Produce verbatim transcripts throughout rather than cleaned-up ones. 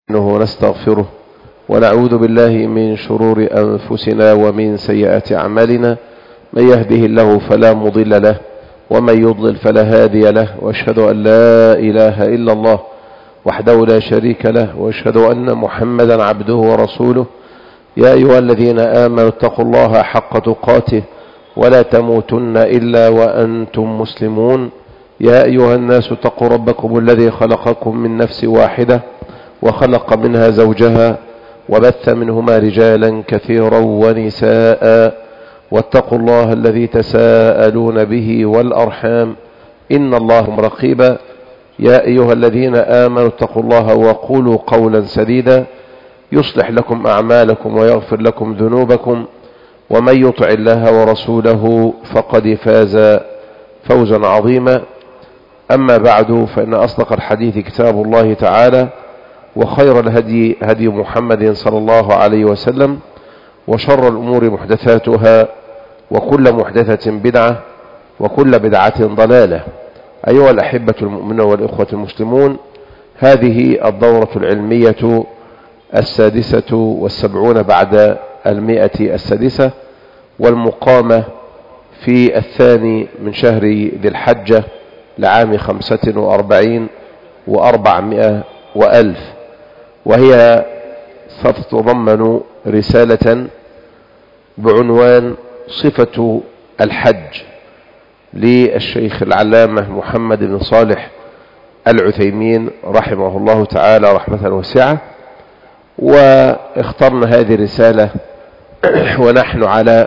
ونستغفره ونعوذ بالله من شرور أنفسنا ومن سيئات أعمالنا. من يهده الله فلا مضل له ومن يضلل فلا هادي له، وأشهد أن لا إله إلا الله وحده لا شريك له، وأشهد أن محمدا عبده ورسوله. يا أيها الذين آمنوا اتقوا الله حق تقاته ولا تموتن إلا وأنتم مسلمون. يا أيها الناس اتقوا ربكم الذي خلقكم من نفس واحدة وخلق منها زوجها وبث منهما رجالا كثيرا ونساء، واتقوا الله الذي تساءلون به والأرحام إن الله رقيبا. يا أيها الذين آمنوا اتقوا الله وقولوا قولا سديدا يصلح لكم أعمالكم ويغفر لكم ذنوبكم، ومن يطع الله ورسوله فقد فاز فوزا عظيما. أما بعد، فإن أصدق الحديث كتاب الله تعالى، وخير الهدي هدي محمد صلى الله عليه وسلم، وشر الأمور محدثاتها، وكل محدثة بدعة، وكل بدعة ضلالة. أيها الأحبة المؤمنون والإخوة المسلمون، هذه الدورة العلمية السادسة والسبعون بعد المئة السادسة، والمقامة في الثاني من شهر ذي الحجة لعام خمسة وأربعين وأربعمائة وألف، وهي ستتضمن رسالة بعنوان صفة الحج للشيخ العلامة محمد بن صالح العثيمين رحمه الله تعالى رحمة واسعة. واخترنا هذه الرسالة ونحن على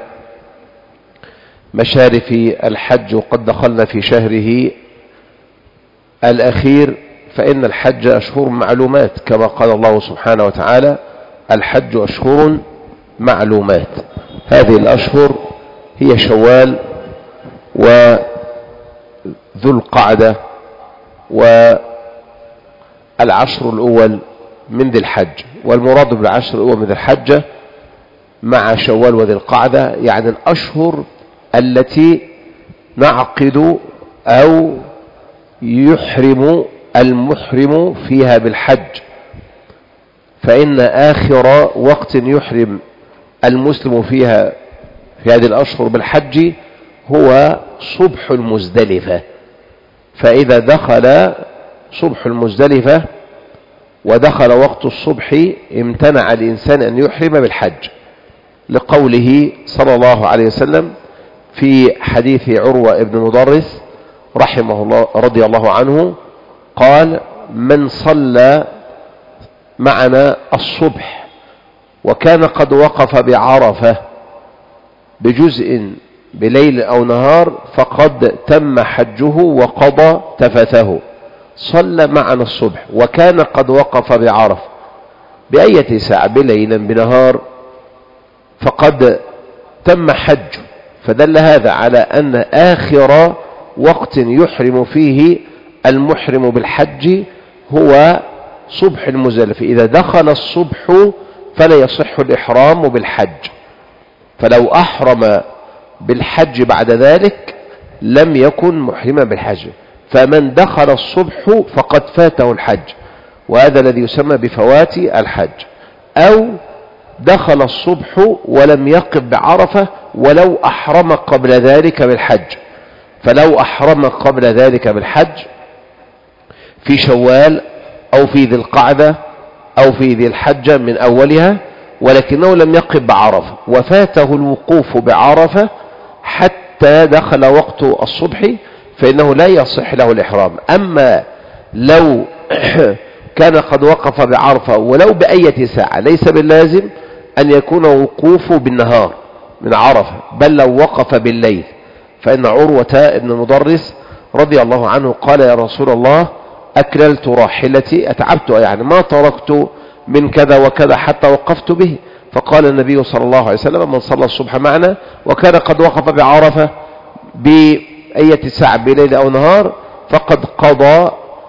مشارف الحج، وقد دخلنا في شهره الأخير، فإن الحج أشهر معلومات كما قال الله سبحانه وتعالى: الحج أشهر معلومات. هذه الأشهر هي شوال وذو القعدة والعشر الأول من ذي الحج. والمراد بالعشر الأول من ذي الحجة مع شوال وذي القعدة يعني الأشهر التي نعقد أو يحرم المحرم فيها بالحج. فإن آخر وقت يحرم المسلم فيها في هذه الأشهر بالحج هو صبح المزدلفة. فإذا دخل صبح المزدلفة ودخل وقت الصبح امتنع الإنسان أن يحرم بالحج، لقوله صلى الله عليه وسلم في حديث عروة ابن مدرس رحمه الله رضي الله عنه قال: من صلى معنا الصبح وكان قد وقف بعرفة بجزء بليل أو نهار فقد تم حجه وقضى تفثه. صلى معنا الصبح وكان قد وقف بعرفة بأية ساعة، بليل بنهار، فقد تم حجه. فدل هذا على أن آخر وقت يحرم فيه المحرم بالحج هو صبح المزدلفة. إذا دخل الصبح فلا يصح الإحرام بالحج، فلو أحرم بالحج بعد ذلك لم يكن محرما بالحج. فمن دخل الصبح فقد فاته الحج، وهذا الذي يسمى بفوات الحج. أو دخل الصبح ولم يقف بعرفة ولو أحرم قبل ذلك بالحج، فلو أحرم قبل ذلك بالحج في شوال أو في ذي القعدة أو في ذي الحجة من أولها ولكنه لم يقف بعرفة وفاته الوقوف بعرفة حتى دخل وقت الصبح، فإنه لا يصح له الإحرام. أما لو كان قد وقف بعرفة ولو بأية ساعة، ليس باللازم أن يكون وقوفه بالنهار من عرفة، بل لو وقف بالليل. فإن عروة ابن المدرس رضي الله عنه قال: يا رسول الله، أكللت راحلتي، أتعبت يعني ما تركت من كذا وكذا حتى وقفت به. فقال النبي صلى الله عليه وسلم: من صلى الصبح معنا وكان قد وقف بعرفة بأية ساعة بليل أو نهار فقد قضى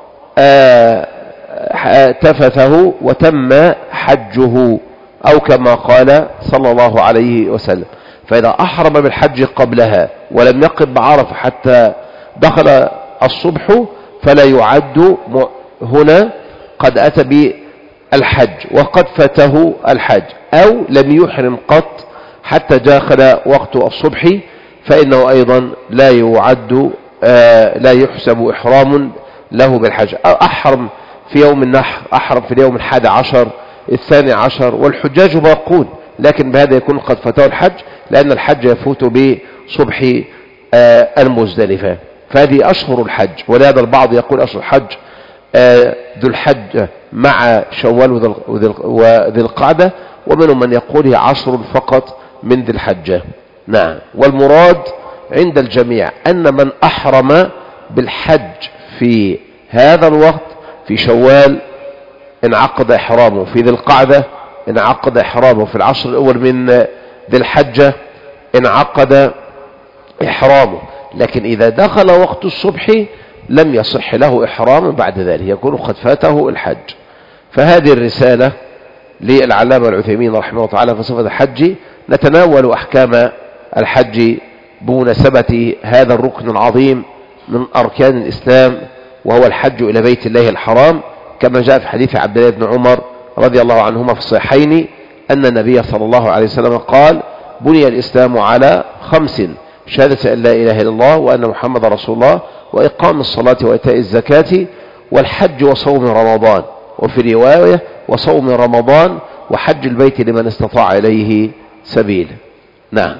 تفثه وتم حجه، أو كما قال صلى الله عليه وسلم. فإذا أحرم بالحج قبلها ولم يقف بعرفة حتى دخل الصبح فلا يعد هنا قد أتى الحج وقد فاته الحج، أو لم يحرم قط حتى داخل وقت الصبح، فإنه أيضا لا يعد آه لا يحسب إحرام له بالحج. أو أحرم في يوم النحر، أحرم في اليوم الحادي عشر، الثاني عشر، والحجاج باقون، لكن بهذا يكون قد فاته الحج، لأن الحج يفوت بصبح آه المزدلفة. فهذه أشهر الحج، ولهذا البعض يقول أشهر الحج آه ذو الحج مع شوال وذي القعدة، ومنهم من يقول هي عشر فقط من ذي الحجة. نعم. والمراد عند الجميع أن من أحرم بالحج في هذا الوقت في شوال انعقد إحرامه، في ذي القعدة انعقد إحرامه، في العشر الأول من ذي الحجة انعقد إحرامه. لكن إذا دخل وقت الصبح لم يصح له إحرام بعد ذلك، يكون قد فاته الحج. فهذه الرسالة للعلامة العثيمين رحمه الله تعالى في صفة الحج، نتناول أحكام الحج بمناسبة هذا الركن العظيم من أركان الإسلام، وهو الحج إلى بيت الله الحرام، كما جاء في حديث عبد الله بن عمر رضي الله عنهما في الصحيحين أن النبي صلى الله عليه وسلم قال: بني الإسلام على خمس: شهادة أن لا إله إلا الله وأن محمد رسول الله، وإقام الصلاة وإيتاء الزكاة، والحج وصوم رمضان، وفي رواية وصوم رمضان وحج البيت لمن استطاع إليه سبيل. نعم.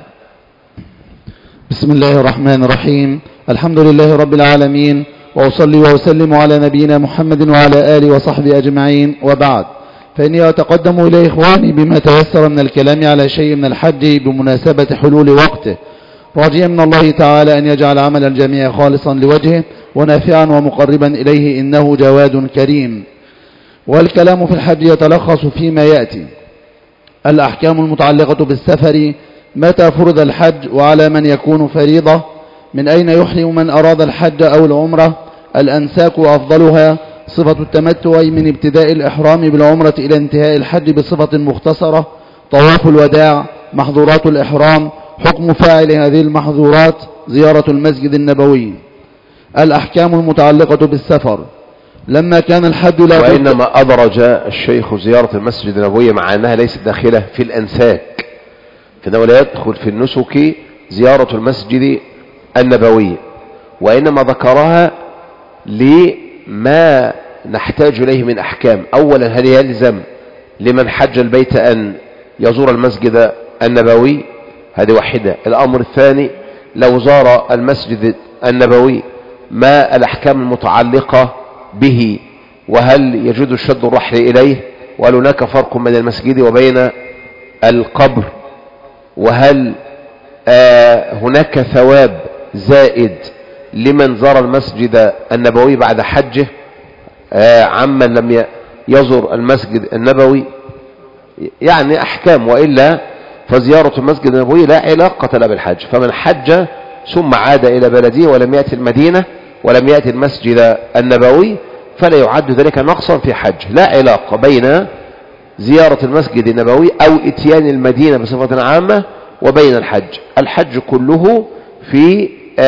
بسم الله الرحمن الرحيم. الحمد لله رب العالمين، وأصلي وأسلم على نبينا محمد وعلى آله وصحبه أجمعين، وبعد، فإني أتقدم إلى إخواني بما تيسر من الكلام على شيء من الحج بمناسبة حلول وقته، راجيا من الله تعالى أن يجعل عمل الجميع خالصا لوجهه ونافعا ومقربا إليه، إنه جواد كريم. والكلام في الحج يتلخص فيما يأتي: الأحكام المتعلقة بالسفر، متى فرض الحج وعلى من يكون فريضة، من أين يحرم من أراد الحج أو العمرة، الأنساك وأفضلها، صفة التمتع من ابتداء الإحرام بالعمرة إلى انتهاء الحج بصفة مختصرة، طواف الوداع، محظورات الإحرام، حكم فاعل هذه المحظورات، زيارة المسجد النبوي. الأحكام المتعلقة بالسفر، لما كان الحج لا وإنما أدرج الشيخ زيارة المسجد النبوي مع أنها ليست داخلة في الأنساك، فإنه لا يدخل في النسك زيارة المسجد النبوي، وإنما ذكرها لما نحتاج إليه من أحكام. أولا، هل يلزم لمن حج البيت أن يزور المسجد النبوي؟ هذه واحدة. الأمر الثاني، لو زار المسجد النبوي ما الأحكام المتعلقة به، وهل يجوز شد الرحل إليه، وهل هناك فرق بين المسجد وبين القبر، وهل آه هناك ثواب زائد لمن زار المسجد النبوي بعد حجه آه عمن لم يزر المسجد النبوي. يعني أحكام، وإلا فزيارة المسجد النبوي لا علاقة لها بالحج. فمن حج ثم عاد إلى بلده ولم يأتي المدينة ولم يأتي المسجد النبوي فلا يعد ذلك نقصا في حج. لا علاقة بين زيارة المسجد النبوي أو إتيان المدينة بصفة عامة وبين الحج. الحج كله في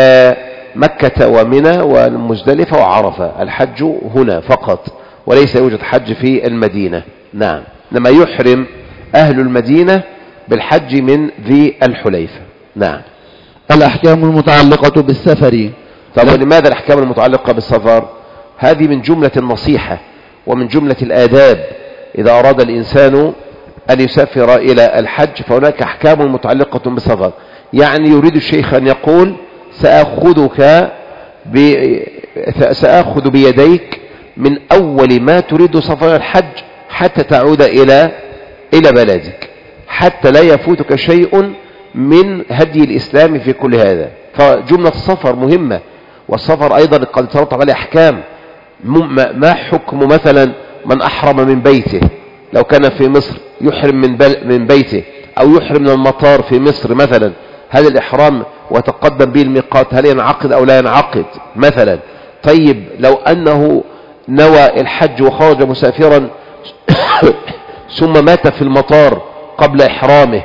مكة ومنى والمزدلفة وعرفة، الحج هنا فقط، وليس يوجد حج في المدينة. نعم. لما يحرم أهل المدينة بالحج من ذي الحليفة. نعم. الأحكام المتعلقة بالسفر. طب لماذا الأحكام المتعلقة بالسفر؟ هذه من جملة النصيحة ومن جملة الآداب. إذا أراد الإنسان أن يسافر إلى الحج فهناك أحكام متعلقة بالسفر. يعني يريد الشيخ أن يقول سأخذك ب... سأخذ بيديك من أول ما تريد سفر الحج حتى تعود إلى إلى بلدك، حتى لا يفوتك شيء من هدي الإسلام في كل هذا. فجملة السفر مهمة، والسفر أيضا قد يترتب عليه أحكام. ما حكم مثلا من أحرم من بيته؟ لو كان في مصر يحرم من, بل من بيته، أو يحرم من المطار في مصر مثلا، هل الإحرام وتقدم به الميقات هل ينعقد أو لا ينعقد مثلا؟ طيب لو أنه نوى الحج وخرج مسافرا ثم مات في المطار قبل إحرامه،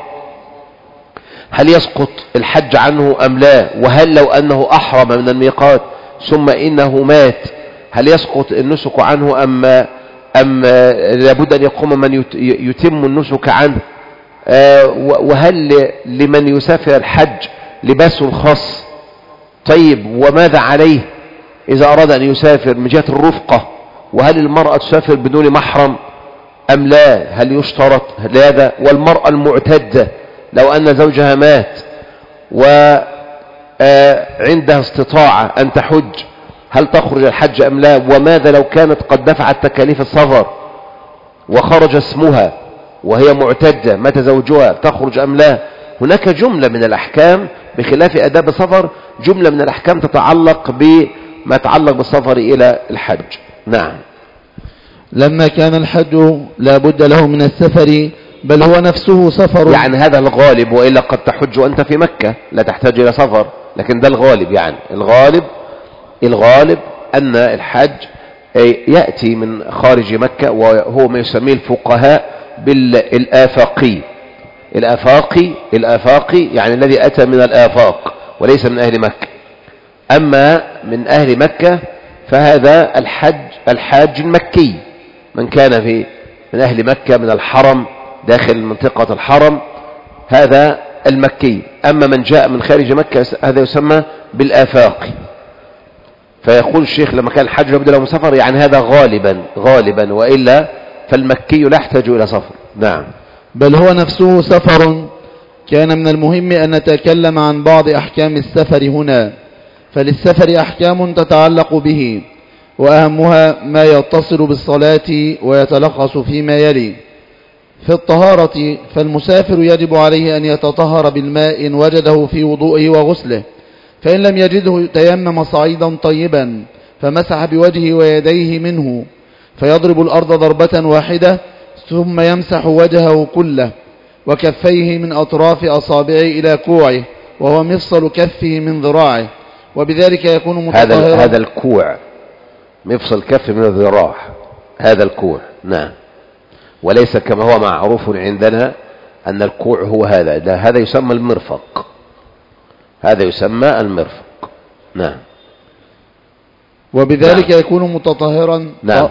هل يسقط الحج عنه أم لا؟ وهل لو أنه أحرم من الميقات ثم إنه مات هل يسقط النسك عنه أم أم لابد أن يقوم من يتم النسك عنه؟ وهل لمن يسافر الحج لباس خاص؟ طيب وماذا عليه إذا أراد أن يسافر من جهة الرفقة؟ وهل المرأة تسافر بدون محرم أم لا؟ هل يشترط هذا؟ والمرأة المعتدة لو أن زوجها مات وعندها استطاعة أن تحج هل تخرج الحج أم لا؟ وماذا لو كانت قد دفعت تكاليف السفر وخرج اسمها وهي معتدة، مات زوجها، تخرج أم لا؟ هناك جملة من الأحكام بخلاف أداب السفر، جملة من الأحكام تتعلق بما يتعلق بالسفر إلى الحج. نعم. لما كان الحج لا بد له من السفر بل هو نفسه سفر، يعني هذا الغالب، وإلا قد تحج وأنت في مكة لا تحتاج إلى سفر، لكن ده الغالب. يعني الغالب الغالب أن الحج يأتي من خارج مكة، وهو ما يسميه الفقهاء بالآفاقي. الآفاقي الآفاقي يعني الذي أتى من الآفاق وليس من أهل مكة. أما من أهل مكة فهذا الحج الحاج المكي، من كان في من أهل مكة من الحرم داخل منطقة الحرم هذا المكي. أما من جاء من خارج مكة هذا يسمى بالآفاقي. فيقول الشيخ لما كان الحج لابد له من سفر، يعني هذا غالبا غالبا، وإلا فالمكي لا يحتاج إلى سفر. نعم. بل هو نفسه سفر. كان من المهم أن نتكلم عن بعض أحكام السفر هنا، فللسفر أحكام تتعلق به، وأهمها ما يتصل بالصلاة ويتلخص فيما يلي. في الطهارة فالمسافر يجب عليه أن يتطهر بالماء إن وجده في وضوئه وغسله، فإن لم يجده تيمم صعيدا طيبا فمسح بوجهه ويديه منه، فيضرب الأرض ضربة واحدة ثم يمسح وجهه كله وكفيه من أطراف أصابعه إلى كوعه، وهو مفصل كفه من ذراعه، وبذلك يكون متطهرا. هذا هذا الكوع، مفصل كف من الذراع، هذا الكوع. نعم. وليس كما هو معروف عندنا أن الكوع هو هذا، لا، هذا يسمى المرفق، هذا يسمى المرفق. نعم. وبذلك نعم. يكون متطهرا. نعم.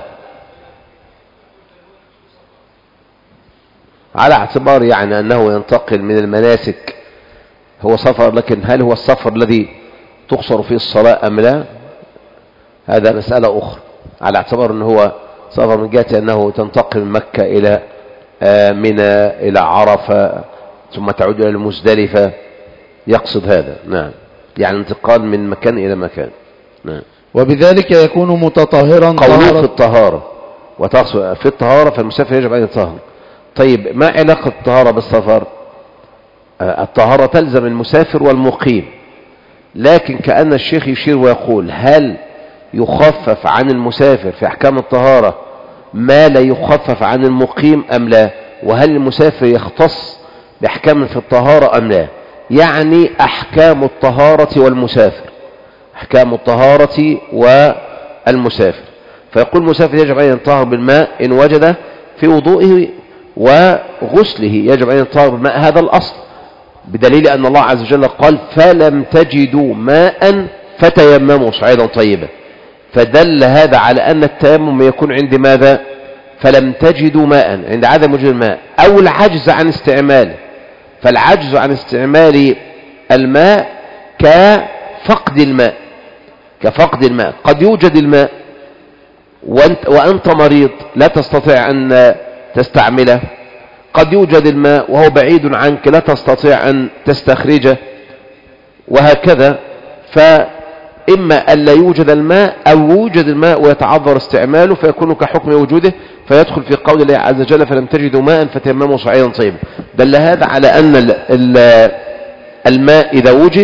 على اعتبار يعني أنه ينتقل من المناسك، هو سفر، لكن هل هو السفر الذي تقصر فيه الصلاة أم لا؟ هذا مسألة أخرى، على اعتبار أنه هو سفر من جهة أنه تنتقل من مكة إلى منى إلى عرفة ثم تعود إلى المزدلفة، يقصد هذا. نعم. يعني انتقال من مكان إلى مكان. نعم. وبذلك يكون متطهرا. قوله في الطهارة، وتقصد في الطهارة فالمسافر يجب أن يطهر. طيب ما علاقة الطهارة بالسفر؟ الطهارة تلزم المسافر والمقيم، لكن كأن الشيخ يشير ويقول هل يخفف عن المسافر في أحكام الطهارة ما لا يخفف عن المقيم أم لا؟ وهل المسافر يختص بأحكام في الطهارة أم لا؟ يعني أحكام الطهارة والمسافر، أحكام الطهارة والمسافر. فيقول المسافر يجب أن يطهر بالماء إن وجد في وضوئه وغسله، يجب أن يطهر بالماء، هذا الأصل، بدليل أن الله عز وجل قال فلم تجدوا ماء فتيمموا صعيدا طيبا، فدل هذا على أن التيمم يكون عند ماذا؟ فلم تجدوا ماء، عند عدم وجود الماء أو العجز عن استعماله. فالعجز عن استعمال الماء كفقد الماء، كفقد الماء. قد يوجد الماء وأنت, وأنت مريض لا تستطيع أن تستعمله، قد يوجد الماء وهو بعيد عنك لا تستطيع أن تستخرجه، وهكذا. فإما أن لا يوجد الماء أو يوجد الماء ويتعذر استعماله فيكون كحكم وجوده، فيدخل في قول الله عز وجل فلم تجدوا ماء فتيمموا صعيدا طيبا. دل هذا على أن الماء إذا وجد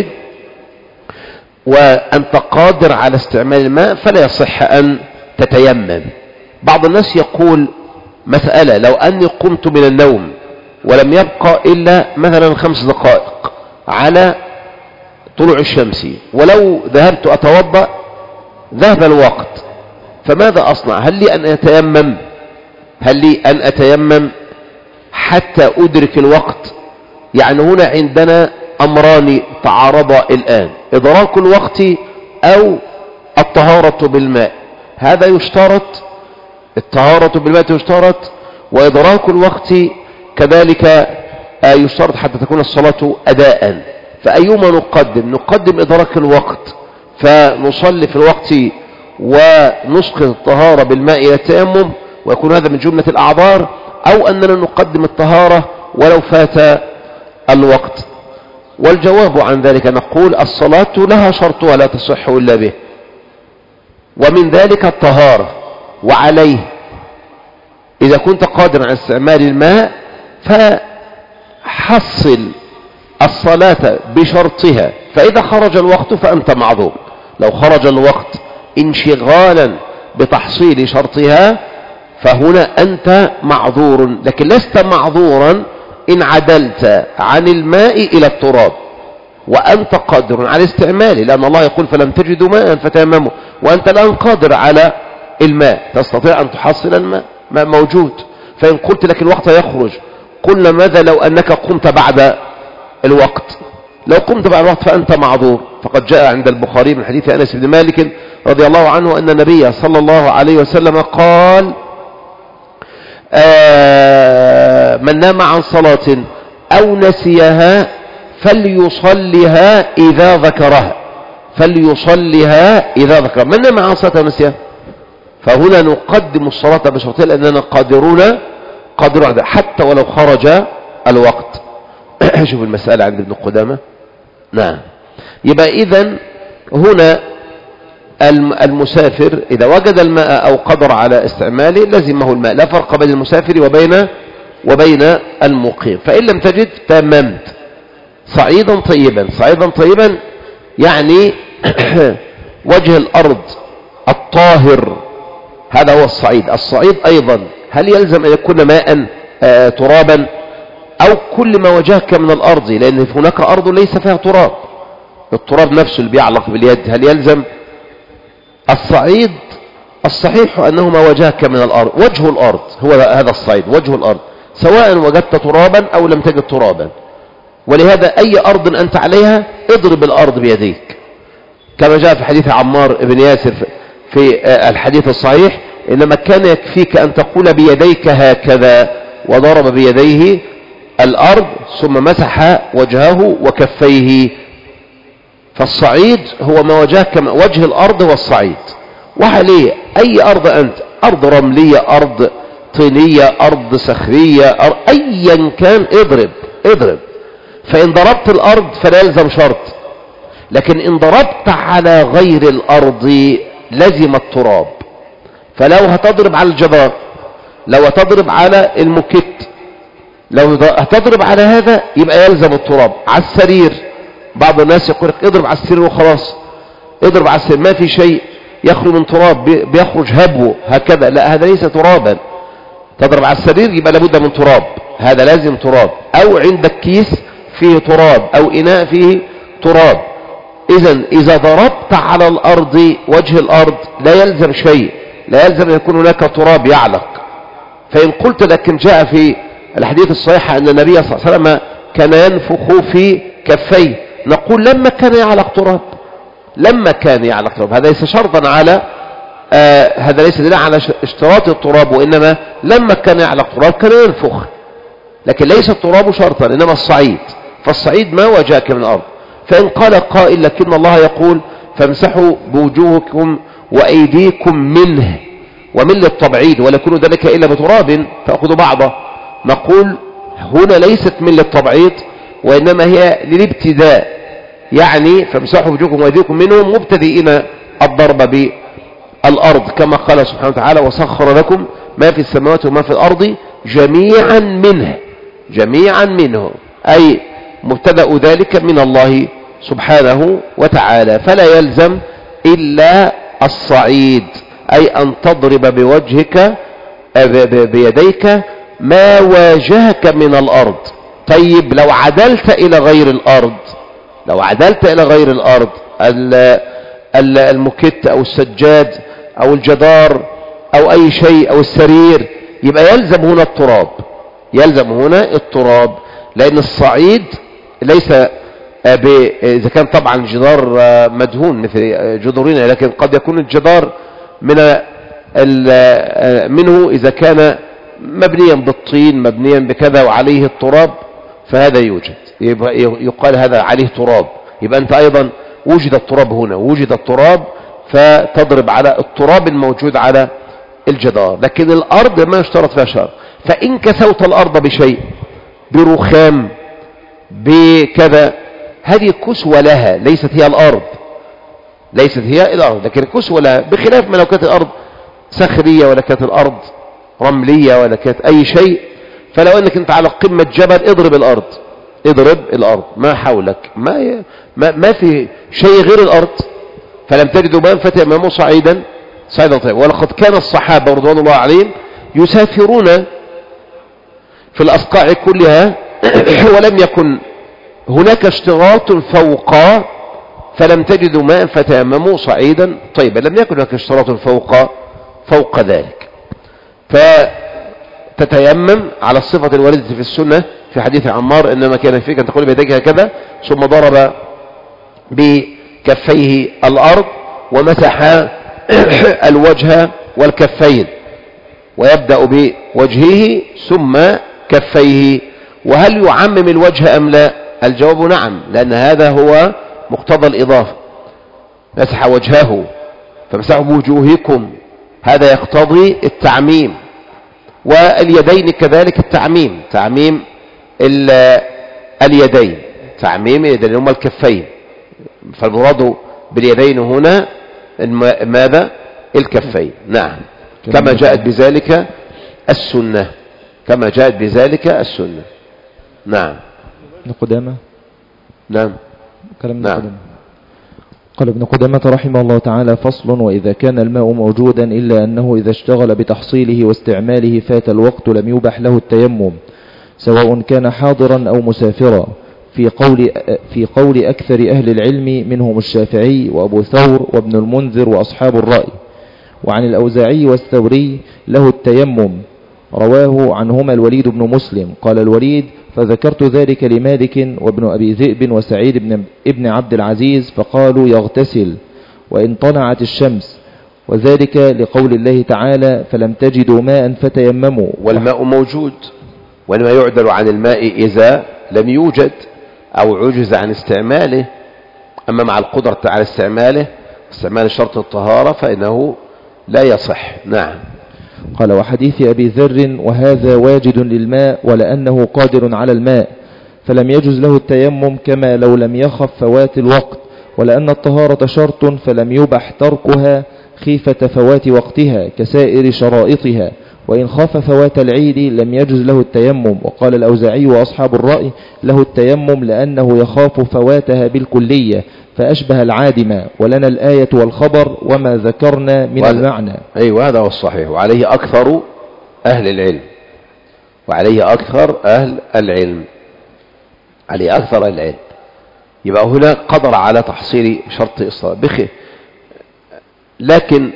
وأنت قادر على استعمال الماء فلا يصح أن تتيمم. بعض الناس يقول مسألة، لو أني قمت من النوم ولم يبقى إلا مثلا خمس دقائق على طلوع الشمس، ولو ذهبت أتوضأ ذهب الوقت، فماذا أصنع؟ هل لي أن أتيمم؟ هل لي أن أتيمم حتى أدرك الوقت؟ يعني هنا عندنا أمران تعارضا الآن، إدراك الوقت أو الطهارة بالماء. هذا يشترط الطهارة بالماء يشترط، وإدراك الوقت كذلك يشترط حتى تكون الصلاة أداء. فأيما نقدم؟ نقدم إدراك الوقت فنصلي في الوقت ونسقط الطهارة بالماء إلى التيمم ويكون هذا من جملة الأعذار، أو أننا نقدم الطهارة ولو فات الوقت. والجواب عن ذلك نقول الصلاة لها شرطها لا تصح إلا به، ومن ذلك الطهارة. وعليه إذا كنت قادرا على استعمال الماء فحصل الصلاة بشرطها، فإذا خرج الوقت فأنت معذور. لو خرج الوقت انشغالا بتحصيل شرطها فهنا أنت معذور، لكن لست معذورا إن عدلت عن الماء إلى التراب وأنت قادر على استعماله، لأن الله يقول فلم تجدوا ماء فتيمموا، وأنت الآن قادر على الماء تستطيع أن تحصل الماء، ماء موجود. فإن قلت لك الوقت يخرج، قلنا ماذا لو أنك قمت بعد الوقت؟ لو قمت بعد الوقت فأنت معذور. فقد جاء عند البخاري من حديث أنس بن مالك رضي الله عنه أن النبي صلى الله عليه وسلم قال آه من نام عن صلاة أو نسيها فليصلها إذا ذكرها، فليصلها إذا ذكرها. من نام عن صلاة أو نسيها، فهنا نقدم الصلاة بشرطها لأننا قادرون قادرون حتى ولو خرج الوقت. شوف المسألة عند ابن قدامة. نعم. يبقى إذن هنا المسافر إذا وجد الماء أو قدر على استعماله لزمه الماء، لا فرق بين المسافر وبين وبين المقيم. فإن لم تجد تممت صعيدا طيبا. صعيدا طيبا يعني وجه الأرض الطاهر، هذا هو الصعيد. الصعيد أيضا هل يلزم أن يكون ماء آه ترابا أو كل ما وجهك من الأرض؟ لأن هناك أرض ليس فيها تراب، التراب نفسه اللي بيعلق باليد هل يلزم؟ الصعيد الصحيح أنه ما وجهك من الأرض، وجه الأرض هو هذا الصعيد، وجه الأرض سواء وجدت ترابا أو لم تجد ترابا. ولهذا أي أرض أنت عليها اضرب الأرض بيديك، كما جاء في حديث عمار بن ياسر في الحديث الصحيح إنما كان يكفيك أن تقول بيديك هكذا، وضرب بيديه الأرض ثم مسح وجهه وكفيه. فالصعيد هو ما وجهك، وجه الأرض والصعيد. وعليه أي أرض أنت، أرض رملية، أرض طينية، أرض صخرية، أرض أيا كان اضرب اضرب. فإن ضربت الأرض فلا يلزم شرط، لكن إن ضربت على غير الأرض لزم التراب. فلو هتضرب على الجدار، لو هتضرب على المكت، لو هتضرب على هذا يبقى يلزم التراب. على السرير بعض الناس يقول لك اضرب على السرير وخلاص، اضرب على السرير ما في شيء يخرج من تراب، بيخرج هبو هكذا، لا هذا ليس ترابا. تضرب على السرير يبقى لابد من تراب، هذا لازم تراب. او عندك كيس فيه تراب او اناء فيه تراب. اذا اذا ضربت على الارض وجه الارض لا يلزم شيء، لا يلزم ان يكون هناك تراب يعلق. فان قلت لكن جاء في الحديث الصحيح ان النبي صلى الله عليه وسلم كان ينفخ في كفيه، نقول لما كان يعلق تراب، لما كان يعلق تراب. هذا ليس شرطا على آه هذا ليس دليل على اشتراط التراب، وانما لما كان يعلق تراب كان ينفخ، لكن ليس التراب شرطا انما الصعيد. فالصعيد ما وجهك من الارض. فان قال قائل لكن الله يقول فامسحوا بوجوهكم وايديكم منه، ومن للتبعيد ولا يكون ذلك الا بتراب تاخذ بعضه، نقول هنا ليست من للتبعيد وانما هي للابتداء، يعني فامسحوا بوجوهكم وايديكم منه مبتدئين الضرب بالارض، كما قال سبحانه وتعالى وسخر لكم ما في السماوات وما في الارض جميعا منه، جميعا منه اي مبتدأ ذلك من الله سبحانه وتعالى. فلا يلزم الا الصعيد، اي ان تضرب بوجهك بيديك ما واجهك من الارض. طيب لو عدلت الى غير الارض، لو عدلت الى غير الارض المكت او السجاد او الجدار او اي شيء او السرير، يبقى يلزم هنا التراب، يلزم هنا التراب. لان الصعيد ليس اذا كان طبعا الجدار مدهون مثل جدورنا، لكن قد يكون الجدار من منه إذا كان مبنيا بالطين مبنيا بكذا وعليه التراب فهذا يوجد، يبقى يقال هذا عليه تراب، يبقى أنت أيضا وجد التراب هنا، وجد التراب فتضرب على التراب الموجود على الجدار. لكن الأرض ما يشترط فيها شرط. فإن كسوت الأرض بشيء، برخام، بكذا، هذه كسوة لها، ليست هي الأرض، ليست هي الأرض، لكن كسوة لها، بخلاف ما لو كانت الأرض صخرية ولا كانت الأرض رملية ولا كانت أي شيء. فلو أنك أنت على قمة جبل اضرب الأرض، اضرب الأرض ما حولك، ما, ما, ما في شيء غير الأرض. فلم تجدوا ماء فتيمموا صعيدا صعيدا طيبا. ولقد كان الصحابة رضوان الله عليهم يسافرون في الأصقاع كلها ولم يكن هناك اشتراط فوق فلم تجدوا ماء فتيمموا صعيدا طيبا، لم يكن هناك اشتراط فوق فوق ذلك. فتتيمم على الصفة الواردة في السنة في حديث عمار إنما كان فيك أن تقول بيديك هكذا، ثم ضرب بكفيه الأرض ومسح الوجه والكفين، ويبدأ بوجهه ثم كفيه. وهل يعمم الوجه أم لا؟ الجواب نعم، لأن هذا هو مقتضى الإضافة. مسح وجهه فمسحوا بوجوهكم، هذا يقتضي التعميم. واليدين كذلك التعميم، تعميم اليدين، تعميم اليدين هما الكفين. فالمراد باليدين هنا ماذا؟ الكفين. نعم، كما جاءت بذلك السنة، كما جاءت بذلك السنة. نعم. ابن قدامة. نعم. كلام نعم. قدامة. قال ابن قدامة رحمه الله تعالى: فصل: وإذا كان الماء موجودا إلا أنه إذا اشتغل بتحصيله واستعماله فات الوقت لم يبح له التيمم، سواء كان حاضرا أو مسافرا، في قول في قول أكثر أهل العلم منهم الشافعي وأبو ثور وابن المنذر وأصحاب الرأي. وعن الأوزاعي والثوري له التيمم، رواه عنهما الوليد بن مسلم. قال الوليد: فذكرت ذلك لمالك وابن أبي ذئب وسعيد بن ابن عبد العزيز فقالوا يغتسل وإن طلعت الشمس، وذلك لقول الله تعالى: فلم تجدوا ماء فتيمموا. والماء موجود، وما يعدل عن الماء إذا لم يوجد أو عجز عن استعماله. أما مع القدرة على استعماله، استعمال شرط الطهارة، فإنه لا يصح. نعم. قال: وحديث أبي ذر: وهذا واجد للماء ولأنه قادر على الماء، فلم يجز له التيمم كما لو لم يخف فوات الوقت، ولأن الطهارة شرط فلم يبح تركها خيفة فوات وقتها كسائر شرائطها، وإن خاف فوات العيد لم يجز له التيمم. وقال الأوزاعي وأصحاب الرأي: له التيمم لأنه يخاف فواتها بالكلية فأشبه العادمة، ولنا الآية والخبر وما ذكرنا من المعنى. أيوة، هذا هو الصحيح، وعليه أكثر أهل العلم، وعليه أكثر أهل العلم، عليه أكثر أهل العلم. يبقى هنا قدر على تحصيل شرط الصلاة بخير. لكن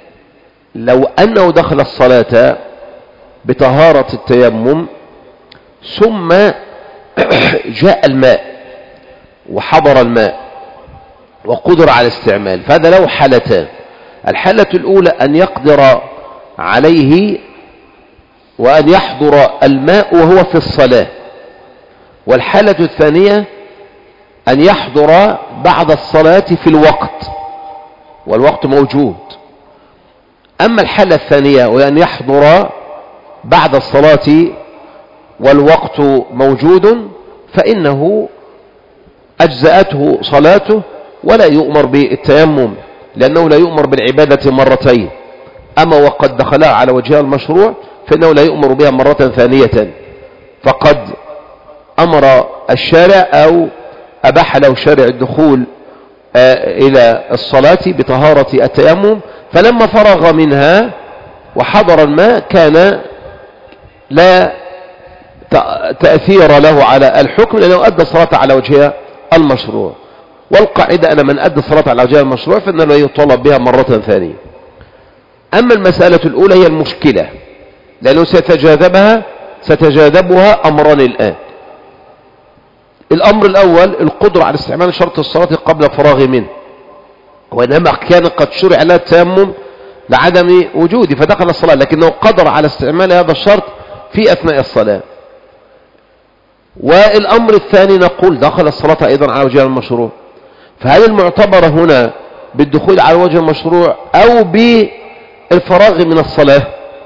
لو أنه دخل الصلاة بطهارة التيمم ثم جاء الماء وحضر الماء وقدر على الاستعمال، فهذا له حالتان. الحالة الأولى أن يقدر عليه وأن يحضر الماء وهو في الصلاة، والحالة الثانية أن يحضر بعد الصلاة في الوقت والوقت موجود. أما الحالة الثانية وأن يحضر بعد الصلاة والوقت موجود، فإنه أجزأته صلاته ولا يؤمر بالتيمم، لأنه لا يؤمر بالعبادة مرتين. أما وقد دخلها على وجهها المشروع فإنه لا يؤمر بها مرة ثانية، فقد أمر الشارع أو أباح له الشارع الدخول إلى الصلاة بطهارة التيمم، فلما فرغ منها وحضر الماء كان لا تأثير له على الحكم، لأنه أدى الصلاة على وجهها المشروع. والقاعدة أن من أدى الصلاة على وجهها المشروع فإنه لا يطالب بها مرة ثانية. أما المسألة الأولى هي المشكلة، لأنه سيتجاذبها ستجاذبها أمران الآن. الأمر الأول القدرة على استعمال شرط الصلاة قبل الفراغ منه، وإنما كان قد شرع لها التيمم لعدم وجوده فدخل الصلاة، لكنه قدر على استعمال هذا الشرط في أثناء الصلاة. والأمر الثاني نقول دخل الصلاة أيضا على وجه المشروع، فهل المعتبر هنا بالدخول على وجه المشروع أو بالفراغ من الصلاة؟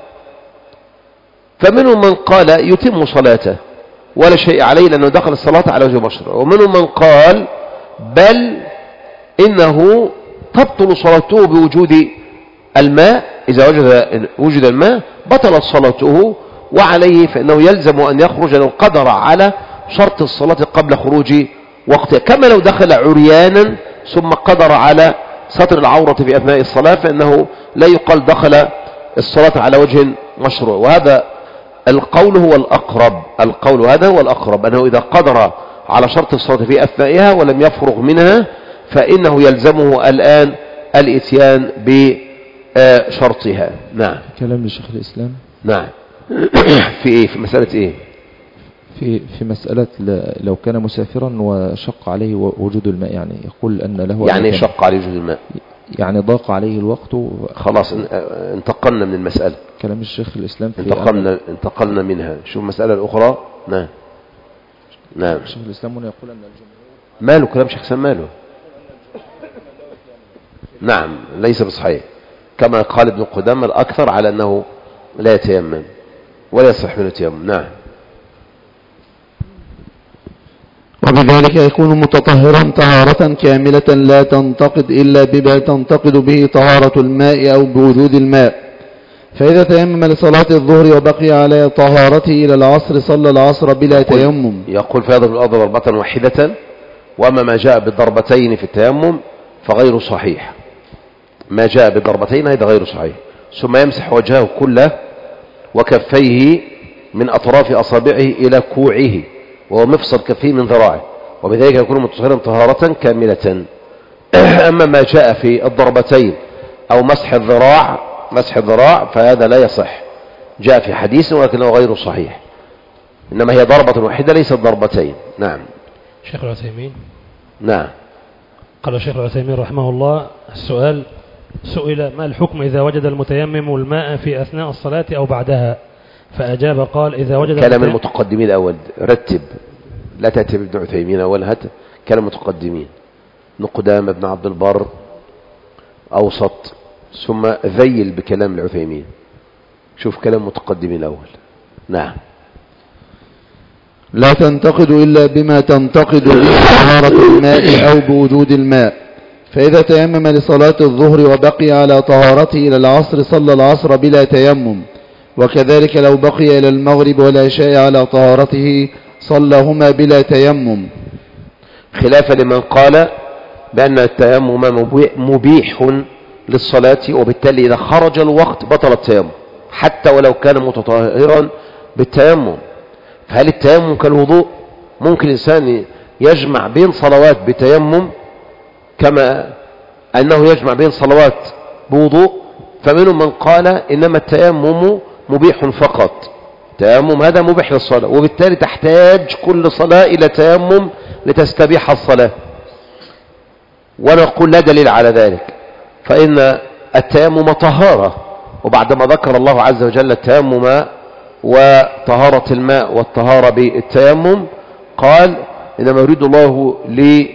فمنهم من قال يتم صلاته ولا شيء عليه لأنه دخل الصلاة على وجه المشروع، ومنهم من قال بل إنه تبطل صلاته بوجود الماء، إذا وجد وجد الماء بطلت صلاته، وعليه فإنه يلزم أن يخرج لو قدر على شرط الصلاة قبل خروج وقتها، كما لو دخل عريانا ثم قدر على ستر العورة في أثناء الصلاة فإنه لا يقال دخل الصلاة على وجه مشروع. وهذا القول هو الأقرب، القول هذا هو الأقرب، أنه إذا قدر على شرط الصلاة في أثنائها ولم يفرغ منها فإنه يلزمه الآن الإتيان بشرطها. نعم. كلام لشيخ الإسلام. نعم. في إيه؟ في مسألة إيه؟ في في مسألة لو كان مسافرا وشق عليه وجود الماء، يعني يقول أن له يعني شق عليه وجود الماء، يعني ضاق عليه الوقت. خلاص انتقلنا من المسألة. كلام الشيخ الإسلام في انتقلنا انتقلنا منها. شوف المسألة الأخرى. نعم نعم. الشيخ الإسلام هنا يقول أن الجمهور ماله كلام شيخ الإسلام ماله. نعم ليس بصحيح، كما قال ابن قدامة الأكثر على أنه لا يتيمم ولا يصح منه التيمم. نعم. وبذلك يكون متطهرا طهارة كاملة لا تنتقد إلا بما تنتقد به طهارة الماء أو بوجود الماء. فإذا تيمم لصلاة الظهر وبقي على طهارته إلى العصر صلى العصر بلا يقول تيمم. يقول في هذا الأرض ضربة واحدة، وأما ما جاء بالضربتين في التيمم فغير صحيح. ما جاء بالضربتين هذا غير صحيح. ثم يمسح وجهه كله وكفيه من أطراف أصابعه إلى كوعه وهو مفصل كفيه من ذراعه، وبذلك يكون متطهرا طهارة كاملة. أما ما جاء في الضربتين أو مسح الذراع مسح الذراع فهذا لا يصح، جاء في حديث ولكنه غير صحيح، إنما هي ضربة واحدة ليست ضربتين. نعم. شيخ العثيمين. نعم. قال الشيخ العثيمين رحمه الله: السؤال سئل ما الحكم إذا وجد المتيمم الماء في أثناء الصلاة أو بعدها؟ فأجاب قال: إذا وجد كلام المتقدمين الأول، رتب، لا تأتي بابن عثيمين أول، هات كلام المتقدمين، ابن قدامة، ابن عبد البر، أوسط، ثم ذيل بكلام العثيمين. شوف كلام المتقدمين الأول. نعم. لا تنتقد إلا بما تنتقد به طهارة الماء أو بوجود الماء. فإذا تيمم لصلاة الظهر وبقي على طهارته إلى العصر صلى العصر بلا تيمم، وكذلك لو بقي إلى المغرب والعشاء على طهارته صلىهما بلا تيمم، خلافا لمن قال بأن التيمم مبيح للصلاة، وبالتالي إذا خرج الوقت بطل التيمم حتى ولو كان متطهرا بالتيمم. فهل التيمم كالوضوء؟ ممكن الإنسان يجمع بين صلوات بتيمم كما أنه يجمع بين صلوات بوضوء. فمنهم من قال إنما التيمم مبيح فقط، تيمم هذا مبيح للصلاة، وبالتالي تحتاج كل صلاة إلى تيمم لتستبيح الصلاة. ونقول لا دليل على ذلك، فإن التيمم طهارة، وبعدما ذكر الله عز وجل التيمم وطهارة الماء والطهارة بالتيمم قال: إنما يريد الله لي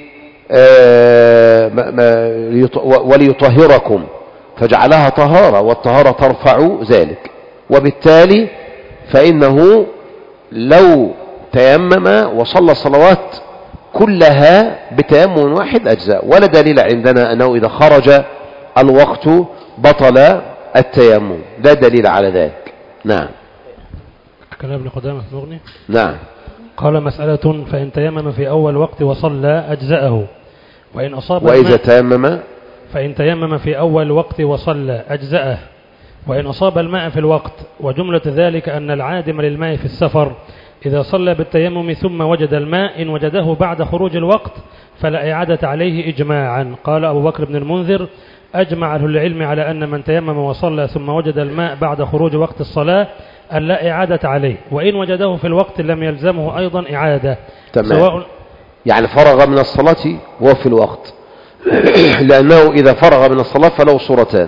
وليطهركم، فجعلها طهارة، والطهارة ترفع ذلك. وبالتالي فإنه لو تيمم وصلى صلوات كلها بتيمم واحد أجزاء، ولا دليل عندنا أنه إذا خرج الوقت بطل التيمم، لا دليل على ذلك. نعم. كلام ابن قدامة المغني. نعم. قال: مسألة: فإن تيمم في أول وقت وصلى أجزأه، وإن أصاب وإذا تيمم فإن تيمم في أول وقت وصلى أجزأه، وإن أصاب الماء في الوقت. وجملة ذلك أن العادم للماء في السفر إذا صلى بالتيمم ثم وجد الماء إن وجده بعد خروج الوقت فلا إعادة عليه إجماعا. قال أبو بكر بن المنذر: أجمع أهل العلم على أن من تيمم وصلى ثم وجد الماء بعد خروج وقت الصلاة أن لا إعادة عليه، وإن وجده في الوقت لم يلزمه أيضا إعادة. تمام. سواء يعني فرغ من الصلاة وهو في الوقت لأنه إذا فرغ من الصلاة فله صورتان: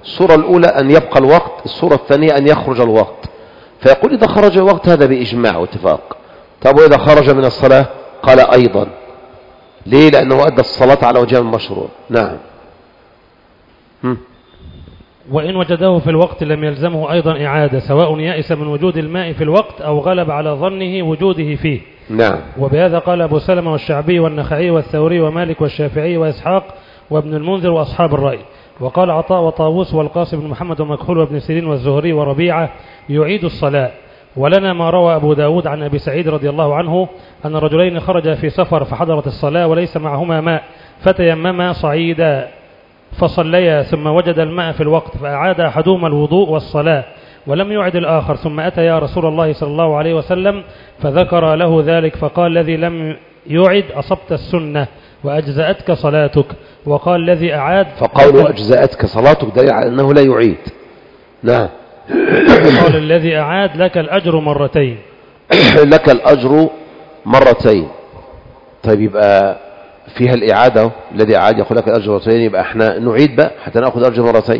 الصورة الأولى أن يبقى الوقت، الصورة الثانية أن يخرج الوقت. فيقول إذا خرج الوقت هذا بإجماع واتفاق. طب وإذا خرج من الصلاة؟ قال أيضا. ليه؟ لأنه أدى الصلاة على وجه المشروع. نعم. هم. وإن وجده في الوقت لم يلزمه أيضا إعادة، سواء يأس من وجود الماء في الوقت أو غلب على ظنه وجوده فيه. نعم. وبهذا قال أبو سلمة والشعبي والنخعي والثوري ومالك والشافعي وإسحاق وابن المنذر وأصحاب الرأي. وقال عطاء وطاووس والقاسم بن محمد ومكحول وابن سيرين والزهري وربيعة يعيد الصلاة. ولنا ما روى أبو داود عن أبي سعيد رضي الله عنه أن رجلين خرجا في سفر فحضرت الصلاة وليس معهما ماء فتيمما صعيدا فصليا ثم وجد الماء في الوقت فأعاد أحدهما الوضوء والصلاة ولم يعد الآخر، ثم أتى يا رسول الله صلى الله عليه وسلم فذكر له ذلك فقال الذي لم يعد أصبت السنة وأجزأتك صلاتك، وقال الذي أعاد فقالوا أجزأتك صلاتك دليل على أنه لا يعيد. نعم. قال الذي أعاد لك الأجر مرتين. لك الأجر مرتين. طيب يبقى فيها الإعادة، الذي أعاد يقول لك الأجر مرتين، يبقى احنا نعيد بقى حتى نأخذ أجر مرتين.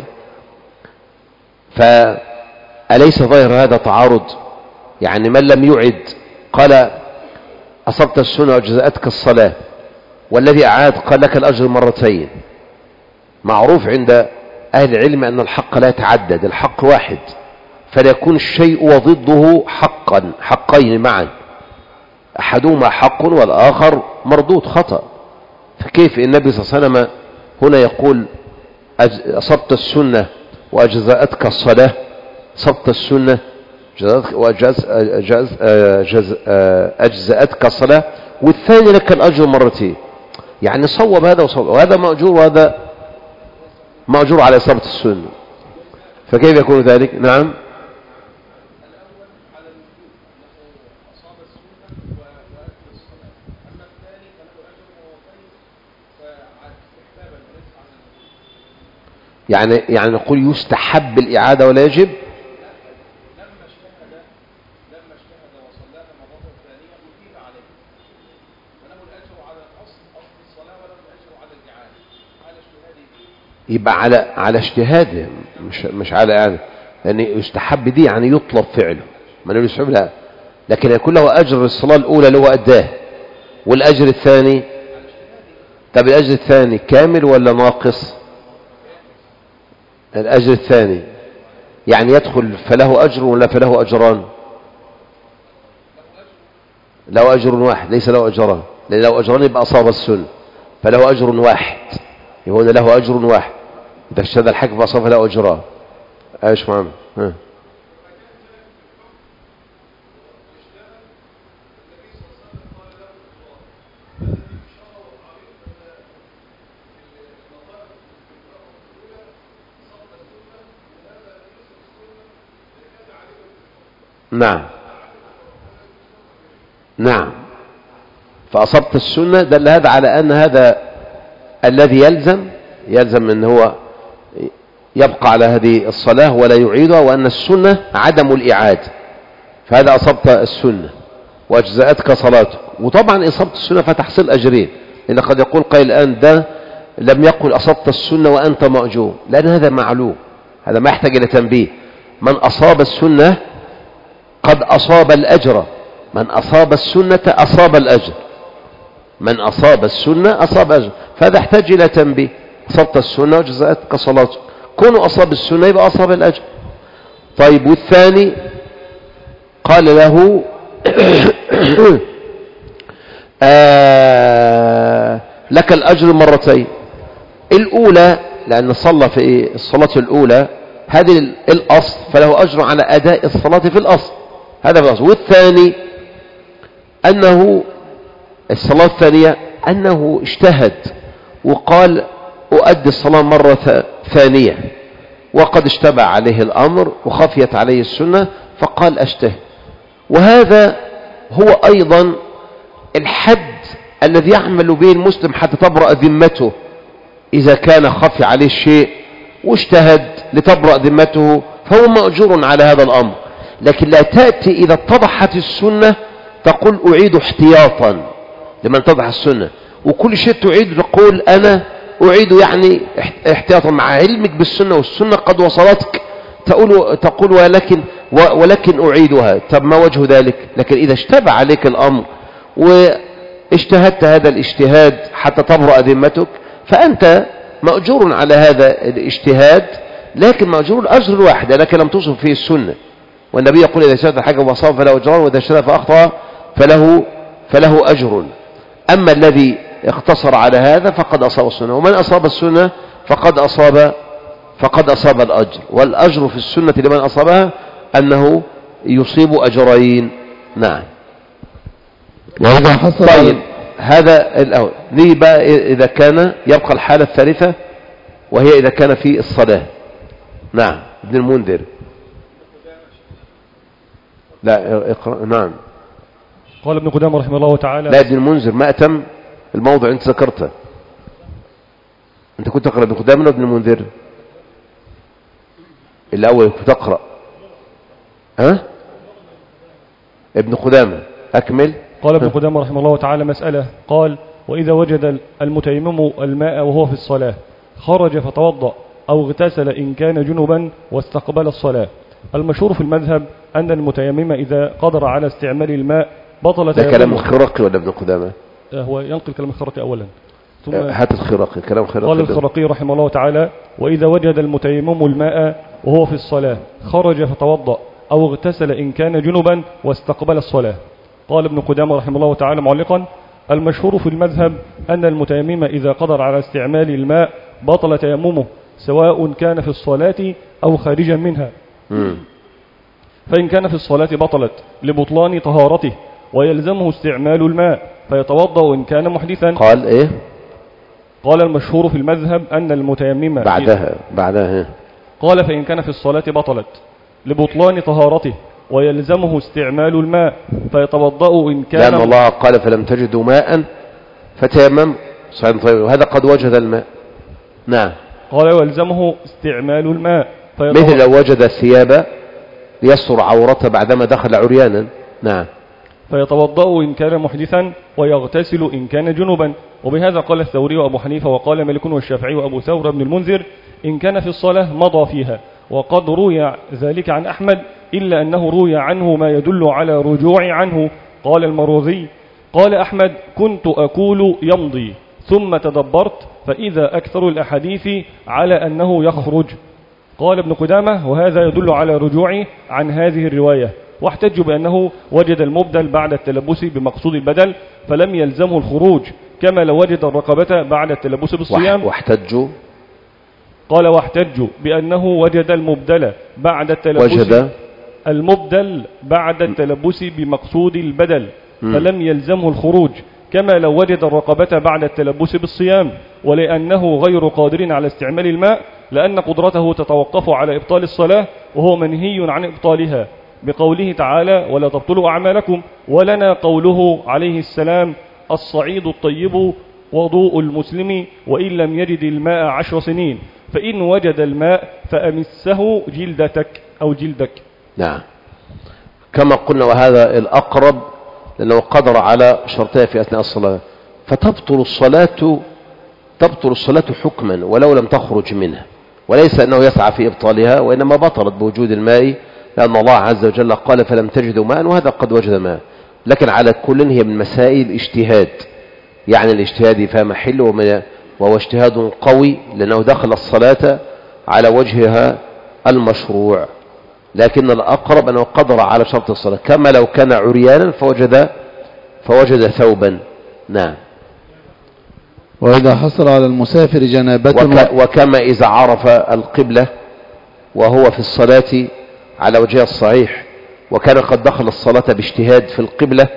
فأليس ظاهر هذا تعارض؟ يعني من لم يعد قال أصبت السنة وأجزأتك الصلاة، والذي أعاد قال لك الأجر مرتين. معروف عند أهل العلم أن الحق لا يتعدد، الحق واحد، فلا يكون الشيء وضده حقا حقين معا، أحدهما حق والآخر مردود خطأ. فكيف النبي صلى الله عليه وسلم هنا يقول أصبت السنة وأجزأتك الصلاة، أصبت السنة وأجزأتك الصلاة، والثاني لك الأجر مرتين، يعني صوب هذا وصوب، وهذا مأجور وهذا مأجور على إصابة السنة، فكيف يكون ذلك؟ نعم. يعني يعني نقول يستحب الإعادة ولا يجب؟ يبقى على على اجتهاده، مش مش على يعني لأن يستحب دي يعني يطلب فعله، ما نقول يستحب لا، لكن يكون له أجر الصلاة الأولى اللي هو أداه، والأجر الثاني. طب الأجر الثاني كامل ولا ناقص؟ الأجر الثاني يعني يدخل فله أجر ولا فله أجران؟ له أجر واحد، ليس له أجران، لأن له أجران يبقى أصاب السنة، فله أجر واحد، يبقى هنا له أجر واحد. إذا اشتهد الحكم فأصاب له أجران. ايش معنا؟ ها. نعم نعم. فأصبت السنة دل هذا على أن هذا الذي يلزم يلزم أن هو يبقى على هذه الصلاة ولا يعيدها، وأن السنة عدم الإعادة، فهذا أصبت السنة وأجزأتك صلاتك. وطبعا إصابة السنة فتحصل أجرين، لأن قد يقول قائل الآن ده لم يقل أصبت السنة وأنت مأجور، لأن هذا معلوم، هذا ما يحتاج إلى تنبيه. من أصاب السنة قد أصاب الأجر، من أصاب السنة أصاب الأجر، من أصاب السنة أصاب أجر، فهذا يحتاج إلى تنبيه. أصبت السنة وجزأتك صلاتك، كونه أصاب السنة يبقى أصاب الأجر. طيب والثاني قال له آه لك الأجر مرتين. الأولى لأن صلى في الصلاة الأولى هذه الأصل، فله أجر على أداء الصلاة في الأصل، هذا في الأصل. والثاني أنه الصلاة الثانية أنه اجتهد وقال أؤدي الصلاة مرة ثانية، وقد اشتبع عليه الأمر وخفيت عليه السنة فقال أجتهد. وهذا هو أيضا الحد الذي يعمل به المسلم حتى تبرأ ذمته، إذا كان خفي عليه الشيء واجتهد لتبرأ ذمته فهو مأجور على هذا الأمر. لكن لا تأتي إذا اتضحت السنة تقول أعيد احتياطا لمن اتضح السنة، وكل شيء تعيد تقول أنا أعيد يعني احتياطا مع علمك بالسنة والسنة قد وصلتك تقول, تقول ولكن, ولكن أعيدها. طب ما وجه ذلك؟ لكن إذا اشتبه عليك الأمر واجتهدت هذا الاجتهاد حتى تبرأ ذمتك فأنت مأجور على هذا الاجتهاد، لكن مأجور الأجر الواحد لكن لم تصف فيه السنة. والنبي يقول إذا اجتهد حاجة وأصاب فله أجران وإذا اجتهد فأخطأ فله, فله أجر. أما الذي اقتصر على هذا فقد أصاب السنة، ومن أصاب السنة فقد أصاب فقد أصاب الأجر. والأجر في السنة لمن أصابها أنه يصيب أجرين. نعم. وإذا حصل طيب هذا الأول. ليه بقى إذا كان يبقى الحالة الثالثة وهي إذا كان في الصلاة. نعم ابن المنذر. لا اقرأ. نعم. قال ابن قدامة رحمه الله تعالى. لا ابن المنذر ما أتم الموضع أنت ذكرته. أنت كنت تقرأ ابن قدامة ولا ابن المنذر؟ الأول كنت تقرأ ها ابن قدامة. أكمل. قال ابن قدامة رحمه الله تعالى مسألة. قال وإذا وجد المتيمم الماء وهو في الصلاة خرج فتوضأ أو اغتسل إن كان جنبا واستقبل الصلاة. المشهور في المذهب أن المتيمم إذا قدر على استعمال الماء بطل ده كلام الخرقي ولا ابن قدامة؟ هو ينقل كلام الخرقي أولا ثم هات الخرقي. كلام الخرقي. قال الخرقي رحمه الله تعالى وإذا وجد المتيمم الماء وهو في الصلاة خرج فتوضأ أو اغتسل إن كان جنبا واستقبل الصلاة. قال ابن قدامة رحمه الله تعالى معلقا المشهور في المذهب أن المتيمم إذا قدر على استعمال الماء بطل تيممه سواء كان في الصلاة أو خارجا منها. م. فإن كان في الصلاة بطلت لبطلان طهارته ويلزمه استعمال الماء فيتوضأ إن كان محدثا. قال إيه؟ قال المشهور في المذهب أن المتيمم بعدها بعدها قال فإن كان في الصلاة بطلت لبطلان طهارته ويلزمه استعمال الماء فيتوضأ إن كان لأن الله قال فلم تجدوا ماء فتيمم صعيدا طيبا وهذا قد وجد الماء. نعم. قال ويلزمه استعمال الماء مثل لو وجد ثياب يستر عورته بعدما دخل عريانا. نعم. فيتوضأ إن كان محدثا ويغتسل إن كان جنبا. وبهذا قال الثوري وأبو حنيفة وقال مالك والشافعي وأبو ثور بن المنذر إن كان في الصلاة مضى فيها. وقد روي ذلك عن أحمد إلا أنه روي عنه ما يدل على رجوع عنه. قال المروذي قال أحمد كنت أقول يمضي ثم تدبرت فإذا أكثر الأحاديث على أنه يخرج. قال ابن قدامة وهذا يدل على رجوعه عن هذه الرواية واحتجوا بأنه وجد المبدل بعد التلبس بمقصود البدل فلم يلزمه الخروج كما لو وجد الرقبة بعد التلبس بالصيام. واحتجوا قال واحتجوا بأنه وجد المبدل بعد التلبس وجد المبدل بعد التلبس بمقصود البدل فلم يلزمه الخروج كما لو وجد الرقبة بعد التلبس بالصيام ولأنه غير قادر على استعمال الماء لأن قدرته تتوقف على إبطال الصلاة وهو منهي عن إبطالها بقوله تعالى ولا تبطلوا أعمالكم. ولنا قوله عليه السلام الصعيد الطيب وضوء المسلم وإن لم يجد الماء عشر سنين فإن وجد الماء فأمسه جلدتك أو جلدك. نعم كما قلنا وهذا الأقرب لأنه قدر على شرطها في أثناء الصلاة فتبطل الصلاة تبطل الصلاة حكما ولو لم تخرج منها وليس أنه يسعى في إبطالها وإنما بطلت بوجود الماء لأن الله عز وجل قال فلم تجدوا ماء وهذا قد وجد ماء. لكن على كل هي من مسائل اجتهاد يعني الاجتهاد فيها محل وهو اجتهاد قوي لأنه دخل الصلاة على وجهها المشروع لكن الأقرب أنه قدر على شرط الصلاة كما لو كان عريانا فوجد فوجد ثوبا. نعم. وإذا حصل على المسافر جنابة وك وكما إذا عرف القبلة وهو في الصلاة على وجهها الصحيح وكان قد دخل الصلاة باجتهاد في القبلة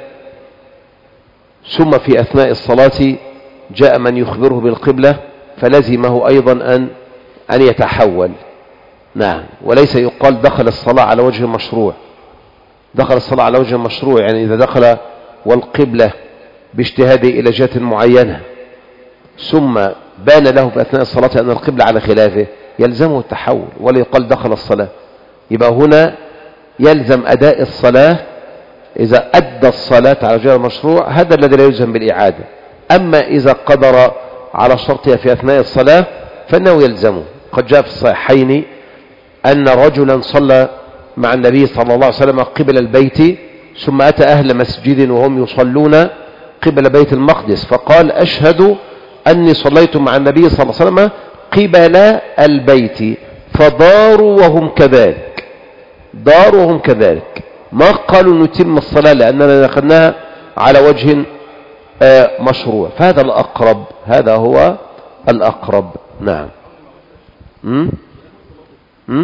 ثم في أثناء الصلاة جاء من يخبره بالقبلة فلزمه أيضا أن أن يتحول. نعم. وليس يقال دخل الصلاة على وجه المشروع. دخل الصلاة على وجه المشروع يعني إذا دخل والقبلة باجتهاده إلى جهة معينة ثم بان له في أثناء الصلاة أن القبلة على خلافه يلزمه التحول ولا يقال دخل الصلاة. يبقى هنا يلزم أداء الصلاة إذا أدى الصلاة على وجه المشروع هذا الذي لا يلزم بالإعادة. أما إذا قدر على شرطها في أثناء الصلاة فإنه يلزمه. قد جاء في الصحيحين أن رجلا صلى مع النبي صلى الله عليه وسلم قبل البيت ثم أتى أهل مسجد وهم يصلون قبل بيت المقدس فقال أشهد أني صليت مع النبي صلى الله عليه وسلم قبل البيت فداروا وهم كذلك داروا وهم كذلك. ما قالوا نتم الصلاة لأننا نقلناها على وجه مشروع. فهذا الأقرب هذا هو الأقرب. نعم. م? م?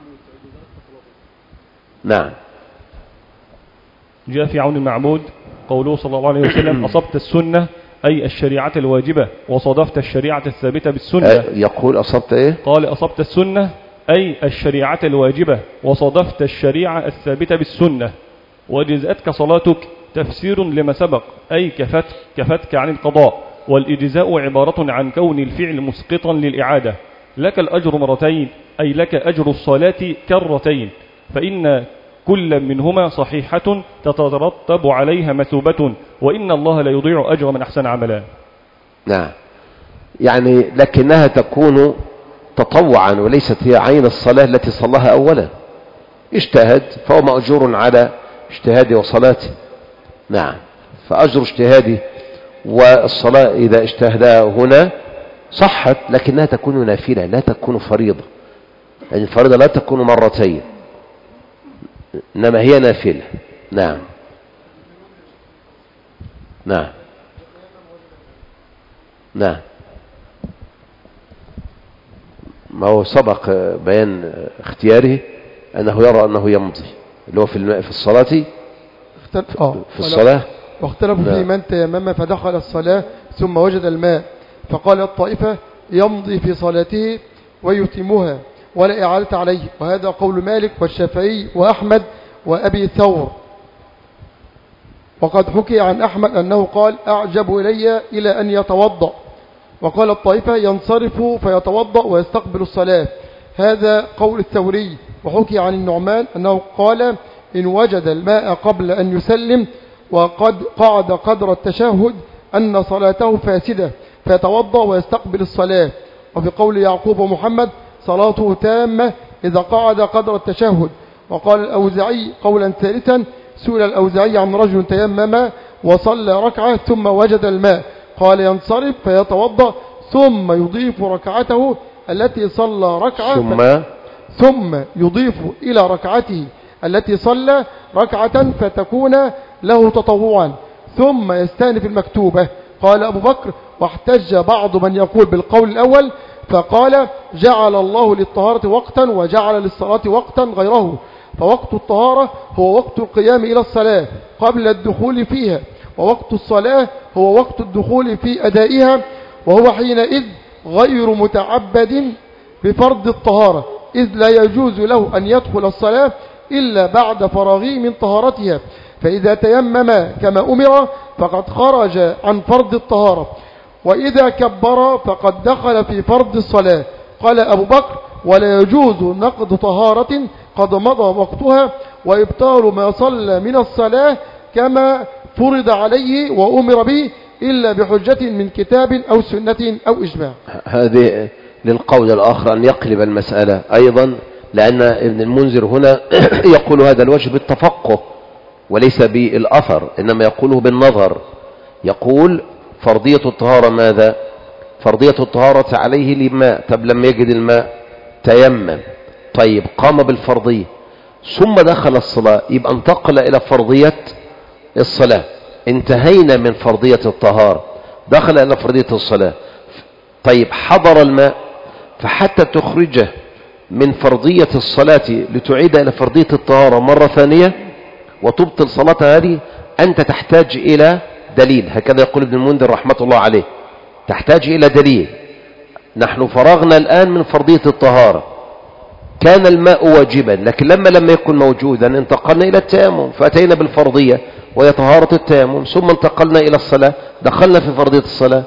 نعم. جاء في عون المعبود قوله صلى الله عليه وسلم أصبت السنة أي الشريعة الواجبة وصادفت الشريعة الثابتة بالسنة. يقول أصبت إيه؟ قال أصبت السنة أي الشريعة الواجبة وصادفت الشريعة الثابتة بالسنة وجزأتك صلاتك تفسير لما سبق أي كفت كفتك عن القضاء والإجزاء عبارة عن كون الفعل مسقطا للإعادة. لك الأجر مرتين أي لك أجر الصلاة كرتين فإن كل منهما صحيحة تترتب عليها مثوبة وإن الله لا يضيع أجر من أحسن عملا. نعم. يعني لكنها تكون تطوعا وليست هي عين الصلاة التي صلاها أولا. اجتهد فهو مأجور على اجتهاده وصلاته. نعم. فأجر اجتهاده والصلاة إذا اجتهدها هنا صحت لكنها تكون نافلة لا تكون فريضة. يعني الفريضة لا تكون مرتين إنما هي نافلة. نعم. نعم. نعم. ما هو سبق بيان اختياره أنه يرى أنه يمضي اللي هو في الماء في الصلاة في الصلاة. واختلفوا في من تيمم فدخل الصلاة ثم وجد الماء فقال الطائفة يمضي في صلاته ويتمها ولا إعادة عليه وهذا قول مالك والشافعي وأحمد وأبي ثور. وقد حكي عن أحمد أنه قال أعجب إلي إلى أن يتوضأ وقال الطائفة ينصرف فيتوضأ ويستقبل الصلاة. هذا قول الثوري. وحكي عن النعمان أنه قال إن وجد الماء قبل أن يسلم وقد قعد قدر التشهد أن صلاته فاسدة فيتوضأ ويستقبل الصلاة. وفي قول يعقوب ومحمد صلاته تامة إذا قعد قدر التشهد. وقال الأوزعي قولا ثالثا سئل الأوزعي عن رجل تيمم وصلى ركعة ثم وجد الماء قال ينصرف فيتوضأ ثم يضيف ركعته التي صلى ركعة ثم ثم يضيف إلى ركعته التي صلى ركعة فتكون له تطوعا ثم يستأنف المكتوبة. قال أبو بكر واحتج بعض من يقول بالقول الأول فقال جعل الله للطهارة وقتا وجعل للصلاة وقتا غيره فوقت الطهارة هو وقت القيام إلى الصلاة قبل الدخول فيها ووقت الصلاة هو وقت الدخول في أدائها وهو حينئذ غير متعبد بفرض الطهارة إذ لا يجوز له أن يدخل الصلاة إلا بعد فراغه من طهارتها فإذا تيمم كما أمر فقد خرج عن فرض الطهارة وإذا كبر فقد دخل في فرض الصلاة. قال أبو بكر ولا يجوز نقض طهارة قد مضى وقتها وإبطال ما صلى من الصلاة كما فرض عليه وأمر به إلا بحجة من كتاب أو سنة أو إجماع. هذه للقول الآخر أن يقلب المسألة أيضا لأن ابن المنذر هنا يقول هذا الوجه بالتفقه وليس بالأثر إنما يقوله بالنظر. يقول فرضية الطهارة ماذا؟ فرضية الطهارة عليه للماء. طب لما يجد الماء تيمم طيب قام بالفرضية ثم دخل الصلاة يبقى انتقل إلى فرضية الصلاة. انتهينا من فرضية الطهارة دخل إلى فرضية الصلاة. طيب حضر الماء فحتى تخرجه من فرضية الصلاة لتعيد إلى فرضية الطهارة مرة ثانية وتبطل صلاة هذه أنت تحتاج إلى دليل. هكذا يقول ابن المنذر رحمة الله عليه تحتاج إلى دليل. نحن فرغنا الآن من فرضية الطهارة كان الماء واجبا لكن لما لم يكن موجودا انتقلنا إلى التيمم فأتينا بالفرضية وهي طهارة التيمم ثم انتقلنا إلى الصلاة دخلنا في فرضية الصلاة.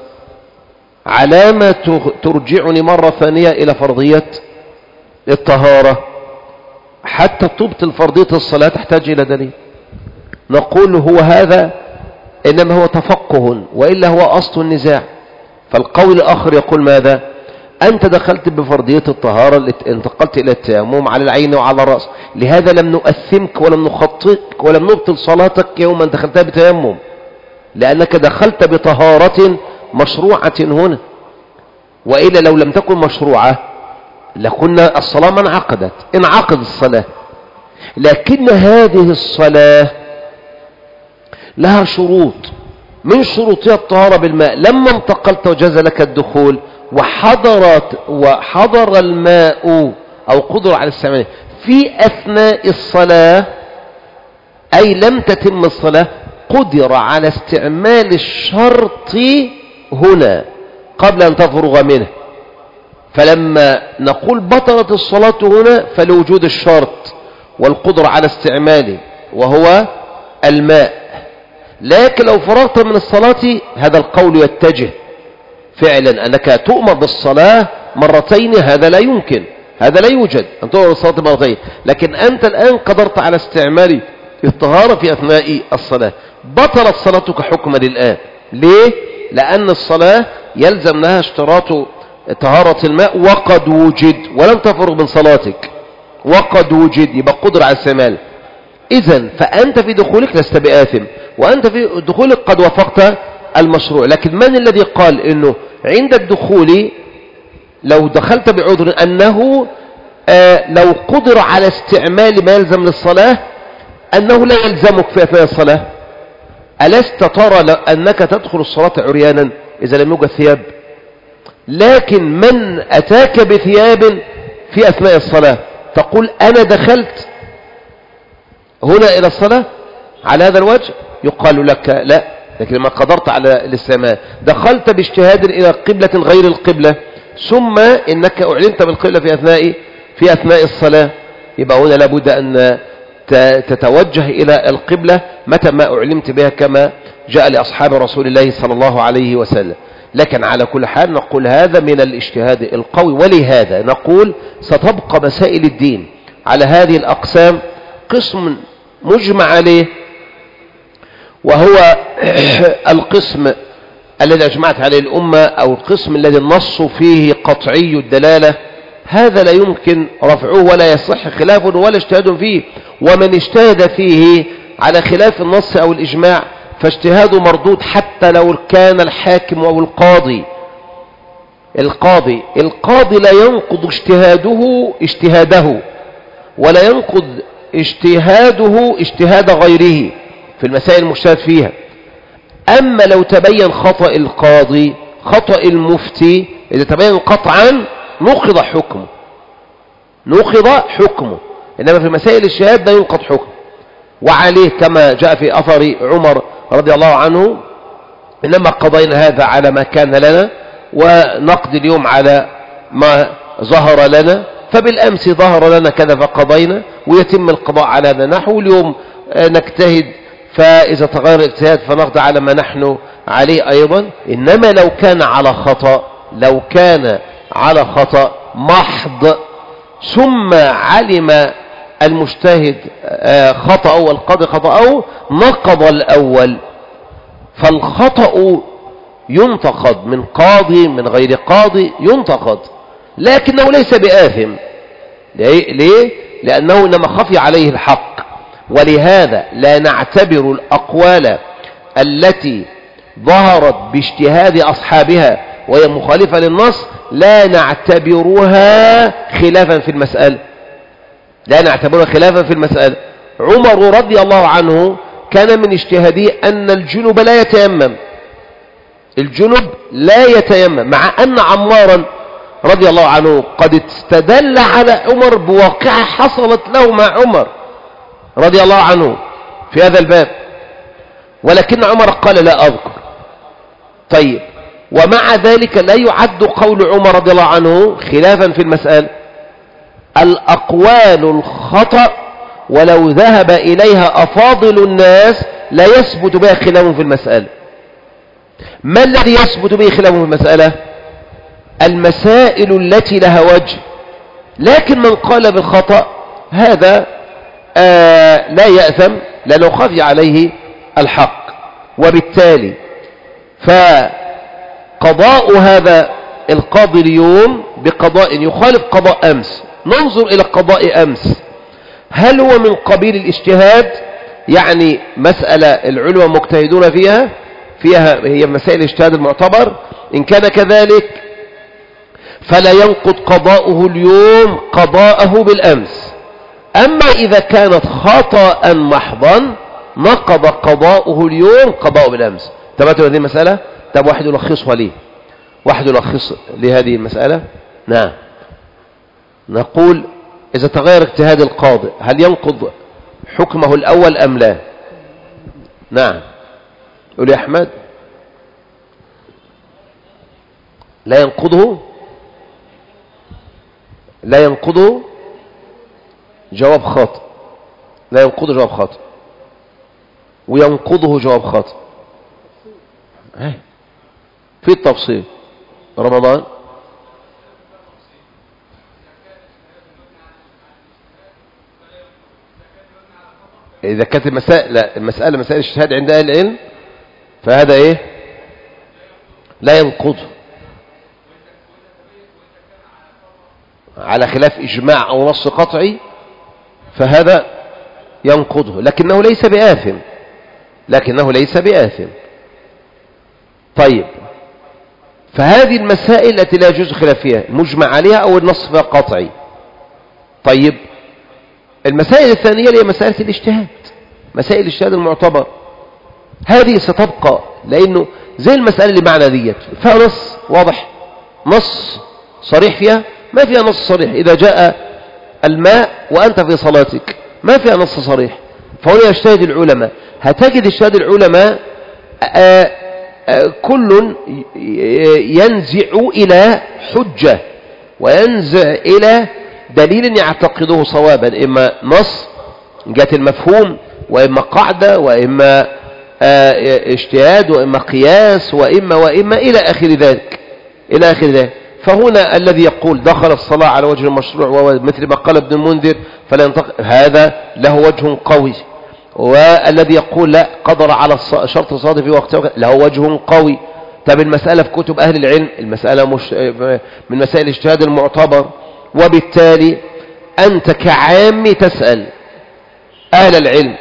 علامة ترجعني مرة ثانية إلى فرضية الطهارة حتى تبطل فرضية الصلاة تحتاج إلى دليل. نقول هو هذا إنما هو تفقه وإلا هو أصل النزاع. فالقول الآخر يقول ماذا؟ أنت دخلت بفرضية الطهارة اللي انتقلت إلى التيمم على العين وعلى الرأس، لهذا لم نؤثمك ولم نخطئك ولم نبطل صلاتك يوما دخلتها بتيمم، لأنك دخلت بطهارة مشروعة هنا، وإلا لو لم تكن مشروعة لكنا الصلاة ما انعقدت، انعقد الصلاة. لكن هذه الصلاة لها شروط، من شروطها الطهارة بالماء. لما انتقلت وجاز لك الدخول وحضرت وحضر الماء أو قدر على استعماله في أثناء الصلاة، أي لم تتم الصلاة، قدر على استعمال الشرط هنا قبل أن تفرغ منه. فلما نقول بطلت الصلاة هنا فلوجود الشرط والقدرة على استعماله وهو الماء. لكن لو فرغت من الصلاة هذا القول يتجه فعلا أنك تؤمر بالصلاة مرتين، هذا لا يمكن، هذا لا يوجد أن تؤمر بالصلاة مرتين. لكن أنت الآن قدرت على استعمال الطهارة في أثناء الصلاة، بطلت صلاتك حكما الآن. ليه؟ لأن الصلاة يلزم لها اشتراط طهارة الماء وقد وجد، ولم تفرغ من صلاتك وقد وجد، يبقى قدر على استعمال. إذن فأنت في دخولك لست بآثم، وأنت في دخولك قد وافقت المشروع. لكن من الذي قال إنه عند الدخول لو دخلت بعذر أنه آه لو قدر على استعمال ما يلزم للصلاة أنه لا يلزمك في أثناء الصلاة؟ ألست ترى أنك تدخل الصلاة عريانا إذا لم يوجد ثياب؟ لكن من أتاك بثياب في أثناء الصلاة تقول أنا دخلت هنا إلى الصلاة على هذا الوجه؟ يقال لك لا، لكن ما قدرت على الاستعمال، دخلت باجتهاد إلى قبلة غير القبلة، ثم إنك أعلنت بالقبلة في أثناء في أثناء الصلاة، يبقى هنا لابد أن تتوجه إلى القبلة متى ما أعلمت بها كما جاء لأصحاب رسول الله صلى الله عليه وسلم. لكن على كل حال نقول هذا من الاجتهاد القوي، ولهذا نقول ستبقى مسائل الدين على هذه الأقسام. قسم مجمع عليه وهو القسم الذي أجمعت عليه الأمة، أو القسم الذي النص فيه قطعي الدلالة، هذا لا يمكن رفعه ولا يصح خلافه ولا اجتهاد فيه. ومن اجتهد فيه على خلاف النص أو الإجماع فاجتهاده مردود، حتى لو كان الحاكم أو القاضي القاضي القاضي لا ينقض اجتهاده اجتهاده ولا ينقض اجتهاده اجتهاد غيره في المسائل المجتهد فيها. أما لو تبين خطأ القاضي خطأ المفتي، إذا تبين قطعا نقض حكمه نقض حكمه إنما في مسائل الشهاد لا ينقض حكمه. وعليه كما جاء في أثر عمر رضي الله عنه، إنما قضينا هذا على ما كان لنا ونقضي اليوم على ما ظهر لنا، فبالأمس ظهر لنا كذا فقضينا، ويتم القضاء على هذا نحو. اليوم نجتهد، فإذا تغير الاجتهاد فنقضي على ما نحن عليه أيضا. إنما لو كان على خطأ لو كان على خطأ محض ثم علم المجتهد خطأه والقاضي خطأه نقض الأول، فالخطأ ينتقد من قاضي من غير قاضي ينتقد، لكنه ليس بآثم. ليه؟ لأنه إنما خفي عليه الحق. ولهذا لا نعتبر الأقوال التي ظهرت باجتهاد أصحابها وهي مخالفة للنص لا نعتبرها خلافا في المسألة لا نعتبرها خلافا في المسألة. عمر رضي الله عنه كان من اجتهاده أن الجنب لا يتيمم الجنب لا يتيمم مع أن عمارا رضي الله عنه قد استدل على عمر بواقعة حصلت له مع عمر رضي الله عنه في هذا الباب، ولكن عمر قال لا أذكر. طيب، ومع ذلك لا يعد قول عمر رضي الله عنه خلافا في المسألة. الأقوال الخطأ ولو ذهب إليها أفاضل الناس لا يثبت بها خلاف في المسألة. ما الذي يثبت به خلاف في المسألة؟ المسائل التي لها وجه. لكن من قال بالخطأ هذا آه لا يأثم لأنه خفي عليه الحق. وبالتالي قضاء هذا القاضي اليوم بقضاء يخالف قضاء أمس، ننظر إلى قضاء أمس هل هو من قبيل الاجتهاد؟ يعني مسألة العلماء مجتهدون فيها فيها هي مسائل الاجتهاد المعتبر، إن كان كذلك فلا ينقض قضاؤه اليوم قضاءه بالأمس. أما إذا كانت خطأ محضا نقض قضاؤه اليوم قضاءه بالأمس. تبعتوا هذه المسألة؟ طب واحد يلخصها لي، واحد يلخص لهذه المسألة. نعم، نقول إذا تغير اجتهاد القاضي هل ينقض حكمه الأول أم لا؟ نعم، قول يا أحمد. لا ينقضه، لا ينقضه، جواب خاطئ. لا ينقضه جواب خاطئ، وينقضه جواب خاطئ. في التفصيل رمضان إذا كانت المسألة المسألة مسائل الاجتهاد عند أهل العلم فهذا إيه؟ لا ينقضه على خلاف إجماع أو نص قطعي، فهذا ينقضه، لكنه ليس بآثم، لكنه ليس بآثم. طيب، فهذه المسائل التي لا يجوز خلاف فيها مجمع عليها أو النص فيها قطعي. طيب، المسائل الثانية اللي هي مسائل الاجتهاد، مسائل الاجتهاد المعتبر، هذه ستبقى، لأنه زي المسألة اللي معنا ديت فيها نص واضح، نص صريح فيها، ما فيها نص صريح. إذا جاء الماء وأنت في صلاتك ما فيها نص صريح، فهنا يجتهد العلماء. هتجد اجتهاد العلماء آآ آآ كل ينزع إلى حجة وينزع إلى دليل يعتقده صوابا، إما نص جات المفهوم، وإما قاعدة، وإما اجتهاد، وإما قياس، وإما وإما إلى آخر ذلك إلى آخر ذلك. فهنا الذي يقول دخل الصلاة على وجه المشروع وهو مثل ما قال ابن المنذر فلا ينطق، هذا له وجه قوي. والذي يقول لا قدر على شرط الصلاة في وقتها له وجه قوي. طب المسألة في كتب أهل العلم المسألة مش من مسائل الاجتهاد المعتبر، وبالتالي أنت كعام تسأل أهل العلم،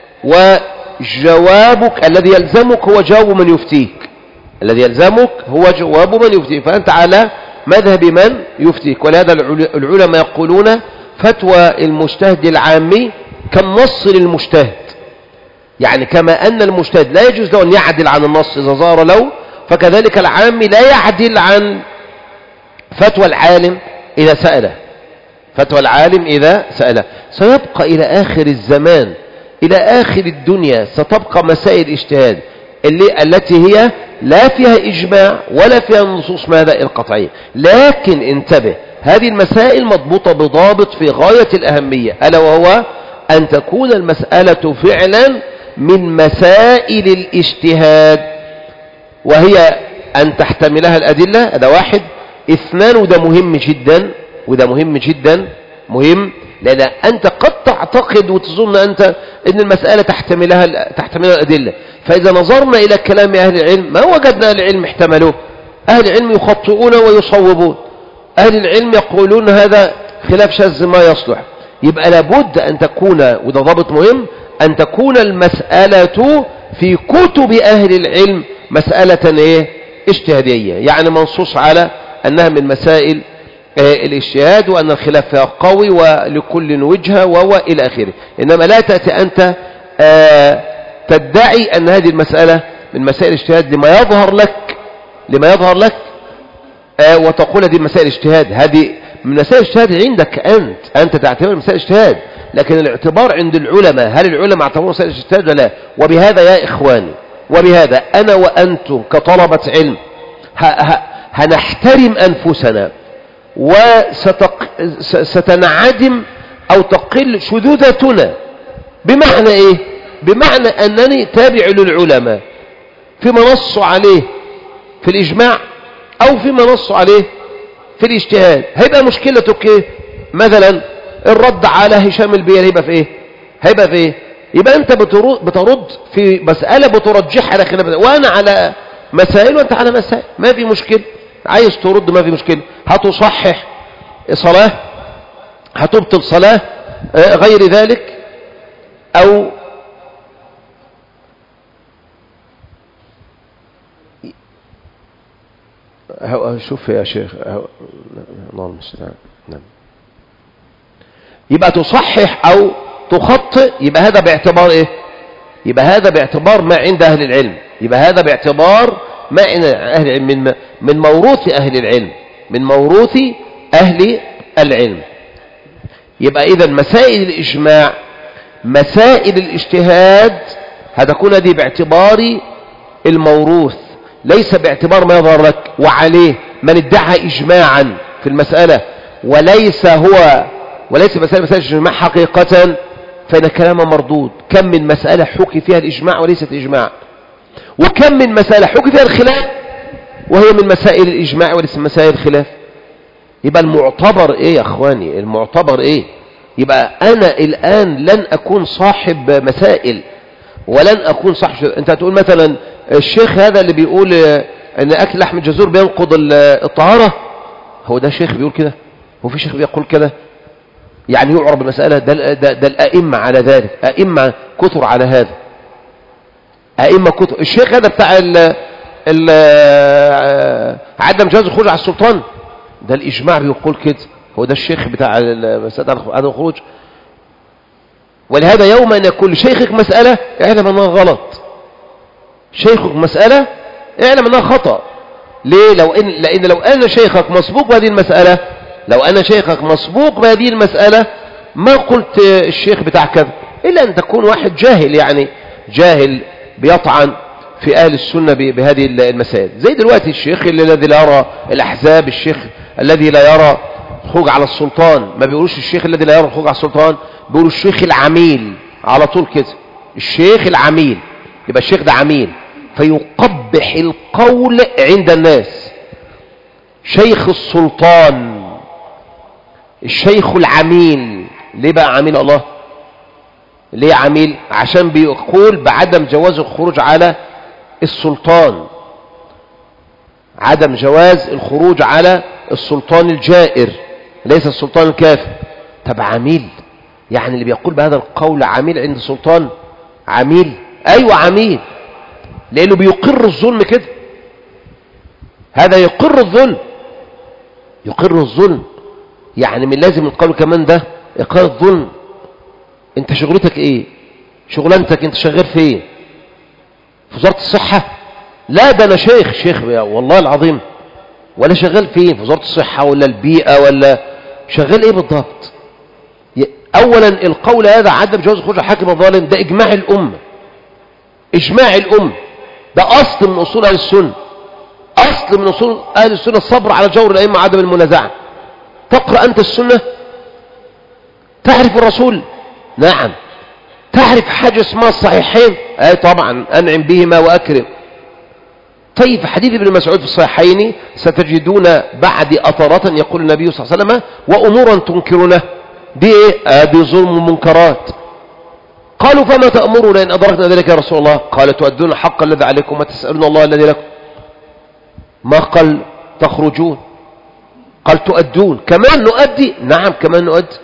وجوابك الذي يلزمك هو جواب من يفتيك، الذي يلزمك هو جواب من يفتيك، فأنت على مذهب من يفتيك. ولهذا العلماء يقولون فتوى المجتهد العامي كالنص للمجتهد، يعني كما أن المجتهد لا يجوز له أن يعدل عن النص إذا ظهر له، فكذلك العامي لا يعدل عن فتوى العالم إذا سأله، فتوى العالم إذا سأله. سيبقى إلى آخر الزمان، إلى آخر الدنيا ستبقى مسائل اجتهاد اللي التي هي لا فيها إجماع ولا فيها النصوص ماذا القطعية. لكن انتبه، هذه المسائل مضبوطة بضابط في غاية الأهمية، ألا وهو أن تكون المسألة فعلا من مسائل الاجتهاد، وهي أن تحتملها الأدلة. هذا واحد. اثنان، وده مهم جدا، وده مهم جدا مهم، لأن أنت قد تعتقد وتظن أنت أن المسألة تحتملها تحتملها الأدلة، فإذا نظرنا إلى كلام أهل العلم ما وجدنا أهل العلم احتملوه. أهل العلم يخطئون ويصوبون، أهل العلم يقولون هذا خلاف شاذ ما يصلح. يبقى لابد أن تكون، وده ضابط مهم، أن تكون المسألة في كتب أهل العلم مسألة إيه؟ اجتهادية، يعني منصوص على أنها من مسائل الاجتهاد، وأن الخلاف فيها قوي ولكل وجهة وهو إلى آخره. إنما لا تأتي أنت تدعي أن هذه المسألة من مسائل الاجتهاد لما يظهر لك لما يظهر لك وتقول هذه مسائل اجتهاد. هذه من مسائل الاجتهاد عندك أنت أنت تعتبر مسائل اجتهاد، لكن الاعتبار عند العلماء، هل العلماء اعتبروا مسائل اجتهاد ولا لا؟ وبهذا يا إخواني، وبهذا أنا وأنتم كطلبة علم هنحترم أنفسنا، وستنعدم أو تقل شذوذتنا. بمعنى إيه؟ بمعنى أنني تابع للعلماء فيما نصوا عليه في الإجماع أو فيما نصوا عليه في الاجتهاد. هيبقى مشكلتك إيه؟ مثلا الرد على هشام البيل هيبقى في إيه؟ هيبقى في إيه؟ يبقى أنت بترد في مسألة بترجحها على خلاف، وأنا على مسائل وانت على مسائل، ما في مشكلة. عايز ترد ما في مشكلة. هتصحح صلاة، هتبطل صلاة، غير ذلك، او شوف يا شيخ الله المستعان. نعم. يبقى تصحح او تخطئ، يبقى هذا باعتبار ايه؟ يبقى هذا باعتبار ما عند اهل العلم، يبقى هذا باعتبار ما عند اهل العلم، من من موروث اهل العلم، من موروث اهل العلم. يبقى اذا مسائل الاجماع، مسائل الاجتهاد، هتكون هذه باعتبار الموروث، ليس باعتبار ما يظهر لك. وعليه من ادعى اجماعا في المسألة وليس هو وليس مسألة مسألة الاجماع حقيقة، فإن كلام مردود. كم من مسألة حكي فيها الإجماع وليست إجماع، وكم من مسألة حكي فيها الخلاف وهي من مسائل الإجماع وليس مسائل الخلاف. يبقى المعتبر إيه يا أخواني؟ المعتبر إيه؟ يبقى أنا الآن لن أكون صاحب مسائل ولن أكون صاحب. أنت هتقول مثلا الشيخ هذا اللي بيقول أن أكل لحم الجزور بينقض الطهارة، هو ده شيخ بيقول كده؟ هو في شيخ بيقول كده؟ يعني يعرب المسألة ده, ده, ده الأئمة على ذلك، أئمة كثر على هذا، أئمة كثر. الشيخ هذا بتاع ال ال عدم جواز الخروج على السلطان، ده الإجماع بيقول كده، هو ده الشيخ بتاع مسألة عدم الخروج. ولهذا يوم أن يقول شيخك مسألة اعلم أنها غلط، شيخك مسألة اعلم أنها خطأ. ليه؟ لو إن لأن لو أن شيخك مسبوق بهذه المسألة، لو أنا شيخك مسبوق بهذه المسألة ما قلت الشيخ بتاع كذا، إلا أن تكون واحد جاهل، يعني جاهل بيطعن في أهل السنة بهذه المسائل. زي دلوقتي الشيخ الذي لا يرى الأحزاب، الشيخ الذي لا يرى الخروج على السلطان، ما بيقولوش الشيخ الذي لا يرى الخروج على السلطان، بيقولوا الشيخ العميل على طول كده، الشيخ العميل. يبقى الشيخ ده عميل، فيقبح القول عند الناس. شيخ السلطان، الشيخ العميل. ليه بقى عميل الله؟ ليه عميل؟ عشان بيقول بعدم جواز الخروج على السلطان، عدم جواز الخروج على السلطان الجائر، ليس السلطان الكافر. طب عميل يعني اللي بيقول بهذا القول عميل عند السلطان؟ عميل؟ ايوه عميل، لانه بيقر الظلم كده. هذا يقر الظلم، يقر الظلم. يعني من لازم القول كمان ده إقرار الظلم. انت شغلتك ايه؟ شغلانتك انت شغال في ايه؟ في وزارة الصحة؟ لا ده انا شيخ شيخ والله العظيم. ولا شغال في ايه؟ في وزارة الصحة ولا البيئة ولا شغال ايه بالضبط؟ اولا القول هذا عدم جواز خروج الحاكم الظالم، ده اجماع الامة، اجماع الامة، ده اصل من اصول اهل السنة، اصل من اصول اهل السنة الصبر على جور الائمة عدم المنازعة. تقرأ أنت السنة؟ تعرف الرسول؟ نعم. تعرف حاجة اسمها الصحيحين؟ أي طبعا، أنعم بهما وأكرم. طيب في حديث ابن مسعود في الصحيحين ستجدون بعد أثرة يقول النبي صلى الله عليه وسلم وأمورا تنكرونه، دي إيه؟ دي ظلم ومنكرات. قالوا فما تأمرون إن أدركنا ذلك يا رسول الله؟ قال تؤدون الحق الذي عليكم وتسألون الله الذي لكم. ما قال تخرجون، قال تؤدون. كمان نؤدي؟ نعم كمان نؤدي.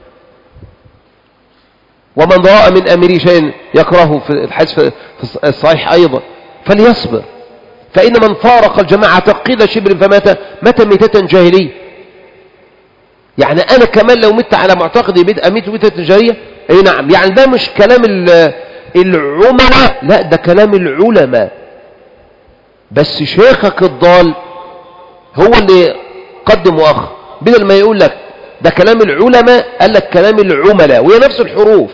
ومن رأى من أمره شيء يكرهه في الحديث في الصحيح أيضا فليصبر، فإن من فارق الجماعة قيل شبر فمات مات ميتة جاهلية. يعني أنا كمان لو مت على معتقدي أميت ميتة جاهلية؟ أي نعم. يعني ده مش كلام العملاء، لا ده كلام العلماء. بس شيخك الضال هو اللي قدم وأخر، بدل ما يقول لك ده كلام العلماء قال لك كلام العملاء، وهي نفس الحروف،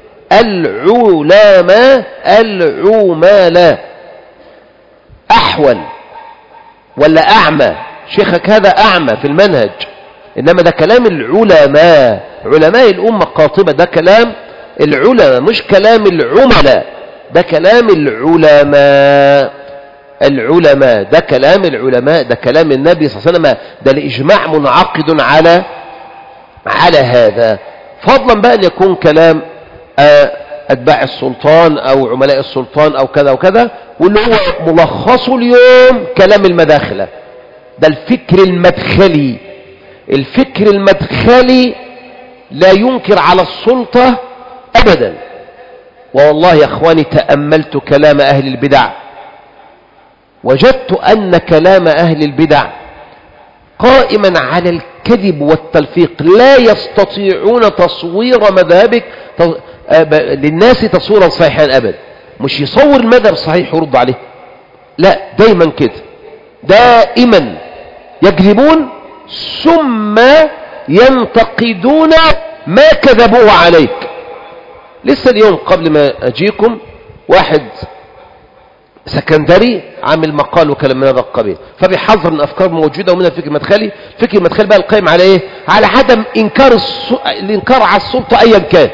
العلماء العملاء. أحول ولا أعمى؟ شيخك هذا أعمى في المنهج، إنما ده كلام العلماء، علماء الأمة القاطبة، ده كلام العلماء مش كلام العملاء، ده كلام العلماء. العلماء ده كلام العلماء، ده كلام النبي صلى الله عليه وسلم، ده الإجماع منعقد على على هذا. فضلا بقى أن يكون كلام أتباع السلطان أو عملاء السلطان أو كذا وكذا، واللي هو ملخصه اليوم كلام المداخلة. ده الفكر المدخلي. الفكر المدخلي لا ينكر على السلطة أبدا. والله يا أخواني تأملت كلام أهل البدع، وجدت أن كلام أهل البدع قائما على الكذب والتلفيق. لا يستطيعون تصوير مذهبك للناس تصويرا صحيحا أبدا. مش يصور المذهب الصحيح ويرد عليه، لا، دايما كده، دائما يكذبون ثم ينتقدون ما كذبوه عليك. لسه اليوم قبل ما أجيكم واحد سكندري عامل مقال وكلام من هذا القبيل، فبيحذر من أفكار موجودة ومن الفكر المدخلي. الفكر المدخلي بقى القائم على إيه؟ على عدم إنكار الس... الإنكار على السلطة أيا كان.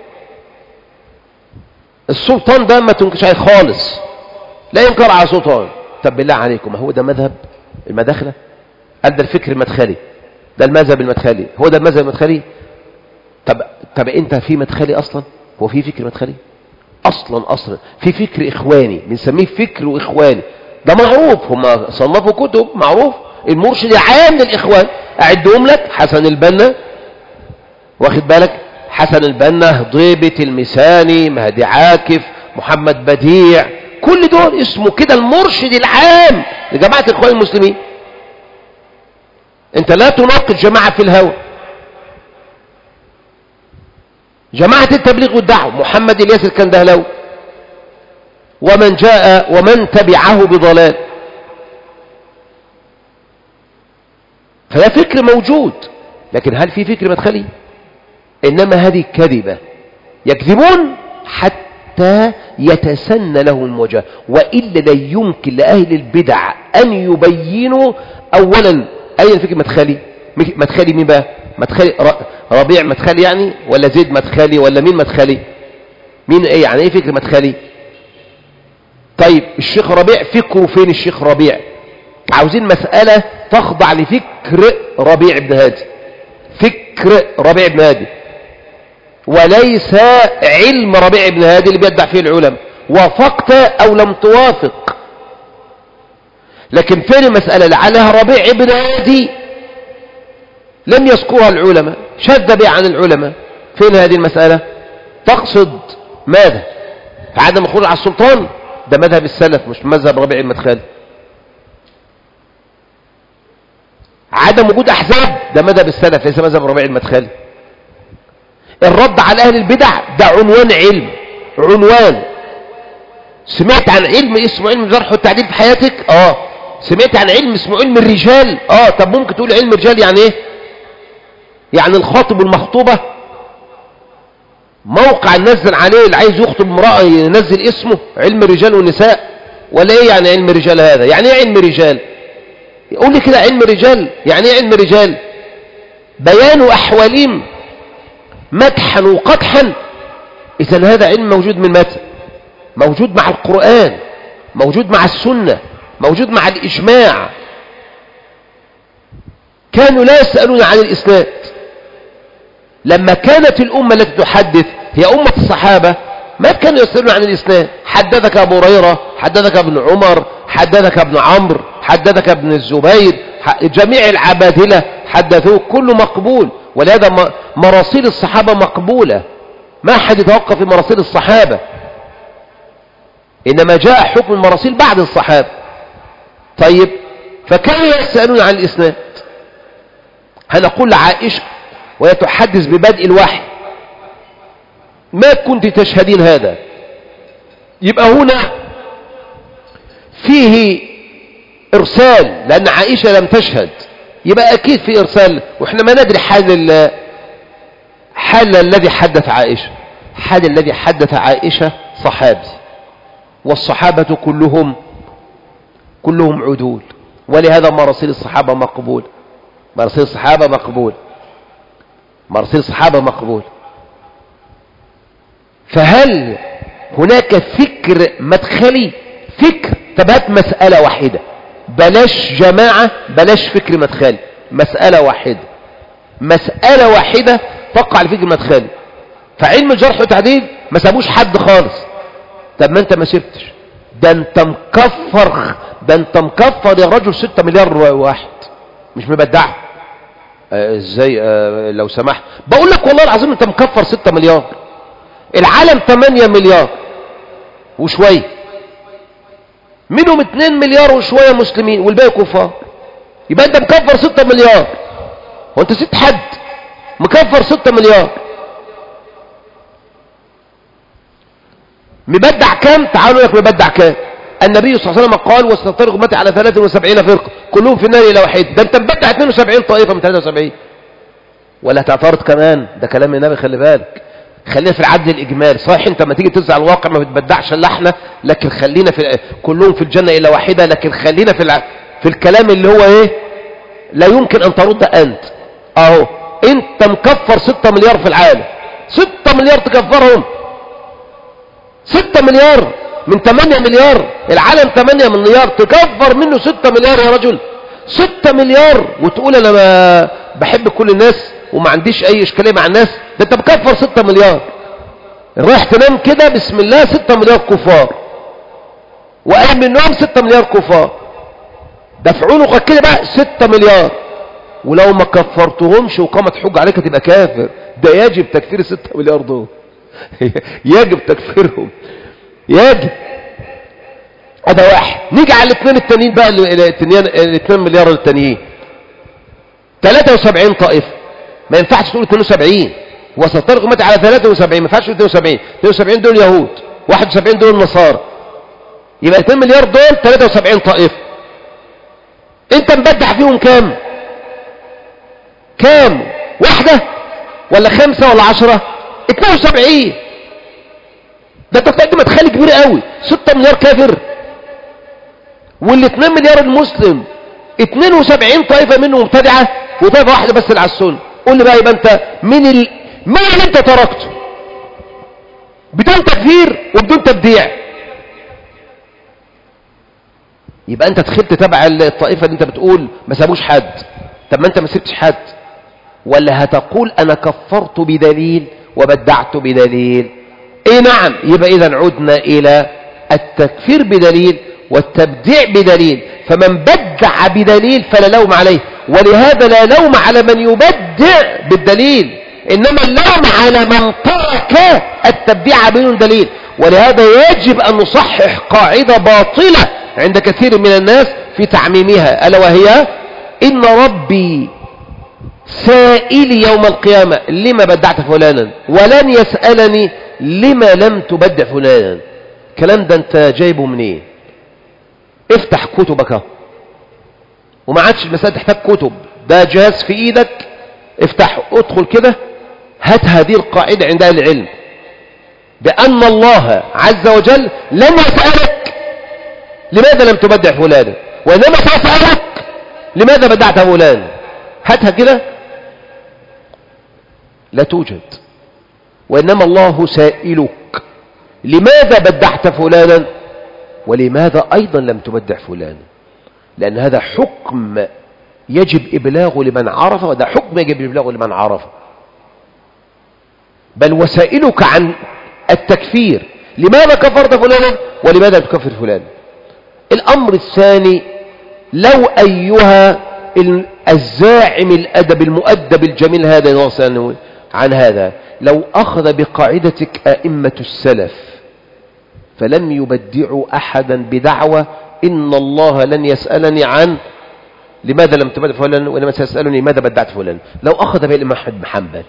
السلطان ده ما تنكرش عليه خالص، لا ينكر على السلطان. طب بالله عليكم، هو ده مذهب المداخلة؟ قال ده الفكر المدخلي، ده المذهب المدخلي، هو ده المذهب المدخلي؟ طب طب انت في مدخلي اصلا؟ هو في فكر مدخلي اصلا؟ اصلا في فكر اخواني بنسميه فكر اخواني، ده معروف، هم صنفوا كتب معروف، المرشد العام للاخوان. اعدهم لك: حسن البنا، واخد بالك، حسن البنا، ضيبة، المساني، مهدي عاكف، محمد بديع، كل دول اسمه كده المرشد العام لجماعة الاخوان المسلمين. انت لا تناقض جماعة في الهوى. جماعة التبليغ والدعوة محمد الياس الكندهلاوي ومن جاء ومن تبعه بضلال. فده فكر موجود، لكن هل في فكر مدخلي؟ إنما هذه كذبة، يكذبون حتى يتسنى لهم المواجهة، وإلا لا يمكن لأهل البدع أن يبينوا أولا أي الفكر مدخلي. مدخلي مين بقى؟ مدخلي ربيع مدخلي يعني، ولا زيد مدخلي، ولا مين مدخلي؟ مين ايه يعني ايه فكر مدخلي؟ طيب الشيخ ربيع فكره فين؟ الشيخ ربيع عاوزين مسألة تخضع لفكر ربيع بن هادي، فكر ربيع بن هادي، وليس علم ربيع بن هادي اللي بيدع فيه العلماء. وافقت او لم توافق، لكن فين المسألة اللي عليها ربيع بن هادي لم يذكرها العلماء، شذ بها عن العلماء؟ فين هذه المسألة؟ تقصد ماذا؟ عدم الخروج على السلطان؟ ده مذهب السلف مش مذهب ربيع المدخلي. عدم وجود أحزاب؟ ده مذهب السلف ليس مذهب ربيع المدخلي. الرد على أهل البدع ده عنوان علم، عنوان. سمعت عن علم اسمه علم الجرح والتعديل في حياتك؟ اه. سمعت عن علم اسمه علم الرجال؟ اه. طب ممكن تقول علم الرجال يعني ايه؟ يعني الخاطب والمخطوبة، موقع نزل عليه اللي عايز يخطب امرأة ينزل اسمه علم الرجال والنساء، ولا ايه يعني علم الرجال هذا؟ يعني ايه علم الرجال؟ يقول لي كده علم الرجال يعني ايه علم الرجال؟ بيان احوالهم مدحا وقدحا. اذا هذا علم موجود من متى؟ موجود مع القرآن، موجود مع السنة، موجود مع الإجماع. كانوا لا يسألون عن الإسناد. لما كانت الأمة التي تحدث هي أمة الصحابة ما كانوا يسألون عن الإسناد. حدثك أبو هريرة، حدثك ابن عمر، حدثك ابن عمرو، حدثك ابن الزبير، جميع العبادلة حدثوه، كله مقبول. ولهذا مراسيل الصحابة مقبولة، ما حد يتوقف في مراسيل الصحابة، إنما جاء حكم المراسيل بعد الصحابة. طيب فكانوا يسألون عن الإسناد. هنقول لعائشة وهي تحدث ببدء الوحي: ما كنت تشهدين هذا؟ يبقى هنا فيه إرسال، لأن عائشة لم تشهد، يبقى أكيد في إرسال. وإحنا ما ندري حال حال الذي حدث عائشة. حال الذي حدث عائشة صحابي، والصحابة كلهم كلهم عدول، ولهذا مراسيل الصحابة مقبول. مراسيل الصحابة مقبول، مراسيل الصحابة مقبول. فهل هناك فكر مدخلي؟ فكر تبات مسألة واحدة، بلاش جماعة، بلاش فكر مدخلي، مسألة واحدة، مسألة واحدة تقع الفكر المدخلي. فعلم الجرح والتعديل ما سابوش حد خالص. طب ما انت ما سبتش، ده انت مكفر، ده انت مكفر يا رجل ستة مليار واحد مش مبدعه. آه ازاي؟ آه لو سمحت بقول لك والله العظيم انت مكفر ستة مليار. العالم ثمانية مليار وشويه، منهم اتنين مليار وشويه مسلمين والباقي كفار. يبقى انت مكفر ستة مليار، وانت ست حد مكفر ستة مليار. مبدع كام؟ تعالوا لك مبدع كام. النبي صلى الله عليه وسلم قال وستفترق امتي على ثلاث وسبعين فرقه كلهم في النار الا واحد. ده انت مبدع اثنين وسبعين طائفه من ثلاثة وسبعين. ولا تعترض كمان، ده كلام النبي، خلي بالك. خلينا في العدل الاجمالي. صحيح انت لما تيجي تنزع الواقع ما بتبدعش الا احنا، لكن خلينا في كلهم في الجنه الا واحده، لكن خلينا في الع... في الكلام اللي هو ايه لا يمكن ان ترد انت. اهو انت مكفر ستة مليار في العالم، ستة مليار تكفرهم، ستة مليار من ثمانية مليار. العالم ثمانية مليار تكفر منه ستة مليار يا رجل. ستة مليار وتقول انا ما بحب كل الناس وما عنديش اي اشكاليه مع الناس. ده انت مكفر ستة مليار. رايح تنام كده بسم الله ستة مليار كفار، وقايم من النوم ستة مليار كفار. ده في عنقك كده بقى ستة مليار. ولو ما كفرتهمش وقامت حج عليك تبقى كافر. ده يجب تكفير ستة مليار دول. يجب تكفيرهم، يجب. هذا واحد. نيجي على الاثنين التانيين بقى، الاثنين مليار التانيين ثلاثة وسبعين طائفة. ما ينفعش تقول اثنين وسبعين، وستفترق امتي على ثلاثة وسبعين. ما ينفعش تقول اثنين وسبعين. اثنين وسبعين دول يهود، واحد وسبعين دول نصارى. يبقى اثنين مليار دول ثلاثة وسبعين طائفة. انت مبدع فيهم كام؟ كام؟ واحدة ولا خمسة ولا عشرة؟ اثنين وسبعين. ده انت بتقدم مدخل كبير قوي. ستة مليار كافر، والاثنين مليار المسلم اثنين وسبعين طائفة منهم مبتدعة وطائفة واحدة بس اللي على السنة. قول لي بقى، يبقى انت مين ال... مين اللي انت تركته بدون تكفير وبدون تبديع؟ يبقى انت دخلت تبع الطائفة اللي انت بتقول ما سابوش حد. طب ما انت ما سبتش حد. ولا هتقول انا كفرت بدليل وبدعت بدليل؟ ايه نعم. يبقى اذا عدنا الى التكفير بدليل والتبديع بدليل. فمن بدع بدليل فلا لوم عليه، ولهذا لا لوم على من يبدع بالدليل، انما اللوم على من ترك التبديع بدون دليل. ولهذا يجب ان نصحح قاعدة باطلة عند كثير من الناس في تعميمها، الا وهي ان ربي سائلي يوم القيامة لما بدعت فلانا ولن يسألني لما لم تبدع فلانا. الكلام ده انت جايبه منين؟ افتح كتبك، وما عادش المسألة تحتاج كتب، ده جهاز في ايدك، افتحه ادخل كده، هات هذه القاعدة عند اهل العلم بأن الله عز وجل لن يسألك لماذا لم تبدع فلانا، وإنما سيسألك لماذا بدعت فلانا. هاتها كده، لا توجد. وإنما الله سائلك لماذا بدعت فلانا ولماذا أيضا لم تبدع فلانا، لأن هذا حكم يجب إبلاغه لمن عرف، وهذا حكم يجب إبلاغه لمن عرف. بل وسائلك عن التكفير لماذا كفرت فلانا ولماذا تكفر فلانا. الأمر الثاني، لو أيها الزاعم الأدب المؤدب الجميل هذا يوصل عن هذا، لو أخذ بقاعدتك أئمة السلف فلم يبدعوا أحدا بدعوة إن الله لن يسألني عن لماذا لم تبدع فلان وإنما سيسألني لماذا بدعت فلان. لو أخذ به الإمام أحمد بن حنبل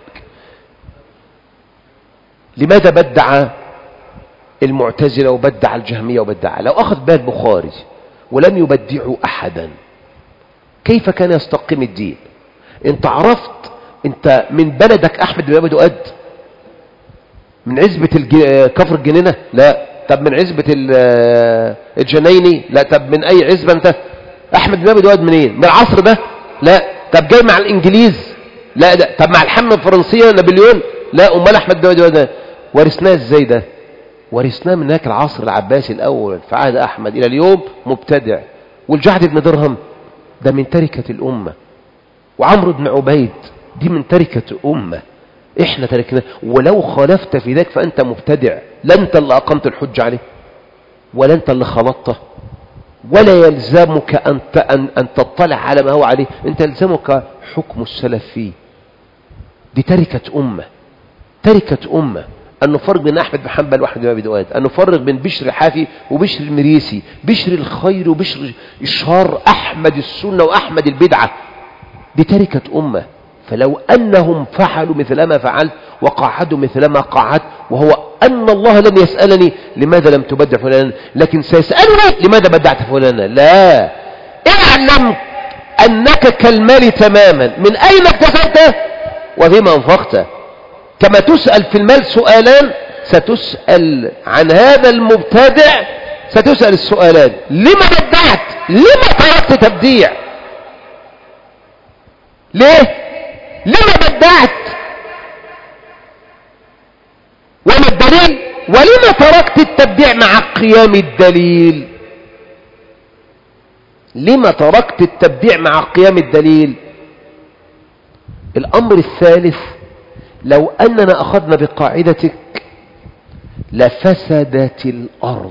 لماذا بدع المعتزلة وبدع الجهمية وبدع، لو أخذ به البخاري ولم يبدعوا أحدا، كيف كان يستقيم الدين؟ انت عرفت انت من بلدك أحمد بن أبي دؤاد من عزبة الج... كفر الجنينة؟ لا. طب من عزبة الجنيني؟ لا. طب من أي عزبة انت؟ أحمد بن أبي دؤاد منين؟ من العصر ده؟ لا. طب جاي مع الإنجليز؟ لا. ده. طب مع الحملة الفرنسية نابليون؟ لا. أمال أحمد بن أبي دؤاد ورثناه ازاي ده؟ ورثناه من هناك العصر العباسي الأول في عهد أحمد إلى اليوم مبتدع. والجعد بن درهم ده من تركة الأمة، وعمرو بن عبيد دي من تركة الأمة. احنا تركناه، ولو خالفت في ذلك فأنت مبتدع، لا أنت اللي أقمت الحج عليه ولا أنت اللي خلطته، ولا يلزمك أن أن أن تطلع على ما هو عليه، أنت يلزمك حكم السلف فيه. دي تركة أمة، تركة أمة. أن نفرق بين أحمد بن حنبل وأحمد بن دواد، أن نفرق بين بشر حافي وبشر المريسي، بشر الخير وبشر الشر، أحمد السنة وأحمد البدعة. دي تركة أمة. فلو أنهم فعلوا مثل ما فعلت وقعدوا مثل ما قعدت، وهو أن الله لم يسألني لماذا لم تبدع فلانا، لكن سيسألني لماذا بدعت فلانا. لا، اعلم أنك كالمال تماما، من أين اكتسبته وفيما أنفقته. كما تسأل في المال سؤالان، ستسأل عن هذا المبتدع، ستسأل السؤالان: لما بدعت؟ لما تركت تبديع؟ ليه؟ لما بدعت؟ وما الدليل؟ ولما تركت التبديع مع قيام الدليل؟ لما تركت التبديع مع قيام الدليل؟ الأمر الثالث: لو أننا أخذنا بقاعدتك لفسدت الأرض.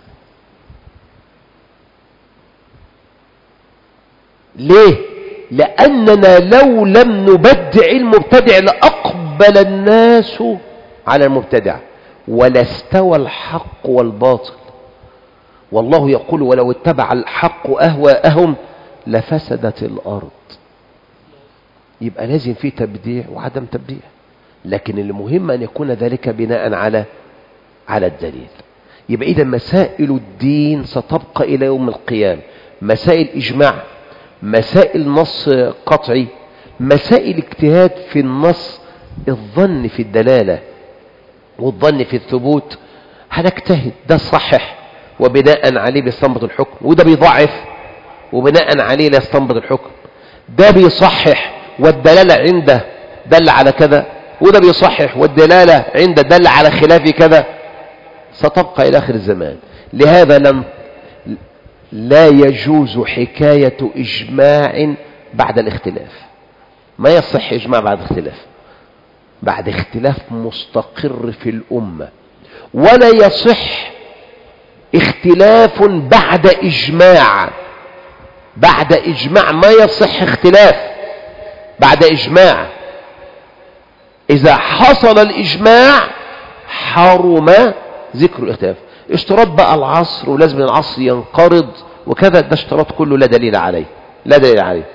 ليه؟ لأننا لو لم نبدع المبتدع لأقبل الناس على المبتدع، ولا استوى الحق والباطل. والله يقول: ولو اتبع الحق أهواءهم لفسدت الأرض. يبقى لازم فيه تبديع وعدم تبديع، لكن المهم أن يكون ذلك بناء على على الدليل. يبقى إذا مسائل الدين ستبقى إلى يوم القيامة، مسائل إجماع، مسائل نص قطعي، مسائل اجتهاد في النص، الظن في الدلالة والظن في الثبوت. هنجتهد، ده صحح وبناء عليه بيستنبط الحكم، وده بيضعف وبناء عليه لا يستنبط الحكم. ده بيصحح والدلالة عنده دل على كذا، وده بيصحح والدلالة عنده دل على خلاف كذا. ستبقى إلى آخر الزمان. لهذا لم لا يجوز حكاية إجماع بعد الاختلاف. ما يصح إجماع بعد اختلاف، بعد اختلاف مستقر في الأمة. ولا يصح اختلاف بعد إجماع. بعد إجماع ما يصح اختلاف بعد إجماع. إذا حصل الإجماع حرم ذكر الاختلاف. اشتراط بقى العصر ولازم العصر ينقرض وكذا، ده اشتراط كله لا دليل عليه، لا دليل عليه.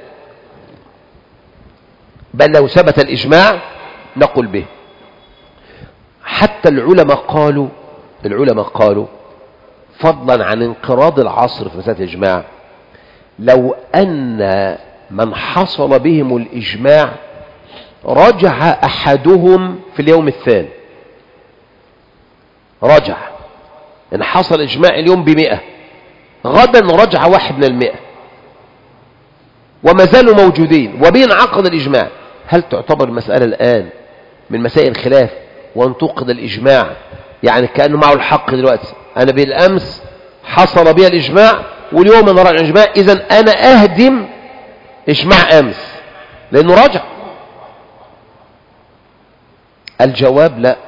بل لو ثبت الإجماع نقول به. حتى العلماء قالوا العلماء قالوا فضلا عن انقراض العصر في مسألة الإجماع، لو أن من حصل بهم الإجماع رجع أحدهم في اليوم الثاني، رجع إن حصل إجماع اليوم بمئة، غدا رجع واحد من المئة وما زالوا موجودين وبين عقد الإجماع، هل تعتبر المسألة الآن من مسائل الخلاف وانتقد الإجماع؟ يعني كأنه معه الحق دلوقتي. أنا بالأمس حصل بي الإجماع واليوم أنا رجع الإجماع، إذن أنا أهدم إجماع أمس لأنه رجع. الجواب لا.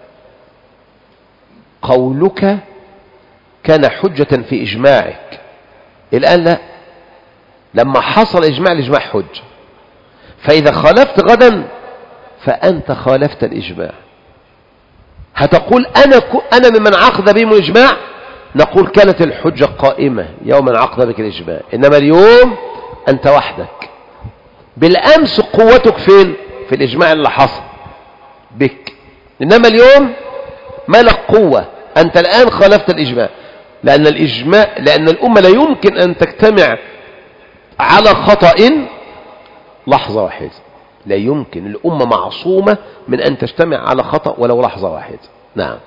قولك كان حجة في إجماعك، الآن لا. لما حصل إجماع الإجماع حج، فإذا خالفت غدا فأنت خالفت الإجماع. هتقول أنا أنا ممن عقد بهم الإجماع، نقول كانت الحجة قائمة يوم عقد بك الإجماع، إنما اليوم أنت وحدك. بالأمس قوتك فين؟ في الإجماع اللي حصل بك، إنما اليوم ما لك قوة، أنت الآن خالفت الإجماع. لأن الإجماع لأن الأمة لا يمكن أن تجتمع على خطأ لحظة واحدة، لا يمكن. الأمة معصومة من أن تجتمع على خطأ ولو لحظة واحدة. نعم.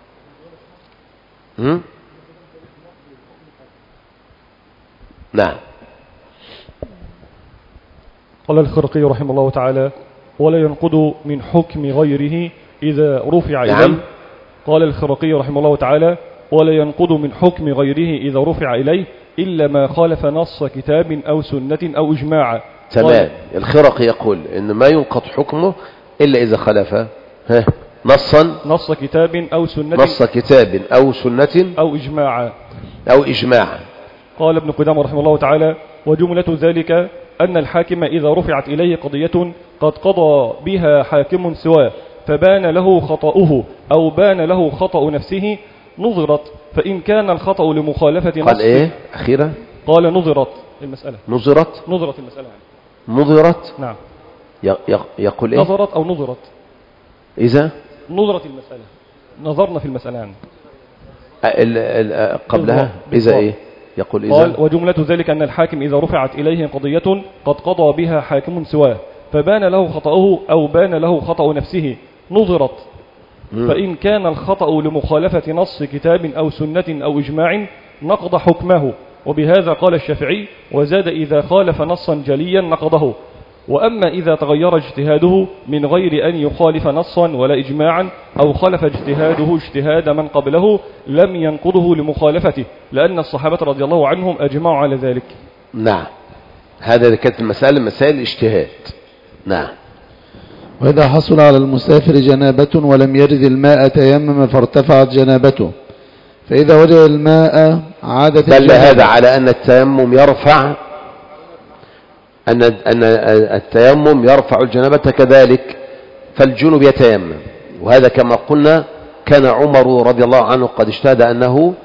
هم؟ نعم. قال الخرقي رحمه الله تعالى: ولا ينقض من حكم غيره إذا رفع إليه. نعم. قال الخرقي رحمه الله تعالى: ولا ينقض من حكم غيره إذا رفع إليه إلا ما خالف نص كتاب أو سنة أو إجماع. تمام. الخرقي يقول إن ما ينقض حكمه إلا إذا خالف ها نصا نص كتاب أو سنة نص كتاب أو سنة أو إجماعا أو إجماعا. قال ابن قدامة رحمه الله تعالى: وجملة ذلك أن الحاكم إذا رفعت إليه قضية قد قضى بها حاكم سواه فبان له خطأه أو بان له خطأ نفسه نظرت، فإن كان الخطأ لمخالفة نص. قال إيه أخيرا؟ قال نظرت المسألة. نظرت نظرت المسألة يعني. نظرت نعم. يقول إيه؟ نظرت أو نظرت. إذا نظرت المسألة، نظرنا في المسألة يعني. ال ال قبلها إذا إيه؟ يقول إذا. قال: وجملة ذلك أن الحاكم إذا رفعت إليه قضية قد قضى بها حاكم سواه فبان له خطأه أو بان له خطأ نفسه نظرت، فإن كان الخطأ لمخالفة نص كتاب أو سنة أو إجماع نقض حكمه. وبهذا قال الشافعي: وزاد إذا خالف نصا جليا نقضه. وأما إذا تغير اجتهاده من غير أن يخالف نصا ولا إجماعا أو خالف اجتهاده اجتهاد من قبله لم ينقضه لمخالفته، لأن الصحابة رضي الله عنهم أجمعوا على ذلك. نعم، هذا كانت المسألة مسائل اجتهاد. نعم. وإذا حصل على المسافر جنابة ولم يرد الماء تيمم فارتفعت جنابته، فإذا وجد الماء عادت دل هذا على أن التيمم يرفع أن أن التيمم يرفع الجنابة كذلك، فالجنب يتيمم. وهذا كما قلنا كان عمر رضي الله عنه قد اجتهد أنه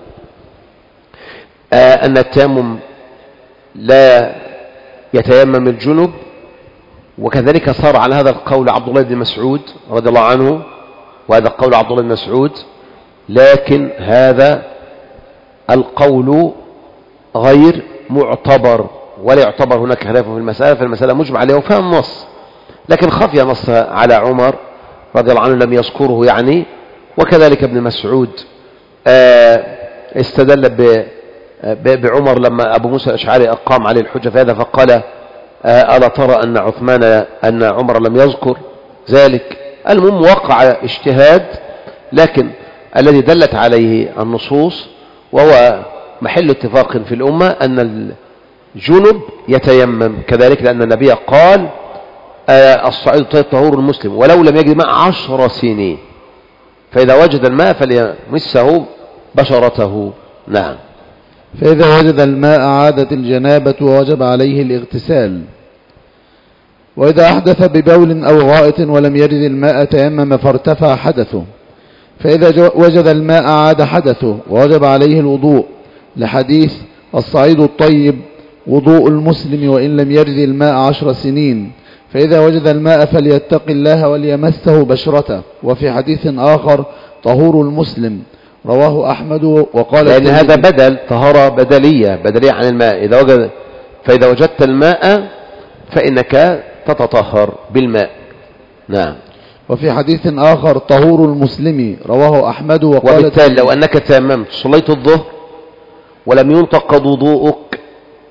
أن التيمم لا يتيمم الجنب، وكذلك صار على هذا القول عبد الله بن مسعود رضي الله عنه، وهذا قول عبد الله بن مسعود، لكن هذا القول غير معتبر ولا يعتبر هناك خلاف في المسألة، فالمسألة مجمع عليه وفهم النص، لكن خفي نص على عمر رضي الله عنه لم يذكره يعني. وكذلك ابن مسعود استدل بعمر لما أبو موسى الأشعري أقام عليه الحجة في هذا فقال: ألا ترى أن عثمان أن عمر لم يذكر ذلك؟ المهم وقع اجتهاد، لكن الذي دلت عليه النصوص وهو محل اتفاق في الأمة أن الجنب يتيمم كذلك، لأن النبي قال: الصعيد الطيب طهور المسلم ولو لم يجد ماء عشر سنين، فإذا وجد الماء فليمسه بشرته. نعم. فإذا وجد الماء عادت الجنابة ووجب عليه الاغتسال. وإذا أحدث ببول أو غائط ولم يرد الماء تيمم فارتفع حدثه، فإذا وجد الماء عاد حدثه ووجب عليه الوضوء، لحديث: الصعيد الطيب وضوء المسلم وإن لم يرد الماء عشر سنين، فإذا وجد الماء فليتق الله وليمسه بشرته. وفي حديث آخر: طهور المسلم، رواه أحمد وقال لأن هذا بدل، طهارة بدلية بدلية عن الماء. إذا وجد فإذا وجدت الماء فإنك تتطهر بالماء. نعم. وفي حديث آخر: طهور المسلم، رواه أحمد وقال وبالتالي لو أنك تيممت صليت الظهر ولم ينتقض وضوءك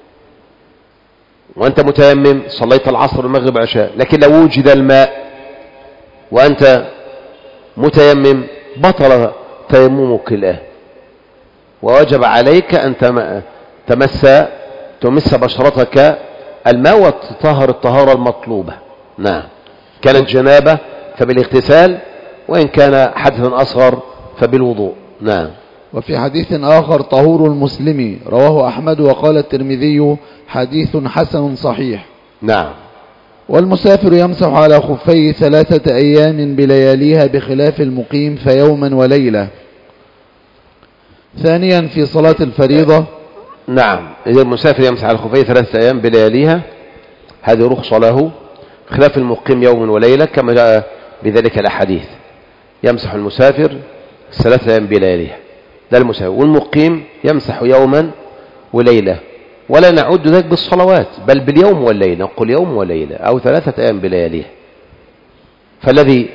وأنت متيمم، صليت العصر والمغرب والعشاء، لكن لو وجد الماء وأنت متيمم بطل تيممك الآن، ووجب عليك أن تمس تمس بشرتك الماء وتطهر الطهارة المطلوبة. نعم. كانت جنابة فبالاغتسال، وإن كان حدث أصغر فبالوضوء. نعم. وفي حديث آخر: طهور المسلم، رواه أحمد وقال الترمذي: حديث حسن صحيح. نعم. والمسافر يمسح على خفيه ثلاثة أيام بلياليها بخلاف المقيم فيوما وليلة. ثانيا في صلاة الفريضة. نعم. إذا المسافر يمسح على خفيه ثلاثة أيام بلياليها هذه رخصة له، خلاف المقيم يوم وليلة كما جاء بذلك الأحاديث. يمسح المسافر ثلاثة أيام بلياليها، ده المسافر، والمقيم يمسح يوما وليلة. ولا نعد ذلك بالصلوات بل باليوم والليلة، نقول يوم وليلة أو ثلاثة أيام بلياليها. فالذي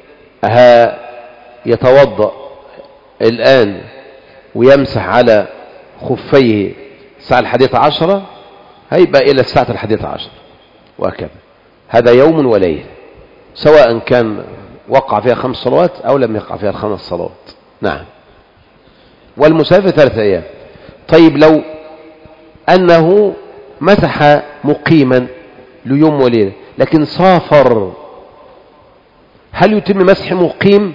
يتوضأ الآن ويمسح على خفيه الساعة الحادية عشرة هيبقى إلى الساعة الحادية عشرة وهكذا، هذا يوم وليلة، سواء كان وقع فيها خمس صلوات أو لم يقع فيها الخمس صلوات. نعم. والمسافر ثلاثة أيام. طيب لو أنه مسح مقيما ليوم وليلة لكن سافر هل يتم مسح مقيم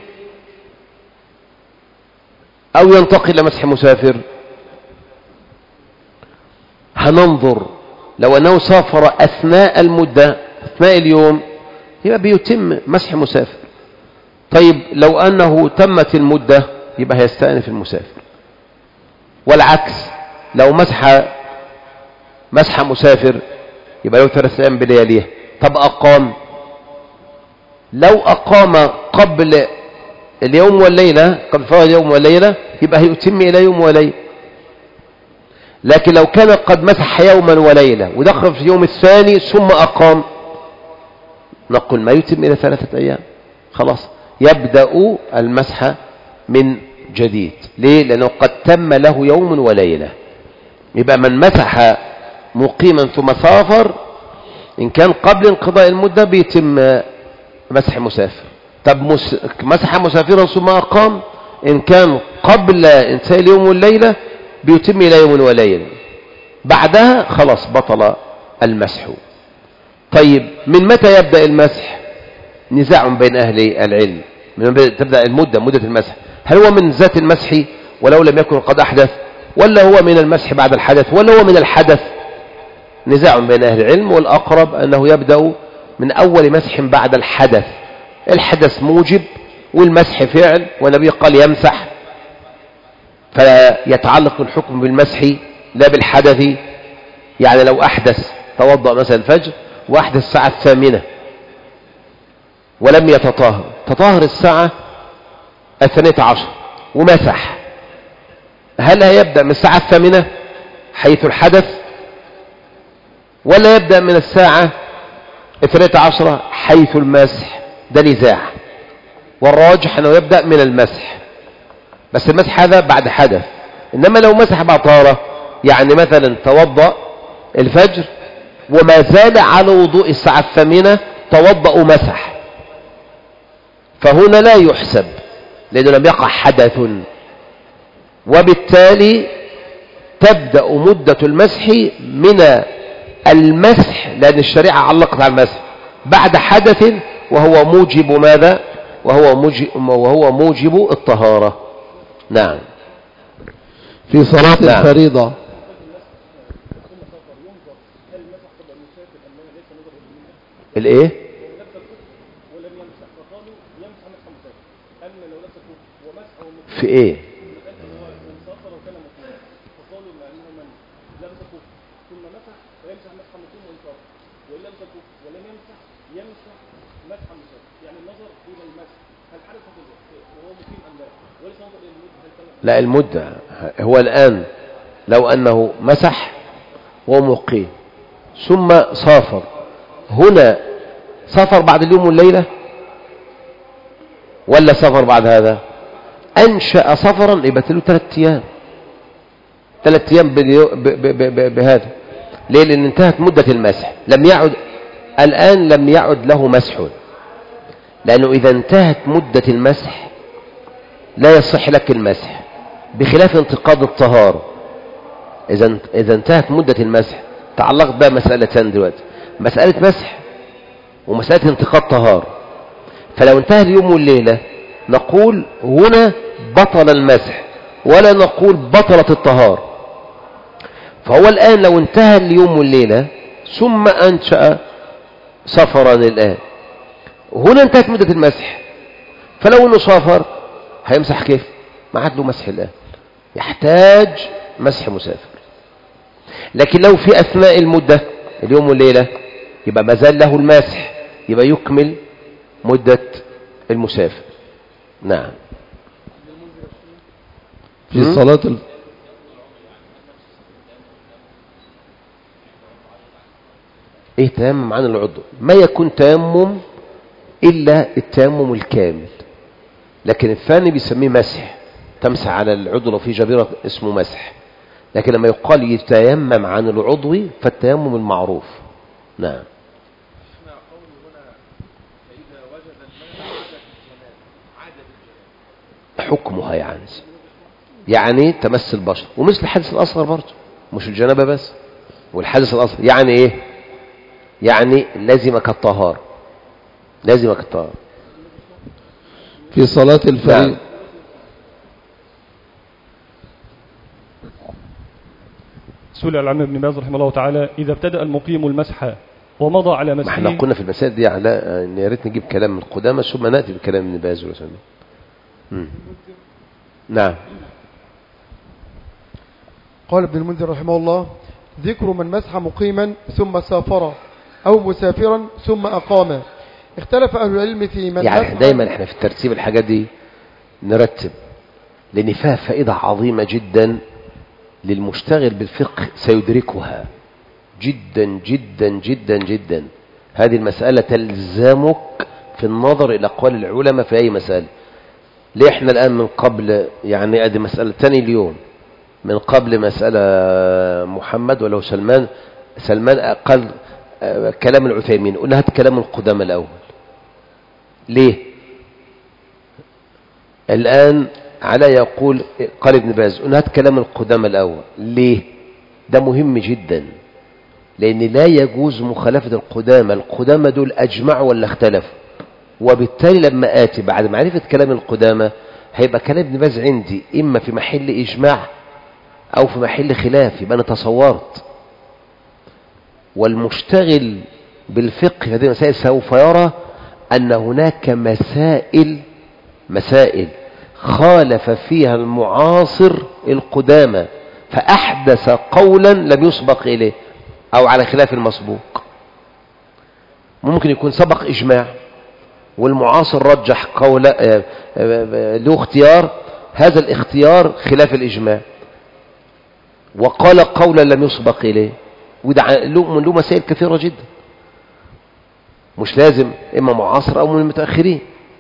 أو ينتقل إلى مسح مسافر؟ هننظر. لو أنه سافر أثناء المدة أثناء اليوم يبقى بيتم مسح مسافر. طيب لو أنه تمت المدة يبقى هيستأنف المسافر. والعكس، لو مسح مسح مسافر يبقى له ثلاث أيام بلياليها. طب أقام، لو أقام قبل اليوم والليلة قبل فوات اليوم والليلة يبقى هيتم إلى يوم وليلة. لكن لو كان قد مسح يوما وليلة ودخل في اليوم الثاني ثم أقام نقول ما يتم إلى ثلاثة أيام، خلاص يبدأ المسح من جديد. ليه؟ لأنه قد تم له يوم وليلة. يبقى من مسح مقيما ثم سافر إن كان قبل انقضاء المدة بيتم مسح مسافر. طب مس... مسح مسافرا ثم أقام إن كان قبل انتهاء اليوم والليلة بيتم إلى يوم وليلة، بعدها خلاص بطل المسح. طيب من متى يبدأ المسح؟ نزاع بين أهل العلم. من تبدأ المدة مدة المسح، هل هو من ذات المسح ولو لم يكن قد أحدث، ولا هو من المسح بعد الحدث، ولا هو من الحدث؟ نزاع بين أهل العلم، والأقرب أنه يبدأ من أول مسح بعد الحدث. الحدث موجب والمسح فعل، والنبي قال يمسح، فيتعلق الحكم بالمسح لا بالحدث. يعني لو أحدث توضأ مثلا الفجر وأحدث الساعة الثامنة ولم يتطهر، تطهر الساعة الثانية عشر ومسح، هل هيبدأ من الساعة الثامنة حيث الحدث، ولا يبدأ من الساعة الثانية عشرة حيث المسح؟ ده نزاع، والراجح أنه يبدأ من المسح، بس المسح هذا بعد حدث. إنما لو مسح بعد طهارة، يعني مثلا توضأ الفجر وما زال على وضوء الساعة الثامنة توضأ ومسح، فهنا لا يحسب لأنه لم يقع حدث، وبالتالي تبدأ مدة المسح من المسح، لأن الشريعة علقت على المسح بعد حدث وهو موجب ماذا؟ وهو موجب, وهو موجب الطهارة. نعم. في صلاة نعم. الفريضة الايه؟ في ايه؟ لا المدة. هو الآن لو أنه مسح ومقيم ثم سافر، هنا سافر بعد اليوم والليلة ولا سافر بعد هذا؟ أنشأ سفرا يبقى له ثلاث أيام ثلاث أيام بهذا. ليه؟ لأن انتهت مدة المسح، لم يعد الآن لم يعد له مسح، لأنه إذا انتهت مدة المسح لا يصح لك المسح، بخلاف انتقاض الطهارة. إذا إذا انتهت مدة المسح تعلقت بها مسألتان دلوقتي، مسألة مسح ومسألة انتقاض طهارة. فلو انتهى اليوم والليلة نقول هنا بطل المسح، ولا نقول بطلت الطهارة. فهو الآن لو انتهى اليوم والليلة ثم أنشأ سفرا الآن، هنا انتهت مدة المسح، فلو انه سافر هيمسح كيف؟ ما عاد له مسح الآن، يحتاج مسح مسافر. لكن لو في أثناء المدة اليوم والليلة يبقى ما زال له المسح، يبقى يكمل مدة المسافر. نعم. في صلاة ال... ايه تيمم عن العضو؟ ما يكون تيمم إلا التيمم الكامل، لكن الثاني بيسميه مسح، تمسح على العضو لو في جبيرة اسمه مسح. لكن لما يقال يتيمم عن العضو فالتيمم المعروف. نعم. حكمها يعني يعني تمس البشر، ومثل الحدث الأصغر برضه، مش الجنابة بس، والحدث الأصغر يعني ايه؟ يعني لازمك الطهارة، لازمك الطهارة. في صلاة الفريضة. نعم. سئل العلامة ابن باز رحمه الله تعالى: إذا ابتدأ المقيم المسح ومضى على ما مسحه. احنا قلنا في المسائل دي على ان يا ريت نجيب كلام من القدامى ثم ناتي بكلام ابن باز وسلم. نعم. قال ابن المنذر رحمه الله: ذكر من مسح مقيما ثم سافر أو مسافرا ثم أقام. اختلف أهل العلم في من يعني مسح. دايما احنا في الترتيب الحاجات دي نرتب، لأن فيها فائدة عظيمة جدا للمشتغل بالفقه سيدركها جدا جدا جدا جدا. هذه المسألة تلزمك في النظر إلى أقوال العلماء في أي مسألة. ليه احنا الآن من قبل يعني أدي مسألة تاني اليوم من قبل مسألة محمد ولو سلمان سلمان أقل كلام العثيمين، قلنا هات كلام القدامى الأول. ليه الآن على يقول قال ابن باز قلنا هات كلام القدامى الأول؟ ليه؟ ده مهم جدا، لأن لا يجوز مخالفة القدامى. القدامى دول أجمعوا ولا اختلفوا، وبالتالي لما آتي بعد معرفة كلام القدامى هيبقى كلام ابن باز عندي إما في محل إجماع أو في محل خلاف، يبقى أنا تصورت. والمشتغل بالفقه هذه المسائل سوف يرى أن هناك مسائل مسائل خالف فيها المعاصر القدامى فأحدث قولا لم يسبق إليه أو على خلاف المسبوق. ممكن يكون سبق إجماع والمعاصر رجح قول له اختيار، هذا الاختيار خلاف الإجماع وقال قولا لم يسبق إليه، وده له مسائل كثيرة جدا، مش لازم إما معاصر أو من المتأخرين.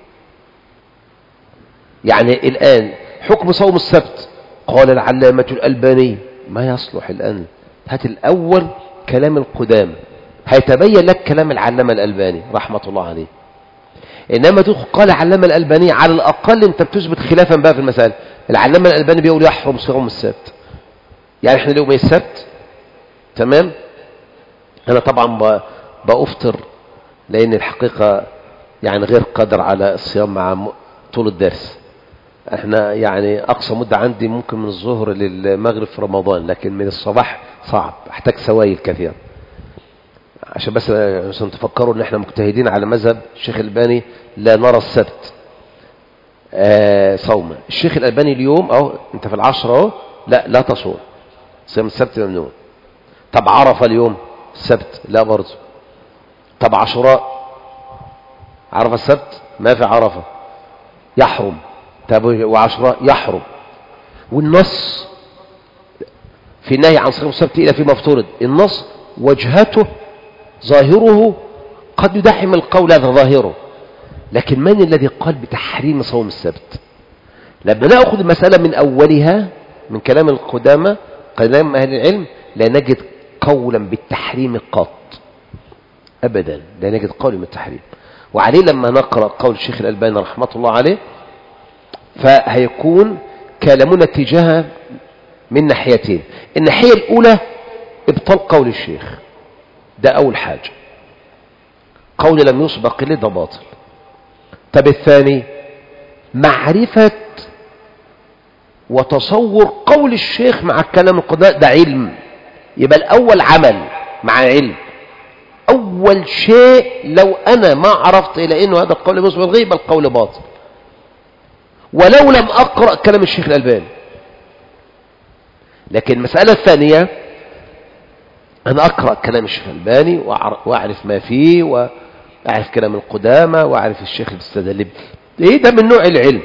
يعني الآن حكم صوم السبت قال العلامة الألباني ما يصلح الآن. هات الأول كلام القدامى هيتبين لك كلام العلامة الألباني رحمة الله عليه. إنما تدخل قال العلامة الألباني على الأقل أنت بتثبت خلافا بقى في المسألة. العلامة الألباني بيقول يحرم صوم السبت، يعني احنا اليوم السبت تمام. أنا طبعا بأفطر لأن الحقيقة يعني غير قادر على الصيام مع طول الدرس. احنا يعني أقصى مدة عندي ممكن من الظهر للمغرب في رمضان، لكن من الصباح صعب، احتاج سوائل كثير. عشان بس عشان تفكروا ان احنا مجتهدين على مذهب الشيخ الألباني لا نرى السبت آه صوما. الشيخ الألباني اليوم اهو انت في العشرة اهو لا لا تصوم، صيام السبت ممنوع. طب عرفة اليوم السبت لا برضه. طب عاشوراء عرفة السبت ما في عرفة يحرم. طب وعاشوراء يحرم. والنص في النهي عن صيام السبت إلا فيما افترض، النص وجهته ظاهره قد يدحم القول هذا ظاهره، لكن من الذي قال بتحريم صوم السبت؟ لما نأخذ المسألة من أولها من كلام القدامى كلام أهل العلم لا نجد قولا بالتحريم قط أبدا، لا نجد قولا بالتحريم. وعليه لما نقرأ قول الشيخ الألباني رحمة الله عليه فهيكون كلامنا اتجاه من ناحيتين. الناحية الأولى ابطال قول الشيخ، ده أول حاجة، قول لم يسبق إليه ده باطل. طب الثاني معرفة وتصور قول الشيخ مع الكلام القدامى ده علم، يبقى الأول عمل مع علم. أول شيء لو أنا ما عرفت إلى أنه هذا القول مسبق إليه يبقى القول باطل، ولو لم أقرأ كلام الشيخ الألباني. لكن المسألة الثانية أنا أقرأ كلام الشيخ الألباني وأعرف ما فيه وأعرف كلام القدامى وأعرف الشيخ اللي بيستدل إيه، ده من نوع العلم،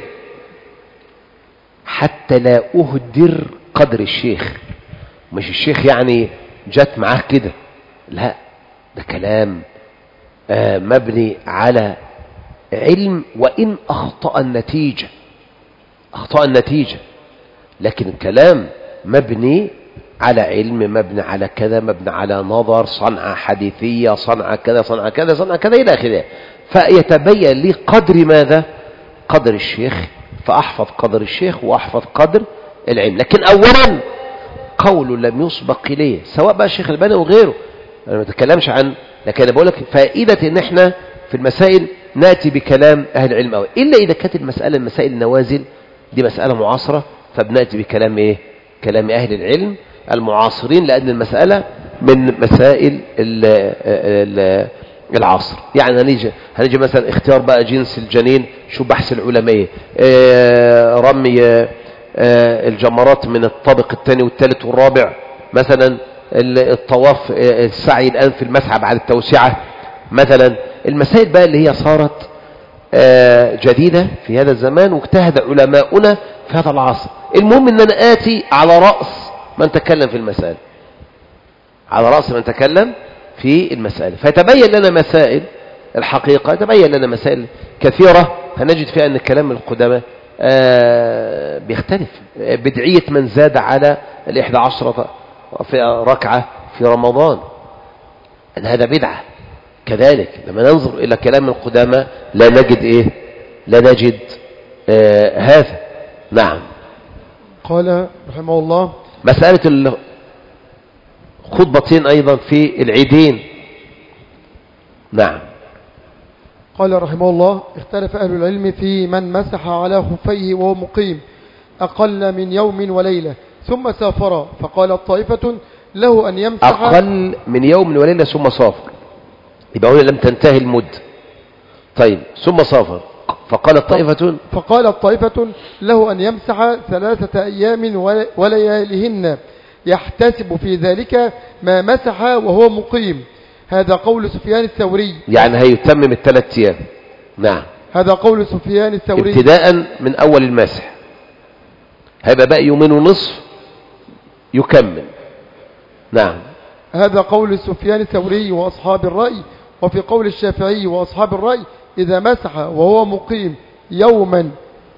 حتى لا أهدر قدر الشيخ. مش الشيخ يعني جات معاه كده، لا، ده كلام آه مبني على علم، وإن أخطأ النتيجة أخطأ النتيجة لكن الكلام مبني على علم، مبني على كذا، مبني على نظر، صنعة حديثية، صنعة كذا صنعة كذا صنعة كذا إلى آخره. فيتبين لي قدر ماذا؟ قدر الشيخ، فأحفظ قدر الشيخ وأحفظ قدر العلم. لكن أولا قول لم يسبق إليه سواء بقى الشيخ الألباني وغيره، أنا ما بتكلمش عن، لكن أنا بقول لك فائدة إن إحنا في المسائل نأتي بكلام أهل العلم أوي، إلا إذا كانت المسألة مسائل النوازل دي مسألة معاصرة، فبنأتي بكلام إيه؟ كلام أهل العلم المعاصرين، لأن المسألة من مسائل ال ال العصر. يعني هنيجي هنيجي مثلا اختيار بقى جنس الجنين، شو بحث العلماء، آه رمي آه الجمرات من الطابق الثاني والثالث والرابع، مثلا الطواف، آه السعي الآن في المسعى بعد التوسعة، مثلا المسائل بقى اللي هي صارت آه جديدة في هذا الزمان، واجتهد علماؤنا في هذا العصر. المهم ان انا آتي على رأس من تكلم في المسألة، على رأس من تكلم في المسألة، فتبين لنا مسائل الحقيقة، تبين لنا مسائل كثيرة هنجد فيها أن الكلام القدامى آه بيختلف. بدعية من زاد على الإحدى عشرة في ركعة في رمضان، أن هذا بدعة. كذلك لما ننظر إلى كلام القدامى لا نجد إيه؟ لا نجد آه هذا. نعم. قال رحمه الله مسألة خطبتين أيضا في العيدين. نعم. قال رحمه الله اختلف أهل العلم في من مسح على خفيه وهو مقيم أقل من يوم وليلة ثم سافر، فقال الطائفة له أن يمسح أقل من يوم وليلة ثم سافر، يبقى هنا لم تنتهي المدة. طيب ثم سافر، فقال الطائفة فقال الطائفة له أن يمسح ثلاثة أيام ولياليهن يحتسب في ذلك ما مسح وهو مقيم. هذا قول سفيان الثوري، يعني هيتمم الثلاث أيام. نعم. هذا قول سفيان الثوري ابتداء من أول المسح، هيبقى بقى يومين ونصف يكمل. نعم. هذا قول سفيان الثوري وأصحاب الرأي. وفي قول الشافعي وأصحاب الرأي إذا مسح وهو مقيم يوما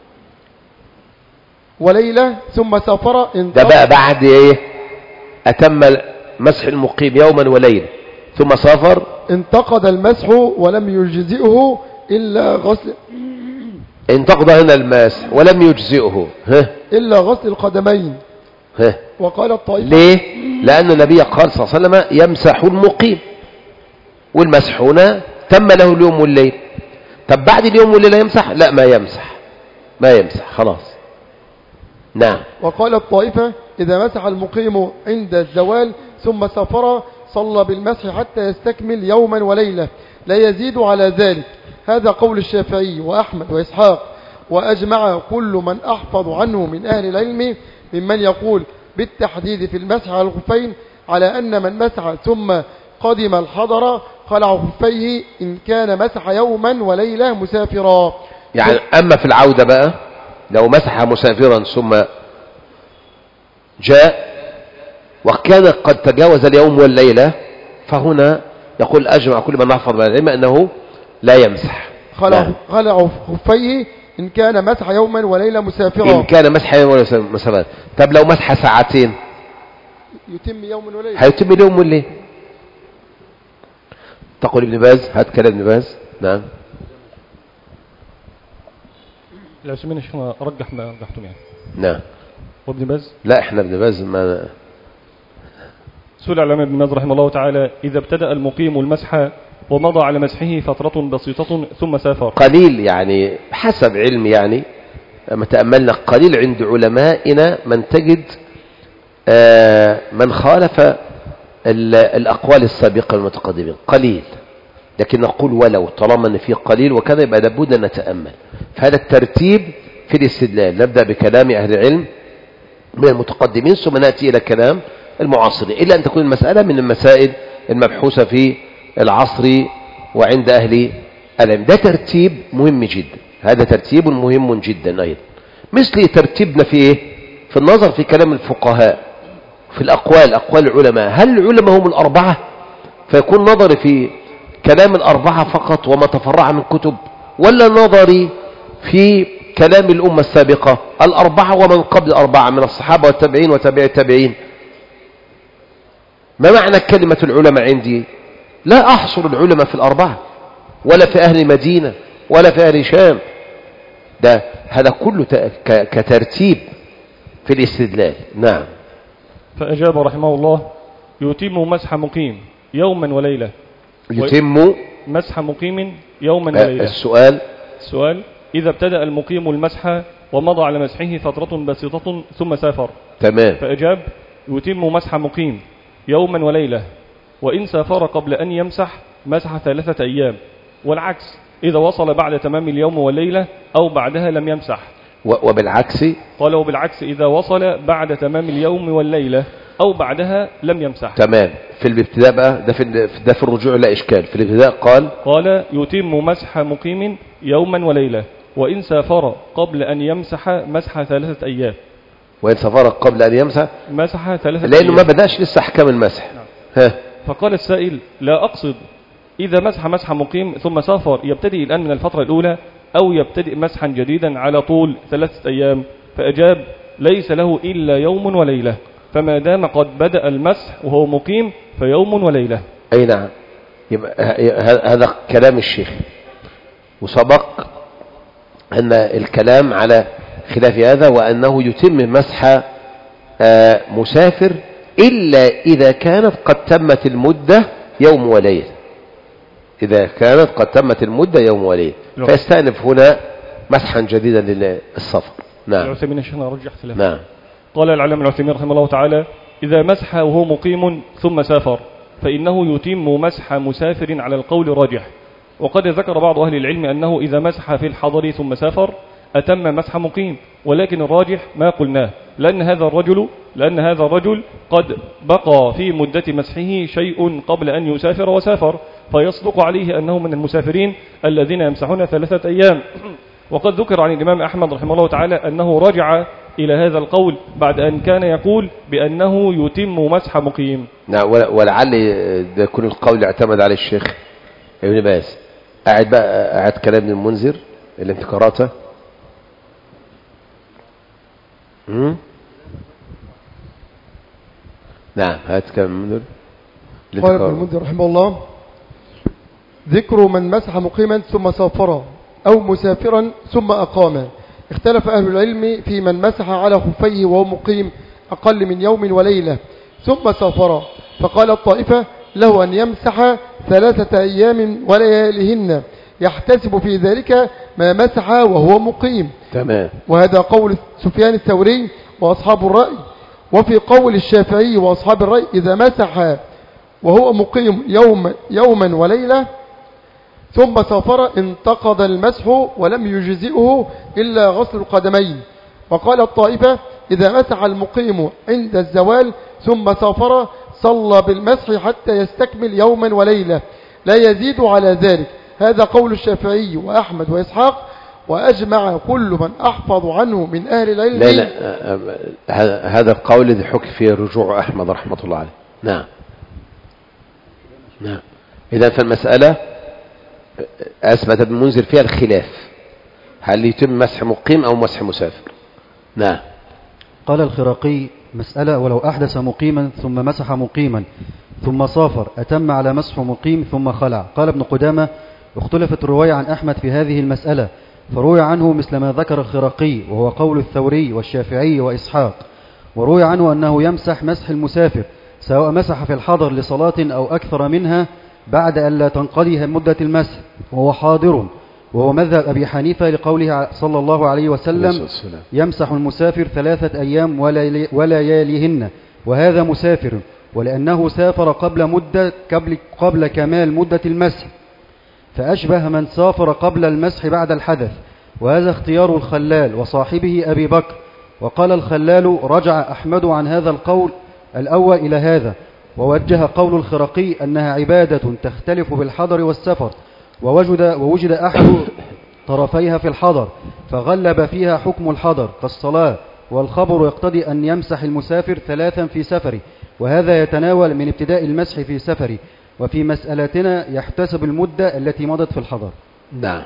وليلة ثم سافر ده بقى بعد ايه؟ أتم مسح المقيم يوما وليلة ثم سافر، انتقد المسح ولم يجزئه إلا غسل انتقد هنا المسح ولم يجزئه ها؟ إلا غسل القدمين. ها؟ وقال الطائفة ليه؟ لأن النبي قال صلى الله عليه وسلم يمسح المقيم، والمسح هنا تم له اليوم والليل. طب بعد اليوم والليلة يمسح؟ لا، ما يمسح، ما يمسح خلاص. نعم. وقال الطائفة إذا مسح المقيم عند الزوال ثم سافر صلى بالمسح حتى يستكمل يوما وليلة لا يزيد على ذلك. هذا قول الشافعي وأحمد وإسحاق، وأجمع كل من أحفظ عنه من أهل العلم ممن يقول بالتحديد في المسح على الخفين على أن من مسح ثم قدم الحضر خلع خفيه إن كان مسح يوما وليلة مسافرا. يعني أما في العودة بقى لو مسح مسافرا ثم جاء وكان قد تجاوز اليوم والليلة، فهنا يقول أجمع كل من أحفظ من العلم أنه لا يمسح. خلع, خلع خفيه إن كان مسح يوما وليلة مسافرا. إن كان مسح يوما وليلة مسافرا. طب لو مسح ساعتين يتم يوم وليلة، هيتم اليوم والليل. تقول ابن باز، هات كلام ابن باز. نعم. لو سمينا شيخنا رجح ما رجحتم يعني. نعم. وابن باز؟ لا، احنا ابن باز ما سئل العلامة ابن باز رحمه الله تعالى إذا ابتدأ المقيم المسح ومضى على مسحه فترة بسيطة ثم سافر. قليل يعني حسب علم، يعني لما تأملنا قليل عند علمائنا من تجد آه من خالف الأقوال السابقة المتقدمين، قليل. لكن نقول ولو طالما أن فيه قليل وكذا يبقى لابد أن نتأمل فهذا الترتيب في الاستدلال. نبدأ بكلام أهل العلم من المتقدمين ثم نأتي إلى كلام المعاصرين، إلا أن تكون المسألة من المسائل المبحوثة في العصر وعند أهل العلم. ده ترتيب مهم جدا، هذا ترتيب مهم جدا أيضا، مثل ترتيبنا في إيه؟ في النظر في كلام الفقهاء في الأقوال، أقوال العلماء. هل العلماء هم الأربعة فيكون نظري في كلام الأربعة فقط وما تفرع من كتب، ولا نظري في كلام الأمة السابقة الأربعة ومن قبل الأربعة من الصحابة والتابعين وتابع التابعين؟ ما معنى كلمة العلماء عندي؟ لا أحصر العلماء في الأربعة ولا في أهل مدينة ولا في أهل شام، ده هذا كله كترتيب في الاستدلال. نعم. فأجاب رحمه الله يتم مسح مقيم يوما وليلة. يتم مسح مقيم يوما وليلة. السؤال السؤال إذا ابتدأ المقيم المسح ومضى على مسحه فترة بسيطة ثم سافر. تمام. فأجاب يتم مسح مقيم يوما وليلة، وإن سافر قبل أن يمسح مسح ثلاثة أيام، والعكس إذا وصل بعد تمام اليوم والليلة أو بعدها لم يمسح. وبالعكس قال وبالعكس إذا وصل بعد تمام اليوم والليلة أو بعدها لم يمسح. تمام. في الابتداء بقى ده في ده في الرجوع لا إشكال. في الابتداء قال قال يتم مسح مقيم يوما وليلة، وإن سافر قبل أن يمسح مسح ثلاثة أيام. وإن سافر قبل أن يمسح مسح ثلاثة لأنه أيام. ما بدأش لسه أحكام المسح. ها. فقال السائل لا أقصد إذا مسح مسح مقيم ثم سافر يبتدئ الآن من الفترة الأولى أو يبتدئ مسحا جديدا على طول ثلاثة أيام. فأجاب ليس له إلا يوم وليلة، فما دام قد بدأ المسح وهو مقيم فيوم وليلة. أي نعم. يبقى هذا كلام الشيخ، وسبق أن الكلام على خلاف هذا، وأنه يتم مسح مسافر إلا إذا كانت قد تمت المدة يوم وليلة. إذا كانت قد تمت المدة يوم وليلة فيستأنف هنا مسحا جديدا للسفر. نعم. العثيمين الشيخنا رجح خلافه. نعم. قال العلامة العثيمين رحمه الله تعالى إذا مسح وهو مقيم ثم سافر فإنه يتم مسح مسافر على القول الراجح. وقد ذكر بعض أهل العلم أنه إذا مسح في الحضر ثم سافر أتم مسح مقيم، ولكن الراجح ما قلناه، لأن هذا الرجل لأن هذا الرجل قد بقى في مدة مسحه شيء قبل أن يسافر وسافر، فيصدق عليه أنه من المسافرين الذين يمسحون ثلاثة أيام. وقد ذكر عن الإمام أحمد رحمه الله تعالى أنه رجع إلى هذا القول بعد أن كان يقول بأنه يتم مسح مقيم. نعم. ولعل ده يكون القول اعتمد عليه الشيخ ابن باز. قاعد بقى قاعد كلام ابن المنذر اللي انت قراته. امم نعم. هات كلام المنذر. قال ابن المنذر رحمه الله ذكر من مسح مقيما ثم سافر أو مسافرا ثم أقام. اختلف أهل العلم في من مسح على خفيه وهو مقيم أقل من يوم وليلة ثم سافر، فقال الطائفة له أن يمسح ثلاثة أيام ولياليهن يحتسب في ذلك ما مسح وهو مقيم. تمام. وهذا قول سفيان الثوري وأصحاب الرأي. وفي قول الشافعي وأصحاب الرأي إذا مسح وهو مقيم يوم يوما وليلة ثم سافر انتقض المسح ولم يجزئه إلا غسل القدمين. وقال الطائفة إذا مسح المقيم عند الزوال ثم سافر صلى بالمسح حتى يستكمل يوما وليلة لا يزيد على ذلك. هذا قول الشافعي وأحمد وإسحاق، وأجمع كل من أحفظ عنه من أهل العلم. لا لا هذا القول الذي حكي فيه رجوع أحمد رحمة الله عليه. نعم. نعم. إذا فالمسألة أثبت ابن المنذر فيها الخلاف، هل يتم مسح مقيم أو مسح مسافر. نعم. قال الخراقي مسألة ولو أحدث مقيما ثم مسح مقيما ثم سافر أتم على مسح مقيم ثم خلع. قال ابن قدامة اختلفت الرواية عن أحمد في هذه المسألة، فروي عنه مثل ما ذكر الخراقي وهو قول الثوري والشافعي وإسحاق، وروي عنه أنه يمسح مسح المسافر سواء مسح في الحضر لصلاة أو أكثر منها بعد أن لا تنقضي مدة المسح وهو حاضر، وهو مذهب أبي حنيفة لقوله صلى الله عليه وسلم يمسح المسافر ثلاثة أيام ولياليهن، وهذا مسافر ولأنه سافر قبل مدة قبل, قبل كمال مدة المسح، فأشبه من سافر قبل المسح بعد الحدث. وهذا اختيار الخلال وصاحبه أبي بكر. وقال الخلال رجع أحمد عن هذا القول الأول إلى هذا، ووجه قول الخرقي أنها عبادة تختلف بالحضر والسفر، ووجد, ووجد أحد طرفيها في الحضر فغلب فيها حكم الحضر كالصلاة، والخبر يقتضي أن يمسح المسافر ثلاثا في سفره، وهذا يتناول من ابتداء المسح في سفره، وفي مسألتنا يحتسب المدة التي مضت في الحضر. نعم.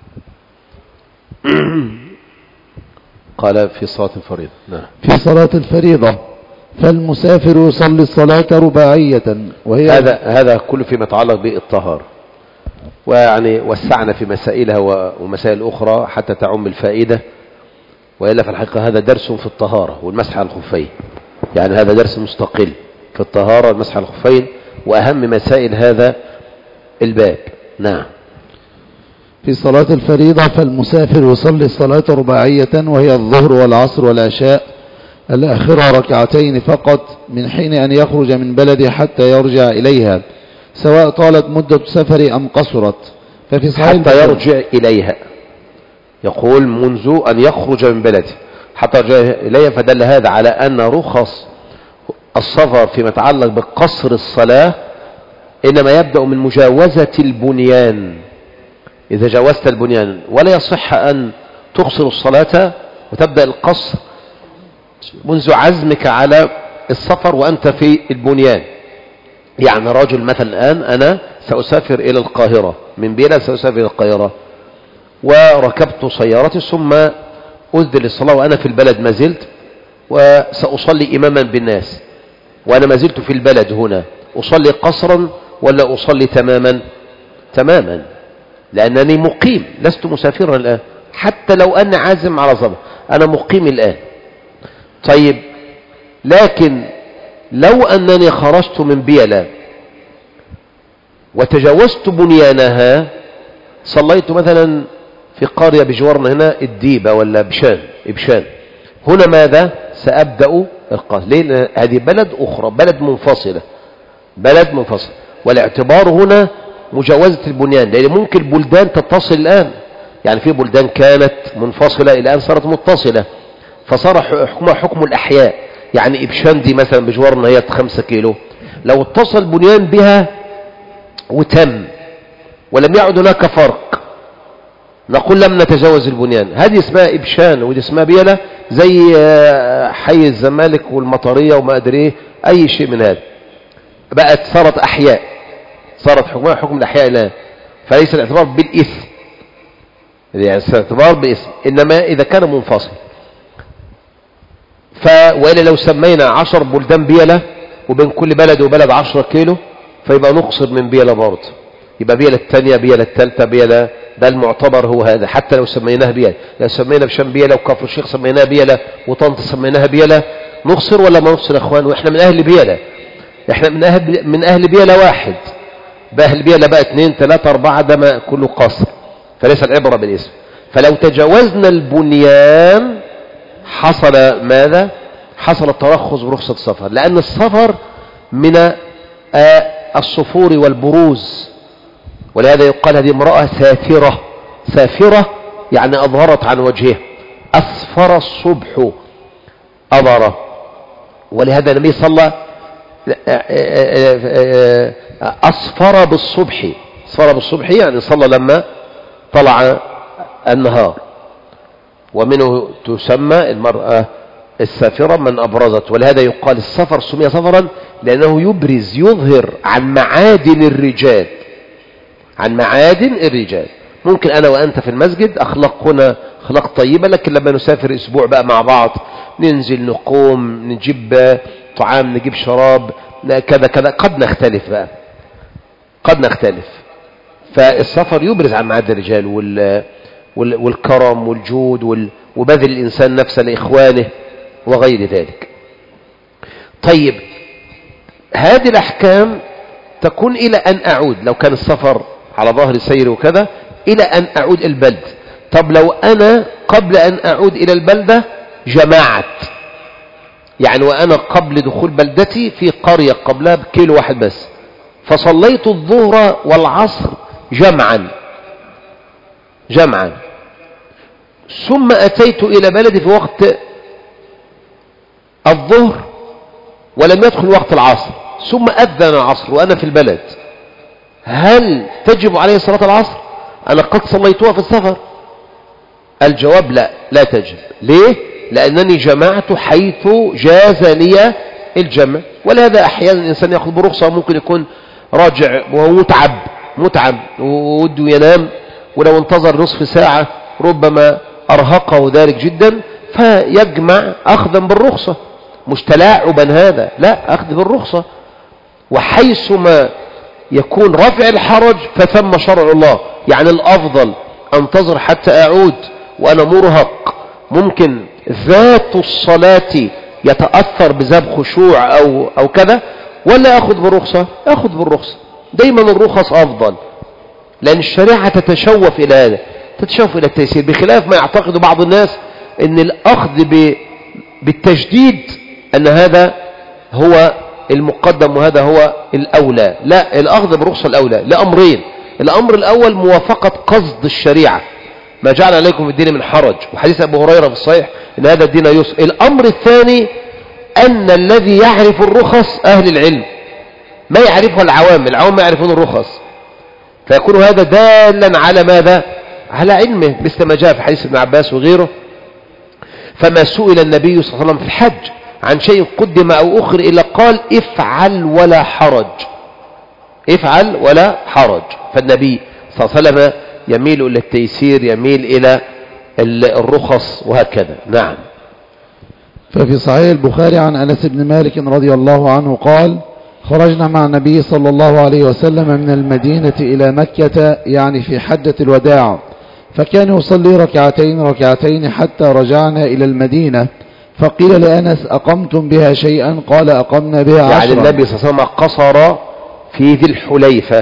قال في صلاة الفريضة. نعم. في صلاة الفريضة فالمسافر يصلي الصلاة رباعية، وهي هذا هذا كله فيما يتعلق بالطهارة، ويعني وسعنا في مسائلها ومسائل أخرى حتى تعم الفائدة، وإلا في الحقيقة هذا درس في الطهارة والمسح على الخفين، يعني هذا درس مستقل في الطهارة والمسح على الخفين، وأهم مسائل هذا الباب. نعم. في صلاة الفريضة فالمسافر يصلي الصلاة رباعية وهي الظهر والعصر والعشاء الآخرة ركعتين فقط من حين أن يخرج من بلده حتى يرجع إليها سواء طالت مدة سفر أم قصرت. ففي صحيح حتى يرجع إليها، يقول منذ أن يخرج من بلده حتى يرجع إليها، فدل هذا على أن رخص السفر فيما يتعلق بقصر الصلاة إنما يبدأ من مجاوزة البنيان. إذا جاوزت البنيان ولا يصح أن تقصر الصلاة وتبدأ القصر منذ عزمك على السفر وأنت في البنيان. يعني رجل مثلا الآن أنا سأسافر إلى القاهرة، من بيلا سأسافر إلى القاهرة وركبت سيارتي ثم أذن للصلاة وأنا في البلد ما زلت وسأصلي إماما بالناس وأنا ما زلت في البلد هنا، أصلي قصرا ولا أصلي تماما؟ تماما، لأنني مقيم لست مسافرا الآن، حتى لو أنا عازم على سفر أنا مقيم الآن. طيب لكن لو أنني خرجت من بيلا وتجاوزت بنيانها، صليت مثلا في قرية بجوارنا هنا الديبة ولا بشان إبشان، هنا ماذا؟ سأبدأ القصر. ليه؟ هذه بلد أخرى، بلد منفصلة، بلد منفصل، والاعتبار هنا مجاوزة البنيان، لأن ممكن البلدان تتصل الآن، يعني في بلدان كانت منفصلة الآن صارت متصلة فصار حكمها حكم الأحياء. يعني إبشان دي مثلا بجوارنا هي خمسة كيلو، لو اتصل بنيان بها وتم ولم يعد هناك فرق نقول لم نتجاوز البنيان، هذه اسمها إبشان ودي اسمها بيلا، زي حي الزمالك والمطرية وما أدري ايه أي شيء من هذا، بقت صارت أحياء، صارت حكمها حكم الأحياء الآن، فليس الاعتبار بالإثم، يعني الاعتبار بالإثم، إنما إذا كان منفصل. ف وإلا لو سمينا عشر بلدان بيلا وبين كل بلد وبلد عشرة كيلو فيبقى نقصد من بيلا برضه، يبقى بيلا الثانية بيلا الثالثة بيلا، ده المعتبر هو هذا. حتى لو سميناها بيلا، لو سمينا بشام بيلا وكفر الشيخ سميناها بيلا وطنطا سميناها بيلا، نقصر ولا ما نقصر يا اخوان؟ واحنا من اهل بيلا، احنا من اهل من اهل بيلا واحد، باهل بيلا بقى اثنين ثلاثة اربعة، ده ما كله قصر، فليس العبرة بالاسم. فلو تجاوزنا البنيان حصل ماذا؟ حصل الترخص برخصة السفر، لأن السفر من الصفور والبروز، ولهذا يقال هذه امرأة سافرة. سافرة يعني أظهرت عن وجهها، أسفر الصبح أظهر، ولهذا النبي صلى أسفر بالصبح، أسفر بالصبح يعني صلى لما طلع النهار، ومنه تسمى المرأة السافرة من أبرزت. ولهذا يقال السفر سمي سفرا لأنه يبرز يظهر عن معادن الرجال، عن معادن الرجال. ممكن أنا وأنت في المسجد أخلاقنا أخلاق طيبة، لكن لما نسافر أسبوع بقى مع بعض ننزل نقوم نجيب طعام نجيب شراب كذا كذا قد نختلف بقى، قد نختلف. فالسفر يبرز عن معادن الرجال وال والكرم والجود وبذل الإنسان نفسه لإخوانه وغير ذلك. طيب هذه الأحكام تكون إلى أن أعود، لو كان السفر على ظهر سير وكذا إلى أن أعود البلد. طب لو أنا قبل أن أعود إلى البلدة جماعت، يعني وأنا قبل دخول بلدتي في قرية قبلها بكيلو واحد بس، فصليت الظهر والعصر جمعا جمعا، ثم أتيت إلى بلدي في وقت الظهر ولم يدخل وقت العصر، ثم أذن العصر وأنا في البلد، هل تجب علي صلاة العصر؟ أنا قد صليتها في السفر. الجواب لا، لا تجب. ليه؟ لأنني جمعت حيث جاز لي الجمع، ولهذا أحيانا الإنسان يأخذ برخصة، ممكن يكون راجع وهو متعب متعب ووده ينام، ولو انتظر نصف ساعة ربما أرهقه ذلك جدا، فيجمع أخذا بالرخصة، مش تلاعبا هذا، لا، أخذ بالرخصة. وحيثما يكون رفع الحرج فثم شرع الله، يعني الأفضل أنتظر حتى أعود وأنا مرهق، ممكن ذات الصلاة يتأثر بذهاب خشوع أو, أو كذا، ولا أخذ بالرخصة؟ أخذ بالرخصة، دايما الرخص أفضل، لأن الشريعة تتشوف إلى هذا، تتشوف إلى التيسير، بخلاف ما يعتقد بعض الناس أن الأخذ بالتجديد أن هذا هو المقدم وهذا هو الأولى. لا، الأخذ برخصة الأولى لأمرين. الأمر الأول موافقة قصد الشريعة، ما جعل عليكم في الدين من حرج، وحديث أبو هريرة في الصحيح إن هذا الدين يسر. الأمر الثاني أن الذي يعرف الرخص أهل العلم، ما يعرفها العوام، العوام ما يعرفون الرخص، فيكون هذا دالا على ماذا؟ على علمه، مثل ما جاء في حديث ابن عباس وغيره. فما سئل النبي صلى الله عليه وسلم في الحج عن شيء قدم أو أخر إلا قال افعل ولا حرج، افعل ولا حرج. فالنبي صلى الله عليه وسلم يميل إلى التيسير، يميل إلى الرخص وهكذا. نعم. ففي صحيح البخاري عن أنس بن مالك رضي الله عنه قال: خرجنا مع النبي صلى الله عليه وسلم من المدينة إلى مكة، يعني في حجة الوداع، فكان يصلي ركعتين ركعتين حتى رجعنا إلى المدينة، فقيل لأنس: أقمتم بها شيئا؟ قال: أقمنا بها عشرا. يعني النبي صلى الله عليه وسلم قصر في ذي الحليفة،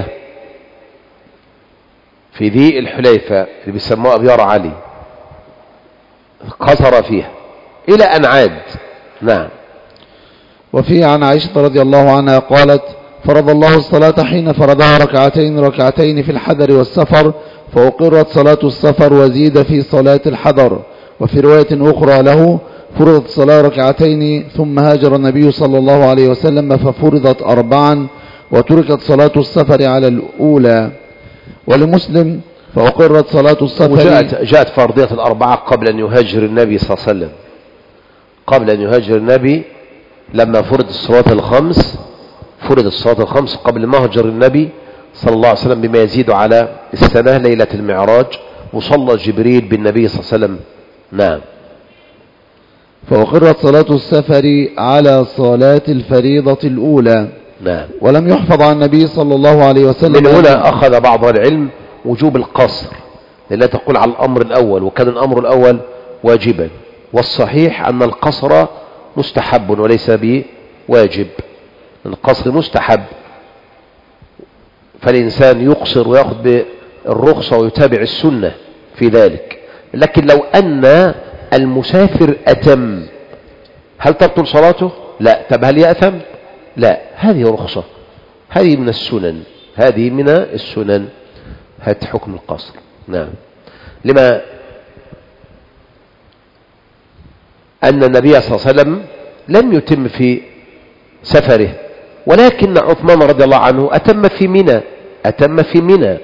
في ذي الحليفة اللي بيسموها أبيار علي، قصر فيها إلى أن عاد. نعم. وفيه عن عائشة رضي الله عنها قالت: فرض الله الصلاة حين فرضها ركعتين ركعتين في الحضر والسفر، فأقرت صلاة السفر وزيد في صلاة الحضر. وفي رواية أخرى له: فرضت صلاة ركعتين ثم هاجر النبي صلى الله عليه وسلم ففرضت أربعا، وتركت صلاة السفر على الأولى. ولمسلم: فأقرت صلاة السفر. وجاءت جاءت فرضية الأربعة قبل أن يهاجر النبي صلى الله عليه وسلم، قبل أن يهاجر النبي لما فرض الصلاة الخمس، فرض الصلاة الخمس قبل ما هاجر النبي صلى الله عليه وسلم بما يزيد على السنة ليلة المعراج، وصلى جبريل بالنبي صلى الله عليه وسلم. نعم. فأقرت صلاة السفر على صلاة الفريضة الأولى. نعم. ولم يحفظ عن النبي صلى الله عليه وسلم. من هنا أخذ بعض العلم وجوب القصر، لا تقول على الأمر الأول، وكان الأمر الأول واجبا، والصحيح أن القصر مستحب وليس بواجب. القصر مستحب، فالإنسان يقصر ويأخذ بالرخصة ويتابع السنة في ذلك. لكن لو أن المسافر أتم، هل تبطل صلاته؟ لا. طب هل يأثم؟ لا. هذه رخصة، هذه من السنن، هذه من السنن، هذا حكم القصر. نعم. لما أن النبي صلى الله عليه وسلم لم يتم في سفره، ولكن عثمان رضي الله عنه أتم في منى، أتم في منى.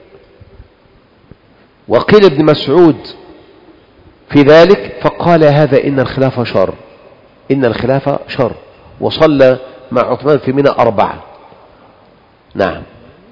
وقيل ابن مسعود في ذلك فقال: هذا إن الخلاف شر، إن الخلاف شر، وصلى مع عثمان في منى أربعة. نعم.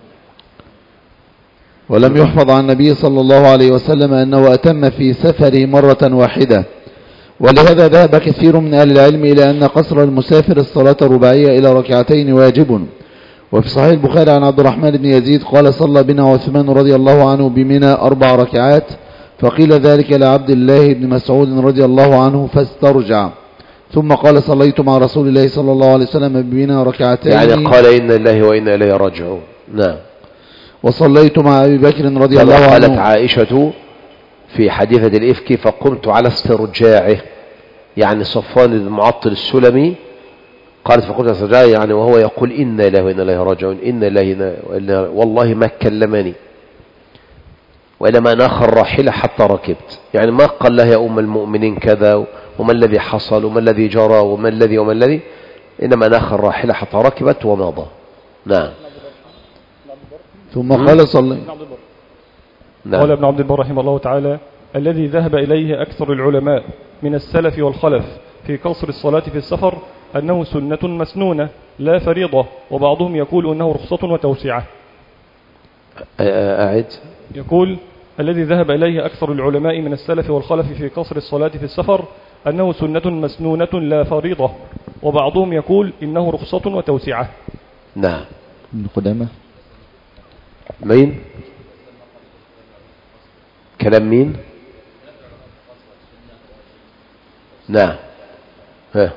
ولم يحفظ عن النبي صلى الله عليه وسلم أنه أتم في سفره مرة واحدة، ولهذا ذهب كثير من أهل العلم إلى أن قصر المسافر الصلاة الرباعية إلى ركعتين واجب. وفي صحيح البخاري عن عبد الرحمن بن يزيد قال: صلى بنا عثمان رضي الله عنه بمنى أربع ركعات، فقيل ذلك لعبد الله بن مسعود رضي الله عنه فاسترجع، ثم قال: صليت مع رسول الله صلى الله عليه وسلم بمنى ركعتين، يعني قال: إن الله وإنا إليه راجعون. نعم. وصليت مع أبي بكر رضي الله عنه. قالت عائشة في حديثة الإفك: فقمت على استرجاعه، يعني صفوان المعطل السلمي، قالت فقمت على استرجاعه يعني وهو يقول: إن الله وإنا إليه راجعون، إن الله والله ما كلمني وإنما ناخ الراحلة حتى ركبت، يعني ما قال لها يا أم المؤمنين كذا وما الذي حصل وما الذي جرى وما الذي وما الذي، إنما ناخ الراحلة حتى ركبت ومضى. نعم. ثم قال صلى. نعم. قال ابن عبد البر رحمه الله تعالى: الذي ذهب إليه أكثر العلماء من السلف والخلف في قصر الصلاة في السفر أنه سنة مسنونة لا فريضة، وبعضهم يقول أنه رخصة وتوسعة. أعد. يقول: الذي ذهب إليه أكثر العلماء من السلف والخلف في قصر الصلاة في السفر أنه سنة مسنونة لا فريضة، وبعضهم يقول إنه رخصة وتوسعة. نعم. ابن قدامة. مين؟ كلام مين؟ نعم. ها.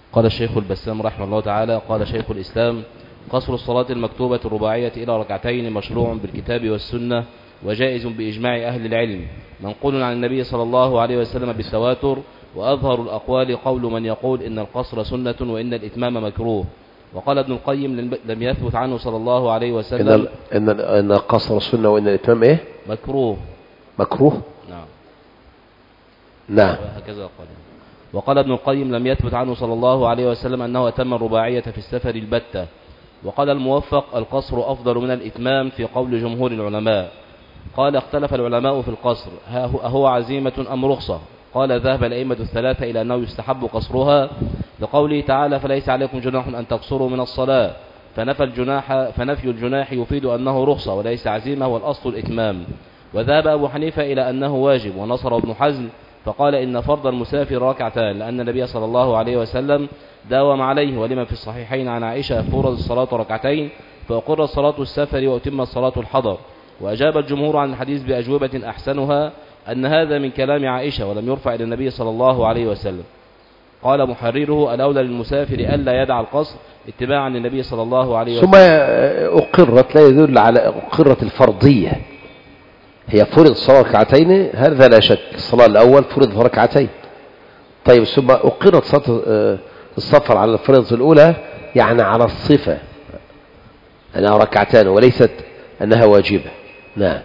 قال الشيخ البسام رحمه الله تعالى: قال شيخ الإسلام: قصر الصلاة المكتوبة الرباعية إلى ركعتين مشروع بالكتاب والسنة وجائز بإجماع أهل العلم، منقول عن النبي صلى الله عليه وسلم بالتواتر، وأظهر الأقوال قول من يقول إن القصر سنة وإن الإتمام مكروه. وقال ابن القيم: لم يثبت عنه صلى الله عليه وسلم إن إن إن قصر سنة وإن الإتمام إيه؟ مكروه. مكروه؟ نعم. نعم. هكذا قال. وقال ابن القيم: لم يثبت عنه صلى الله عليه وسلم أنه أتم الرباعية في السفر البتة. وقال الموفق: القصر أفضل من الإتمام في قول جمهور العلماء. قال: اختلف العلماء في القصر، أهو عزيمة أم رخصة؟ قال: ذهب الأئمة الثلاثة إلى أنه يستحب قصرها لقوله تعالى: فليس عليكم جناح أن تقصروا من الصلاة، فنفى الجناح فنفي الجناح يفيد أنه رخصة وليس عزيمة، والأصل الإتمام. وذهب أبو حنيفة إلى أنه واجب، ونصر ابن حزم فقال إن فرض المسافر ركعتان، لأن النبي صلى الله عليه وسلم داوم عليه، ولما في الصحيحين عن عائشة: فرض الصلاة ركعتين فأقر صلاة السفر وأتم الصلاة الحضر. وأجاب الجمهور عن الحديث بأجوبة أحسنها أن هذا من كلام عائشة ولم يرفع إلى النبي صلى الله عليه وسلم. قال محرره: الأولى للمسافر ألا يدع القصر اتباعا للنبي صلى الله عليه وسلم. ثم أقرت، لا يدل على أقرت الفرضية، هي فرض صلاة ركعتين، هذا لا شك. الصلاة الأول فرض ركعتين. طيب ثم أقرت صلاة السفر على الفريضة الأولى، يعني على الصفة أنها ركعتان وليست أنها واجبة. نعم.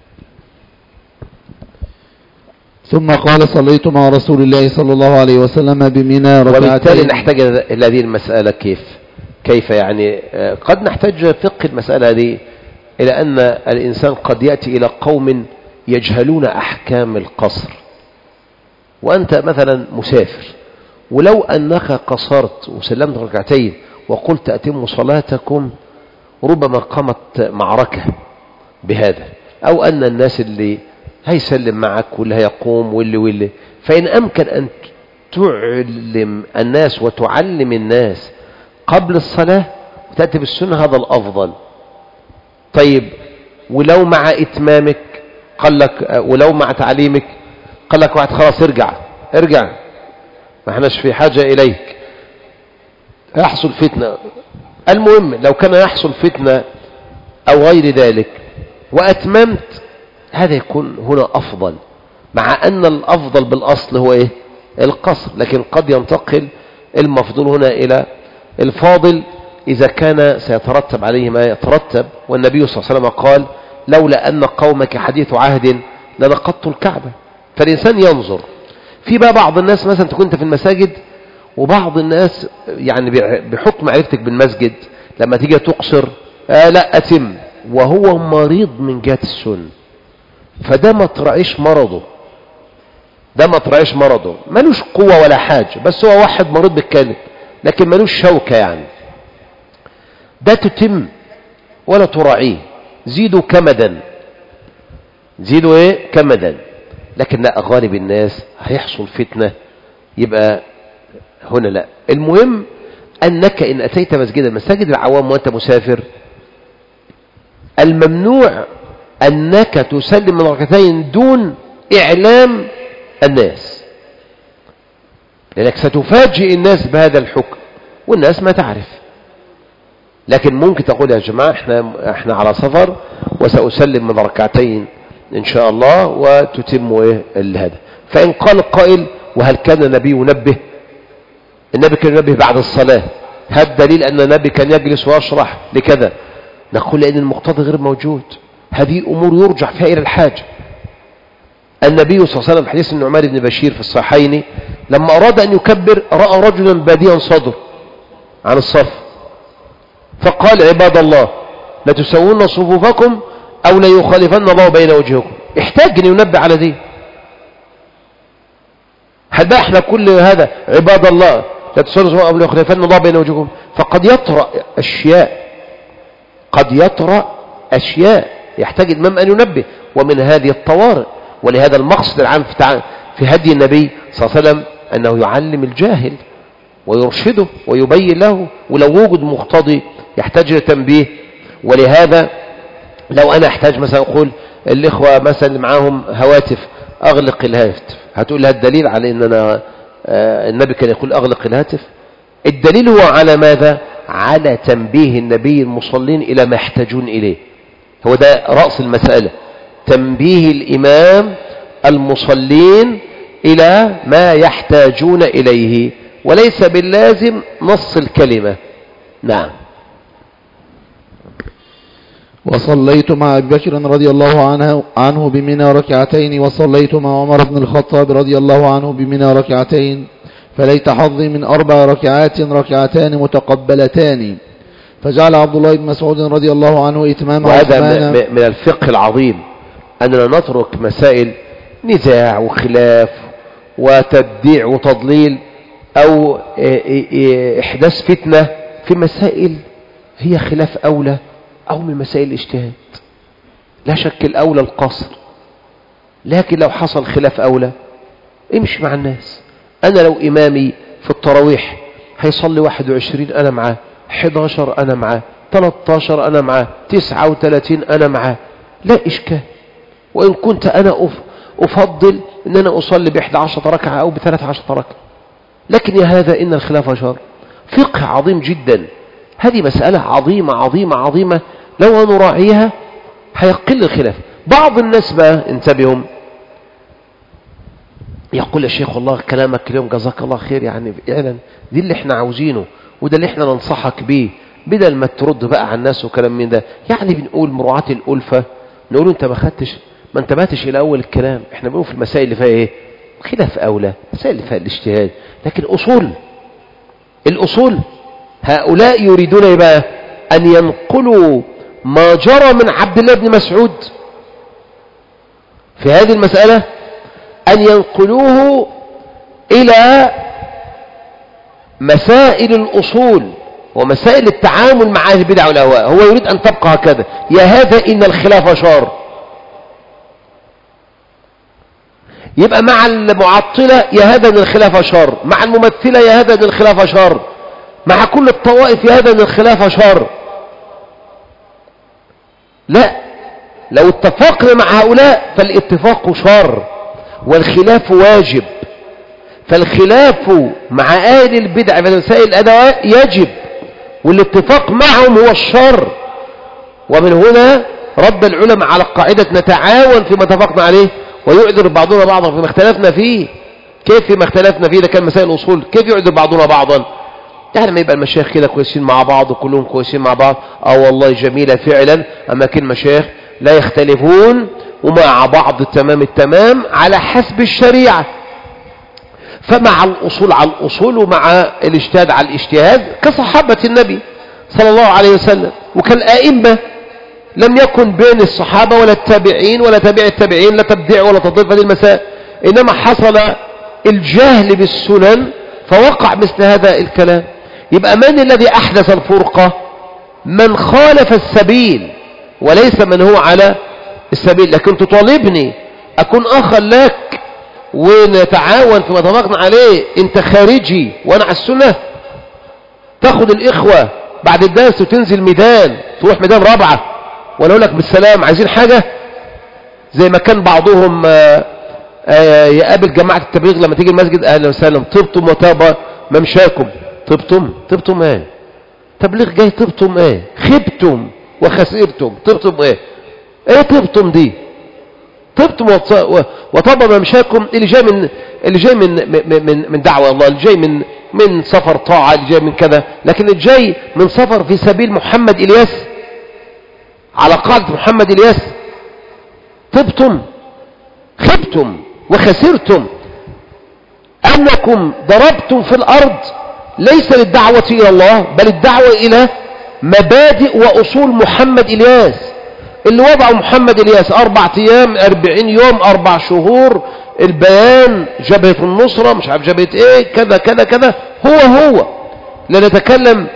ثم قال: صليت مع رسول الله صلى الله عليه وسلم بمنى ركعتين. وبالتالي نحتاج إلى هذه المسألة كيف كيف يعني قد نحتاج فقه المسألة دي إلى أن الإنسان قد يأتي إلى قوم يجهلون أحكام القصر، وأنت مثلا مسافر، ولو أنك قصرت وسلمت ركعتين وقلت أتموا صلاتكم، ربما قامت معركة بهذا، أو أن الناس اللي هيسلم معك واللي هيقوم واللي واللي فإن أمكن أن تعلم الناس وتعلم الناس قبل الصلاة وتأتي بالسنة، هذا الأفضل. طيب ولو مع إتمامك قال لك، ولو مع تعليمك قال لك واحد خلاص ارجع ارجع ما احناش في حاجة إليك، يحصل فتنة. المهم لو كان يحصل فتنة أو غير ذلك وأتممت، هذا يكون هنا أفضل، مع أن الأفضل بالأصل هو إيه؟ القصر، لكن قد ينتقل المفضول هنا إلى الفاضل إذا كان سيترتب عليه ما يترتب. والنبي صلى الله عليه وسلم قال: لولا أن قومك حديث عهد لنقضت الكعبة. فالإنسان ينظر في بقى بعض الناس، مثلا تكون أنت في المساجد وبعض الناس يعني بحكم معرفتك بالمسجد لما تيجي تقصر آه لا أتم، وهو مريض من جهة السنة، فده ما ترعيش مرضه، ده ما ترعيش مرضه، ملوش قوة ولا حاجة، بس هو واحد مريض بالكلب لكن ملوش شوكة، يعني ده تتم ولا تراعيه، زيدوا كمدا، زيدوا ايه كمدا. لكن لا، غالب الناس هيحصل فتنة، يبقى هنا لا. المهم أنك إن أتيت مسجدا، مساجد العوام وأنت مسافر، الممنوع أنك تسلم من ركعتين دون إعلام الناس، لأنك ستفاجئ الناس بهذا الحكم والناس ما تعرف. لكن ممكن تقول يا جماعة احنا, احنا على سفر وسأسلم من ركعتين إن شاء الله وتتم ايه هذا. فإن قال القائل: وهل كان النبي ينبه؟ النبي كان ينبه بعد الصلاة، هذا دليل أن النبي كان يجلس ويشرح لكذا. نقول لأن المقتضى غير موجود، هذه أمور يرجع فيها إلى الحاجة. النبي صلى الله عليه وسلم حديث النعمان بن بشير في الصحيحين لما أراد أن يكبر رأى رجلا باديا صدر عن الصف، فقال: عباد الله لا تسوون صفوفكم أو لا يخالفن الله بين وجهكم. احتاج أن ينبه على دي. هل بقى احنا كل هذا عباد الله لا تسوون صفوفكم أو لا يخالفن الله بين وجهكم؟ فقد يطرأ أشياء، قد يطرأ أشياء يحتاج الإمام أن ينبه، ومن هذه الطوارئ. ولهذا المقصد العام في هدي النبي صلى الله عليه وسلم أنه يعلم الجاهل ويرشده ويبين له، ولو وجد مقتضي يحتاج لتنبيه. ولهذا لو أنا أحتاج مثلا أقول الإخوة مثلا اللي معاهم هواتف أغلق الهاتف، هتقول لها الدليل على أن أنا آه النبي كان يقول أغلق الهاتف؟ الدليل هو على ماذا؟ على تنبيه النبي المصلين إلى ما يحتاجون إليه. هو ده رأس المسألة، تنبيه الإمام المصلين إلى ما يحتاجون إليه، وليس باللازم نص الكلمة. نعم. وصليت مع أبي بكر رضي الله عنه, عنه بمنى ركعتين، وصليت مع عمر بن الخطاب رضي الله عنه بمنى ركعتين، فليت حظي من أربع ركعات ركعتان متقبلتان. فجعل عبد الله بن مسعود رضي الله عنه إتمام وهذا من الفقه العظيم أننا نترك مسائل نزاع وخلاف وتبديع وتضليل أو إحداث فتنة في مسائل هي خلاف أولى أو من مسائل الاجتهاد. لا شك الأولى القصر، لكن لو حصل خلاف أولى امشي مع الناس. أنا لو إمامي في التراويح هيصلي واحد وعشرين أنا معاه، حداشر أنا معاه، تلتاشر أنا معاه، تسعة وثلاثين أنا معاه، لا إشكال. وإن كنت أنا أفضل أن أنا أصلي بإحدى عشرة ركعة أو بثلاث عشرة ركعة، لكن يا هذا إن الخلاف شر. فقه عظيم جدا، هذه مسألة عظيمة عظيمة عظيمة، لو نراعيها هيقل الخلاف. بعض الناس بقى انتبهوا يقول يا شيخ والله كلامك اليوم جزاك الله خير، يعني فعلا دي اللي احنا عاوزينه وده اللي احنا ننصحك بيه، بدل ما ترد بقى على الناس وكلام من ده. يعني بنقول مراعاة الألفة، نقول انت ما خدتش ما انتبهتش الى اول الكلام. احنا بنقول في المسائل اللي فيها ايه خلاف اولى، مسائل اللي فيها الاجتهاد، لكن اصول الاصول هؤلاء يريدون ايه بقى؟ ان ينقلوا ما جرى من عبد الله بن مسعود في هذه المسألة، أن ينقلوه إلى مسائل الأصول ومسائل التعامل مع أهل البدع والأهواء. هو يريد أن تبقى هكذا، يا هذا إن الخلاف شر. يبقى مع المعطلة يا هذا إن الخلاف شر، مع الممثلة يا هذا إن الخلاف شر، مع كل الطوائف يا هذا إن الخلاف شر. لا، لو اتفقنا مع هؤلاء فالاتفاق شر والخلاف واجب. فالخلاف مع أهل البدع في مسائل الأدواء يجب، والاتفاق معهم هو الشر. ومن هنا رد العلماء على قاعدة نتعاون فيما اتفقنا عليه ويعذر بعضنا بعضا فيما اختلفنا فيه. كيف فيما اختلفنا فيه؟ ده كان مسائل الأصول، كيف يعذر بعضنا بعضا؟ يعني ما يبقى المشايخ كده كويسين مع بعض وكلهم كويسين مع بعض، اه والله جميلة فعلا، أما كان مشايخ لا يختلفون ومع بعض تمام التمام على حسب الشريعة. فمع الأصول على الأصول ومع الاجتهاد على الاجتهاد كصحابة النبي صلى الله عليه وسلم وكالآئمة. لم يكن بين الصحابة ولا التابعين ولا تابع التابعين لا تبديع ولا تضيف هذه المسائل، إنما حصل الجهل بالسنن فوقع مثل هذا الكلام. يبقى من الذي أحدث الفرقة؟ من خالف السبيل وليس من هو على السبيل. لكن تطالبني أكون أخا لك ونتعاون فيما اتفقنا عليه، أنت خارجي وأنا على السنة، تاخد الإخوة بعد الدرس وتنزل ميدان، تروح ميدان رابعة ولا أقول لك بالسلام عايزين حاجة، زي ما كان بعضهم آآ آآ يقابل جماعة التبليغ لما تيجي المسجد أهلا وسهلا طبتم وتاب ممشاكم. طبتم طبتم ايه؟ تبليغ جاي طبتم ايه؟ خبتم وخسرتم. طبتم ايه؟ ايه طبتم دي؟ طبتم وطاب ممشاكم اللي جاي من اللي جاي من من من دعوة الله، اللي جاي من من سفر طاعة، اللي جاي من كذا، لكن اللي جاي من سفر في سبيل محمد إلياس على قاعدة محمد إلياس. طبتم خبتم وخسرتم أنكم ضربتم في الأرض ليس للدعوة إلى الله بل الدعوة إلى مبادئ وأصول محمد إلياس اللي وضعه محمد إلياس. أربع أيام أربعين يوم أربع شهور، البيان، جبهة النصرة، مش عارف جبهة إيه، كذا كذا كذا. هو هو لا نتكلم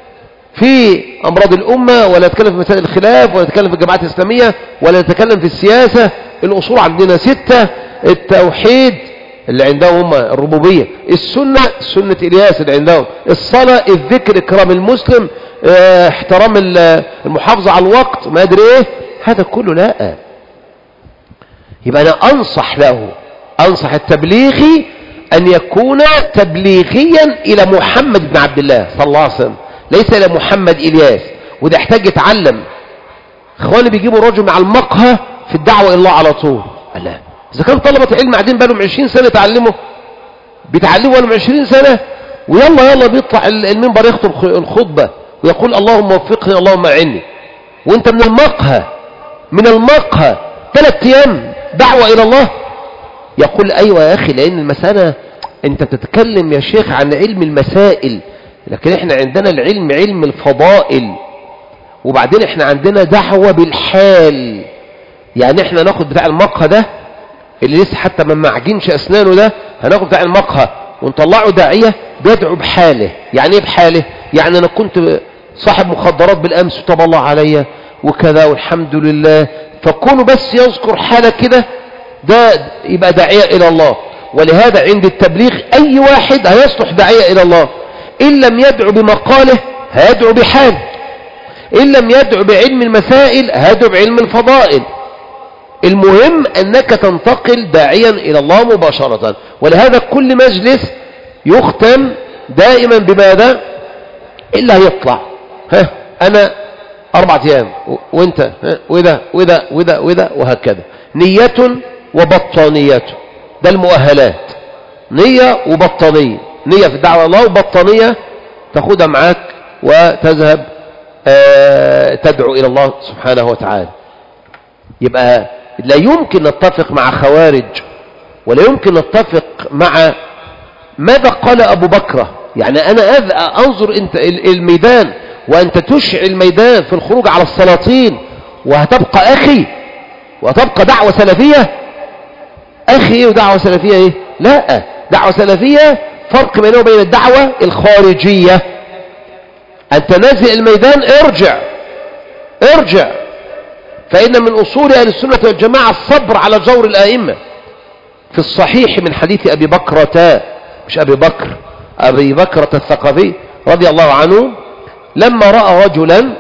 في أمراض الأمة ولا نتكلم في مسائل الخلاف ولا نتكلم في الجماعات الإسلامية ولا نتكلم في السياسة. الأصول عندنا ستة: التوحيد اللي عندهم هم الربوبية، السنة سنة إلياس اللي عندهم، الصلاة، الذكر، إكرام المسلم، اه احترام المحافظة على الوقت، ما أدري إيه، هذا كله لا. يبقى أنا أنصح له، أنصح التبليغي أن يكون تبليغيا إلى محمد بن عبد الله صلى الله عليه وسلم، ليس إلى محمد إلياس. وده يحتاج يتعلم. اخواني بيجيبوا الرجل مع المقهى في الدعوة إلى الله على طول. لا، إذا كان طلبة العلم قاعدين بقالهم عشرين سنة يتعلموا، بيتعلموا لهم عشرين سنة، ويلا يلا بيطلع المنبر يخطب الخطبة ويقول اللهم وفقني اللهم أعني، وانت من المقهى من المقهى ثلاث أيام دعوة إلى الله. يقول أيوة يا أخي، لأن المسألة أنت بتتكلم يا شيخ عن علم المسائل، لكن إحنا عندنا العلم علم الفضائل، وبعدين إحنا عندنا دعوة بالحال. يعني إحنا ناخد بتاع المقهى ده اللي لسه حتى ما معجنش أسنانه ده، هناخد بتاع المقهى ونطلعه داعية بيدعو بحاله. يعني إيه بحاله؟ يعني أنا كنت صاحب مخدرات بالأمس وطب الله عليا وكذا والحمد لله، فكونه بس يذكر حالة كده ده يبقى داعية إلى الله. ولهذا عند التبليغ أي واحد هيصلح داعية إلى الله. إن لم يدعو بمقاله هيدعو بحال، إن لم يدعو بعلم المسائل هيدعو بعلم الفضائل. المهم أنك تنتقل داعيا إلى الله مباشرة. ولهذا كل مجلس يختم دائما بماذا؟ إلا هيطلع ها أنا أربعة أيام وإنت ها وده وده وده وده وهكذا. نية وبطانية، ده المؤهلات. نية وبطانية، نية في الدعوة الله وبطانية تاخدها معاك وتذهب آه تدعو إلى الله سبحانه وتعالى. يبقى لا يمكن نتفق مع خوارج ولا يمكن نتفق مع ماذا قال أبو بكر. يعني أنا أنظر أنت الميدان وأنت تشعل الميدان في الخروج على السلاطين، وهتبقى أخي وهتبقى دعوة سلفية. أخي إيه ودعوة سلفية إيه؟ لا، دعوة سلفية فرق بينه وبين الدعوة الخارجية. أنت نازل الميدان ارجع ارجع، فإن من أصول أهل السنة والجماعة الصبر على جور الآئمة. في الصحيح من حديث أبي بكرة، مش أبي بكر، أبي بكرة الثقفي رضي الله عنه، لما رأى رجلا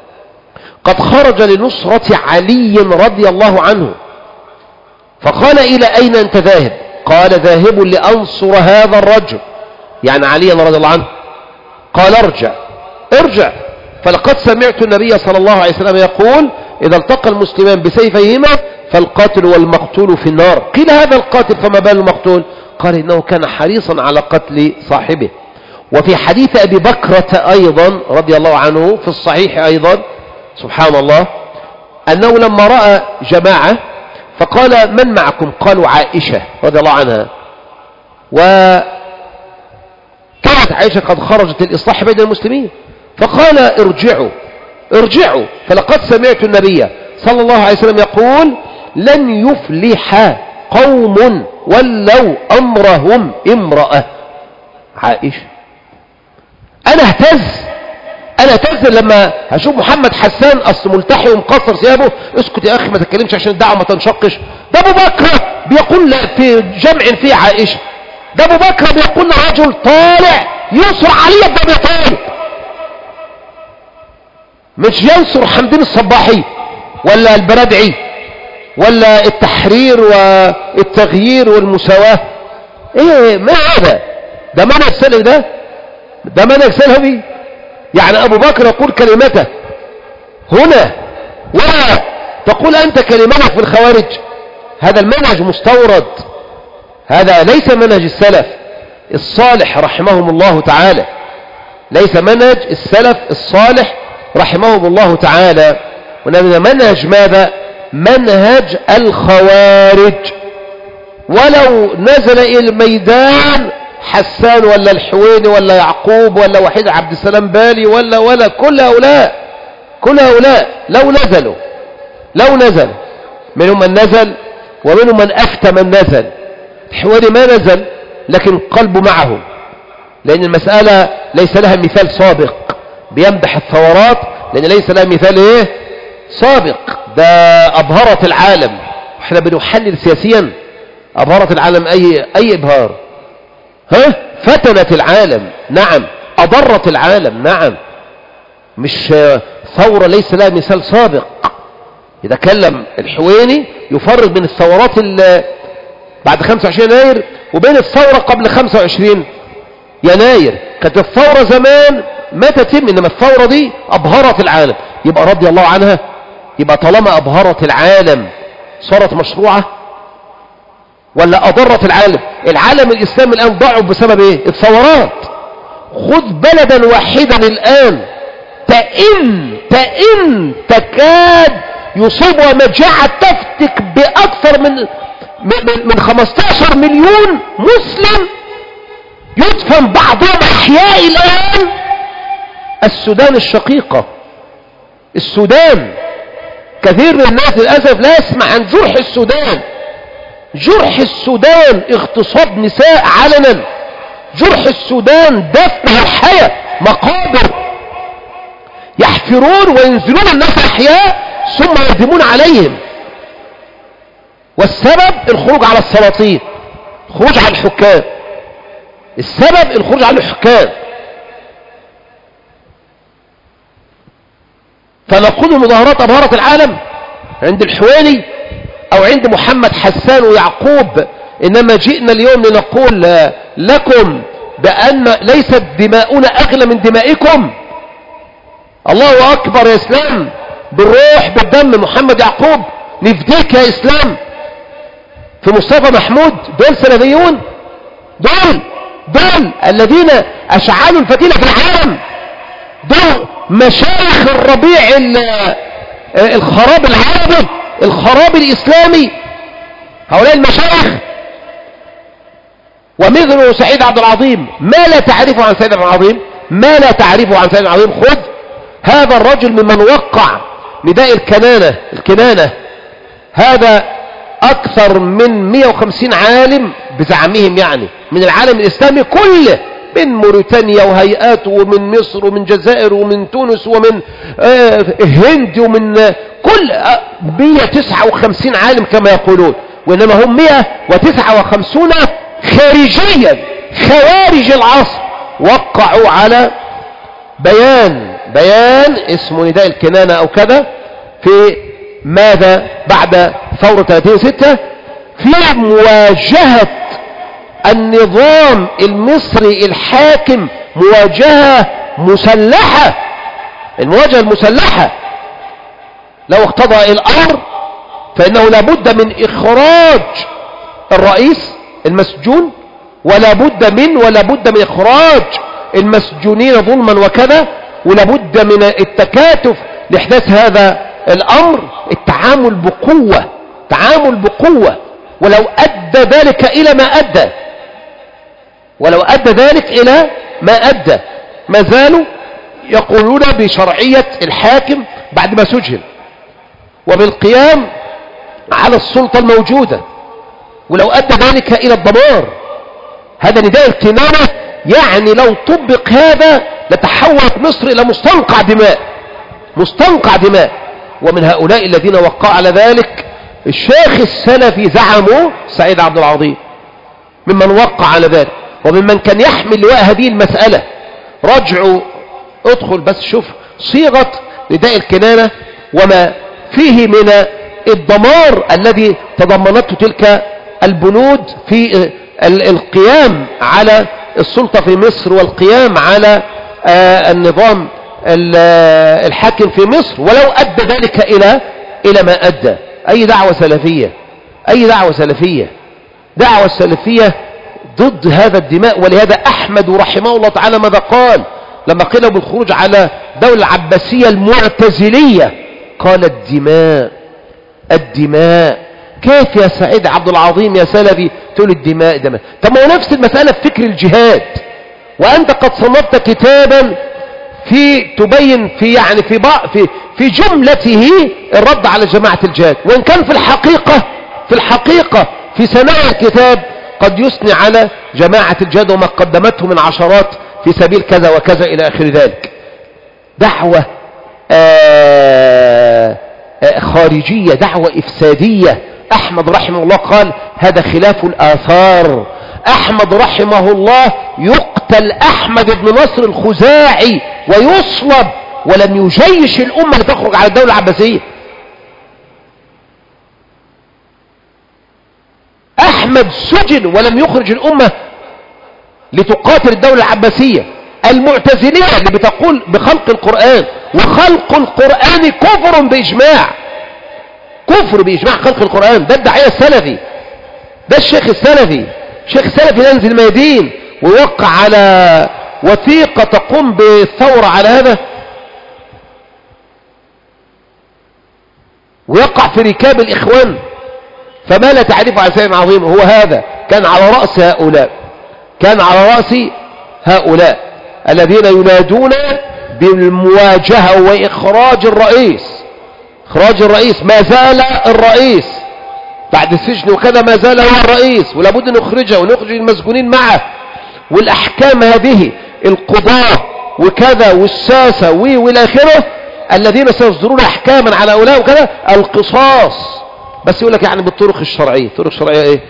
قد خرج لنصرة علي رضي الله عنه، فقال إلى أين أنت ذاهب؟ قال ذاهب لأنصر هذا الرجل، يعني علي رضي الله عنه. قال ارجع ارجع، فلقد سمعت النبي صلى الله عليه وسلم يقول إذا التقى المسلمان بسيفيهما فالقاتل والمقتول في النار. قيل هذا القاتل فما بال المقتول؟ قال إنه كان حريصا على قتل صاحبه. وفي حديث أبي بكرة أيضا رضي الله عنه في الصحيح أيضا سبحان الله، أنه لما رأى جماعة فقال من معكم؟ قالوا عائشة رضي الله عنها، وكانت عائشة قد خرجت للإصلاح بين المسلمين، فقال ارجعوا ارجعوا، فلقد سمعت النبي صلى الله عليه وسلم يقول لن يفلح قوم ولو أمرهم امرأة. عائشة أنا اهتز أنا اهتز لما هشوف محمد حسان أصل ملتحي ومقصر ثيابه. اسكت يا أخي ما تتكلمش عشان الدعوة ما تنشقش. ده أبو بكر بيقول في جمع فيه عائشة، ده أبو بكر بيقول رجل طالع ينصر علي بن أبي طالب، مش ينصر حمدين الصباحي ولا البرادعي ولا التحرير والتغيير والمساواة. ايه ما هذا؟ ده منهج سلفي، ده ده منهج سلفي. يعني ابو بكر يقول كلمته هنا ولا تقول انت كلمتك في الخوارج. هذا المنهج مستورد، هذا ليس منهج السلف الصالح رحمهم الله تعالى، ليس منهج السلف الصالح رحمهم الله تعالى. ونبدأ منهج ماذا؟ منهج الخوارج. ولو نزل إلى الميدان حسان ولا الحويني ولا يعقوب ولا وحيد عبد السلام بالي ولا ولا كل هؤلاء كل هؤلاء لو نزلوا لو نزل منهم من نزل ومنهم من أفتى من نزل. الحويني ما نزل لكن قلبه معهم، لأن المسألة ليس لها مثال سابق بيمدح الثورات، لأن ليس لها مثال إيه سابق. ده أبهرت العالم، احنا بنحلل سياسيا. أبهرت العالم أي أي إبهار؟ ها فتنت العالم، نعم. أضرت العالم، نعم. مش ثورة ليس لها مثال سابق. يتكلم الحويني يفرق بين الثورات بعد خمسة وعشرين يناير وبين الثورة قبل خمسة وعشرين يناير. كانت الثورة زمان ما تتم، إنما الثورة دي أبهرت العالم، يبقى رضي الله عنها. يبقى طالما أبهرت العالم صارت مشروعة ولا أضرت العالم؟ العالم الإسلامي الآن ضعف بسبب إيه؟ الثورات. خذ بلدا واحدا الآن تئن تئن تكاد يصيبها مجاعة تفتك بأكثر من من, من خمستاشر مليون مسلم يدفن بعضهم أحياء الآن. السودان الشقيقة، السودان، كثير من الناس للأسف لا يسمع عن جرح السودان. جرح السودان اغتصاب نساء علنا، جرح السودان دفن الحياة، مقابر يحفرون وينزلون الناس أحياء ثم يهدمون عليهم. والسبب الخروج على السلاطين، الخروج على الحكام. السبب الخروج على الحكام. فنقول مظاهرات أبهرت العالم عند الحويني أو عند محمد حسان ويعقوب، إنما جئنا اليوم لنقول لكم بأن ليست دماؤنا أغلى من دمائكم. الله أكبر يا إسلام، بالروح بالدم محمد يعقوب نفديك يا إسلام. في مصطفى محمود، دول سلفيون، دول دول الذين أشعلوا الفتيلة في العالم، دول مشايخ الربيع الخراب العربي، الخراب الإسلامي، هؤلاء المشايخ. ومثل سعيد عبد العظيم، ما لا تعرفه عن سعيد عبد العظيم، ما لا تعرفه عن سعيد عبد العظيم. خذ هذا الرجل ممن وقع نداء الكنانة الكنانة هذا أكثر من مئة وخمسين عالم بزعمهم، يعني من العالم الإسلامي كله، من موريتانيا وهيئاته ومن مصر ومن جزائر ومن تونس ومن آه هند ومن آه كل آه مئة وتسعة وخمسين عالم كما يقولون، وإنما هم مئة وتسعة وخمسين خارجيا خوارج العصر وقعوا على بيان بيان اسمه نداء الكنانة أو كذا في ماذا بعد ثورة ثلاثين ستة في مواجهة النظام المصري الحاكم، مواجهة مسلحة. المواجهة المسلحة لو اقتضى الأمر فإنه لابد من إخراج الرئيس المسجون، ولا بد من ولا بد من إخراج المسجونين ظلما وكذا، ولا بد من التكاتف لإحداث هذا الأمر. التعامل بقوة، تعامل بقوة، ولو أدى ذلك إلى ما أدى ولو أدى ذلك إلى ما أدى ما زالوا يقولون بشرعية الحاكم بعد ما سجن وبالقيام على السلطة الموجودة، ولو أدى ذلك إلى الدمار. هذا نداء الكنانة، يعني لو طبق هذا لتحولت مصر إلى مستنقع دماء، مستنقع دماء. ومن هؤلاء الذين وقعوا على ذلك الشيخ السلفي زعمه سعيد عبد العظيم، ممن وقع على ذلك وممن كان يحمل لواء هذه المسألة. رجعوا ادخل بس شوف صيغة نداء الكنانة وما فيه من الدمار الذي تضمنته تلك البنود في القيام على السلطة في مصر والقيام على النظام الحاكم في مصر، ولو أدى ذلك إلى إلى ما أدى. أي دعوة سلفية، أي دعوة سلفية، دعوة سلفية ضد هذا الدماء. ولهذا أحمد رحمه الله تعالى ماذا قال لما قيل بالخروج على دولة العباسية المعتزلية؟ قال الدماء الدماء. كيف يا سعيد عبد العظيم يا سلفي تقول الدماء دماء؟ طب ما هو نفس المسألة في فكر الجهاد، وأنت قد صنفت كتابا في تبين في يعني في في في جملته الرد على جماعة الجهاد، وإن كان في الحقيقة في الحقيقة في سماع الكتاب قد يثني على جماعة الجهاد وما قدمته من عشرات في سبيل كذا وكذا إلى آخر ذلك. دعوة آآ آآ خارجية، دعوة إفسادية. أحمد رحمه الله قال هذا خلاف الآثار. أحمد رحمه الله يقتل أحمد بن نصر الخزاعي ويصلب، ولم يجيش الأمة لتخرج على الدولة العباسية. أحمد سجن ولم يخرج الأمة لتقاتل الدولة العباسية. المعتزلية اللي بتقول بخلق القرآن، وخلق القرآن كفر بإجماع، كفر بإجماع خلق القرآن. ده الداعية السلفي، ده الشيخ السلفي. الشيخ السلفي ينزل الميادين ويوقع على وثيقة تقوم بالثورة على هذا، ويقع في ركاب الإخوان. فما لا تعرف على سبيل عظيم هو هذا. كان على رأس هؤلاء، كان على رأس هؤلاء الذين ينادون بالمواجهة وإخراج الرئيس. إخراج الرئيس، ما زال الرئيس بعد السجن وكذا، ما زال هو الرئيس، ولابد أن نخرجه ونخرج المسجونين معه. والأحكام هذه القضاة وكذا والساسة والى آخره الذين سيصدرون أحكاما على هؤلاء وكذا، القصاص. بس يقول لك يعني بالطرق الشرعية. الطرق الشرعية إيه؟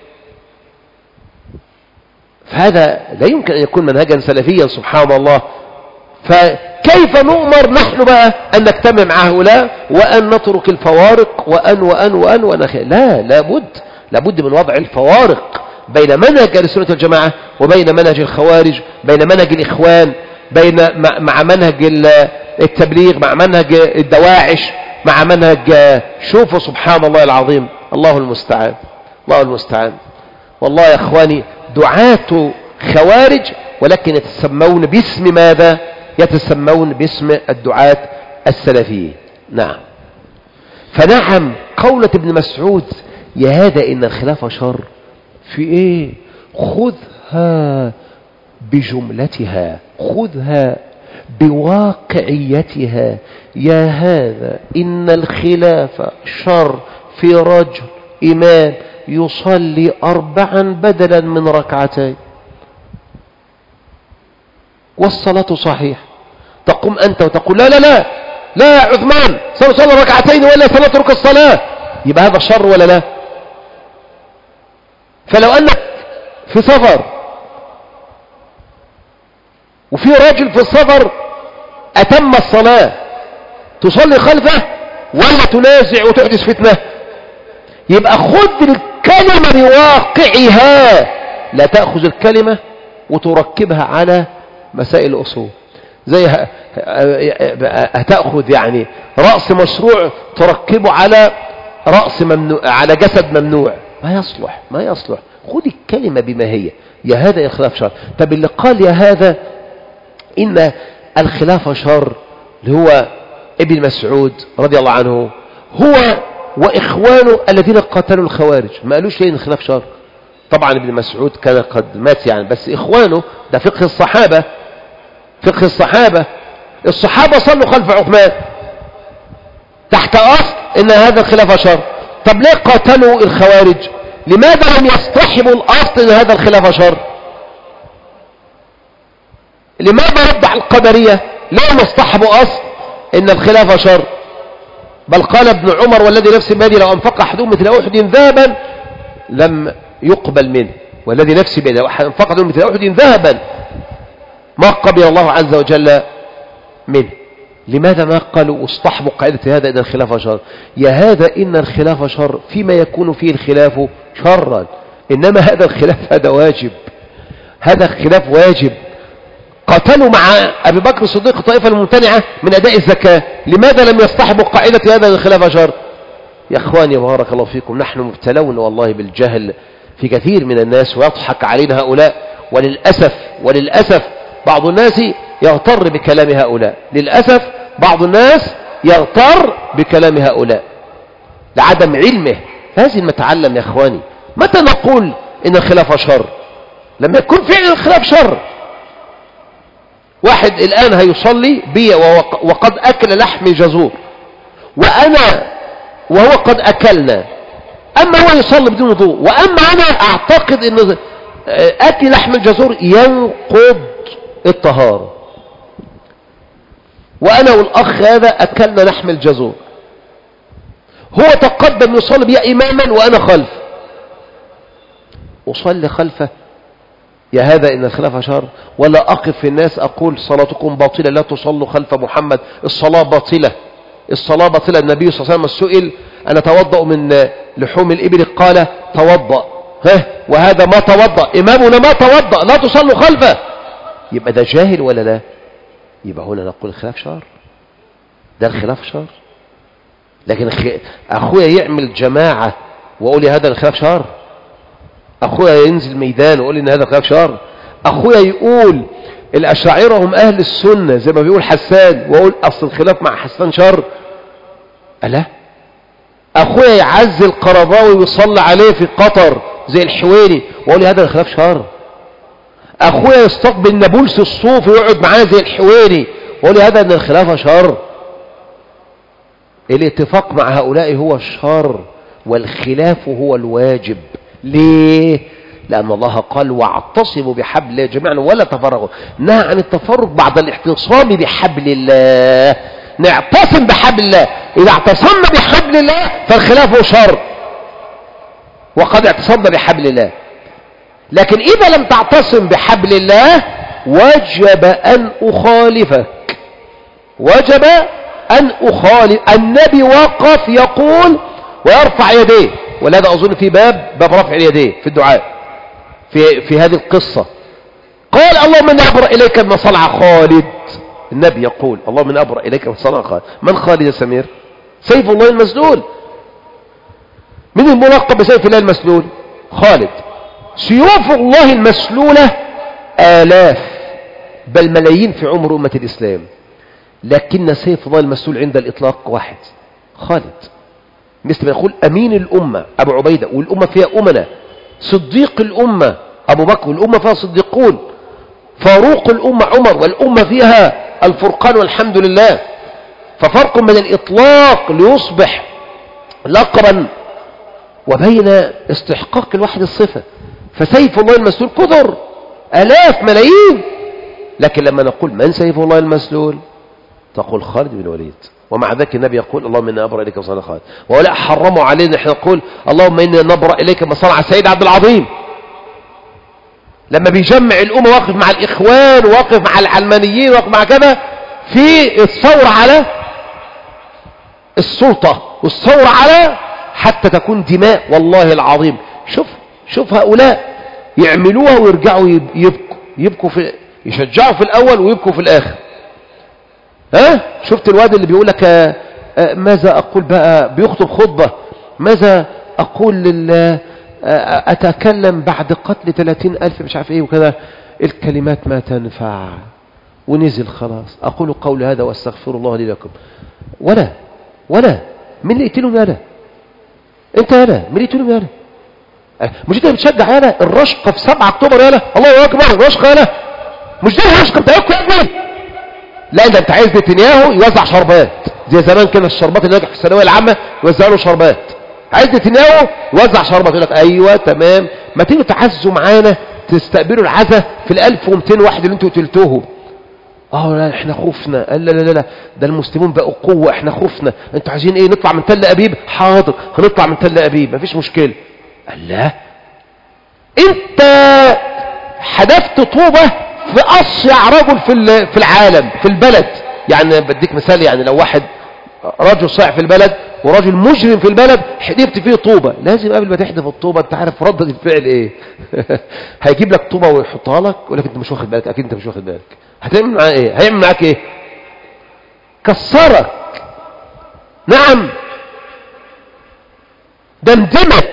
فهذا لا يمكن أن يكون منهجا سلفيا سبحان الله. فكيف نؤمر نحن بقى أن نجتمع مع هؤلاء وأن نترك الفوارق وأن وأن وأن وأن لا، لابد لابد من وضع الفوارق بين منهج أهل السنة والجماعة وبين منهج الخوارج، بين منهج الإخوان، بين مع منهج التبليغ، مع منهج الدواعش، مع منهج. شوفوا سبحان الله العظيم، الله المستعان، الله المستعان. والله يا أخواني دعاة خوارج ولكن يتسمون باسم ماذا؟ يتسمون باسم الدعاة السلفيين. نعم. فنعم قولة ابن مسعود يا هذا إن الخلاف شر في إيه؟ خذها بجملتها، خذها بواقعيتها. يا هذا إن الخلاف شر في رجل إمام يصلي أربعا بدلا من ركعتين والصلاة صحيح. تقوم أنت وتقول لا لا لا لا يا عثمان سنصلي ركعتين ولا سنترك الصلاة، يبقى هذا شر ولا لا؟ فلو أنك في سفر وفي رجل في السفر أتم الصلاة، تصلي خلفه ولا تنازع وتحدث فتنة؟ يبقى خذ الكلمة بواقعها، لا تأخذ الكلمة وتركبها على مسائل الأصول. زي هتأخذ يعني رأس مشروع تركبه على رأس ممنوع، على جسد ممنوع، ما يصلح ما يصلح. خذ الكلمة بما هي. يا هذا الخلاف شر. طب اللي قال يا هذا إن الخلاف شر اللي هو ابن مسعود رضي الله عنه هو وإخوانه الذين قاتلوا الخوارج، ما قالوش ليه الخلاف شر. طبعا ابن مسعود كان قد مات يعني، بس إخوانه ده فقه الصحابة، فقه الصحابة. الصحابة صلوا خلف عثمان تحت أصل إن هذا الخلاف شر. طب ليه قاتلوا الخوارج؟ لماذا لم يصطحبوا الأصل إن هذا الخلاف شر؟ لماذا ردع القدرية؟ ليه اصطحبوا أصل إن الخلاف شر؟ بل قال ابن عمر والذي نفسي بيده لو أنفق أحدهم مثل أحد ذهبا لم يقبل منه، والذي نفسي بيده لو أنفق أحدهم مثل أحد ذهبا ما قبل الله عز وجل منه. لماذا ما قالوا اصطحبوا قاعدة هذا إن الخلاف شر؟ يا هذا إن الخلاف شر فيما يكون فيه الخلاف شرا، إنما هذا الخلاف هذا واجب، هذا الخلاف واجب. قاتلوا مع أبي بكر الصديق الطائفة الممتنعة من أداء الزكاة، لماذا لم يصطحبوا قاعدة هذا الخلاف شر؟ يا أخواني بارك الله فيكم، نحن مبتلون والله بالجهل في كثير من الناس ويضحك علينا هؤلاء، وللأسف وللأسف بعض الناس يغتر بكلام هؤلاء، للأسف بعض الناس يغتر بكلام هؤلاء لعدم علمه. لازم نتعلم يا أخواني. متى نقول إن الخلاف شر؟ لما يكون فعلا الخلاف شر. واحد الآن هيصلي بي وقد أكل لحم جزور وأنا وهو قد أكلنا، أما هو يصلي بدون وضوء، وأما أنا أعتقد أن أكل لحم الجزور ينقض الطهارة، وأنا والأخ هذا أكلنا لحم الجزور، هو تقدم يصلي بي إماما وأنا خلف، أصلي خلفه. يا هذا إن الخلاف شر؟ ولا أقف في الناس أقول صلاتكم باطلة لا تصلوا خلف محمد، الصلاة باطلة، الصلاة باطلة. النبي صلى الله عليه وسلم سئل أنا توضأ من لحوم الإبل؟ قال توضأ. ها وهذا ما توضأ، إمامنا ما توضأ، لا تصلوا خلفه، يبقى ده جاهل ولا لا؟ يبقى هنا نقول الخلاف شر، ده الخلاف شر. لكن أخويا يعمل جماعة وأقول لي هذا الخلاف شر، أخويا ينزل ميدان وأقول لي إن هذا الخلاف شر، أخويا يقول الأشاعرة هم أهل السنة زي ما بيقول حسان وأقول أصل الخلاف مع حسان شر، ألا أخويا يعزل قرضاوي ويصلي عليه في قطر زي الحويني وأقول لي هذا الخلاف شر، أخويا يستقبل نابلس الصوفي ويقعد معاه زي الحويني وأقول لي هذا أن الخلافة شر. الاتفاق مع هؤلاء هو الشر والخلاف هو الواجب. ليه؟ لأن الله قال واعتصموا بحبل الله جميعا ولا تفرقوا، نهى عن التفرق بعد الاعتصام بحبل الله. نعتصم بحبل الله، إذا اعتصمنا بحبل الله فالخلاف هو شر وقد اعتصمنا بحبل الله. لكن إذا لم تعتصم بحبل الله وجب أن أخالفك، وجب أن أخالف. النبي وقف يقول ويرفع يديه، ولهذا أظن في باب باب رفع اليدين في الدعاء في في هذه القصة. قال اللهم إني أبرأ إليك ما صنع خالد. النبي يقول اللهم إني أبرأ إليك ما صنع خالد. من خالد يا سمير؟ سيف الله المسلول. من الملقب بسيف الله المسلول؟ خالد. سيوف الله المسلولة آلاف بل ملايين في عمر أمة الإسلام، لكن سيف الله المسلول عند الإطلاق واحد، خالد. مثل ما يقول أمين الأمة أبو عبيدة، والأمة فيها أمنا، صديق الأمة أبو بكر والأمة فيها صديقون، فاروق الأمة عمر والأمة فيها الفرقان والحمد لله. ففرق من الإطلاق ليصبح لقبا وبين استحقاق الواحد الصفة. فسيف الله المسلول كثر آلاف ملايين، لكن لما نقول من سيف الله المسلول تقول خالد بن الوليد. ومع ذلك النبي يقول اللهم إني أبرأ إليك ما صنع خالد، ولا حرموا علينا نحن نقول اللهم إني نبرأ إليك ما صنع سيد عبد العظيم. لما بيجمع الأمة واقف مع الإخوان واقف مع العلمانيين واقف مع كذا في الثورة على السلطة والثورة على حتى تكون دماء. والله العظيم شوف شوف هؤلاء يعملوها ويرجعوا يبكوا يبكوا في يشجعوا في الأول ويبكوا في الآخر. ها شفت الواد اللي بيقول لك آه آه ماذا أقول بقى بيخطب خطبة ماذا أقول لل آه أتكلم بعد قتل ثلاثين ألف مش عارف إيه وكذا، الكلمات ما تنفع ونزل خلاص. أقول قول هذا وأستغفر الله لي لكم. ولا ولا من اللي يقتلهم يالا انت يالا من اللي يقتلهم يالا مش انت بتشجع يالا الرشقة في سبعة اكتوبر يالا الله أكبر الرشقة يالا مش دي الرشقة بتاعتكم يا ابني. لا ده انت عايز نتنياهو يوزع شربات زي زمان كده الشربات اللي نجح في الثانويه العامه يوزعوا له شربات. عايز نتنياهو يوزع شربات يقول لك ايوه تمام ما تيجوا تعزوا معانا تستقبلوا العزاء في ال ألف ومئتين واحد اللي انتوا قتلتوهم. اه لا احنا خفنا. لا لا لا لا ده المسلمون بقوا قوه احنا خفنا. انتوا عايزين ايه نطلع من تل ابيب؟ حاضر هنطلع من تل ابيب مفيش مشكله. قال لا انت حدفت طوبه في أصيع رجل في في العالم في البلد. يعني بديك مثال، يعني لو واحد رجل صايع في البلد ورجل مجرم في البلد حدفت فيه طوبة، لازم قبل ما تحدف الطوبة انت عارف ردة الفعل ايه. هيجيب لك طوبة ويحطها لك يقول لك انت مش واخد بالك، اكيد انت مش واخد بالك. هتعمل معاه ايه؟ هيعمل معاك ايه؟ كسرك. نعم دمدمك.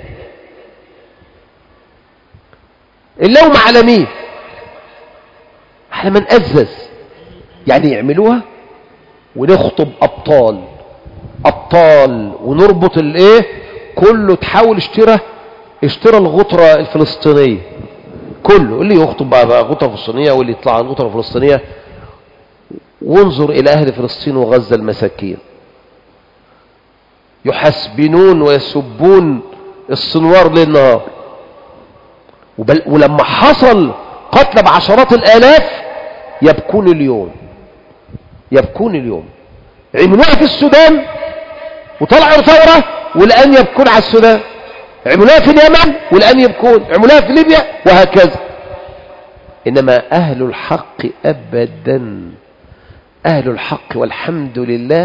اللوم على مين؟ على من أزز. يعني يعملوها ونخطب أبطال أبطال ونربط الايه كله تحاول اشترى اشترى الغطرة الفلسطينية كله اللي يخطب بقى, بقى غطرة فلسطينية واللي يطلع عن غطرة فلسطينية. وانظر إلى أهل فلسطين وغزة المساكين يحسبنون ويسبون السنوار ليل نهار. ولما حصل قتل بعشرات الآلاف يبكون اليوم يبكون اليوم. عملوها في السودان وطلعوا ثورة والآن يبكون على السودان. عملوها في اليمن والآن يبكون. عملوها في ليبيا وهكذا. إنما أهل الحق أبدا أهل الحق والحمد لله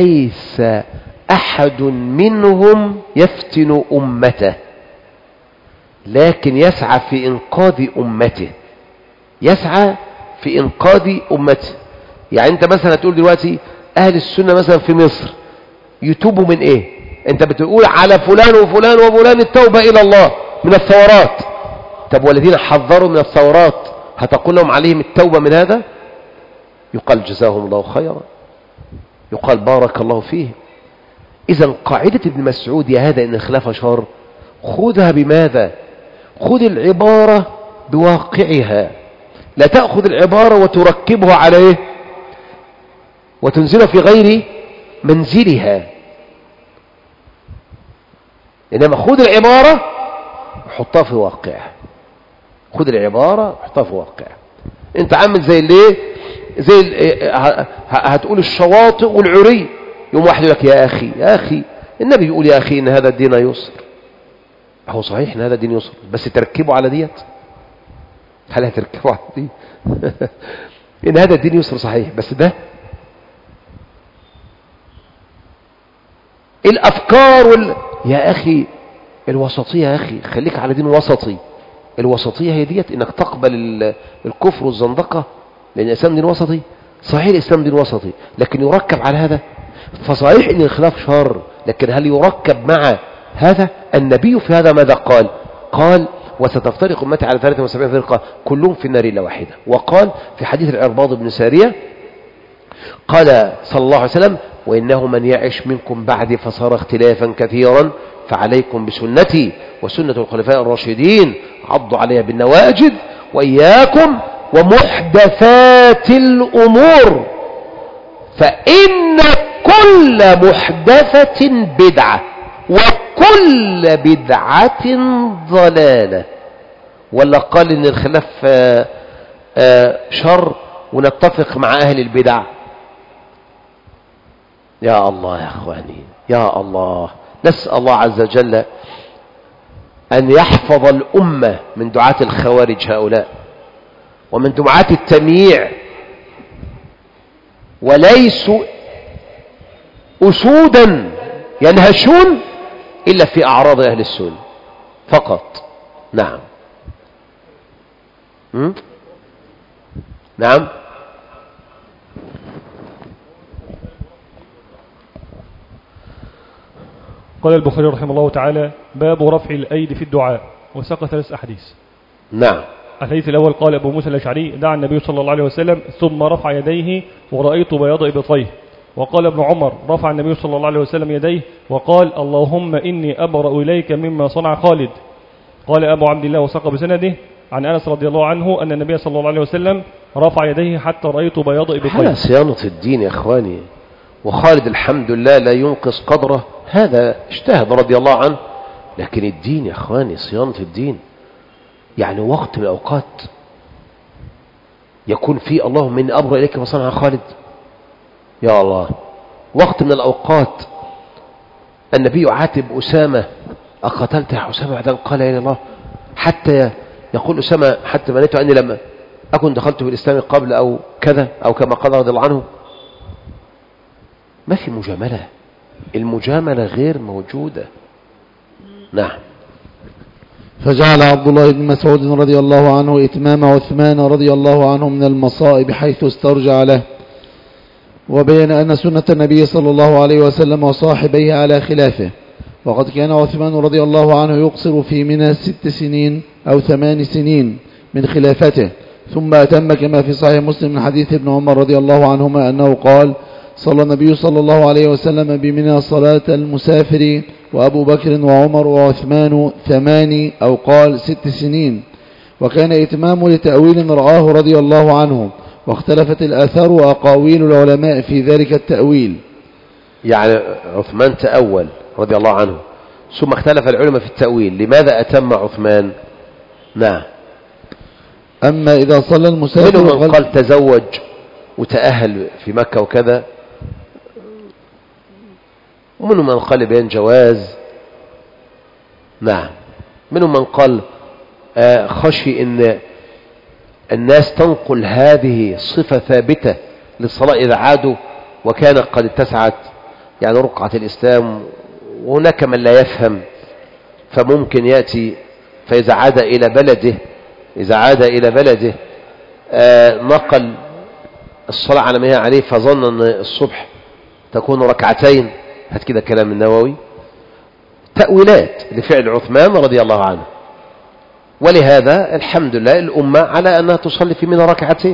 ليس أحد منهم يفتن أمته. لكن يسعى في إنقاذ أمته، يسعى في إنقاذ أمته. يعني أنت مثلا تقول دلوقتي أهل السنة مثلا في مصر يتوبوا من إيه؟ أنت بتقول على فلان وفلان وفلان التوبة إلى الله من الثورات. طب والذين حذروا من الثورات هتقول لهم عليهم التوبة من هذا؟ يقال جزاهم الله خيرا، يقال بارك الله فيه. إذا قاعدة ابن مسعود يا هذا إن الخلاف شر، خذها بماذا؟ خذ العبارة بواقعها، لا تأخذ العبارة وتركبها على إيه؟ وتنزلها في غير منزلها، إنما خذ العبارة وحطها في واقعها. خذ العبارة وحطها في واقعها. انت عامل زي اللي زي هتقول الشواطئ والعري، يوم واحد يقول لك يا أخي يا أخي النبي يقول يا أخي إن هذا الدين يسر. هو صحيح إن هذا الدين يسر، بس تركبه على ديت؟ هل هتركبه على دي؟ إن هذا الدين يسر صحيح، بس ده الأفكار وال... يا أخي الوسطية، يا أخي خليك على دين وسطي. الوسطية هي ديت إنك تقبل الكفر والزندقة، لأن الإسلام دين وسطي. صحيح الإسلام دين وسطي، لكن يركب على هذا. فصحيح إن الخلاف شر، لكن هل يركب مع هذا؟ النبي في هذا ماذا قال؟ قال وستفترق أمتي على ثلاثة وسبعين فرقة كلهم في النار إلا واحدة. وقال في حديث العرباض بن سارية قال صلى الله عليه وسلم وإنه من يعش منكم بعدي فصار اختلافا كثيرا فعليكم بسنتي وسنة الخلفاء الراشدين عضوا عليها بالنواجذ وإياكم ومحدثات الأمور فإن كل محدثة بدعة وكل بدعة ضلالة. ولا قال إن الخلاف آآ آآ شر ونتفق مع أهل البدع؟ يا الله يا أخواني يا الله، نسأل الله عز وجل أن يحفظ الأمة من دعاة الخوارج هؤلاء ومن دعاة التمييع، وليسوا أسودا ينهشون إلا في أعراض أهل السنة فقط. نعم م? نعم قال البخاري رحمه الله تعالى باب رفع الأيدي في الدعاء، وساق ثلاث أحاديث. نعم. الحديث الأول قال أبو موسى الأشعري دعا النبي صلى الله عليه وسلم ثم رفع يديه ورأيت بياض إبطيه. وقال ابن عمر رفع النبي صلى الله عليه وسلم يديه وقال اللهم إني أبرأ إليك مما صنع خالد. قال أبو عبد الله وساق بسنده عن أنس رضي الله عنه أن النبي صلى الله عليه وسلم رفع يديه حتى رأيت بياض إبطيه. هذا صيانة الدين يا إخواني، وخالد الحمد لله لا ينقص قدره، هذا اجتهد رضي الله عنه، لكن الدين يا إخواني صيانة الدين. يعني وقت من الأوقات يكون فيه اللهم إني أبرأ إليك ما صنع خالد، يا الله. وقت من الأوقات النبي عاتب أسامة أقتلت يا أسامة؟ بعدين قال يا الله، حتى يقول أسامة حتى بنيت أني لما أكن دخلت في الإسلام قبل أو كذا أو كما قال رضي الله عنه. ما في مجاملة، المجاملة غير موجودة. نعم. فجعل عبد الله بن مسعود رضي الله عنه إتمام عثمان رضي الله عنه من المصائب حيث استرجع له، وبين أن سنة النبي صلى الله عليه وسلم وصاحبيه على خلافه. وقد كان عثمان رضي الله عنه يقصر في منى ست سنين أو ثمان سنين من خلافته، ثم أتم كما في صحيح مسلم من حديث ابن عمر رضي الله عنهما أنه قال صلى النبي صلى الله عليه وسلم بمنى صلاة المسافر وأبو بكر وعمر وعثمان ثماني أو قال ست سنين. وكان إتمام لتأويل رآه رضي الله عنه، واختلفت الآثار وأقاويل العلماء في ذلك التأويل. يعني عثمان تأول رضي الله عنه، ثم اختلف العلماء في التأويل لماذا أتم عثمان. نعم. أما إذا صلى المسافر منهم من قال تزوج وتأهل في مكة وكذا، ومنهم من قال بين جواز. نعم. منهم من قال آه خشي ان الناس تنقل هذه صفة ثابتة للصلاة إذا عادوا وكانت قد اتسعت يعني رقعة الإسلام، وهناك من لا يفهم فممكن يأتي فإذا عاد إلى بلده إذا عاد إلى بلده آه نقل الصلاة على ما هي عليه فظن أن الصبح تكون ركعتين. هات كده كلام النووي، تأويلات لفعل عثمان رضي الله عنه. ولهذا الحمد لله الأمة على أنها تصلي في منى ركعتين،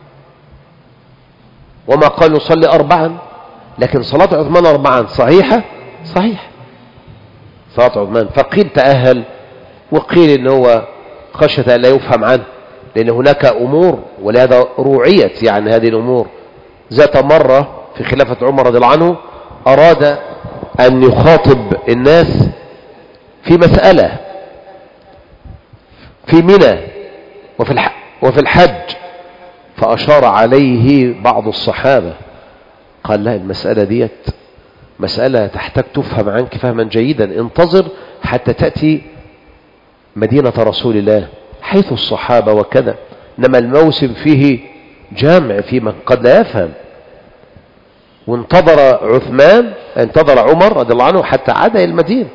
وما قال نصلي أربعا، لكن صلاة عثمان أربعا صحيحة صحيح صلاة عثمان. فقيل تأهل، وقيل إن هو خشية أن لا يفهم عنه، لأن هناك أمور ولهذا روعيت يعني هذه الأمور. ذات مرة في خلافة عمر رضي الله عنه أراد أن يخاطب الناس في مسألة في منى وفي وفي الحج، فأشار عليه بعض الصحابة قال لا، المسألة ديت مسألة تحتاج تفهم عنك فهما جيدا، انتظر حتى تأتي مدينة رسول الله حيث الصحابة وكذا، إنما الموسم فيه جامع في من قد لا يفهم. وانتظر عثمان انتظر عمر رضي الله عنه حتى عاد إلى المدينة.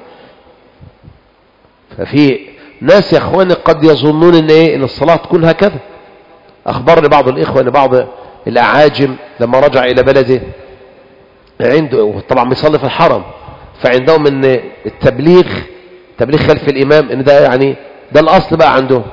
ففي ناس يا اخواني قد يظنون ان ايه ان الصلاة تكون هكذا. اخبرني بعض الاخوة ان بعض الاعاجم لما رجع الى بلده عنده طبعا بيصلي في الحرم، فعندهم ان التبليغ تبليغ خلف الامام ان ده يعني ده الاصل بقى عندهم.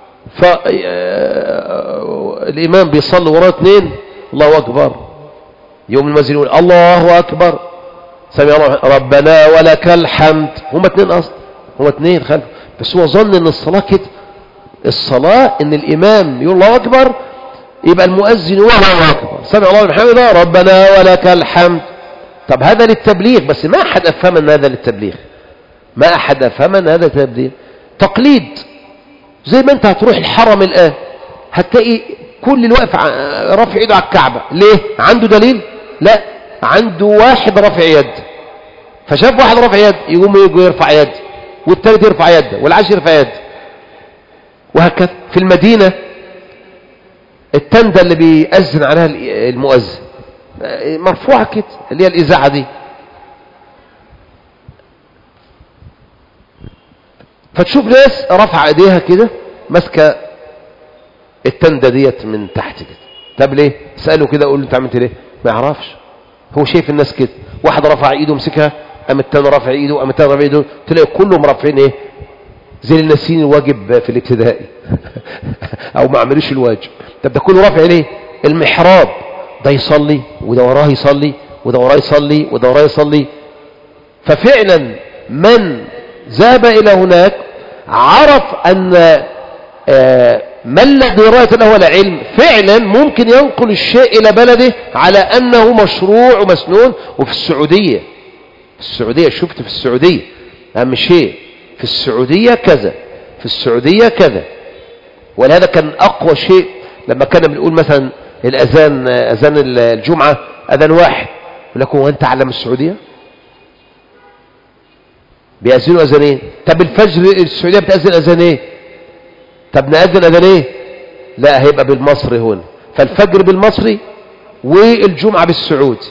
فالامام بيصلي وراه اثنين الله اكبر، يوم المسجد يقول الله اكبر سمع الله ربنا ولك الحمد، هم اثنين اصلا هم اثنين خلف، بس هو ظن ان الصلاة كده. الصلاة ان الامام يقول الله اكبر يبقى المؤذن يقول الله اكبر سمع الله لمن حمده ربنا ولك الحمد. طب هذا للتبليغ، بس ما احد افهم ان هذا للتبليغ، ما احد افهم ان هذا تبليغ، تقليد. زي ما انت هتروح الحرم الان هتلاقي كل الوقف رافع ايده على الكعبة، ليه؟ عنده دليل؟ لا، عنده واحد رافع يد، فشاف واحد رافع يد يقوم يجي يرفع يد، والثالث يرفع يد، والعاشر يرفع يد، وهكذا. في المدينة التندة اللي بيأذن عليها المؤذن مرفوعة كده، اللي هي الإذاعة دي، فتشوف ناس رفع ايديها كده ماسكة التندة ديت من تحت كده. طب ليه؟ اسأله كده قول له انت عملت ليه؟ ما يعرفش، هو شايف الناس كده، واحد رفع ايده مسكها، قام التاني رافع ايده، قام التاني رافع ايده، تلاقي كلهم رافعين ايه؟ زي الناسين الواجب في الابتدائي او ما عملوش الواجب. طب ده كله رافع ليه؟ المحراب ده يصلي وده وراه يصلي وده وراه يصلي وده وراه يصلي. ففعلا من ذهب الى هناك عرف ان آه ما الذي رأيت له العلم فعلا ممكن ينقل الشيء الى بلده على انه مشروع ومسنون. وفي السعودية في السعودية شفت في السعودية اهم شيء في السعودية كذا في السعودية كذا. ولهذا كان اقوى شيء لما كنا بنقول مثلا الاذان اذان الجمعة اذان واحد، يقول لكم وانت علم السعودية بيأذنوا اذانين. طب الفجر السعودية بتأذن اذانين، طب نأذن اذان ايه؟ لا هيبقى بالمصري هنا، فالفجر بالمصري والجمعة بالسعودي.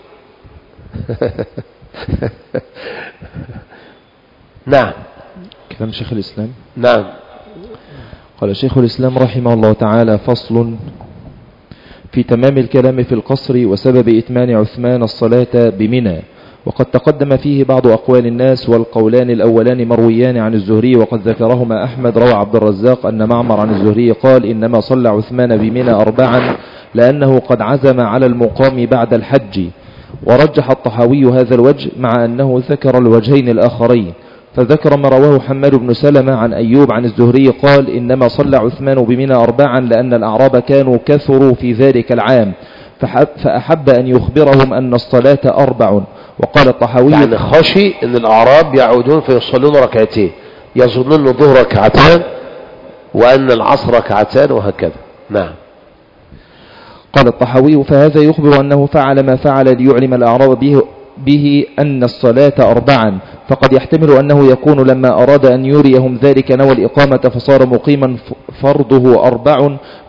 نعم. كلام شيخ الإسلام. نعم. قال شيخ الإسلام رحمه الله تعالى: فصل في تمام الكلام في القصر وسبب إتمان عثمان الصلاة بمنى. وقد تقدم فيه بعض أقوال الناس، والقولان الأولان مرويان عن الزهري وقد ذكرهما أحمد. روى عبد الرزاق أن معمر عن الزهري قال: إنما صلى عثمان بمنى أربعا لأنه قد عزم على المقام بعد الحج. ورجح الطحاوي هذا الوجه مع أنه ذكر الوجهين الآخرين، فذكر ما رواه حماد بن سلمة عن أيوب عن الزهري قال: إنما صلى عثمان بمنى أربعا لأن الأعراب كانوا كثروا في ذلك العام فأحب أن يخبرهم أن الصلاة أربع. وقال الطحاوي يعني خشي أن الأعراب يعودون فيصلون ركعتين، يظنون الظهر ركعتان وأن العصر ركعتان وهكذا. نعم. قال الطحاوي: فهذا يخبر أنه فعل ما فعل ليعلم الأعراب به, به أن الصلاة أربعا، فقد يحتمل أنه يكون لما أراد أن يريهم ذلك نوى الإقامة فصار مقيما فرضه أربع،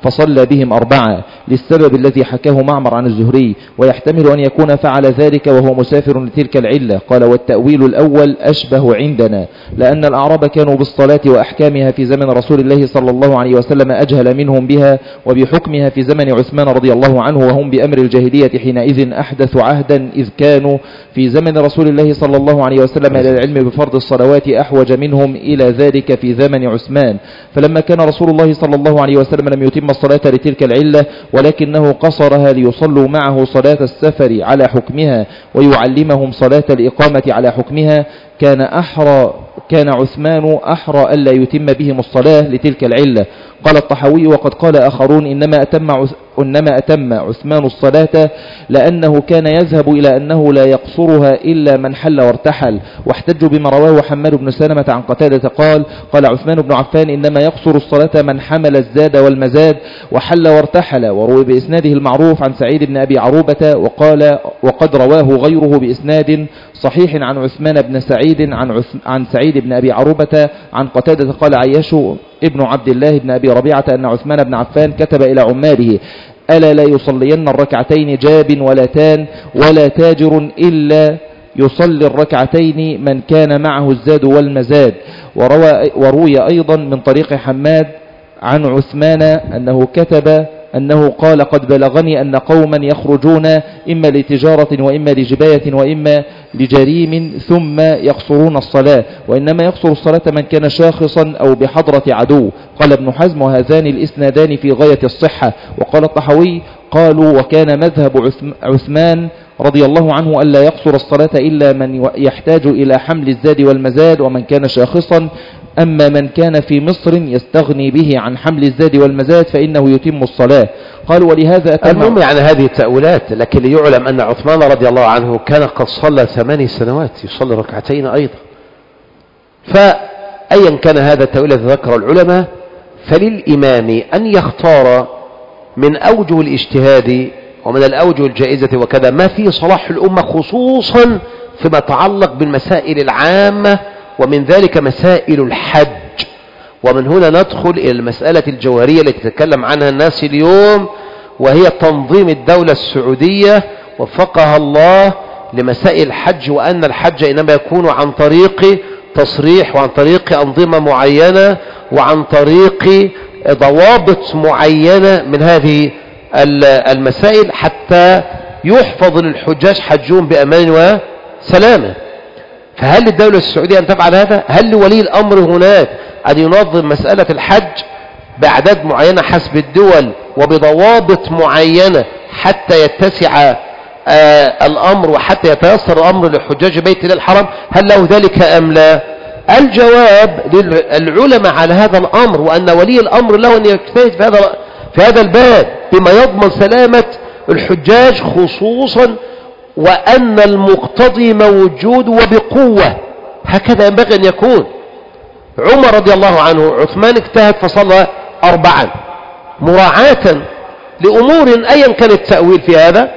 فصلى بهم أربعة للسبب الذي حكاه معمر عن الزهري، ويحتمل أن يكون فعل ذلك وهو مسافر لتلك العلة. قال: والتأويل الأول أشبه عندنا، لأن الأعراب كانوا بالصلاة وأحكامها في زمن رسول الله صلى الله عليه وسلم أجهل منهم بها وبحكمها في زمن عثمان رضي الله عنه، وهم بأمر الجاهلية حينئذ أحدث عهدا، إذ كانوا في زمن رسول الله صلى الله عليه وسلم إلى العلم بفرض الصلوات أحوج منهم إلى ذلك في زمن عثمان. فلما كان رسول الله صلى الله عليه وسلم لم يتم الصلاة لتلك العلة، ولكنه قصرها ليصلوا معه صلاة السفر على حكمها ويعلمهم صلاة الإقامة على حكمها، كان أحرى كان عثمان أحرى ألا يتم بهم الصلاة لتلك العلة. قال الطحاوي: وقد قال آخرون إنما أتم, إنما أتم عثمان الصلاة لأنه كان يذهب إلى أنه لا يقصرها إلا من حل وارتحل، واحتجوا بما رواه حماد بن سلمة عن قتادة قال: قال عثمان بن عفان: إنما يقصر الصلاة من حمل الزاد والمزاد وحل وارتحل. وروي بإسناده المعروف عن سعيد بن أبي عروبة، وقال وقد رواه غيره بإسناد صحيح عن عثمان بن سعيد عن, عث... عن سعيد بن أبي عروبة عن قتادة قال: عياش ابن عبد الله بن أبي ربيعة أن عثمان بن عفان كتب إلى عماله: ألا لا يصلين الركعتين جاب ولا تان ولا تاجر إلا يصلي الركعتين من كان معه الزاد والمزاد. وروى وروي أيضا من طريق حماد عن عثمان أنه كتب أنه قال: قد بلغني أن قوما يخرجون إما لتجارة وإما لجباية وإما لجريم ثم يقصرون الصلاة، وإنما يقصر الصلاة من كان شاخصا أو بحضرة عدو. قال ابن حزم: وهذان الإسنادان في غاية الصحة. وقال الطحاوي: قالوا: وكان مذهب عثمان رضي الله عنه ألا يقصر الصلاة إلا من يحتاج إلى حمل الزاد والمزاد ومن كان شاخصا، أما من كان في مصر يستغني به عن حمل الزاد والمزاد فإنه يتم الصلاة. قالوا: ولهذا أتم. المهم يعني هذه التأويلات، لكن ليعلم أن عثمان رضي الله عنه كان قد صلى ثماني سنوات يصلي ركعتين أيضا. فأيا كان هذا التأويل الذي ذكر العلماء، فللإمام أن يختار من أوجه الاجتهاد ومن الأوجه الجائزة وكذا ما فيه صلاح الأمة، خصوصا فيما يتعلق بالمسائل العامة، ومن ذلك مسائل الحج. ومن هنا ندخل إلى المسألة الجوهرية التي تتكلم عنها الناس اليوم، وهي تنظيم الدولة السعودية وفقها الله لمسائل الحج، وأن الحج إنما يكون عن طريق تصريح وعن طريق أنظمة معينة وعن طريق ضوابط معينة من هذه المسائل حتى يحفظ للحجاج حجهم بأمان وسلامة. فهل للدولة السعودية أن تفعل هذا؟ هل لولي الأمر هناك أن ينظم مسألة الحج بأعداد معينة حسب الدول وبضوابط معينة حتى يتسع آه الأمر وحتى يتيسر الأمر لحجاج بيت الله الحرام؟ هل له ذلك أم لا؟ الجواب للعلماء على هذا الأمر، وأن ولي الأمر له أن يجتهد في هذا في هذا الباب بما يضمن سلامة الحجاج خصوصا، وأن المقتضي موجود وبقوة. هكذا ينبغي أن يكون. عمر رضي الله عنه عثمان اجتهد فصلى أربعا مراعاة لأمور أيا كان التأويل في هذا.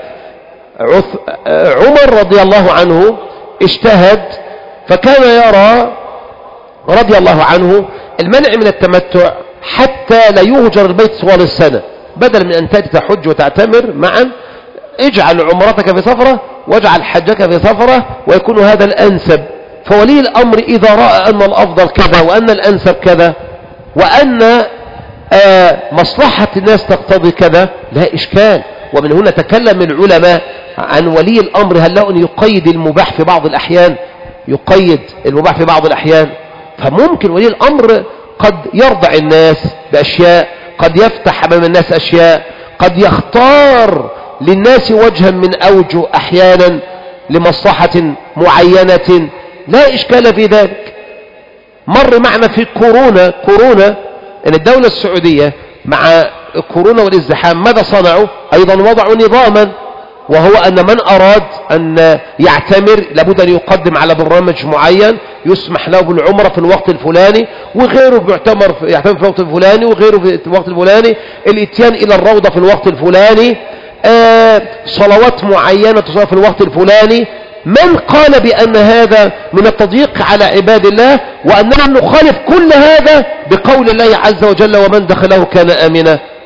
عمر رضي الله عنه اجتهد فكان يرى رضي الله عنه المنع من التمتع حتى لا يهجر البيت طوال السنة، بدل من أن تأتي تحج وتعتمر معا، اجعل عمرتك في سفرة واجعل حجك في سفرة ويكون هذا الأنسب. فولي الأمر إذا رأى أن الأفضل كذا وأن الأنسب كذا وأن آه مصلحة الناس تقتضي كذا لا إشكال. ومن هنا تكلم العلماء عن ولي الأمر هل له أن يقيد المباح في بعض الأحيان، يقيد المباح في بعض الأحيان. فممكن ولي الأمر قد يرضع الناس بأشياء، قد يفتح أمام الناس أشياء، قد يختار للناس وجها من أوجه أحيانا لمصلحة معينة، لا إشكال في ذلك. مر معنا في كورونا كورونا أن الدولة السعودية مع كورونا والازدحام ماذا صنعوا؟ أيضا وضعوا نظاما، وهو أن من أراد أن يعتمر لابد أن يقدم على برنامج معين يسمح له بالعمرة في الوقت الفلاني، وغيره بيعتمر في يعتمر في الوقت الفلاني، وغيره في الوقت الفلاني، الاتيان إلى الروضة في الوقت الفلاني، آه صلوات معينة تصلى في الوقت الفلاني. من قال بأن هذا من التضييق على عباد الله، وأننا نخالف كل هذا بقول الله عز وجل ومن دخله كان آمنا؟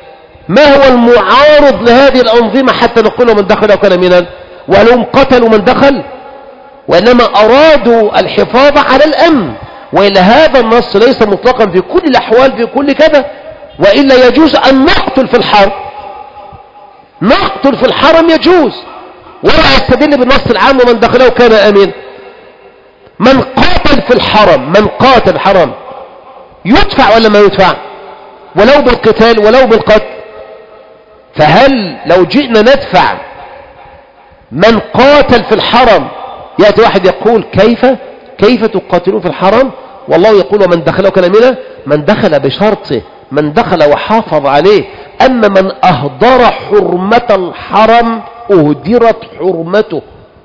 ما هو المعارض لهذه الأنظمة حتى نقول من دخل وكان أمينا؟ ولهم قتلوا من دخل، وإنما أرادوا الحفاظ على الأمن. وإلا هذا النص ليس مطلقا في كل الأحوال في كل كذا، وإلا يجوز أن نقتل في الحرم، نقتل في الحرم يجوز، ولا يستدل بالنص العام ومن دخله كان أمين. من قاتل في الحرم، من قاتل الحرم يدفع ولا ما يدفع؟ ولو بالقتال ولو بالقتل. فهل لو جئنا ندفع من قاتل في الحرم، يأتي واحد يقول كيف كيف تقاتلون في الحرم؟ والله يقول ومن دخله كان أمينا، من دخل بشرطه، من دخل وحافظ عليه. أما من أهدر حرمة الحرم أهدرت حرمته.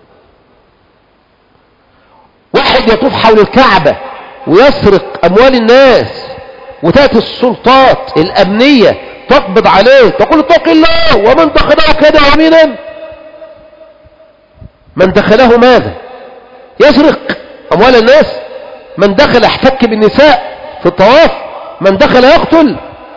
واحد يطوف حول الكعبة ويسرق أموال الناس، وتأتي السلطات الأمنية تقبض عليه تقول اتق الله ومن دخله كان أمينا. من دخله ماذا؟ يسرق أموال الناس. من دخل احتك بالنساء في الطواف. من دخل يقتل.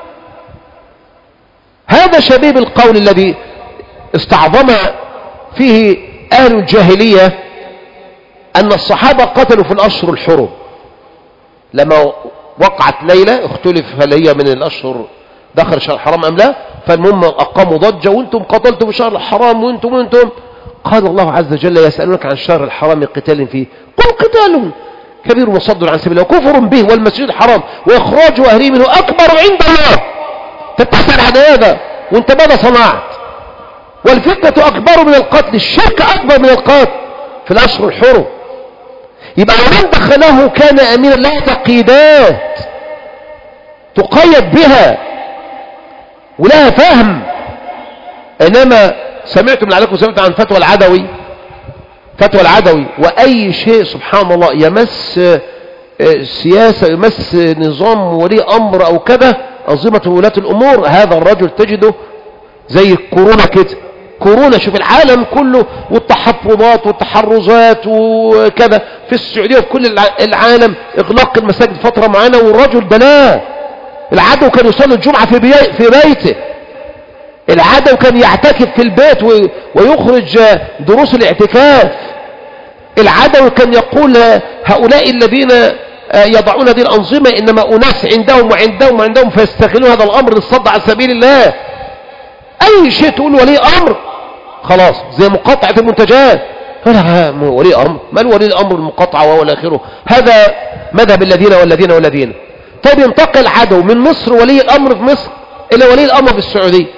هذا شبيب القول الذي استعظم فيه أهل الجاهلية أن الصحابة قتلوا في الأشهر الحرم. لما وقعت ليلة اختلف هل هي من الأشهر دخل شهر الحرام أم لا، فالمهم أقاموا ضجة وانتم قتلتم في شهر الحرام وانتم وانتم. قال الله عز وجل يسألونك عن شهر الحرام قتال فيه، قل قتال كبير وصد عن سبيل الله وكفر به والمسجد الحرام وإخراج أهله منه أكبر عند الله. تتسأل عن هذا وانت ماذا صنعت؟ والفتنة أكبر من القتل، الشرك أكبر من القتل في الأشهر الحرم. يبقى من دخله كان أمينا لها تقييدات تقيد بها ولها فهم. إنما سمعتم لعلكم سمعتم عن فتوى العدوي، فتوى العدوي وأي شيء سبحان الله يمس سياسة يمس نظام ولي أمر أو كذا أنظمة ولاة الأمور، هذا الرجل تجده زي الكورونا كده. كورونا شوف العالم كله والتحفظات والتحرزات وكذا، في السعودية وفي كل العالم إغلاق المساجد فترة معينة، والرجل ده لا، العدو كان يصلي الجمعة في, بي... في بيته، العدو كان يعتكف في البيت و... ويخرج دروس الاعتكاف، العدو كان يقول هؤلاء الذين يضعون هذه الأنظمة إنما أناس عندهم وعندهم وعندهم فيستغلون هذا الأمر للصد على سبيل الله. أي شيء تقول ولي أمر خلاص زي مقاطعة المنتجات، لا ولي أمر، من ولي الأمر المقاطعة وهو الآخره؟ هذا مذهب الذين والذين والذين. طيب ينتقل العدو من مصر ولي الأمر في مصر إلى ولي الأمر في السعودية.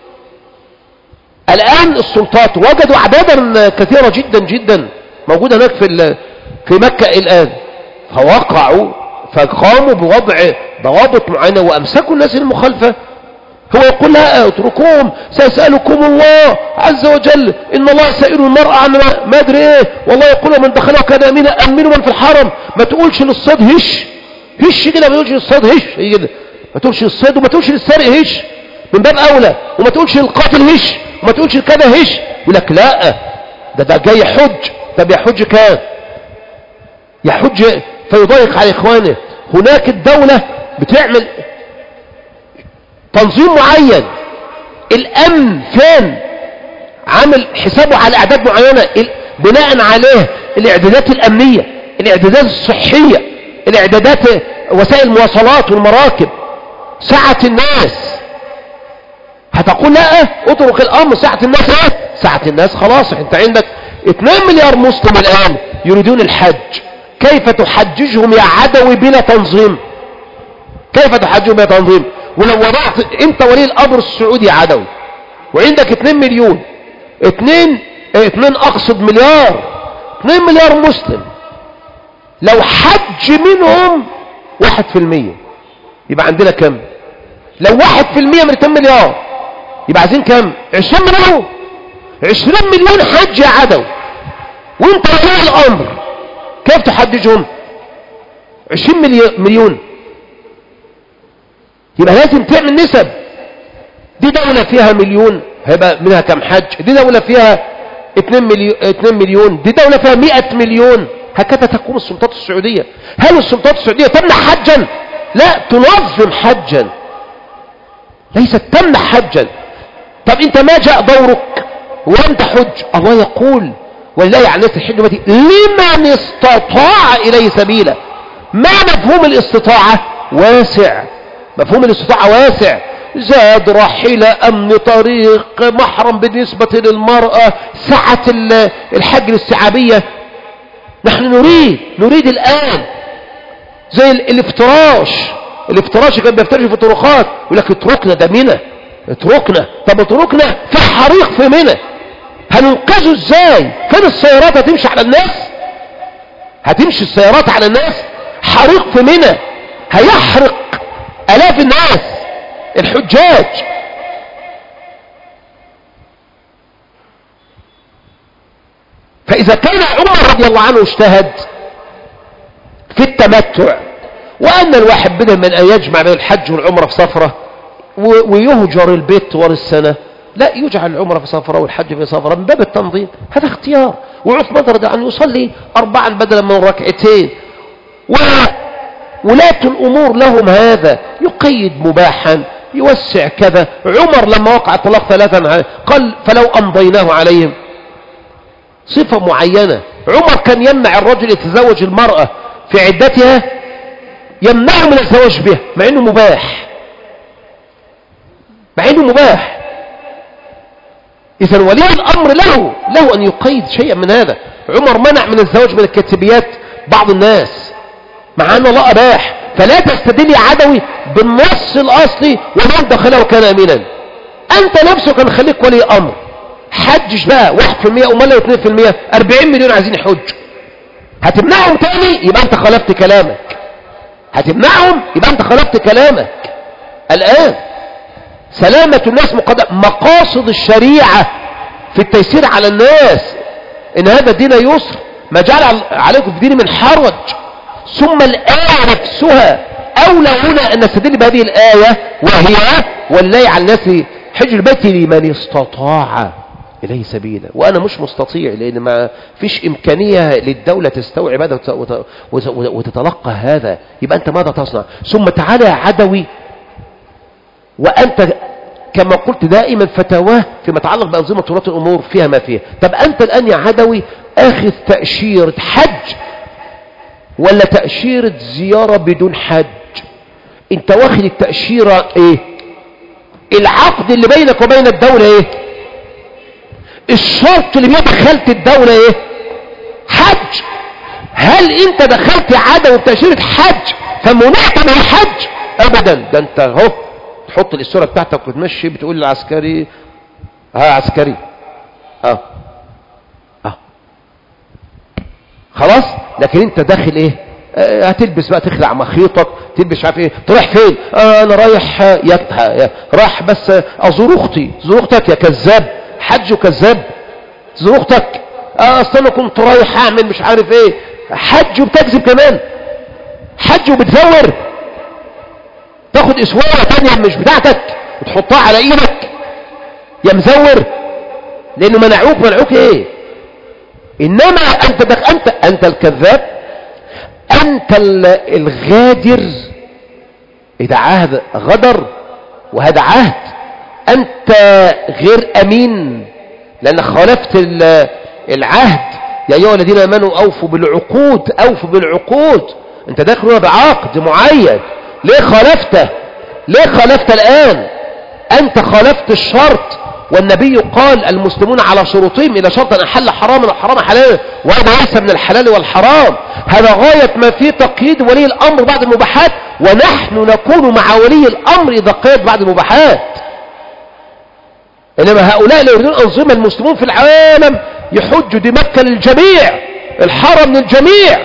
الآن السلطات وجدوا أعدادا كثيرة جدا جدا موجودة هناك في في مكة الآن، فوقعوا فقاموا بوضع ضوابط معينة وأمسكوا الناس المخالفة. هو يقول لا اتركوهم سيسألكم الله عز وجل إن الله سائل المرأة عن ما أدري إيه، والله يقول من دخله كان أمينا أمنوا من في الحرم. ما تقولش للصيد هش هش كده، ما تقولش للصيد هش كده، ما تقولش للصيد وما تقولش للسارق هش من باب أولى، وما تقولش للقاتل هش وما تقولش لكذا هش. يقول لك لا ده ده جاي يحج. طب يحج كام؟ يحج فيضايق على إخوانه. هناك الدولة بتعمل تنظيم معين، الأمن فين؟ عامل حسابه على أعداد معينة بناء عليه الإعدادات الأمنية، الإعدادات الصحية، الإعدادات وسائل المواصلات والمراكب، ساعة الناس. هتقول لا اترك الأمر ساعة الناس. ايه ساعة الناس؟ خلاص انت عندك اثنين مليار مسلم الآن يريدون الحج، كيف تحججهم يا عدوي بلا تنظيم؟ كيف تحججهم بلا تنظيم؟ ولو وضعت انت ولي الامر السعودي عدوي وعندك اتنين مليون اتنين اتنين اقصد مليار اتنين مليار مسلم، لو حج منهم واحد في المية يبقى عندنا كم؟ لو واحد في المية من اتنين مليار يبقى عايزين كم؟ عشرين مليون. عشرين مليون حج يا عدوي وانت ولي الامر، كيف تحججهم؟ عشرين مليون. يبقى لازم تعمل نسب. دي دولة فيها مليون هيبقى منها كم حج، دي دولة فيها اتنين مليون, اتنين مليون، دي دولة فيها مئة مليون. هكذا تقوم السلطات السعودية. هل السلطات السعودية تمنع حجا؟ لا، تنظم حجا. ليست تم حجا. طب انت ما جاء دورك وانت حج؟ الله يقول ولله على الناس الحج البيت لمن استطاع اليه سبيلا. ما مفهوم الاستطاعة؟ واسع. مفهوم الاستطاعة واسع، زاد، راحلة، امن طريق، محرم بالنسبة للمرأة، سعة الحج الاستيعابية. نحن نريد نريد الان زي الافتراش. الافتراش كان بيفترش في الطرقات يقول لك اتركنا ده منى، اتركنا. طب اتركنا في حريق في منى، هننقذه ازاي؟ فين السيارات هتمشي على الناس؟ هتمشي السيارات على الناس؟ حريق في منى هيحرق الاف الناس الحجاج. فاذا كان عمر رضي الله عنه اجتهد في التمتع، وان الواحد بدل من ان يجمع بين الحج والعمره في سفره ويهجر البيت طوال السنه، لا، يجعل العمره في سفره والحج في سفره من باب التنظيم. هذا اختيار. وعثمان رضي الله عنه يصلي اربعا بدلا من ركعتين. وولاة الامور لهم هذا، يقيد مباحا، يوسع كذا. عمر لما وقع الطلاق ثلاثا قال فلو امضيناه عليهم، صفة معينة. عمر كان يمنع الرجل يتزوج المرأة في عدتها، يمنعه من الزواج بها مع انه مباح، مع انه مباح. اذا ولي الامر له له ان يقيد شيئا من هذا. عمر منع من الزواج من الكتابيات بعض الناس مع ان الله اباح. فلا تستدل عدوي بالنص الاصلي ومن دخله كان امينا. انت نفسك كان خليك ولي امر، حجش بقى واحد في المية امال اثنين في المية، اربعين مليون عايزين يحج، هتمنعهم تاني؟ يبقى انت خالفت كلامك. هتمنعهم يبقى انت خالفت كلامك. الان سلامة الناس مقدم. مقاصد الشريعة في التيسير على الناس ان هذا الدين يسر، ما جعل عليكم في الدين من حرج. ثم الآية نفسها أولى هنا أن نستدل بهذه الآية، وهي والله على الناس حج البيت لمن استطاع إليه سبيلا. وأنا مش مستطيع، لأن ما فيش إمكانية للدولة تستوعب هذا وتتلقى هذا. يبقى أنت ماذا تصنع؟ ثم تعالى عدوي، وأنت كما قلت دائما فتواه فيما يتعلق بأنظمة ولاة الأمور فيها ما فيها. طب أنت الآن يا عدوي أخذ تأشيرة حج ولا تأشيرة زيارة بدون حج؟ انت واخد التأشيرة ايه؟ العقد اللي بينك وبين الدولة ايه؟ الشرط اللي بيدخلت الدولة ايه؟ حج. هل انت دخلت عدو بتأشيرة حج فمنعت من الحج؟ ابدا. ده انت اهو تحط الصورة بتاعتك وتمشي بتقول للعسكري ها عسكري اه اه خلاص. لكن انت داخل ايه؟ آه هتلبس بقى، تخلع مخيطك، تلبس مش عارف ايه. تروح فين؟ آه انا رايح يا راح بس ازور اختي. زور اختك يا كذاب، حج وكذاب. زور اختك؟ اه اصل انا كنت رايح اعمل مش عارف ايه. حج وبتكذب كمان، حج وبتزور، تاخد اسواره تانية مش بتاعتك وتحطها على ايدك يا مزور، لانه منعوك. منعوك ايه؟ انما انت دك انت انت الكذاب، انت الغادر. اذا عهد غدر وهذا عهد. انت غير امين لان خالفت العهد. يا ايها الذين امنوا اوفوا بالعقود. اوفوا بالعقود. انت داخل بعقد معين، ليه خالفته؟ ليه خالفت الان؟ انت خالفت الشرط، والنبي قال المسلمون على شروطهم إلى شرط أن أحل حراما وحرام حلالا، وهذا ليس من الحلال والحرام. هذا غاية ما في تقييد ولي الأمر بعد المباحات، ونحن نكون مع ولي الأمر إذا قيد بعد المباحات. إنما هؤلاء لا يريدون أنظمة. المسلمون في العالم يحجوا دي مكة للجميع، الحرم للجميع.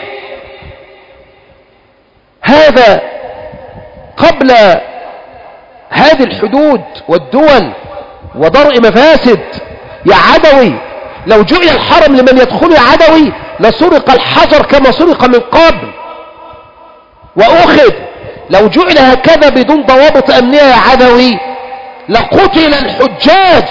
هذا قبل هذه الحدود والدول وضرء مفاسد. يا عدوي لو جعل الحرم لمن يدخل يا عدوي لسرق الحجر كما سرق من قبل وأخذ. لو جعل هكذا بدون ضوابط أمنية يا عدوي لقتل الحجاج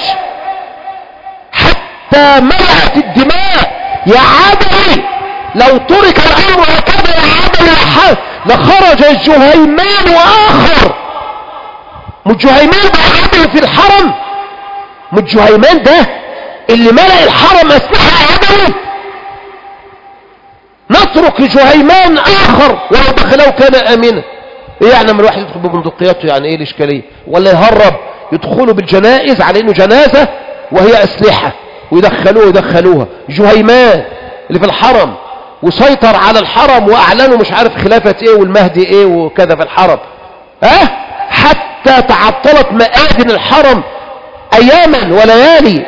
حتى ملأت الدماء. يا عدوي لو ترك الأمر هكذا يا عدوي لخرج الجهيمان وآخر مش جهيمان ده عدو في الحرم؟ مش جهيمان ده اللي ملأ الحرم أسلحة عدوي؟ نترك جهيمان آخر ولو دخله كان آمنا. ايه يعني لما الواحد يدخل ببندقياته؟ يعني ايه الاشكاليه؟ ولا يهرب يدخلوا بالجنائز على انه جنازه وهي اسلحه ويدخلوها يدخلوها. جهيمان اللي في الحرم وسيطر على الحرم واعلنوا مش عارف خلافه ايه والمهدي ايه وكذا في الحرم، ها أه؟ حتى تعطلت مآذن الحرم اياما وليالي،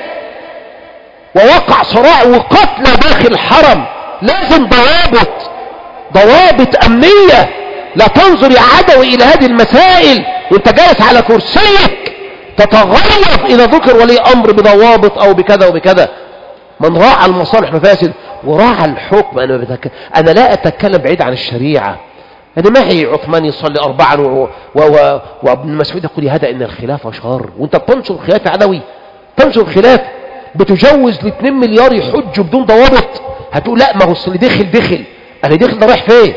ووقع صراع وقتل داخل الحرم. لازم ضوابط ضوابط امنيه. لا تنظر يا عدوي الى هذه المسائل وانت جالس على كرسيك تتغيظ اذا ذكر ولي امر بضوابط او بكذا وبكذا. من راعى المصالح مفاسد وراعى الحكم. انا بتك... انا لا اتكلم بعيد عن الشريعه. انا معي عثمان يصلي اربعا و... و... و... وابن مسعود يقول هذا ان الخلافه شر، وانت بتنشر خلاف عدوي، تنشر خلاف، بتجوز ل اتنين مليار يحجوا بدون ضوابط. هتقول لا ما هو اللي دخل دخل، انا دخل ده رايح فين؟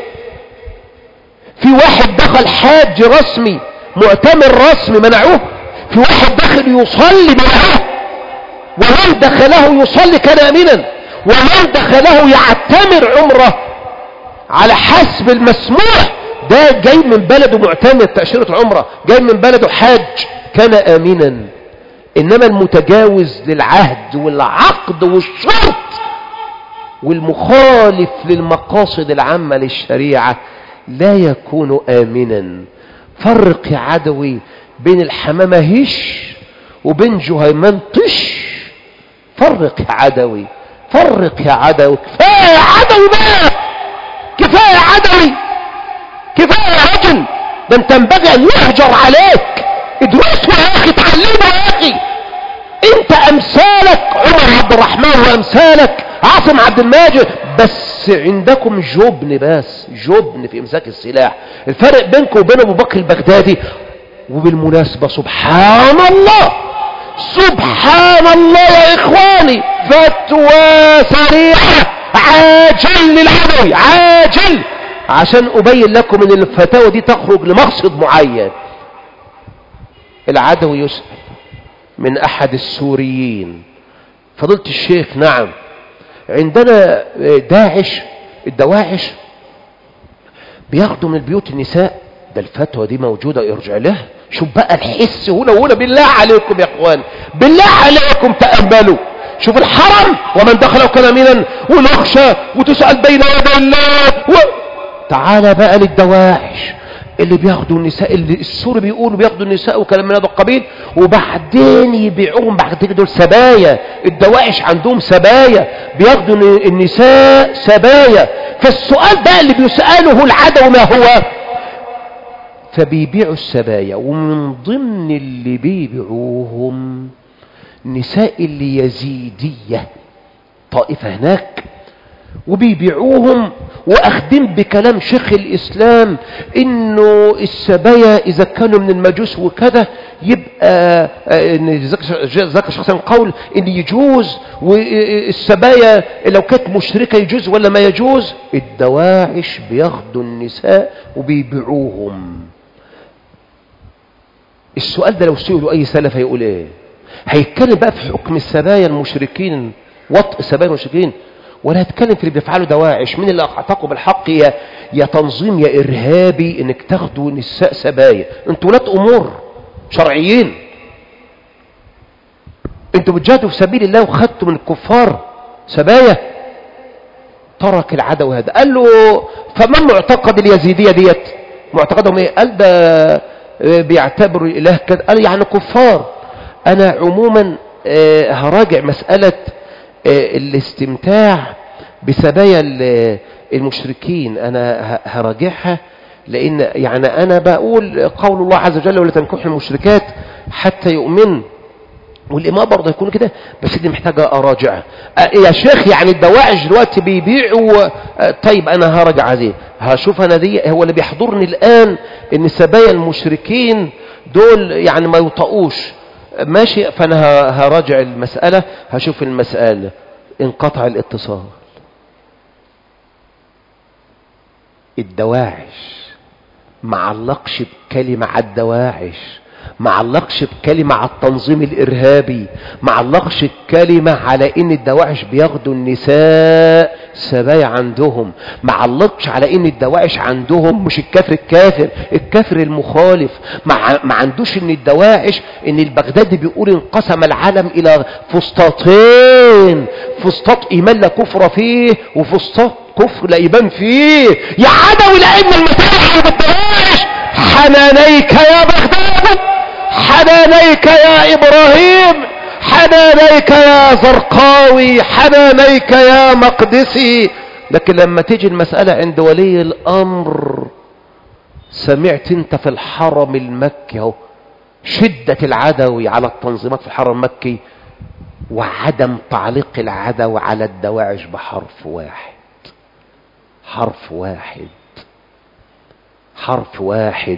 في واحد دخل حاج رسمي مؤتمر رسمي منعوه، في واحد دخل يصلي منعوه، ومن دخله يصلي كان امنا، ومن دخله يعتمر عمره على حسب المسموح. ده جاي من بلده معتمر تأشيرة عمره، جاي من بلده حاج كان امنا. انما المتجاوز للعهد والعقد والشرط والمخالف للمقاصد العامة للشريعة لا يكون آمنا. فرق يا عدوي بين الحمامة هش وبين جهيمان طش. فرق يا عدوي، فرق يا عدوي. كفاية يا عدوي بقى، كفاية يا عدوي، كفاية يا رجل. ده انت ينبغي ان يهجر عليك. ادرسوا يا اخي، تعلموا يا اخي. انت امثالك عمر عبد الرحمن وامثالك عاصم عبد الماجد، بس عندكم جبن، بس جبن في امساك السلاح. الفرق بينكم وبين ابو بكر البغدادي. وبالمناسبة سبحان الله سبحان الله يا اخواني، فتوى سريعة عاجل للعدوي، عاجل، عشان ابين لكم ان الفتاوى دي تخرج لمقصد معين. العدوي يسأل من احد السوريين: فضيلة الشيخ، نعم عندنا داعش، الدواعش بياخدوا من البيوت النساء. ده الفتوى دي موجودة، يرجع لها. شوف بقى الحس هنا هنا. بالله عليكم يا اخوان، بالله عليكم تأملوا. شوف الحرم ومن دخله كان امنا، ونخشى وتسأل بين يدي الله و... تعال بقى للدواعش اللي بياخدوا النساء، اللي السوري بيقولوا بياخدوا النساء وكلام من هذا القبيل، وبعدين يبيعوهم بعد كده. دول سبايا، الدواعش عندهم سبايا، بياخدوا النساء سبايا. فالسؤال بقى اللي بيسأله العدو ما هو؟ فبيبيعوا السبايا، ومن ضمن اللي بيبيعوهم نساء اليزيدية، طائفة هناك، وبيبيعوهم واخدين بكلام شيخ الاسلام انه السبايا اذا كانوا من المجوس وكذا يبقى ذكر شخصا قول ان يجوز، والسبايا لو كانت مشركة يجوز ولا ما يجوز. الدواعش بياخدوا النساء وبيبيعوهم. السؤال ده لو سئلوا اي سلف هيقول ايه؟ هيتكلم بقى في حكم السبايا المشركين، وطء السبايا المشركين، ولا هتكلم في اللي بيفعله دواعش؟ من اللي اعتقوا بالحق يا يا تنظيم يا ارهابي انك تاخدوا نساء سبايا؟ انتوا ولاد امور شرعيين، انتوا بتجاهدوا في سبيل الله وخدتوا من الكفار سبايا. ترك العدو هذا، قال له: فمن معتقد اليزيدية ديت معتقدهم ايه؟ قال: ده بيعتبروا الاله كده. قال: يعني كفار. انا عموما هراجع مسألة الاستمتاع بسبايا المشركين، انا هراجعها، لان يعني انا بقول قول الله عز وجل: ولا تنكحوا المشركات حتى يؤمن، والامام برضه يكون كده، بس دي محتاجه اراجعها. يا شيخ يعني الدواعش دلوقتي بيبيعوا، طيب انا هراجع هذه، هشوف انا دي. هو اللي بيحضرني الان ان سبايا المشركين دول يعني ما يطقوش، ماشي، فانا هراجع المسألة، هشوف المسألة. انقطع الاتصال. الدواعش ما علقش بكلمة على الدواعش، ما علقش بكلمة على التنظيم الإرهابي، ما علقش الكلمة على إن الدواعش بياخدوا النساء سبايا عندهم، ما علقش على إن الدواعش عندهم مش الكافر الكافر الكافر المخالف، ما, ما عندوش إن الدواعش إن البغدادي بيقول انقسم العالم إلى فسطاطين، فسطاط إيمان لا كفر فيه وفسطاط كفر لا إيمان فيه. يا عدوي لأن المسائل عند الدواعش حنانيك يا بغداد، حنانيك يا إبراهيم، حنانيك يا زرقاوي، حنانيك يا مقدسي. لكن لما تيجي المسألة عند ولي الأمر، سمعت انت في الحرم المكي اهو شدة العدوي على التنظيمات في الحرم المكي وعدم تعليق العدوي على الدواعش بحرف واحد، حرف واحد حرف واحد.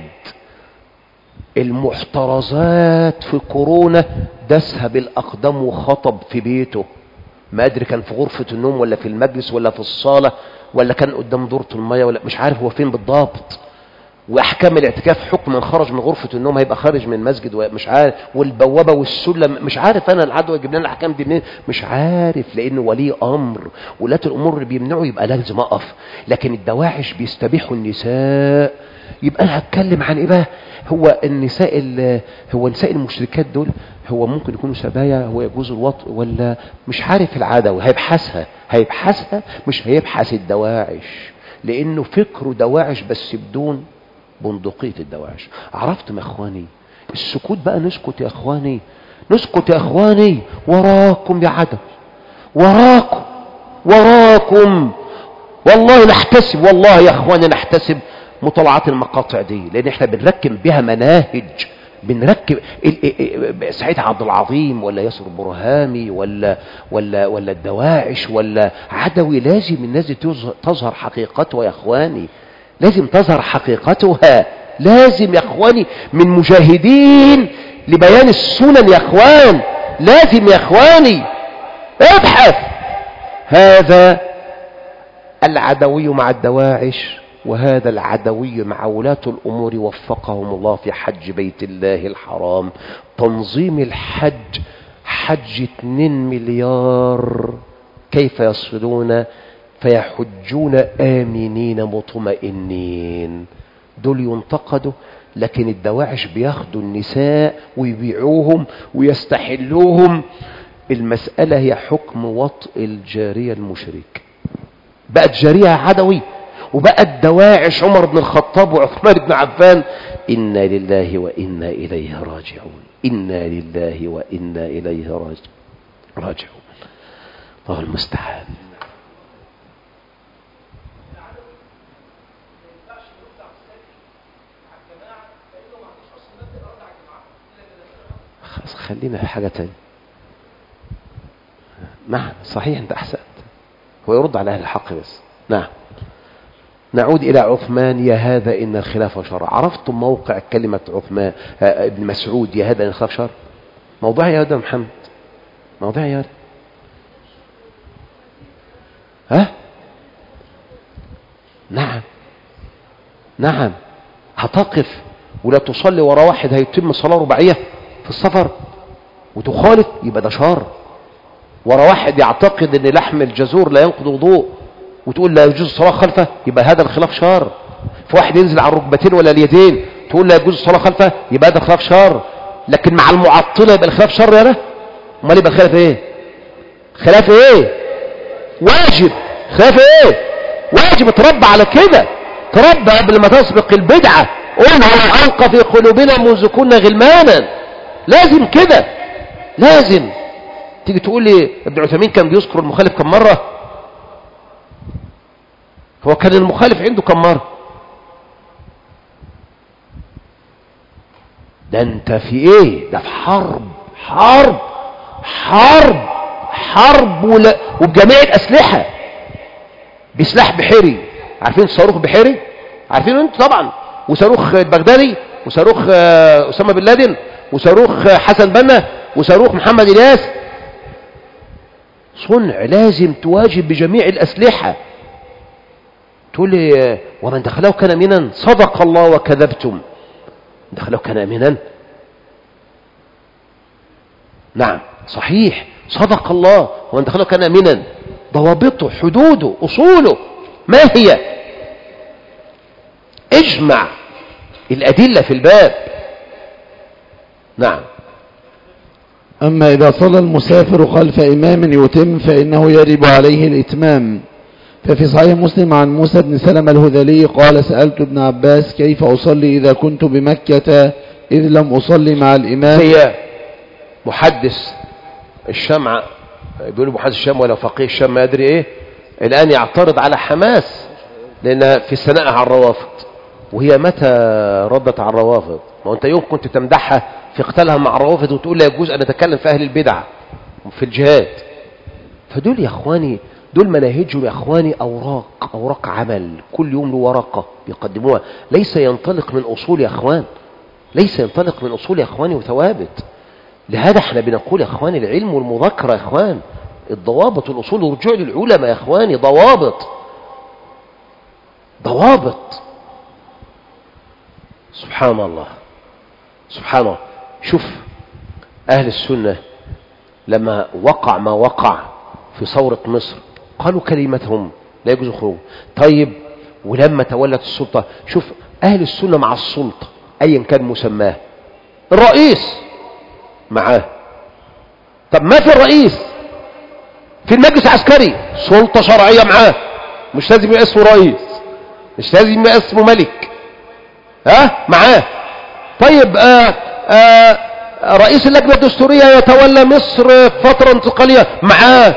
المحترزات في كورونا دسها بالأقدام وخطب في بيته، ما أدري كان في غرفة النوم ولا في المجلس ولا في الصالة ولا كان قدام دورة المية ولا مش عارف هو فين بالضبط. واحكام الاعتكاف حكم من خرج من غرفة النوم هيبقى خارج من المسجد ومش عارف، والبوابة والسلم مش عارف. انا العدو يجيب لنا الاحكام دي منين مش عارف، لانه ولي امر ولاة الامور اللي بيمنعوا يبقى لازم اقف. لكن الدواعش بيستبيحوا النساء، يبقى انا هتكلم عن ايه بقى؟ هو النساء هو نساء المشركات دول هو ممكن يكونوا سبايا، هو يجوز الوطء ولا مش عارف؟ العدو هيبحثها هيبحثها مش هيبحث الدواعش، لانه فكره دواعش بس بدون بندقية الدواعش. عرفتم يا اخواني؟ السكوت بقى نسكت يا اخواني، نسكت يا اخواني. وراكم يا عدو، وراكم وراكم والله نحتسب، والله يا اخواني نحتسب مطالعات المقاطع دي، لان احنا بنركب بها مناهج، بنركب سعيد عبد العظيم ولا ياسر برهامي ولا ولا ولا الدواعش ولا عدوي. لازم الناس دي تظهر حقيقتها يا اخواني، لازم تظهر حقيقتها، لازم يا اخواني من مجاهدين لبيان السنن يا اخوان، لازم يا اخواني ابحث. هذا العدوي مع الدواعش وهذا العدوي مع ولاة الأمور وفقهم الله في حج بيت الله الحرام. تنظيم الحج، حج اتنين مليار، كيف يصلون فيحجون آمنين مطمئنين؟ دول ينتقدوا، لكن الدواعش بياخدوا النساء ويبيعوهم ويستحلوهم. المسألة هي حكم وطء الجارية المشرك، بقت جارية عدوي وبقت دواعش عمر بن الخطاب وعثمان بن عفان. إنا لله وإنا إليه راجعون، إنا لله وإنا إليه راجعون. الله المستعان. خلاص خلينا في حاجة تانية. نعم صحيح انت احسنت، هو يرد على اهل الحق بس. نعم نعود الى عثمان. يا هذا ان الخلاف شر. عرفتم موقع كلمة عثمان ابن مسعود يا هذا ان الخلاف شر؟ موضوع يا هذا محمد، موضوع يا هذا. ها نعم نعم هتقف ولا تصلي ورا واحد هيتم صلاة رباعية في السفر وتخالف، يبقى ده شر. ورا واحد يعتقد ان لحم الجزور لا ينقض وضوء وتقول لا يجوز الصلاة خلفه، يبقى هذا الخلاف شر. في واحد ينزل على الركبتين ولا اليدين تقول لا يجوز الصلاة خلفه، يبقى هذا خلاف شر. لكن مع المعطلة يبقى الخلاف شر يا ره؟ امال يبقى الخلاف ايه؟ خلاف ايه؟ واجب. خلاف ايه؟ واجب. تربى على كده، تربى قبل ما تسبق البدعة. قلنا ولا ألقى في قلوبنا منذ كنا غلمانا. لازم كده، لازم. تيجي تقول لي ابن عثيمين كان بيذكر المخالف كم مرة؟ هو كان المخالف عنده كم مرة؟ ده انت في ايه؟ ده في حرب حرب حرب حرب ولا وبجميع الأسلحة، بسلاح بحري. عارفين صاروخ بحري؟ عارفين انت طبعا. وصاروخ البغدادي، وصاروخ أسامة بن لادن، وصاروخ حسن بنا، وصاروخ محمد إلياس. صنع لازم تواجب بجميع الأسلحة. تقول لي ومن دخله كان امنا؟ صدق الله وكذبتم. دخله كان امنا؟ نعم صحيح، صدق الله، وأن دخله كان أمنا. ضوابطه، حدوده، أصوله ما هي؟ اجمع الأدلة في الباب. نعم. أما إذا صلى المسافر خلف إمام يتم فإنه يجب عليه الإتمام. ففي صحيح مسلم عن موسى بن سلمة الهذلي قال: سألت ابن عباس كيف أصلي إذا كنت بمكة إذ لم أصلي مع الإمام. زي محدث الشام، بيقولوا محدث الشام ولا فقيه الشام ما أدري إيه، الآن يعترض على حماس لأنها في ثنائها على الروافض، وهي متى ردت على الروافض؟ ما أنت يوم كنت تمدحها في قتالها مع الروافض وتقول لا يجوز أن نتكلم في أهل البدع في الجهاد. فدول يا أخواني، دول مناهجهم يا أخواني أوراق، أوراق عمل، كل يوم له ورقة بيقدموها، ليس ينطلق من أصول يا أخوان، ليس ينطلق من أصول يا أخواني وثوابت. لهذا احنا بنقول يا أخواني العلم والمذاكرة يا أخوان، الضوابط والأصول والرجوع للعلماء يا أخواني، ضوابط ضوابط. سبحان الله سبحان الله. شوف أهل السنة لما وقع ما وقع في ثورة مصر قالوا كلمتهم لا يجوز الخروج. طيب ولما تولت السلطة، شوف أهل السنة مع السلطة أيا كان مسماه، الرئيس معاه. طب ما في الرئيس في المجلس العسكري سلطة شرعية معاه، مش لازم يبقى اسمه رئيس، مش لازم يبقى اسمه ملك، ها معاه. طيب آآ آآ رئيس اللجنة الدستورية يتولى مصر فترة انتقالية معاه.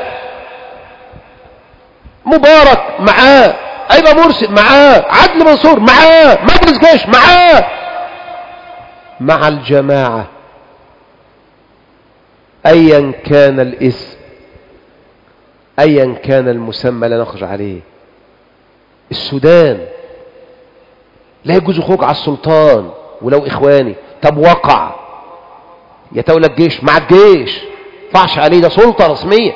مبارك معاه، أيضا مرسي معاه، عدل منصور معاه، مجلس جيش معاه، مع الجماعة أيا كان الاسم، أيا كان المسمى لا نخرج عليه. السودان لا يجوز الخروج على السلطان ولو إخواني. طب وقع يتولى الجيش مع الجيش، طعش عليه، ده سلطة رسمية.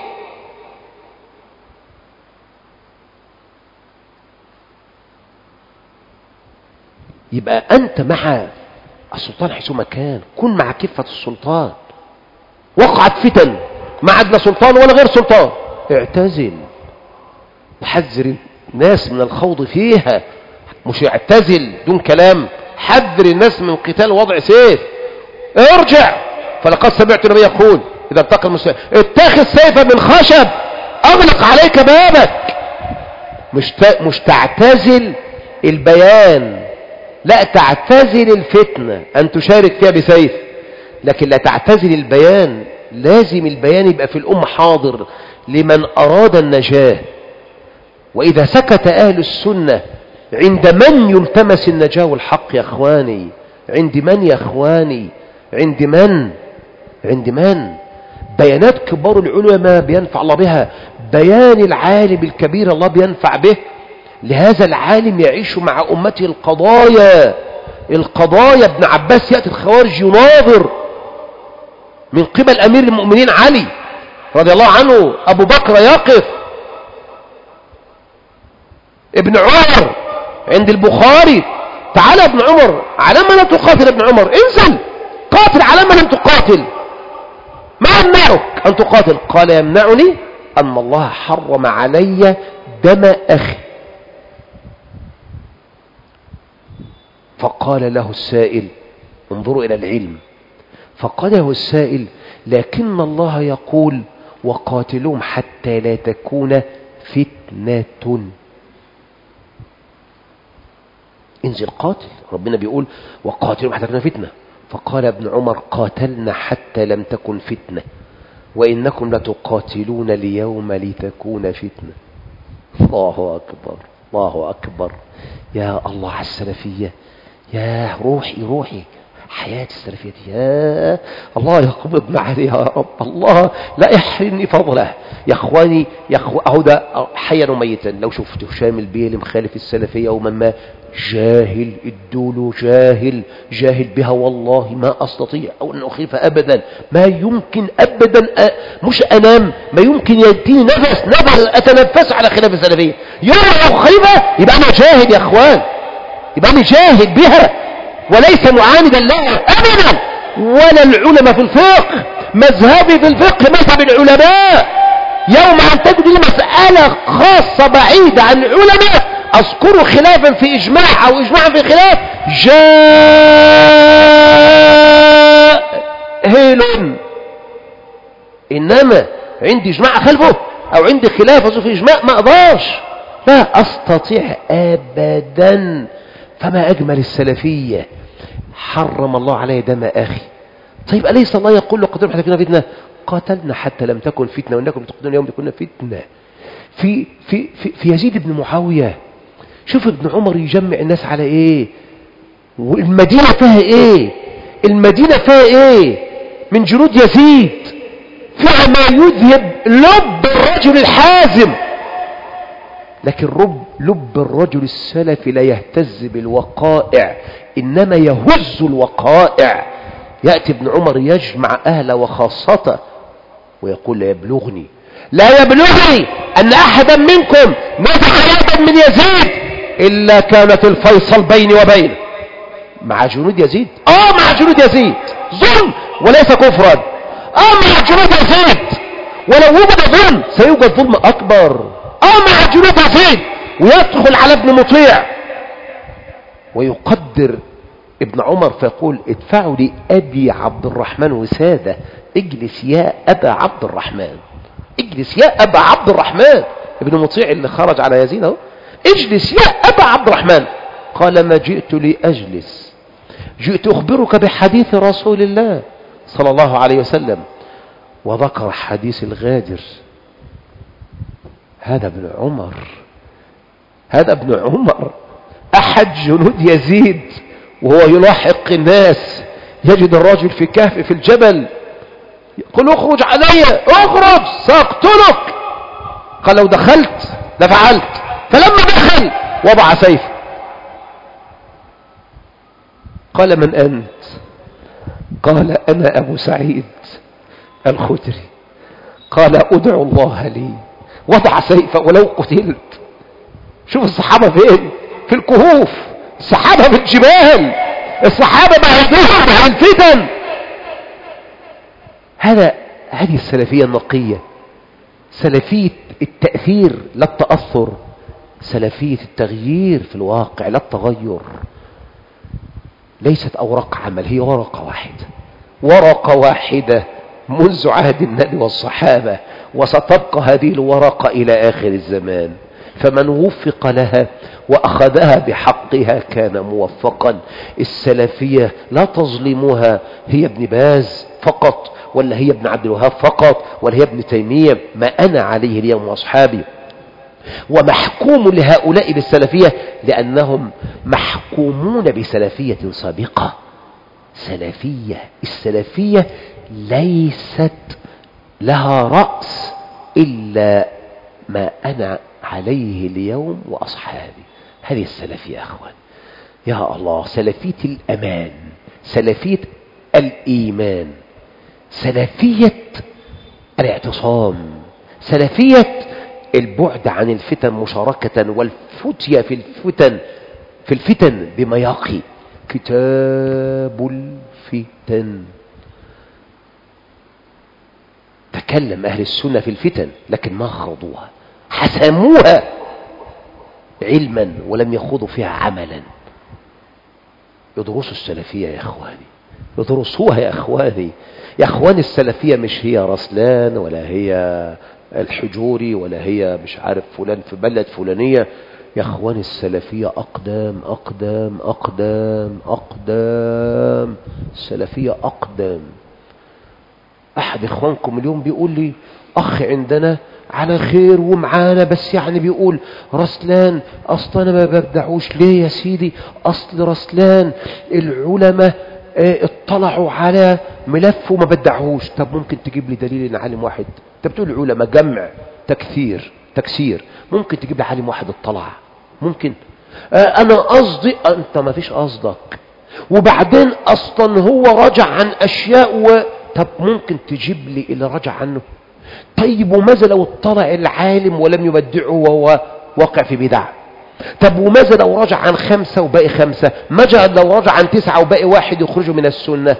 يبقى أنت مع السلطان حيثما كان، كن مع كفة السلطان. وقعت فتن ما عدنا سلطان ولا غير سلطان، اعتزل وحذر الناس من الخوض فيها، مش اعتزل دون كلام، حذر الناس من قتال وضع سيف، ارجع. فلقد سمعت النبي يقول إذا التقى المسلمين اتخذ سيفا من خشب أغلق عليك بابك. مش مش تعتزل البيان، لا تعتزل الفتنة أن تشارك فيها بسيف، لكن لا تعتزل البيان. لازم البيان يبقى في الأمة حاضر لمن أراد النجاة. وإذا سكت أهل السنة عند من يلتمس النجاة والحق يا أخواني، عند من يا أخواني؟ عند من؟ عند من؟ بيانات كبار العلماء بينفع الله بها، بيان العالم الكبير الله بينفع به. لهذا العالم يعيش مع أمته القضايا القضايا ابن عباس يأتي الخوارج يناظر من قبل أمير المؤمنين علي رضي الله عنه، أبو بكر يقف، ابن عمر عند البخاري، تعالى ابن عمر على ما لم تقاتل، ابن عمر انزل قاتل على ما لم تقاتل، ما يمنعك أن تقاتل؟ قال يمنعني أن الله حرم علي دم أخي. فقال له السائل، انظروا إلى العلم، فقال له السائل لكن الله يقول وقاتلهم حتى لا تكون فتنة. انزل قاتل، ربنا بيقول وقاتلهم حتى تكون فتنة. فقال ابن عمر قاتلنا حتى لم تكن فتنة، وإنكم لتقاتلون اليوم لتكون فتنة. الله أكبر الله أكبر. يا الله على السلفية، يا روحي روحي حياة السلفية، يا الله يقبضنا عليه يا رب، الله لا يحرمني فضله. يا اخواني يا اخو اهو ده حيا وميتا. لو شفت هشام البيلي مخالف السلفية ومن ما جاهل، الدولو جاهل جاهل بها، والله ما استطيع او ان اخيف ابدا، ما يمكن ابدا أ... مش انام، ما يمكن يديني نفس نفس اتنفس على خلاف السلفية. يوم لو خيبة يبقى انا جاهل يا اخوان، يبقى انا جاهل بها وليس معاندا لها ابدا. ولا العلماء في الفقه مذهبي في الفقه مذهب العلماء. يوم أن تجد لي مسألة خاصة بعيدة عن العلماء أذكر خلافا في إجماع أو إجماع في خلاف جاهل. إنما عندي إجماع خلفه أو عندي خلاف في إجماع ما أقدرش، لا أستطيع أبدا. فما أجمل السلفية. حرم الله عليه دم أخي. طيب أليس الله يقول له قتلوا حتى كنا فتنة؟ قاتلنا حتى لم تكن فتنة وإنكم تقتلون يوم تكون فتنة. في, في, في, في يزيد بن معاوية شوف ابن عمر يجمع الناس على ايه، والمدينة فيها ايه، المدينة فيها ايه من جنود يزيد، فيها ما يذهب لب الرجل الحازم. لكن رب لب الرجل السلفي لا يهتز بالوقائع إنما يهز الوقائع. يأتي ابن عمر يجمع أهله وخاصته ويقول لا يبلغني لا يبلغني أن أحدا منكم نزع يدا من يزيد إلا كانت الفيصل بيني وبينه. مع جنود يزيد آه مع جنود يزيد ظلم وليس كفرا. آه مع جنود يزيد ولو وجد ظلم سيوجد ظلم أكبر. آه مع جنود يزيد. ويدخل على ابن مطيع ويقدر ابن عمر فيقول ادفعوا لي أبي عبد الرحمن وسادة. اجلس يا أبا عبد الرحمن، اجلس يا أبا عبد الرحمن. ابن مطيع اللي خرج على يزيد اهو، اجلس يا أبا عبد الرحمن. قال ما جئت لأجلس، جئت أخبرك بحديث رسول الله صلى الله عليه وسلم. وذكر حديث الغادر. هذا ابن عمر، هذا ابن عمر أحد جنود يزيد وهو يلاحق الناس، يجد الرجل في كهف في الجبل يقول اخرج علي، اخرج سأقتلك. قال لو دخلت لفعلت. فلما دخل وضع سيفه. قال من أنت؟ قال أنا أبو سعيد الخدري. قال أدعو الله لي. وضع سيفه ولو قتلت. شوف الصحابة فين؟ في الكهوف، الصحابة في الجبال، الصحابة بعيدهم عن الفتن. هذا هذه السلفية النقية، سلفية التأثير لا التأثر، سلفية التغيير في الواقع لا التغير. ليست أوراق عمل، هي ورقة واحدة، ورقة واحدة منذ عهد النبي والصحابة، وستبقى هذه الورقة إلى آخر الزمان. فمن وفق لها وأخذها بحقها كان موفقا. السلفية لا تظلمها هي ابن باز فقط، ولا هي ابن عبد الوهاب فقط، ولا هي ابن تيمية. ما أنا عليه اليوم وأصحابي. ومحكوم لهؤلاء بالسلفية لأنهم محكومون بسلفية سابقة. سلفية، السلفية ليست لها رأس إلا ما أنا عليه اليوم وأصحابي. هذه السلفية يا أخوان. يا الله، سلفية الأمان، سلفية الإيمان، سلفية الاعتصام، سلفية البعد عن الفتن مشاركة والفتية في الفتن في الفتن بما يقي. كتاب الفتن. تكلم أهل السنة في الفتن لكن ما خاضوها، حسموها علما ولم يخوضوا فيها عملا. يدرسوا السلفية يا أخواني، يدرسوها يا أخواني. يا أخواني السلفية مش هي رسلان ولا هي الحجوري ولا هي مش عارف فلان في بلد فلانية. يا أخواني السلفية أقدام أقدام أقدام أقدام. السلفية أقدام. أحد إخوانكم اليوم بيقول لي أخ عندنا على خير ومعانا، بس يعني بيقول رسلان أصلا أنا ما ببدعوش. ليه يا سيدي؟ أصل رسلان العلماء اطلعوا على ملف وما بدعوش. طب ممكن تجيب لي دليل ان عالم واحد؟ انت بتقول علماء جمع تكثير تكسير، ممكن تجيب لي عالم واحد اطلع؟ ممكن؟ آه انا قصدي انت ما فيش قصدك. وبعدين اصلا هو رجع عن اشياء و... طب ممكن تجيب لي اللي رجع عنه؟ طيب وماذا لو اطلع العالم ولم يبدعه وهو واقع في بدع؟ طب وماذا لو رجع عن خمسة وباقي خمسة؟ ماذا لو رجع عن تسعة وباقي واحد يخرجوا من السنة؟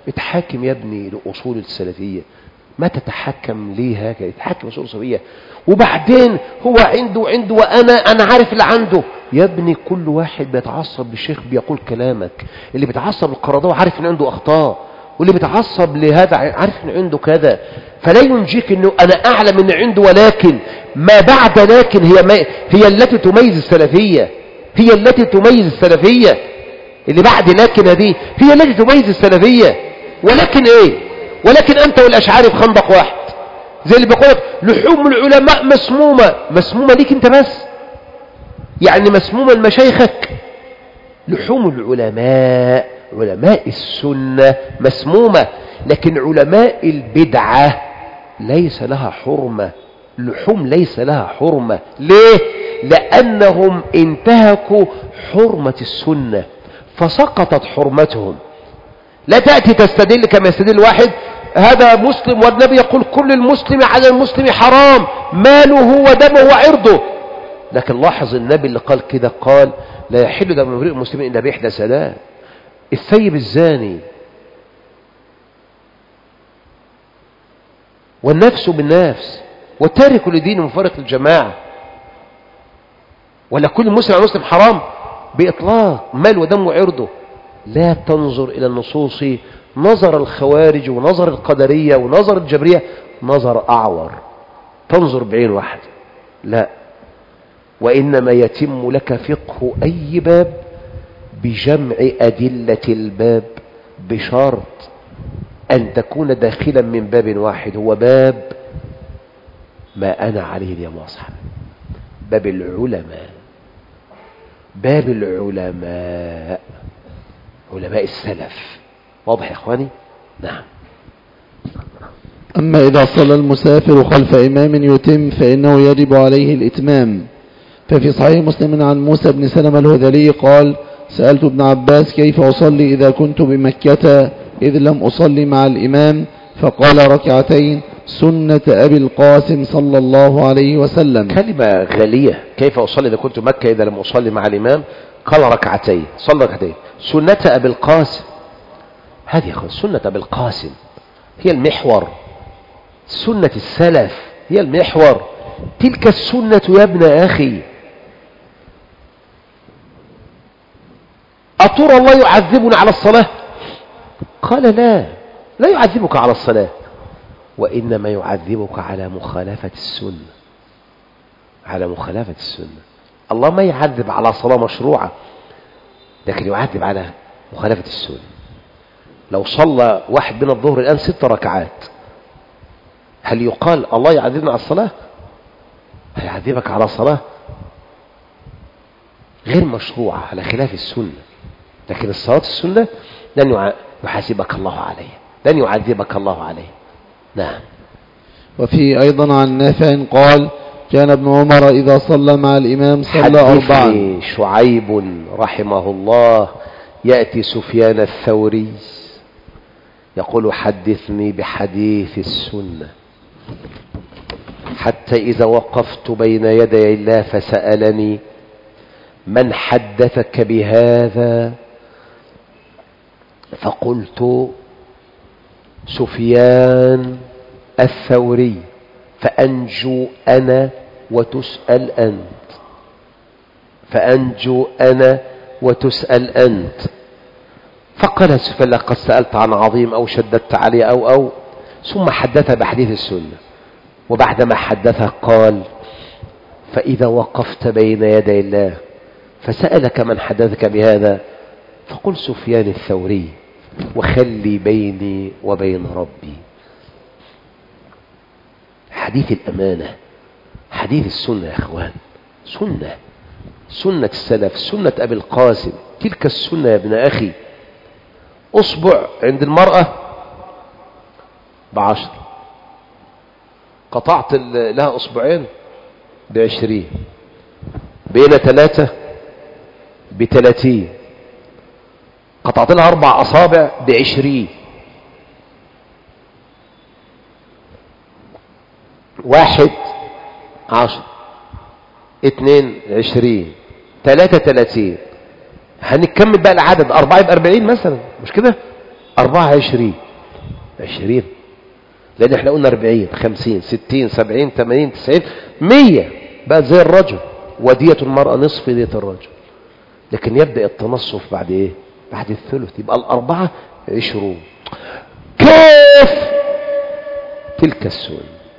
اتحاكم يا ابني لأصول السلفية، ما تتحكم ليه هكذا، اتحكم لأصول السلفية. وبعدين هو عنده عنده وأنا أنا عارف اللي عنده. يا ابني كل واحد بيتعصب للشيخ بيقول كلامك، اللي بيتعصب للقرضاوي عارف ان عنده أخطاء، واللي بيتعصب لهذا عارف ان عنده كذا. فلا ينجيك انه انا اعلم ان عنده، ولكن ما بعد لكن هي ما هي التي تميز السلفية، هي التي تميز السلفية. اللي بعد لكن هذه هي التي تميز السلفية. ولكن ايه؟ ولكن انت والاشعري في خندق واحد، زي اللي بيقولك لحوم العلماء مسمومة. مسمومة ليك انت بس؟ يعني مسمومة لمشايخك؟ لحوم العلماء، علماء السنة مسمومة، لكن علماء البدعة ليس لها حرمة. لحوم ليس لها حرمة. ليه؟ لأنهم انتهكوا حرمة السنة فسقطت حرمتهم. لا تأتي تستدل كما يستدل واحد هذا مسلم والنبي يقول كل المسلم على المسلم حرام ماله ودمه وعرضه. لكن لاحظ النبي اللي قال كده، قال لا يحل دم امرئ مسلم إلا بإحدى ثلاث: الثيب الزاني، والنفس بالنفس، والتارك لدين مفارق الجماعة. ولا كل مسلم على مسلم حرام بإطلاق مال ودم وعرضه. لا تنظر إلى النصوص نظر الخوارج ونظر القدرية ونظر الجبرية نظر أعور، تنظر بعين واحد. لا، وإنما يتم لك فقه أي باب بجمع أدلة الباب، بشرط أن تكون داخلا من باب واحد، هو باب ما أنا عليه اليوم أصحاب، باب العلماء. باب العلماء، علماء السلف. واضح يا إخواني؟ نعم. أما إذا صلى المسافر خلف إمام يتم فإنه يجب عليه الإتمام. ففي صحيح مسلم عن موسى بن سلمة الهذلي قال: سألت ابن عباس كيف أصلي إذا كنت بمكة إذ لم أصلي مع الإمام، فقال: ركعتين سنة أبي القاسم صلى الله عليه وسلم. كلمة غالية، كيف أصلي إذا كنت مكة إذا لم أصلي مع الإمام؟ قال ركعتين، صلى ركعتين سنة أبي القاسم. هذه يا أخوان سنة أبي القاسم هي المحور، سنة السلف هي المحور. تلك السنة يا ابن أخي. أترى الله يعذبنا على الصلاة؟ قال لا، لا يعذبك على الصلاة، وإنما يعذبك على مخالفة السنة، على مخالفة السنة. الله ما يعذب على صلاة مشروعة، لكن يعذب على مخالفة السنة. لو صلى واحد من الظهر الآن ست ركعات، هل يقال الله يعذبنا على الصلاة؟ هيعذبك على صلاة غير مشروعة على خلاف السنة، لكن الصلاة السنة لن يحاسبك الله عليها، لن يعذبك الله عليها. نعم. وفي أيضا عن نافع قال: كان ابن عمر إذا صلى مع الإمام صلى أربعا. شعيب رحمه الله يأتي سفيان الثوري يقول: حدثني بحديث السنة، حتى إذا وقفت بين يدي الله فسألني: من حدثك بهذا؟ فقلت: سفيان الثوري. فأنجو أنا وتسأل أنت، فأنجو أنا وتسأل أنت. فقال سفيان: لقد سألت عن عظيم أو شددت عليه أو أو ثم حدث بحديث السنة. وبعدما حدث قال: فإذا وقفت بين يدي الله فسألك من حدثك بهذا؟ فقل سفيان الثوري، وخلي بيني وبين ربي. حديث الأمانة، حديث السنة يا أخوان، سنة، سنة السلف، سنة أبي القاسم. تلك السنة يا ابن أخي. أصبع عند المرأة بعشر، قطعت لها أصبعين بعشرين، بين ثلاثة بثلاثين، قطعت لها أربع أصابع بعشرين. واحد عشر، اثنين عشرين، ثلاثة ثلاثين. هنكمل بقى العدد، أربعة يبقى أربعين مثلا، مش كده؟ أربعة عشرين عشرين، لأن احنا قلنا أربعين خمسين ستين سبعين تمانين تسعين مية، بقى زي الرجل، ودية المرأة نصف دية الرجل. لكن يبدأ التنصف بعد ايه؟ بعد الثلث، يبقى الأربعة عشرون. كيف تلك السنة؟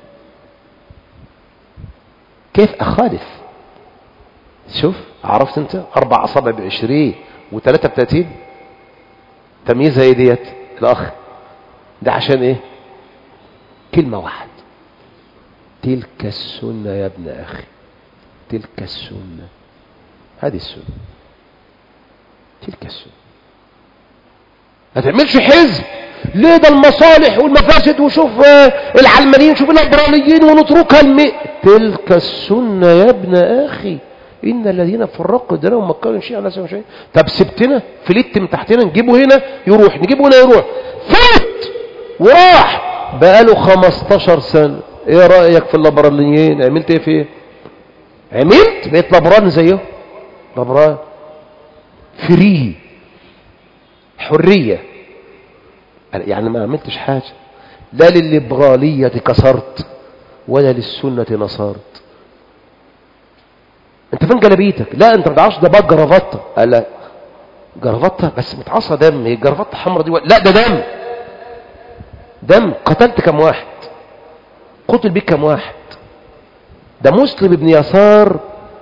كيف أخالف؟ شوف، عرفت انت أربع أصابع بعشرين وثلاثة بتلاتين، تمييزها ايه ديت الأخ؟ ده عشان ايه؟ كلمة واحد، تلك السنة يا ابن أخي، تلك السنة، هذه السنة، تلك السنة. ما تعملش حزب ليه؟ ده المصالح والمفاسد، وشوف العلمانيين، شوف الليبراليين، ونتركها المئة. تلك السنة يا ابن أخي، إن الذين فرقوا دينهم ومكروا شيء على سبيل شيء. طب سبتنا فلت من تحتنا، نجيبه هنا يروح، نجيبه هنا يروح، فات وراح بقاله خمستاشر سنة. ايه رأيك في الليبراليين؟ عملت ايه فيه؟ عملت بقيت لبران زيه، لبران فري، حرية، يعني ما عملتش حاجة، لا للليبرالية كسرت ولا للسنة نصرت. انت فين جلبيتك؟ لا انت ما تعرفش، ده بقى جرافطة. قال لا جرافطة بس متعصى دم، هي جرافطة حمرا دي؟ لا ده دم، دم. قتلت كم واحد؟ قتل بيك كم واحد؟ ده مسلم ابن يسار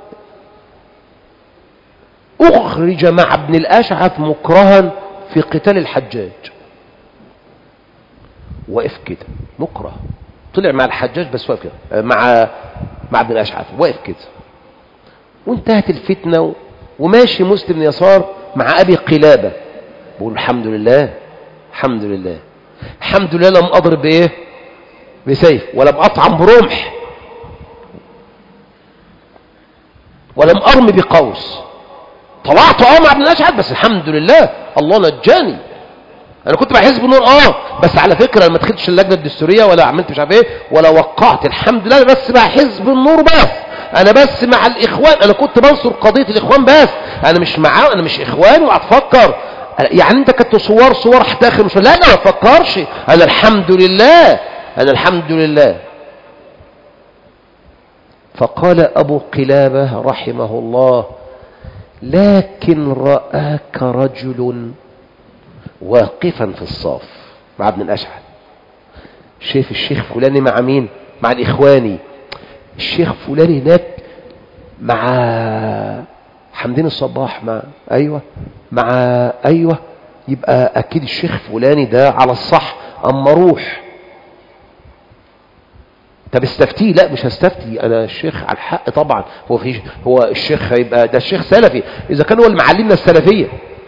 اخرج مع ابن الاشعث مكرها في قتال الحجاج، واقف كده مكره، طلع مع الحجاج بس واقف كده مع مع ابن الاشعث، واقف كده، وانتهت الفتنه، وماشي مسلم بن يسار مع ابي قلابه، بقول الحمد لله الحمد لله الحمد لله، لم اضرب بايه؟ بسيف، ولم اطعم برمح، ولم ارمي بقوس، طلعت اه مع ابن الاشعث بس الحمد لله الله نجاني. انا كنت مع حزب النور اه، بس على فكره انا ما دخلتش اللجنه الدستوريه ولا عملت مش عارف ايه ولا وقعت، الحمد لله بس مع حزب النور بس، انا بس مع الاخوان، انا كنت بنصر قضيه الاخوان بس، انا مش معاه، انا مش اخوان وهتفكر يعني انت كنت صور صور احتاخر مش، لا انا ما افكرش، انا الحمد لله انا الحمد لله. فقال ابو قلابه رحمه الله: لكن رآك رجل واقفا في الصف مع ابن الاشعث. شايف الشيخ فلاني مع مين؟ مع الاخواني. الشيخ فلاني هناك مع حمدين الصباح، مع ايوه مع ايوه، يبقى اكيد الشيخ فلاني ده على الصح، اما روح طب استفتيه. لا مش هستفتي، انا الشيخ على الحق طبعا، هو في هو الشيخ هيبقى ده الشيخ سلفي اذا كان هو اللي معلمنا السلفيه.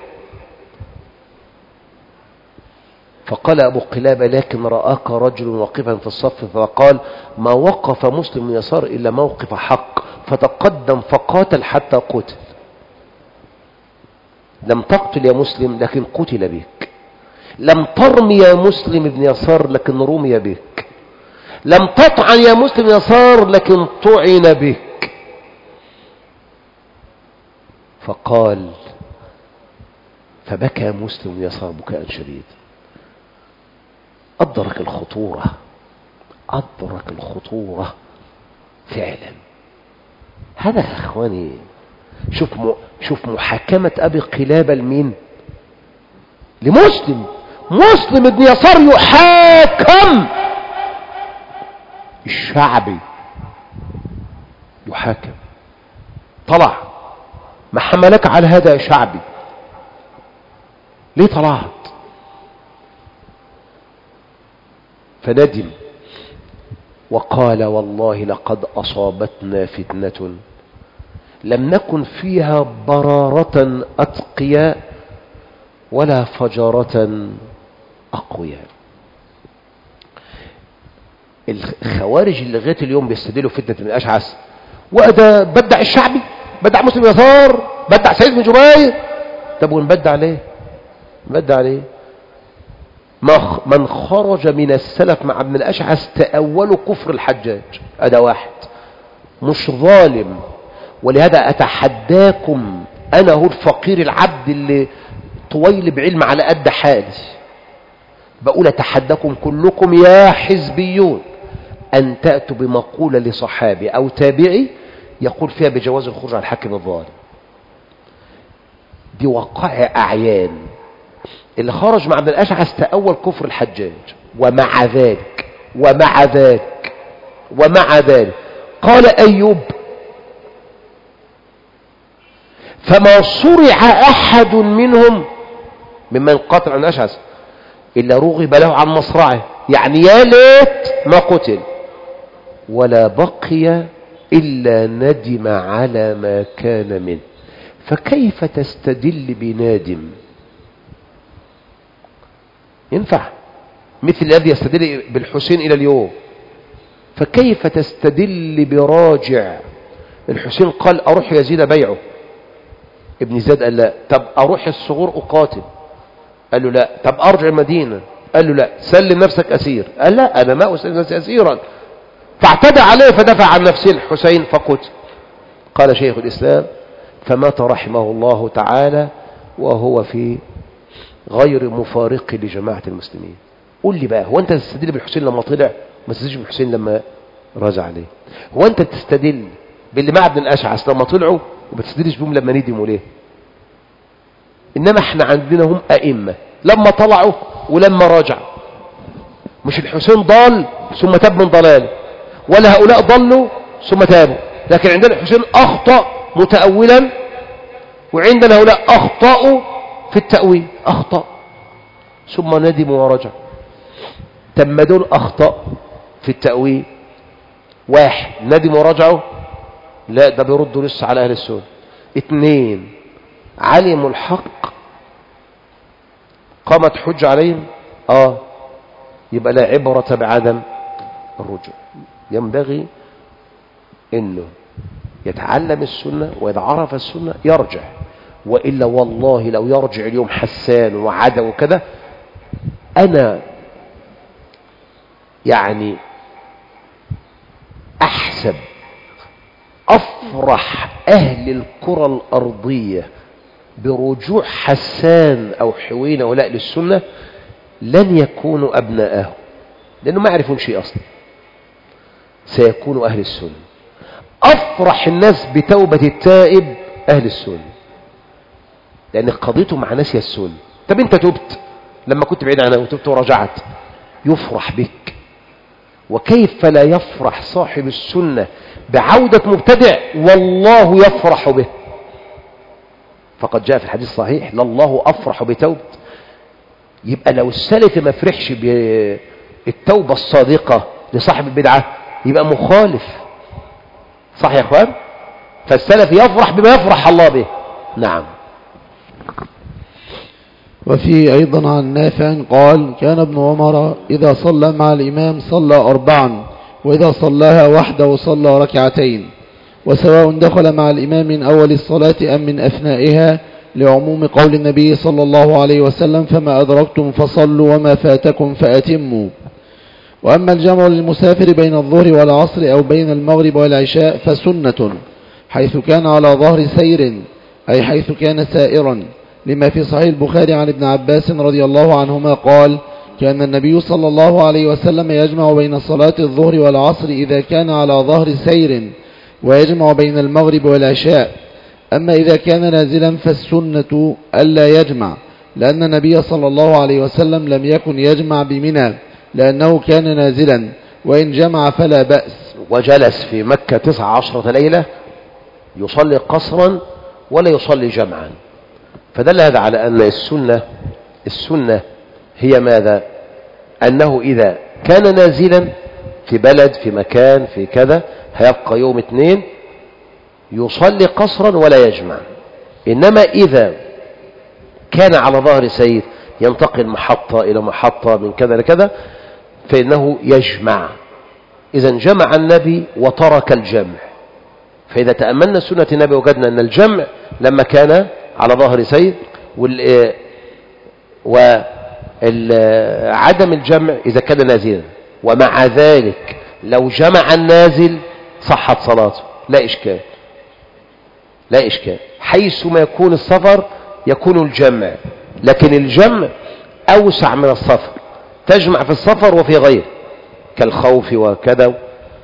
فقال ابو قلابه: لكن رآك رجل واقفا في الصف، فقال: ما وقف مسلم بن يسار الا موقف حق، فتقدم فقاتل حتى قتل. لم تقتل يا مسلم لكن قتل بك، لم ترمي يا مسلم ابن يسار لكن رمي بك، لم تطعن يا مسلم يسار لكن طعن بك. فقال فبكى مسلم يسار بكاء شديد. أدرك الخطورة، أدرك الخطورة فعلا. هذا يا أخواني، شوف م... شوف محاكمة أبي قلابة لمين؟ لمسلم. مسلم ابن يسار يحاكم، الشعبي يحاكم. طلع: ما حملك على هذا يا شعبي؟ ليه طلعت؟ فندم وقال: والله لقد أصابتنا فتنة لم نكن فيها برارة أتقياء ولا فجرة أقوياء. الخوارج اللي لغايه اليوم بيستدلوا فتنه ابن الاشعث، وده بدع الشعبي، بدع مسلم يسار، بدع سعيد بن جبير. طب ونبدع ليه؟ نبدع ليه؟ من خرج من السلف مع ابن الاشعث تأولوا كفر الحجاج، هذا واحد مش ظالم. ولهذا اتحداكم، انا هو الفقير العبد اللي طويل بعلم على قد حالي، بقول أتحدكم كلكم يا حزبيون أن تأتوا بمقولة لصحابي أو تابعي يقول فيها بجواز الخروج على الحاكم الظالم. دي وقائع أعيان. اللي خرج مع ابن الأشعث تأول كفر الحجاج، ومع ذلك ومع ذلك ومع ذلك قال أيوب: فما صرع أحد منهم ممن قتل عن الأشعث إلا رغب له عن مصرعه، يعني يا ليت ما قتل، ولا بقي إلا ندم على ما كان منه. فكيف تستدل بنادم؟ ينفع مثل الذي يستدل بالحسين إلى اليوم. فكيف تستدل براجع؟ الحسين قال أروح يزيد بيعه، ابن زياد قال لا. طب أروح الصغور أقاتل، قال له لا. طب أرجع المدينة، قال له لا. سلم نفسك أسير، قال لا أنا ما أسلم نفسي أسيرا. فاعتدى عليه فدفع عن نفسه الحسين فقتل. قال شيخ الإسلام: فمات رحمه الله تعالى وهو في غير مفارق لجماعة المسلمين. قول لي بقى، هو أنت تستدل بالحسين لما طلع؟ ما تستدلش بالحسين لما رجع عليه. هو أنت تستدل باللي مع ابن الأشعث لما طلعوا وما تستدلش بهم لما ندموا ليه؟ إنما احنا عندنا هم أئمة لما طلعوا ولما راجعوا. مش الحسين ضال ثم تاب من ضلاله، ولا هؤلاء ضلوا ثم تابوا. لكن عندنا الحسين أخطأ متأولا، وعندنا هؤلاء أخطأوا في التأويل، أخطأ ثم ندموا ورجعوا. تم دول أخطأ في التأويل، واحد ندموا ورجعوا، لا ده بيردوا لسه على أهل السنة. اثنين علموا الحق قامت حج عليهم، آه يبقى لا عبرة بعدم الرجوع. ينبغي إنه يتعلم السنة، وإذا عرف السنة يرجع. وإلا والله لو يرجع اليوم حسان وعدا وكذا، أنا يعني أحسب أفرح أهل الكرة الأرضية برجوع حسان أو حوينة ولا للسنة لن يكونوا أبناءه، لأنه ما يعرفون شيء أصلا. سيكون أهل السنة. أفرح الناس بتوبة التائب أهل السنة، لأن قضيته مع ناس السنة. طب أنت تبت لما كنت بعيد عنها وتبت ورجعت، يفرح بك. وكيف لا يفرح صاحب السنة بعودة مبتدع؟ والله يفرح به. فقد جاء في الحديث الصحيح: لله أفرح بتوبة. يبقى لو السلف ما فرحش بالتوبة الصادقة لصاحب البدعة يبقى مخالف، صح يا اخوان؟ فالسلف يفرح بما يفرح الله به. نعم. وفي أيضا عن نافع قال: كان ابن عمر إذا صلى مع الإمام صلى أربعا، وإذا صلاها وحده صلى ركعتين، وسواء دخل مع الإمام من أول الصلاة أم من أثنائها، لعموم قول النبي صلى الله عليه وسلم: فما أدركتم فصلوا وما فاتكم فأتموا. وأما الجمع للمسافر بين الظهر والعصر أو بين المغرب والعشاء فسنة، حيث كان على ظهر سير، أي حيث كان سائرا، لما في صحيح البخاري عن ابن عباس رضي الله عنهما قال: كان النبي صلى الله عليه وسلم يجمع بين صلاة الظهر والعصر إذا كان على ظهر سير، ويجمع بين المغرب والعشاء. أما إذا كان نازلا فالسنة ألا يجمع، لأن النبي صلى الله عليه وسلم لم يكن يجمع بمنى لأنه كان نازلا، وإن جمع فلا بأس. وجلس في مكة تسع عشرة ليلة يصلي قصرا ولا يصلي جمعا. فدل هذا على أن السنة السنة هي ماذا؟ أنه إذا كان نازلا في بلد في مكان في كذا هيبقى يوم اثنين يصلي قصرا ولا يجمع. إنما إذا كان على ظهر سير ينتقل محطة إلى محطة من كذا لكذا فإنه يجمع. إذا جمع النبي وترك الجمع. فإذا تأملنا سنة النبي وجدنا أن الجمع لما كان على ظهر سير، وعدم الجمع إذا كان نازلا. ومع ذلك لو جمع النازل صحت صلاته، لا إشكال لا إشكال. حيث ما يكون السفر يكون الجمع، لكن الجمع أوسع من السفر، تجمع في السفر وفي غيره كالخوف وكذا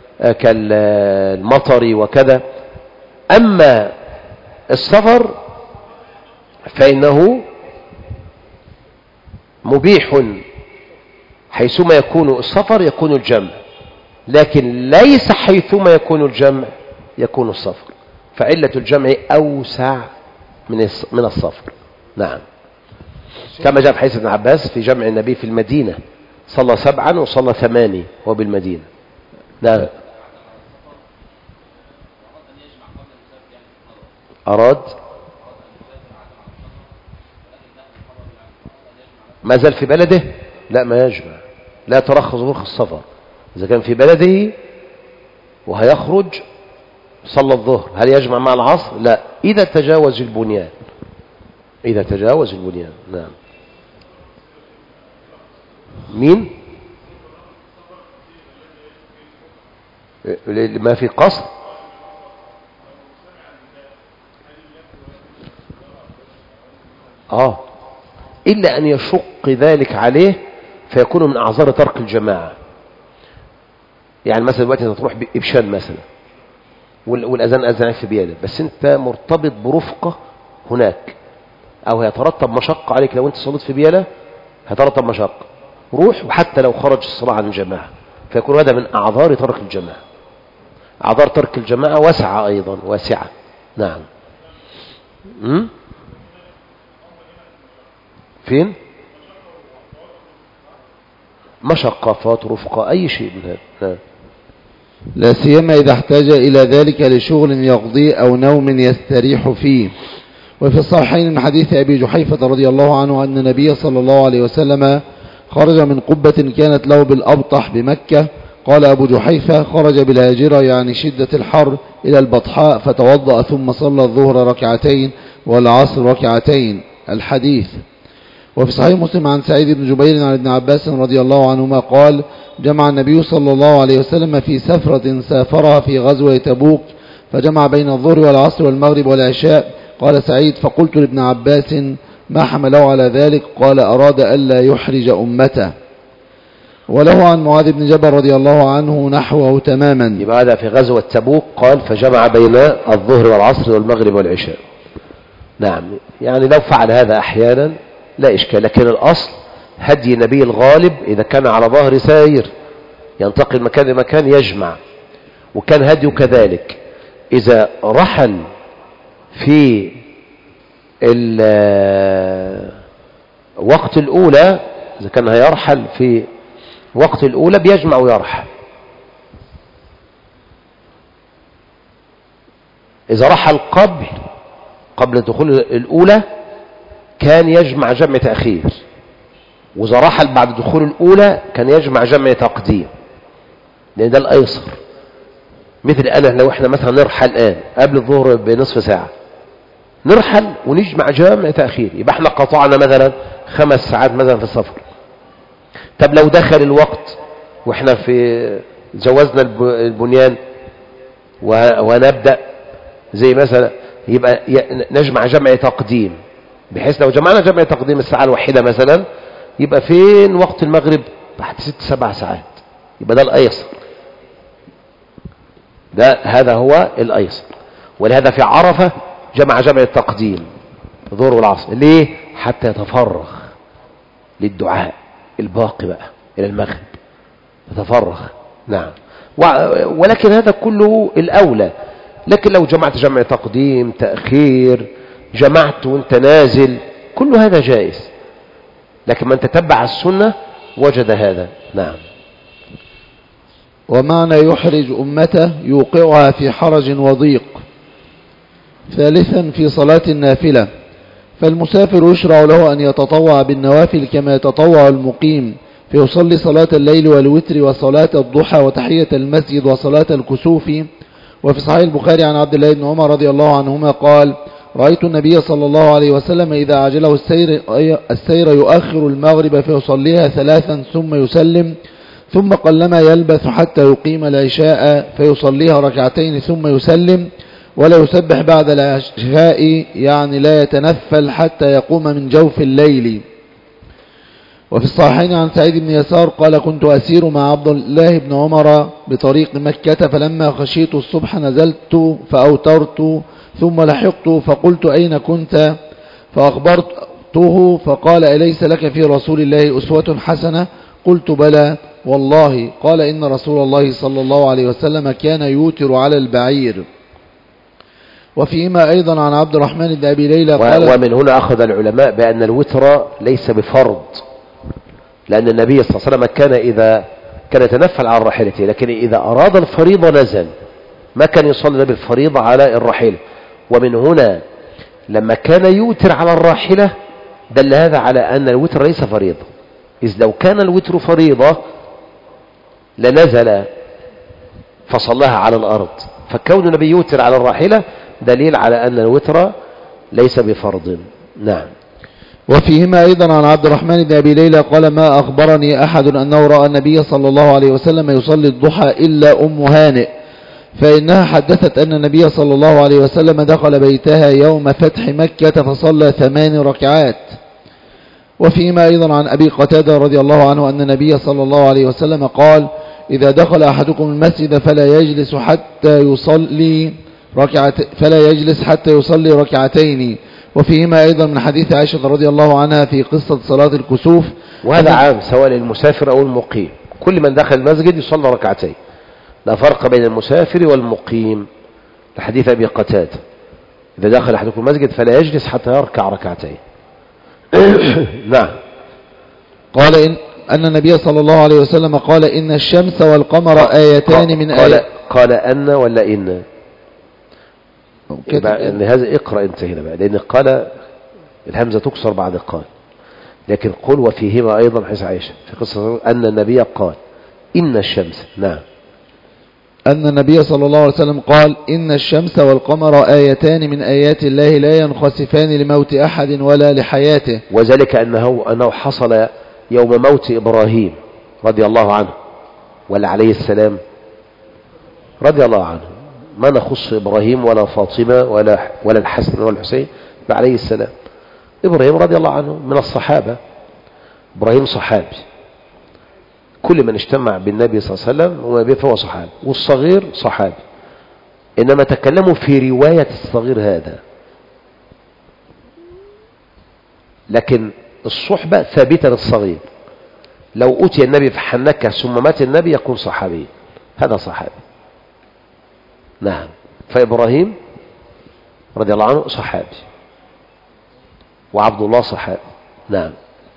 كالمطر وكذا. أما السفر فإنه مبيح حيثما يكون السفر يكون الجمع، لكن ليس حيثما يكون الجمع يكون السفر، فعلة الجمع أوسع من من السفر. نعم، كما جاء في حديث ابن عباس في جمع النبي في المدينة صلى سبعا وصلى ثماني وهو بالمدينة. نعم، أراد ما زال في بلده لا ما يجمع، لا ترخص رخص السفر. إذا كان في بلده وهيخرج صلى الظهر هل يجمع مع العصر؟ لا، إذا تجاوز البنيان، إذا تجاوز البنيان. نعم. مين؟ ما في قصر؟ آه إلا أن يشق ذلك عليه فيكون من أعذار ترك الجماعة. يعني مثلا دلوقتي أنت تروح بإبشان مثلا والأذان أذان في بيدك، بس أنت مرتبط برفقة هناك، أو هيترتب مشقة عليك لو أنت صليت في بيالة، هيترتب مشقة، روح وحتى لو خرج الصلاة عن الجماعة، فيكون هذا من أعذار ترك الجماعة. أعذار ترك الجماعة واسعة أيضا، واسعة. نعم. م? فين؟ مشقة، فات، رفقة، أي شيء من هذا. نعم. لا سيما إذا احتاج إلى ذلك لشغل يقضيه أو نوم يستريح فيه. وفي الصحيحين من حديث أبي جحيفة رضي الله عنه أن النبي صلى الله عليه وسلم خرج من قبة كانت له بالأبطح بمكة. قال أبو جحيفة: خرج بالهاجرة يعني شدة الحر إلى البطحاء فتوضأ ثم صلى الظهر ركعتين والعصر ركعتين. الحديث. وفي صحيح مسلم عن سعيد بن جبير عن ابن عباس رضي الله عنهما قال: جمع النبي صلى الله عليه وسلم في سفرة سافرها في غزوة تبوك، فجمع بين الظهر والعصر والمغرب والعشاء. قال سعيد: فقلت لابن عباس: ما حمله على ذلك؟ قال: أراد ألا يحرج أمته. وله عن معاذ بن جبل رضي الله عنه نحوه تماما. يبقى هذا في غزوة تبوك قال: فجمع بين الظهر والعصر والمغرب والعشاء. نعم، يعني لو فعل هذا أحيانا لا إشكال، لكن الأصل هدي النبي الغالب إذا كان على ظهر ساير ينتقل مكان لمكان يجمع، وكان هديه كذلك إذا رحل في وقت الأولى، إذا كان هيرحل في وقت الأولى بيجمع ويرحل. إذا رحل قبل قبل دخول الأولى كان يجمع جمع تأخير، وإذا رحل بعد دخول الأولى كان يجمع جمع تقديم، لأن ده الأيسر. مثل أنا لو إحنا مثلا نرحل الآن قبل الظهر بنصف ساعة، نرحل ونجمع جمع تأخير، يبقى احنا قطعنا مثلا خمس ساعات مثلا في السفر. طب لو دخل الوقت واحنا في جوزنا البنيان ونبدأ زي مثلا، يبقى نجمع جمع تقديم، بحيث لو جمعنا جمع تقديم الساعة الواحدة مثلا يبقى فين وقت المغرب؟ بعد ست سبع ساعات، يبقى ده الأيسر. ده هذا هو الأيسر. ولهذا في عرفة جمع جمع التقديم الظهر والعصر. ليه؟ حتى يتفرغ للدعاء الباقي بقى إلى المغرب، يتفرغ. نعم. ولكن هذا كله الأولى. لكن لو جمعت جمع تقديم تأخير، جمعت وانت نازل، كل هذا جائز. لكن من تتبع السنة وجد هذا. نعم. ومعنى يحرج أمته يوقعها في حرج وضيق. ثالثا في صلاة النافلة، فالمسافر يشرع له أن يتطوع بالنوافل كما يتطوع المقيم، فيصلي صلاة الليل والوتر وصلاة الضحى وتحية المسجد وصلاة الكسوف. وفي صحيح البخاري عن عبد الله بن عمر رضي الله عنهما قال: رأيت النبي صلى الله عليه وسلم إذا عجله السير, السير يؤخر المغرب فيصليها ثلاثا ثم يسلم، ثم قلما يلبث حتى يقيم العشاء فيصليها ركعتين ثم يسلم، ولا يسبح بعد العشاء، يعني لا يتنفل حتى يقوم من جوف الليل. وفي الصحيحين عن سعيد بن يسار قال كنت أسير مع عبد الله بن عمر بطريق مكة فلما خشيت الصبح نزلت فأوترت ثم لحقت فقلت أين كنت فأخبرته فقال أليس لك في رسول الله أسوة حسنة قلت بلى والله قال إن رسول الله صلى الله عليه وسلم كان يوتر على البعير. وفيما أيضا عن عبد الرحمن بن أبي ليلى قال ومن هنا أخذ العلماء بأن الوتر ليس بفرض، لأن النبي صلى الله عليه وسلم كان إذا كان يتنفل على راحلته، لكن إذا أراد الفريضة نزل، ما كان يصلي بالفريضة على الراحلة. ومن هنا لما كان يوتر على الراحلة دل هذا على أن الوتر ليس فريضة، إذ لو كان الوتر فريضة لنزل فصلها على الأرض، فكون النبي يوتر على الراحلة دليل على أن الوتر ليس بفرض. نعم. وفيهما أيضا عن عبد الرحمن بن أبي ليلى قال ما أخبرني أحد أنه رأى النبي صلى الله عليه وسلم يصلي الضحى إلا أم هانئ، فإنها حدثت أن النبي صلى الله عليه وسلم دخل بيتها يوم فتح مكة فصلى ثمان ركعات. وفيما أيضا عن أبي قتادة رضي الله عنه أن النبي صلى الله عليه وسلم قال إذا دخل أحدكم المسجد فلا يجلس حتى يصلي ركعت فلا يجلس حتى يصلي ركعتين. وفيهما أيضا من حديث عائشة رضي الله عنها في قصة صلاة الكسوف، وهذا عام سواء للمسافر أو المقيم، كل من دخل المسجد يصلي ركعتين، لا فرق بين المسافر والمقيم، لحديث أبي قتادة إذا دخل أحدكم المسجد فلا يجلس حتى يركع ركعتين. نعم. قال إن أن النبي صلى الله عليه وسلم قال إن الشمس والقمر آيتان من آيات. قال أن ولا إن؟ إن هذا اقرأ انت هنا بقى، لأن قال الهمزة تكسر بعد قال، لكن قل وفيهما أيضا حيث عائشة في قصة أن النبي قال إن الشمس. نعم. أن النبي صلى الله عليه وسلم قال إن الشمس والقمر آيتان من آيات الله لا ينخسفان لموت أحد ولا لحياته. وذلك أنه, أنه حصل يوم موت إبراهيم رضي الله عنه ولا عليه السلام رضي الله عنه، ما نخص إبراهيم ولا فاطمة ولا, ولا الحسن ولا الحسين عليه السلام. إبراهيم رضي الله عنه من الصحابة، إبراهيم صحابي، كل من اجتمع بالنبي صلى الله عليه وسلم وما به فهو صحابي، والصغير صحابي، إنما تكلموا في رواية الصغير هذا، لكن الصحبة ثابتة للصغير. لو أتي النبي في حنكة ثم مات النبي يكون صحابي، هذا صحابي. نعم. فإبراهيم رضي الله عنه صحابي، وعبد الله صحابي. نعم.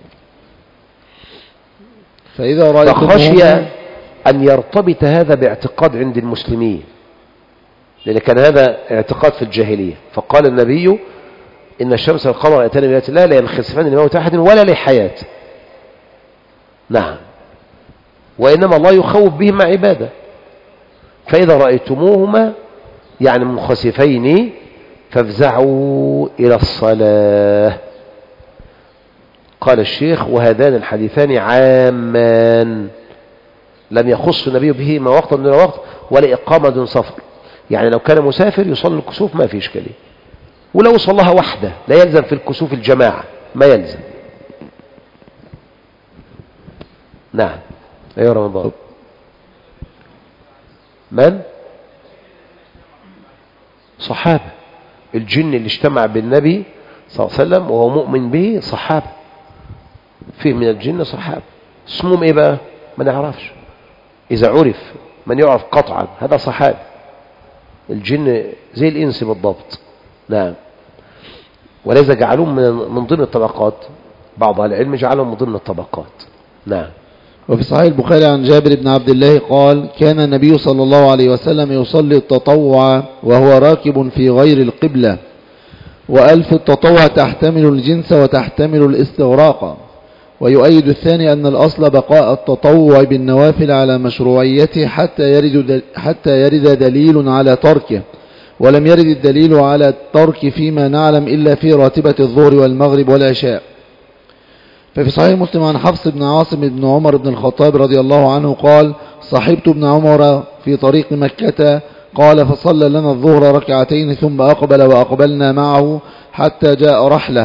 فإذا رأيتم فخشي أن يرتبط هذا باعتقاد عند المسلمين، لأن كان هذا اعتقاد في الجاهلية، فقال النبي إن الشمس والقمر آيتان من آيات الله لا ينخسفان لموت أحد ولا لحياة. نعم. وإنما الله يخوف بهما عباده، فإذا رأيتموهما يعني منخسفين فافزعوا إلى الصلاة. قال الشيخ وهذان الحديثان عامان لم يخص النبي بهما وقتا دون وقت ولا إقامة دون سفر، يعني لو كان مسافر يصلي الكسوف ما في إشكالية، ولو صلىها وحده لا يلزم في الكسوف الجماعة، ما يلزم. نعم. أيها رمضان من؟ صحابة، الجن اللي اجتمع بالنبي صلى الله عليه وسلم وهو مؤمن به صحابة، فيه من الجن صحابة، اسمهم ايه بقى؟ ما نعرفش، اذا عرف من يعرف قطعا هذا صحابي. الجن زي الانس بالضبط. نعم. ولذا جعلوهم من ضمن الطبقات، بعض اهل العلم جعلهم من ضمن الطبقات. نعم. وفي صحيح البخاري عن جابر بن عبد الله قال كان النبي صلى الله عليه وسلم يصلي التطوع وهو راكب في غير القبلة، وألف التطوع تحتمل الجنس وتحتمل الاستغراق. ويؤيد الثاني أن الأصل بقاء التطوع بالنوافل على مشروعيته حتى يرد, حتى يرد دليل على تركه، ولم يرد الدليل على الترك فيما نعلم إلا في راتبة الظهر والمغرب والعشاء. ففي صحيح مسلم عن حفص بن عاصم بن عمر بن الخطاب رضي الله عنه قال صحبت ابن عمر في طريق مكة قال فصلى لنا الظهر ركعتين ثم أقبل وأقبلنا معه حتى جاء رحلة،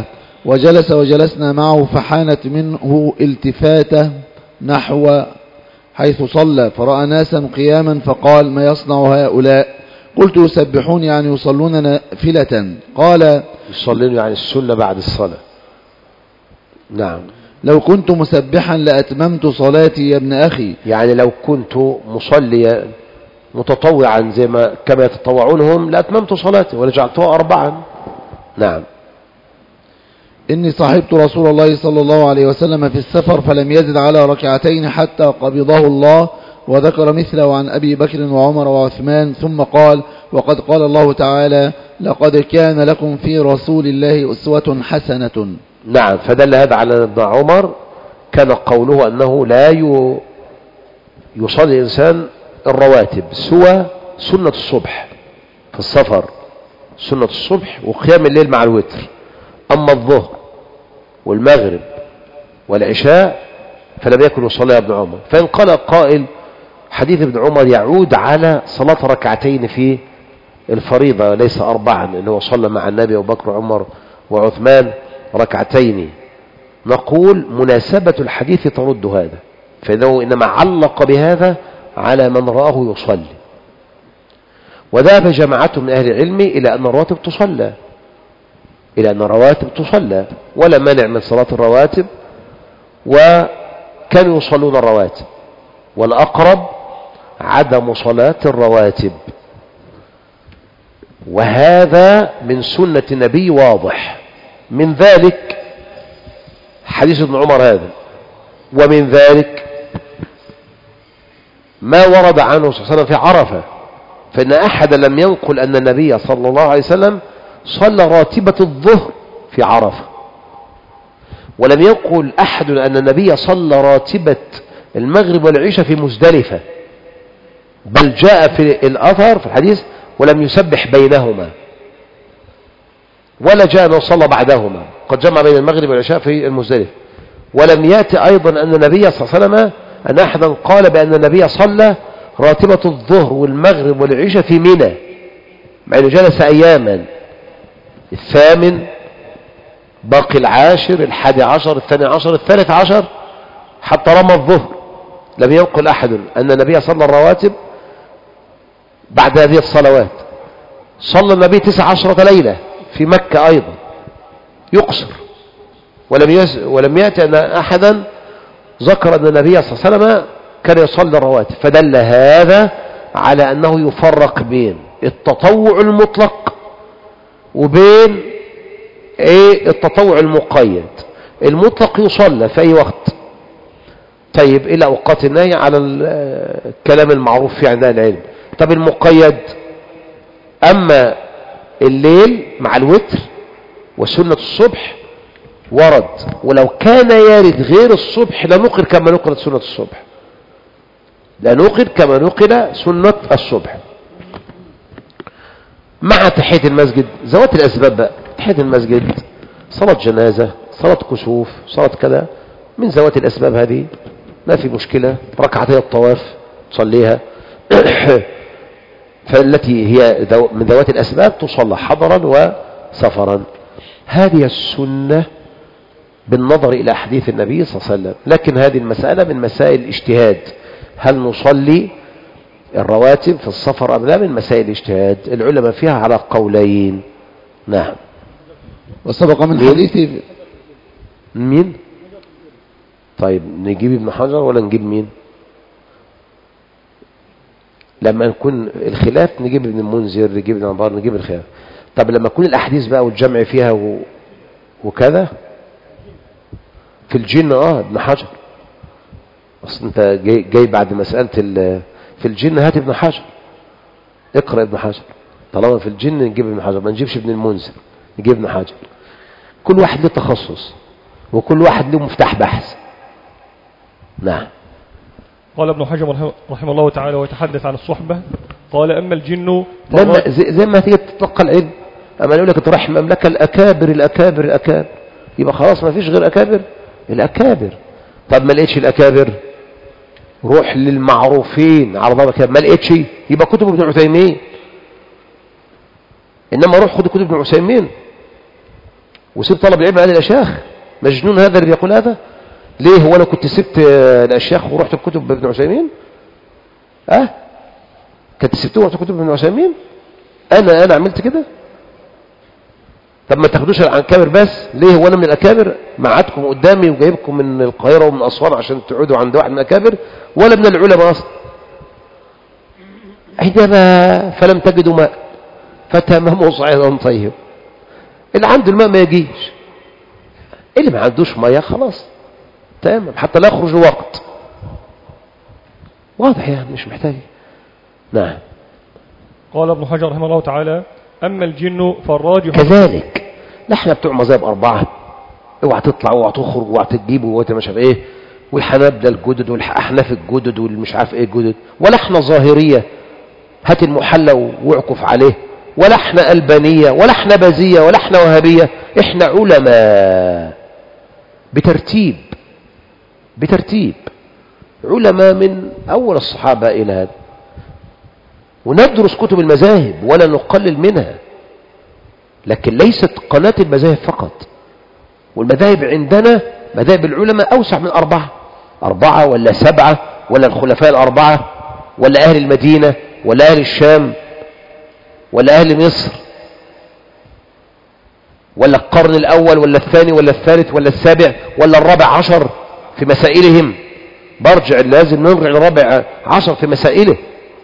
وجلس وجلسنا معه فحانت منه التفاتة نحو حيث صلى فرأى ناسا قياما فقال ما يصنع هؤلاء؟ قلت يسبحون يعني يصلون نافلة. قال يصلون يعني السنة بعد الصلاة. نعم. لو كنت مسبحا لأتممت صلاتي يا ابن أخي. يعني لو كنت مصليا متطوعا زي ما كما يتطوعون هم لأتممت صلاتي ولجعلتها أربعا. نعم. إني صاحبت رسول الله صلى الله عليه وسلم في السفر فلم يزد على ركعتين حتى قبضه الله، وذكر مثله عن أبي بكر وعمر وعثمان، ثم قال وقد قال الله تعالى لقد كان لكم في رسول الله أسوة حسنة. نعم. فدل هذا على ابن عمر كان قوله أنه لا يصلي الإنسان الرواتب سوى سنة الصبح في السفر، سنة الصبح وقيام الليل مع الوتر. أما الظهر والمغرب والعشاء فلم يكن يصلي ابن عمر. فإن قال قائل حديث ابن عمر يعود على صلاة ركعتين في الفريضة ليس أربعا، إنه صلى مع النبي أبو بكر وعمر وعثمان ركعتين، نقول مناسبة الحديث ترد هذا، فإنه إنما علق بهذا على من رآه يصلي. وذهب جماعة من أهل العلم إلى أن الرواتب تصلى إلى أن الرواتب تصلى ولا مانع من صلاة الرواتب، وكانوا يصلون الرواتب، والأقرب عدم صلاة الرواتب، وهذا من سنة النبي واضح. من ذلك حديث ابن عمر هذا، ومن ذلك ما ورد عنه صلى الله عليه وسلم في عرفة، فإن أحد لم ينقل أن النبي صلى الله عليه وسلم صلى راتبة الظهر في عرفة، ولم يقل أحد أن النبي صلى راتبة المغرب والعشاء في مزدلفة، بل جاء في الأثر في الحديث ولم يسبح بينهما، ولا جاء أنه صلى بعدهما، قد جمع بين المغرب والعشاء في المزدلفة. ولم يأتي أيضا أن النبي صلى الله عليه وسلم أن أحدا قال بأن النبي صلى راتبة الظهر والمغرب والعشاء في منى، مع أنه جلس أياما، الثامن، باقي العاشر، الحادي عشر، الثاني عشر، الثالث عشر، حتى رمى الظهر. لم ينقل أحد أن النبي صلى الرواتب بعد هذه الصلوات. صلى النبي تسع عشرة ليلة في مكة أيضا يقصر، ولم يس ولم يأتي أن أحدا ذكر أن النبي صلى الله عليه وسلم كان يصلي الرواتب. فدل هذا على أنه يفرق بين التطوع المطلق وبين ايه التطوع المقيد. المطلق يصلى في أي وقت. طيب إلى أوقات النهي على الكلام المعروف في عند العلم. طب المقيد أما الليل مع الوتر وسنة الصبح ورد، ولو كان يارد غير الصبح لنقل كما نقل سنة الصبح، لنقل كما نقل سنة الصبح مع تحية المسجد. ذوات الأسباب بقى، تحية المسجد، صلاة جنازة، صلاة كسوف، صلاة كذا، من ذوات الأسباب هذه ما في مشكلة. ركعتي الطواف تصليها فالتي هي من ذوات الأسباب تصلى حضرا وسفرا. هذه السنة بالنظر إلى حديث النبي صلى الله عليه وسلم. لكن هذه المسألة من مسائل الاجتهاد، هل نصلي الرواتب في السفر أم لا؟ من مسائل الاجتهاد، العلماء فيها على قولين. نعم. وسبق من حديث مين؟ طيب نجيب ابن حجر ولا نجيب مين؟ لما نكون الخلاف نجيب ابن المنذر، نجيب ابن عبار، نجيب الخلاف. طب لما يكون الأحاديث بقى والجمع فيها و... وكذا في الجن اه ابن حجر. اصل انت جاي, جاي بعد مسألة ال... في الجن هات ابن حجر، اقرأ ابن حجر. طالما في الجن نجيب ابن حجر، ما نجيبش ابن المنذر، نجيب ابن حجر. كل واحد له تخصص وكل واحد له مفتاح بحث. نعم. قال ابن حجر رحمه الله تعالى ويتحدث عن الصحبة، قال أما الجن لما زي, زي ما تيجي تتلقى العلم، أما يقول لك تروح مملكة الأكابر الأكابر الأكابر، يبقى خلاص ما فيش غير أكابر الأكابر. طب ما لقيتش الأكابر روح للمعروفين على ضرب كده، ما لقيتش يبقى كتب ابن عثيمين. إنما روح خد كتب ابن عثيمين وسيب طلب العلم عن الأشياخ. مجنون هذا اللي بيقول هذا. ليه؟ هو أنا كنت سبت الأشياخ ورحت الكتب ابن عثيمين؟ أه كنت سبته ورحت كتب ابن عثيمين؟ أنا أنا عملت كده؟ طب ما تاخدوش العنكابر بس. ليه؟ هو أنا من الأكابر معادكم قدامي وجايبكم من القاهرة ومن أسوان عشان تقعدوا عند واحد من الأكابر، ولا من العلماء أصلا؟ عندما فلم تجدوا ماء فتيمموا صعيدا طيب. اللي عنده الماء ما يجيش، اللي ما عندوش مياه خلاص تمام، حتى لا يخرج وقت. واضح يعني، مش محتاج. نعم. قال ابن حجر رحمه الله تعالى: أما الجن فالراجح كذلك. لا احنا بتوع مذاهب أربعة، اوعى تطلع اوعى تخرج اوعى تجيب اوعى مش عارف ايه، والحنابلة الجدد والأحناف الجدد والمش عارف ايه الجدد، ولا احنا ظاهرية هات المحلى واعكف عليه، ولا احنا ألبانية ولا احنا بازية ولا احنا وهابية. احنا علماء بترتيب بترتيب علماء من أول الصحابة إلى هذا، وندرس كتب المذاهب ولا نقلل منها، لكن ليست قناة المذاهب فقط. والمذاهب عندنا مذاهب العلماء أوسع من أربعة أربعة ولا سبعة، ولا الخلفاء الأربعة، ولا أهل المدينة، ولا أهل الشام، ولا أهل مصر، ولا القرن الأول ولا الثاني ولا الثالث ولا السابع ولا الرابع عشر في مسائلهم. برجع لازم نرجع للرابع عشر في مسائله.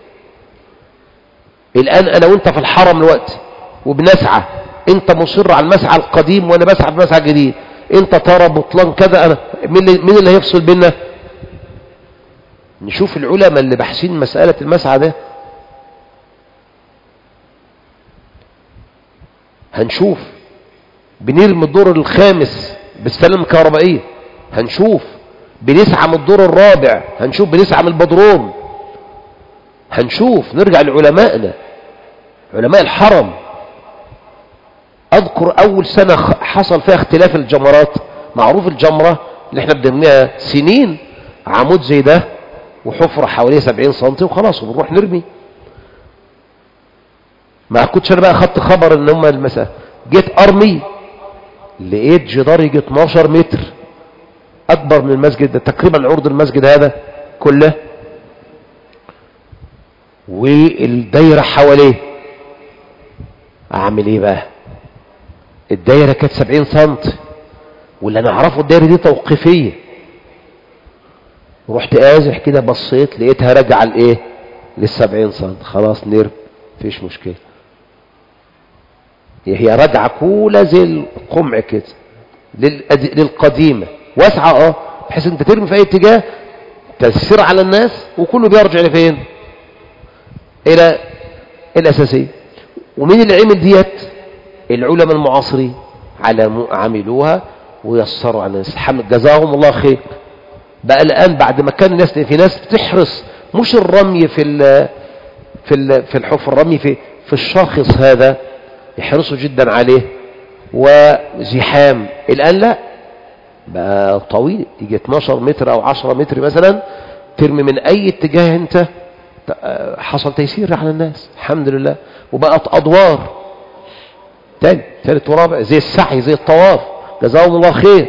الآن أنا وانت في الحرم الوقت وبنسعى، انت مصر على المسعى القديم وانا بسعى في مسعى جديد، انت ترى بطلان كذا، انا مين اللي هيفصل بينا؟ نشوف العلماء اللي بحثين مسألة المسعى ده، هنشوف بنرمي الدور الخامس بالسلم الكهربائية، هنشوف بنسعى من الدور الرابع، هنشوف بنسعى من البدروم، هنشوف نرجع لعلمائنا علماء الحرم. اذكر اول سنة حصل فيها اختلاف الجمرات. معروف الجمرة اللي احنا بنرميها سنين عمود زي ده وحفرة حواليه سبعين سنتي وخلاص وبنروح نرمي. ما كنتش انا بقى اخدت خبر ان هم المسألة، جيت ارمي لقيت جدار يجي اتناشر متر اكبر من المسجد ده، تقريبا عرض المسجد هذا كله، والدايرة حواليه. اعمل ايه بقى؟ الدايرة كانت سبعين سنت، واللي انا اعرفه الدايرة دي توقيفية. رحت ازح كده بصيت لقيتها راجعة لايه؟ للسبعين سنت. خلاص نرم، مفيش مشكلة. هي راجعة كولة زي القمع كده للقديمة، واسعة اه بحيث انت ترمي في اي اتجاه تسير على الناس وكله بيرجع لفين؟ الى الاساسية. ومين اللي عمل ديت؟ العلماء المعاصرين على عملوها ويسروا على الناس، جزاهم الله خير. بقى الان بعد ما كان الناس في ناس بتحرص مش الرمي في ال في ال في الحفر، الرمي في في الشاخص هذا يحرصوا جدا عليه وزحام. الان لا، بقى طويل يجي اتناشر متر او عشرة متر مثلا، ترمي من اي اتجاه انت. حصل تيسير على الناس الحمد لله، وبقت ادوار تاني ثالث ورابع زي السعي زي الطواف، جزاهم الله خير.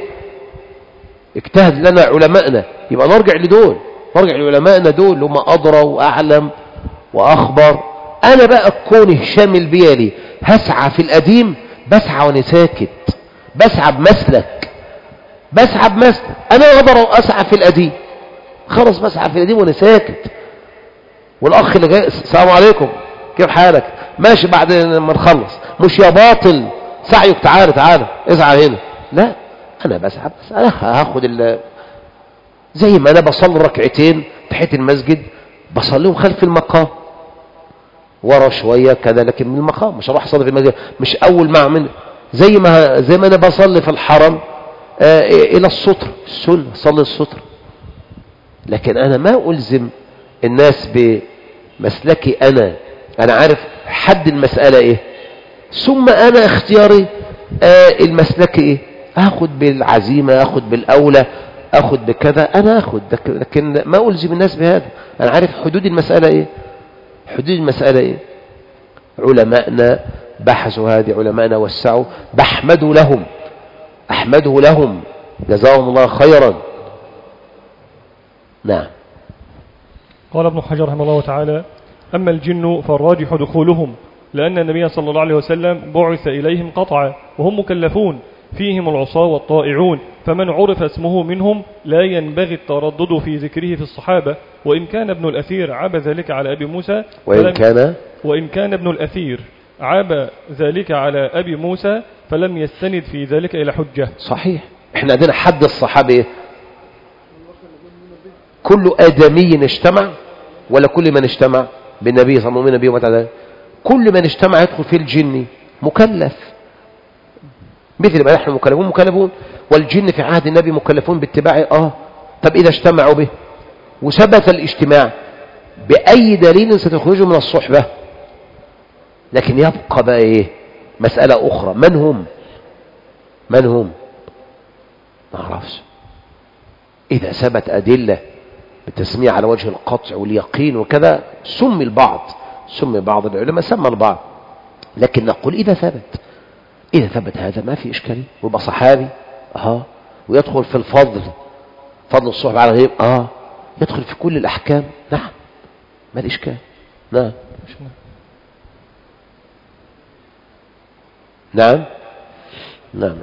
اجتهد لنا علمائنا، يبقى نرجع لدول، نرجع لعلمائنا دول هم ادرى واعلم واخبر. انا بقى كوني شامل بيالي هسعى في القديم، بسعى وانا ساكت، بسعى بمسلك بسعى بمسلك انا اقدر اسعى في القديم، خلاص بسعى في القديم وانا ساكت. والاخ اللي جاي السلام عليكم كيف حالك؟ ماشي بعد ما نخلص، مش يا باطل سعيك تعالى تعالى اسعى هنا، لا انا بسعى بس انا هاخد ال زي ما انا بصلي ركعتين تحت المسجد بصليهم خلف المقام ورا شويه كذا، لكن من المقام مش هروح اصلي في المسجد، مش اول ما اعمل زي ما زي ما انا بصلي في الحرم آه الى السطر السنه صلي السطر. لكن انا ما الزم الناس بمسلكي، انا انا عارف حد المساله ايه، ثم انا اختياري آه المسلك ايه، اخد بالعزيمه اخد بالاولى اخد بكذا، انا اخد، لكن ما الزم الناس بهذا. انا عارف حدود المساله ايه، حدود المساله ايه. علماءنا بحثوا هذه، علماءنا وسعوا، بحمدوا لهم أحمده لهم جزاهم الله خيرا. نعم. قال ابن حجر رحمه الله تعالى: أما الجن فالراجح دخولهم، لأن النبي صلى الله عليه وسلم بعث إليهم قطعا وهم مكلفون، فيهم العصاة والطائعون، فمن عرف اسمه منهم لا ينبغي التردد في ذكره في الصحابة. وإن كان ابن الأثير عاب ذلك على أبي موسى وإن كان وإن كان ابن الأثير عاب ذلك على أبي موسى فلم يستند في ذلك إلى حجة. صحيح. احنا عندنا حد الصحابة كل آدمي اجتمع ولا كل من اجتمع بالنبي صلى الله عليه وسلم؟ كل من اجتمع يدخل في الجن مكلف، مثل ما نحن مكلفون مكلفون، والجن في عهد النبي مكلفون باتباعه. اه طب إذا اجتمعوا به وثبت الاجتماع بأي دليل ستخرجوا من الصحبة؟ لكن يبقى بقى ايه مسألة أخرى، من هم من هم ما أعرفش. إذا ثبت أدلة بالتسمية على وجه القطع واليقين وكذا سمي البعض سمي بعض العلماء سمى البعض، لكن نقول إذا ثبت إذا ثبت هذا ما في إشكالية، ويبقى صحابي اه ويدخل في الفضل، فضل الصحبة على غير اه يدخل في كل الأحكام. نعم ما الإشكال. نعم نعم نعم.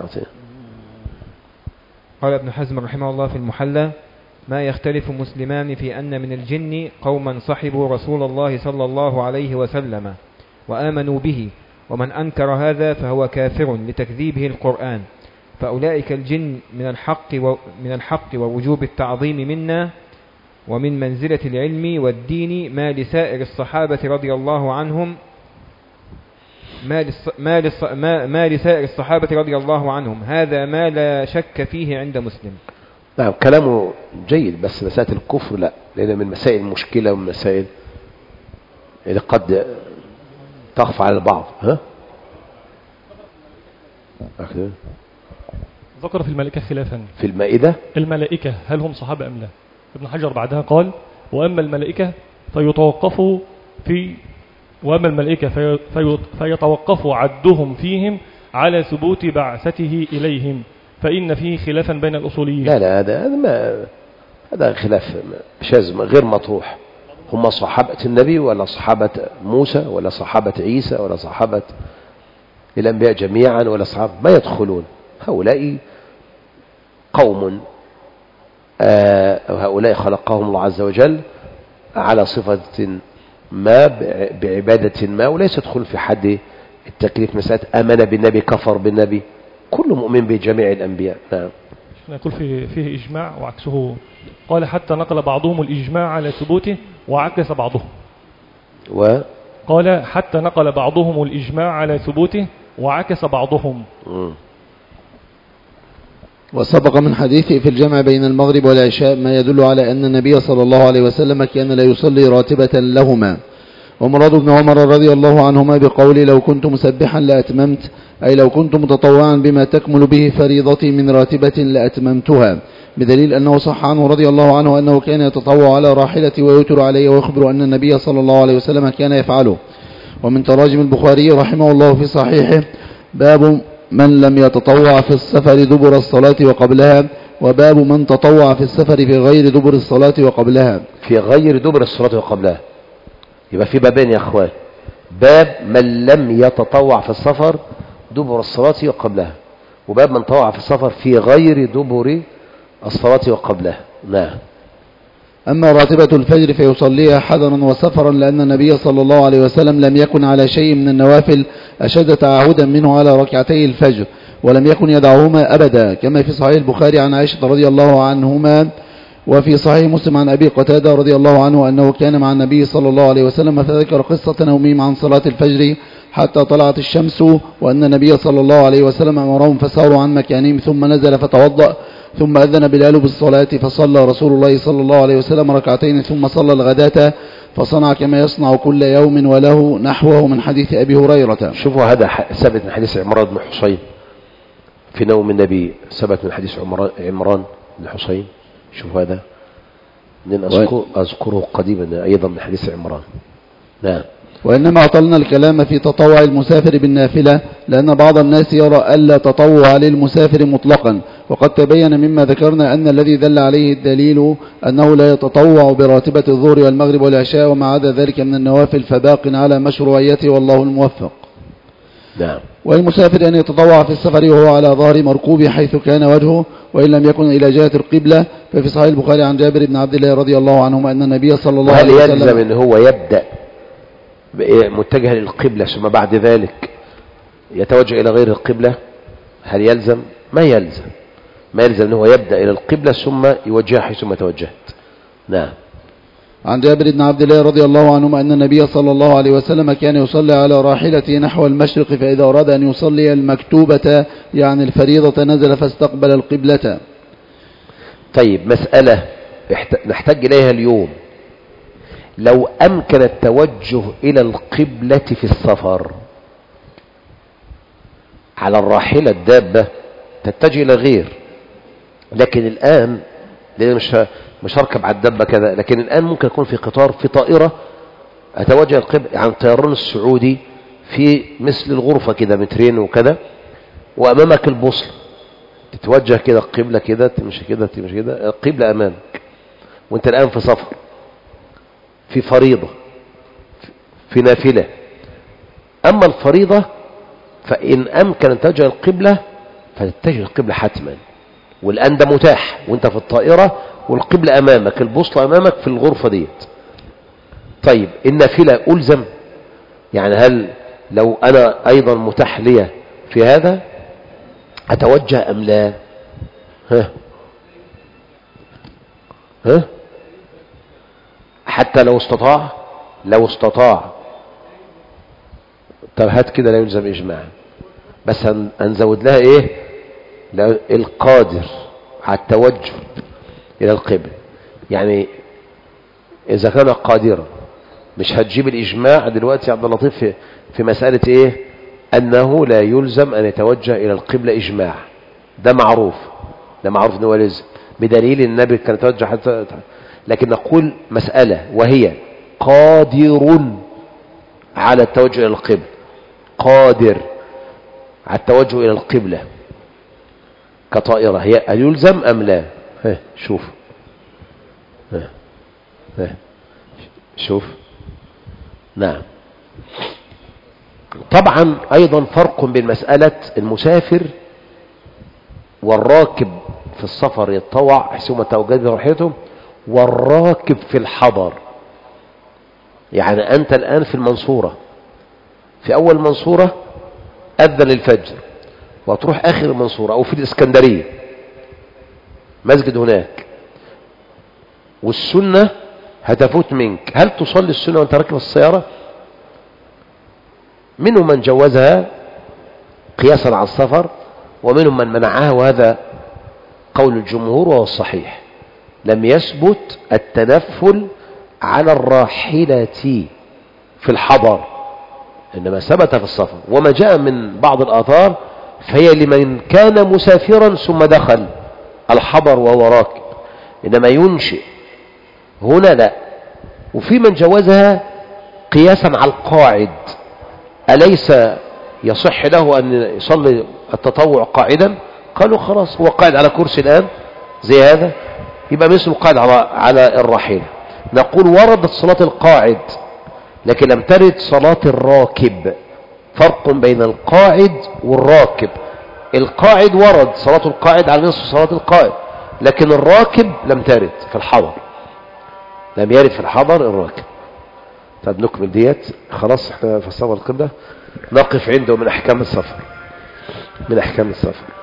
قال ابن حزم رحمه الله في المحلى: ما يختلف مسلمان في أن من الجن قوما صحبوا رسول الله صلى الله عليه وسلم وآمنوا به، ومن أنكر هذا فهو كافر لتكذيبه القرآن، فأولئك الجن من الحق ومن الحق ووجوب التعظيم منا، ومن منزلة العلم والدين ما لسائر الصحابة رضي الله عنهم ما, للص... ما, للص... ما... ما لسائر الصحابة رضي الله عنهم، هذا ما لا شك فيه عند مسلم. نعم كلامه جيد، بس مسائل الكفر لا، لأن من مسائل المشكلة ومن مسائل اللي قد تخفى على البعض. ها أخذ. ذكر في الملائكة خلافا في المائدة. الملائكة هل هم صحابة أم لا؟ ابن حجر بعدها قال: وأما الملائكة فيتوقفوا في وأما الملائكة في في فيتوقف عدهم فيهم على ثبوت بعثته إليهم، فإن فيه خلافا بين الأصوليين. لا لا هذا هذا ما هذا خلاف شاذ غير مطروح. هم صحابة النبي ولا صحابة موسى ولا صحابة عيسى ولا صحابة الأنبياء جميعا ولا صحابة ما يدخلون. هؤلاء قوم آه هؤلاء خلقهم الله عز وجل على صفة ما بعبادة ما، وليس يدخل في حد التكليف مسألة آمن بالنبي كفر بالنبي، كل مؤمن بجميع الأنبياء. نعم. نقول فيه, فيه إجماع وعكسه، قال حتى نقل بعضهم الإجماع على ثبوته وعكس بعضهم، و قال حتى نقل بعضهم الإجماع على ثبوته وعكس بعضهم. م. وسبق من حديثه في الجمع بين المغرب والعشاء ما يدل على أن النبي صلى الله عليه وسلم كان لا يصلي راتبة لهما. ومراد بن عمر رضي الله عنهما بقول لو كنت مسبحا لأتممت، أي لو كنت متطوعا بما تكمل به فريضتي من راتبة لأتممتها، بدليل أنه صح عنه رضي الله عنه أنه كان يتطوع على راحلته ويوتر عليه، ويخبر أن النبي صلى الله عليه وسلم كان يفعله. ومن تراجم البخاري رحمه الله في صحيحه باب من لم يتطوع في السفر دبر الصلاة وقبلها، وباب من تطوع في السفر في غير دبر الصلاة وقبلها. في غير دبر الصلاة وقبلها يبقى في بابين يا أخوان: باب من لم يتطوع في السفر دبر الصلاة وقبلها، وباب من تطوع في السفر في غير دبر الصلاة وقبلها. نعم. أما راتبة الفجر فيصليها حذرا وسفرا، لأن النبي صلى الله عليه وسلم لم يكن على شيء من النوافل أشد تعهدا منه على ركعتي الفجر، ولم يكن يدعهما أبدا، كما في صحيح البخاري عن عائشة رضي الله عنهما، وفي صحيح مسلم عن أبي قتادة رضي الله عنه أنه كان مع النبي صلى الله عليه وسلم، فذكر قصة نومهم عن صلاة الفجر حتى طلعت الشمس، وأن النبي صلى الله عليه وسلم أمرهم فساروا عن مكانهم، ثم نزل فتوضأ، ثم أذن بلال بالصلاة، فصلى رسول الله صلى الله عليه وسلم ركعتين، ثم صلى الغداة، فصنع كما يصنع كل يوم، وله نحوه من حديث أبي هريرة. شوفوا هذا ثبت من حديث عمران بن حسين في نوم النبي، ثبت من حديث عمران بن حسين. شوفوا هذا من أذكر أذكره قديما أيضا من حديث عمران. نعم. وإنما أطلنا الكلام في تطوع المسافر بالنافلة لأن بعض الناس يرى ألا تطوع للمسافر مطلقا، وقد تبين مما ذكرنا أن الذي دل عليه الدليل أنه لا يتطوع براتبة الظهر والمغرب والعشاء وما عدا ذلك من النوافل فباق على مشروعيته والله الموفق. نعم. والمسافر أن يتطوع في السفر وهو على ظهر مركوب حيث كان وجهه وإن لم يكن إلى جهة القبلة، ففي صحيح البخاري عن جابر بن عبد الله رضي الله عنهما أن النبي صلى الله عليه وسلم. وهل يلزم أن هو يبدأ متجه للقبلة ثم بعد ذلك يتوجه إلى غير القبلة؟ هل يلزم؟ ما يلزم ما يلزم أنه يبدأ إلى القبلة ثم يوجهها حيثما توجهت. نعم. عن جابر بن عبد الله رضي الله عنهما أن النبي صلى الله عليه وسلم كان يصلي على راحلته نحو المشرق، فإذا أراد أن يصلي المكتوبة يعني الفريضة نزل فاستقبل القبلة. طيب، مسألة نحتاج إليها اليوم. لو أمكن التوجه إلى القبلة في السفر على الراحلة الدابة تتجه إلى غير، لكن الآن لأن مش مش هركب على الدابة كذا، لكن الآن ممكن يكون في قطار في طائرة أتوجه القبلة، يعني الطيران السعودي في مثل الغرفة كده مترين وكذا، وأمامك البوصلة تتوجه كده القبلة كده، تمشي كده تمشي كده، القبلة أمامك وأنت الآن في سفر، في فريضة، في نافلة. أما الفريضة فإن أمكن أن تتجه القبلة فتتجه القبلة حتما، والآن ده متاح وانت في الطائرة والقبلة أمامك، البوصلة أمامك في الغرفة ديت. طيب، النافلة ألزم؟ يعني هل لو أنا أيضا متاح لي في هذا أتوجه أم لا؟ ها ها حتى لو استطاع لو استطاع طب هات كده لا يلزم إجماعا، بس هنزود لها إيه؟ القادر على التوجه إلى القبلة. يعني إذا كان قادرا، مش هتجيب الإجماع دلوقتي يا عبد اللطيف في, في مسألة إيه؟ أنه لا يلزم أن يتوجه إلى القبلة إجماع، ده معروف، ده معروف أنه لازم بدليل النبي كان يتوجه حتى. لكن نقول مسألة وهي قادر على التوجه إلى القبلة، قادر على التوجه إلى القبلة كطائرة، هي هل يلزم أم لا؟ ها شوف ها ها شوف. نعم. طبعا أيضا فرق بين مسألة المسافر والراكب في السفر يتطوع حيثما توجد راحلته، والراكب في الحضر. يعني أنت الآن في المنصورة، في أول المنصورة أذن الفجر، وتروح آخر المنصورة أو في الإسكندرية مسجد هناك، والسنة هتفوت منك، هل تصلي السنة وانت راكب السيارة؟ منهم من جوزها قياسا على السفر، ومنهم من منعها، وهذا قول الجمهور وهو الصحيح. لم يثبت التنفل على الراحلة في الحضر، إنما ثبت في السفر. وما جاء من بعض الآثار فهي لمن كان مسافرا ثم دخل الحضر وهو راكب، إنما ينشئ هنا لا. وفي من جوزها قياسا على القاعد، أليس يصح له أن يصلي التطوع قاعدا؟ قالوا خلاص، هو قاعد على كرسي الآن زي هذا، يبقى مثل قاعد على على الراحلة. نقول وردت صلاة القاعد لكن لم ترد صلاة الراكب. فرق بين القاعد والراكب. القاعد ورد صلاة القاعد على نصف صلاة القاعد، لكن الراكب لم ترد في الحضر، لم يرد في الحضر الراكب. طب نكمل ديت، خلاص احنا فصلنا القبلة، نقف عنده من احكام السفر من احكام السفر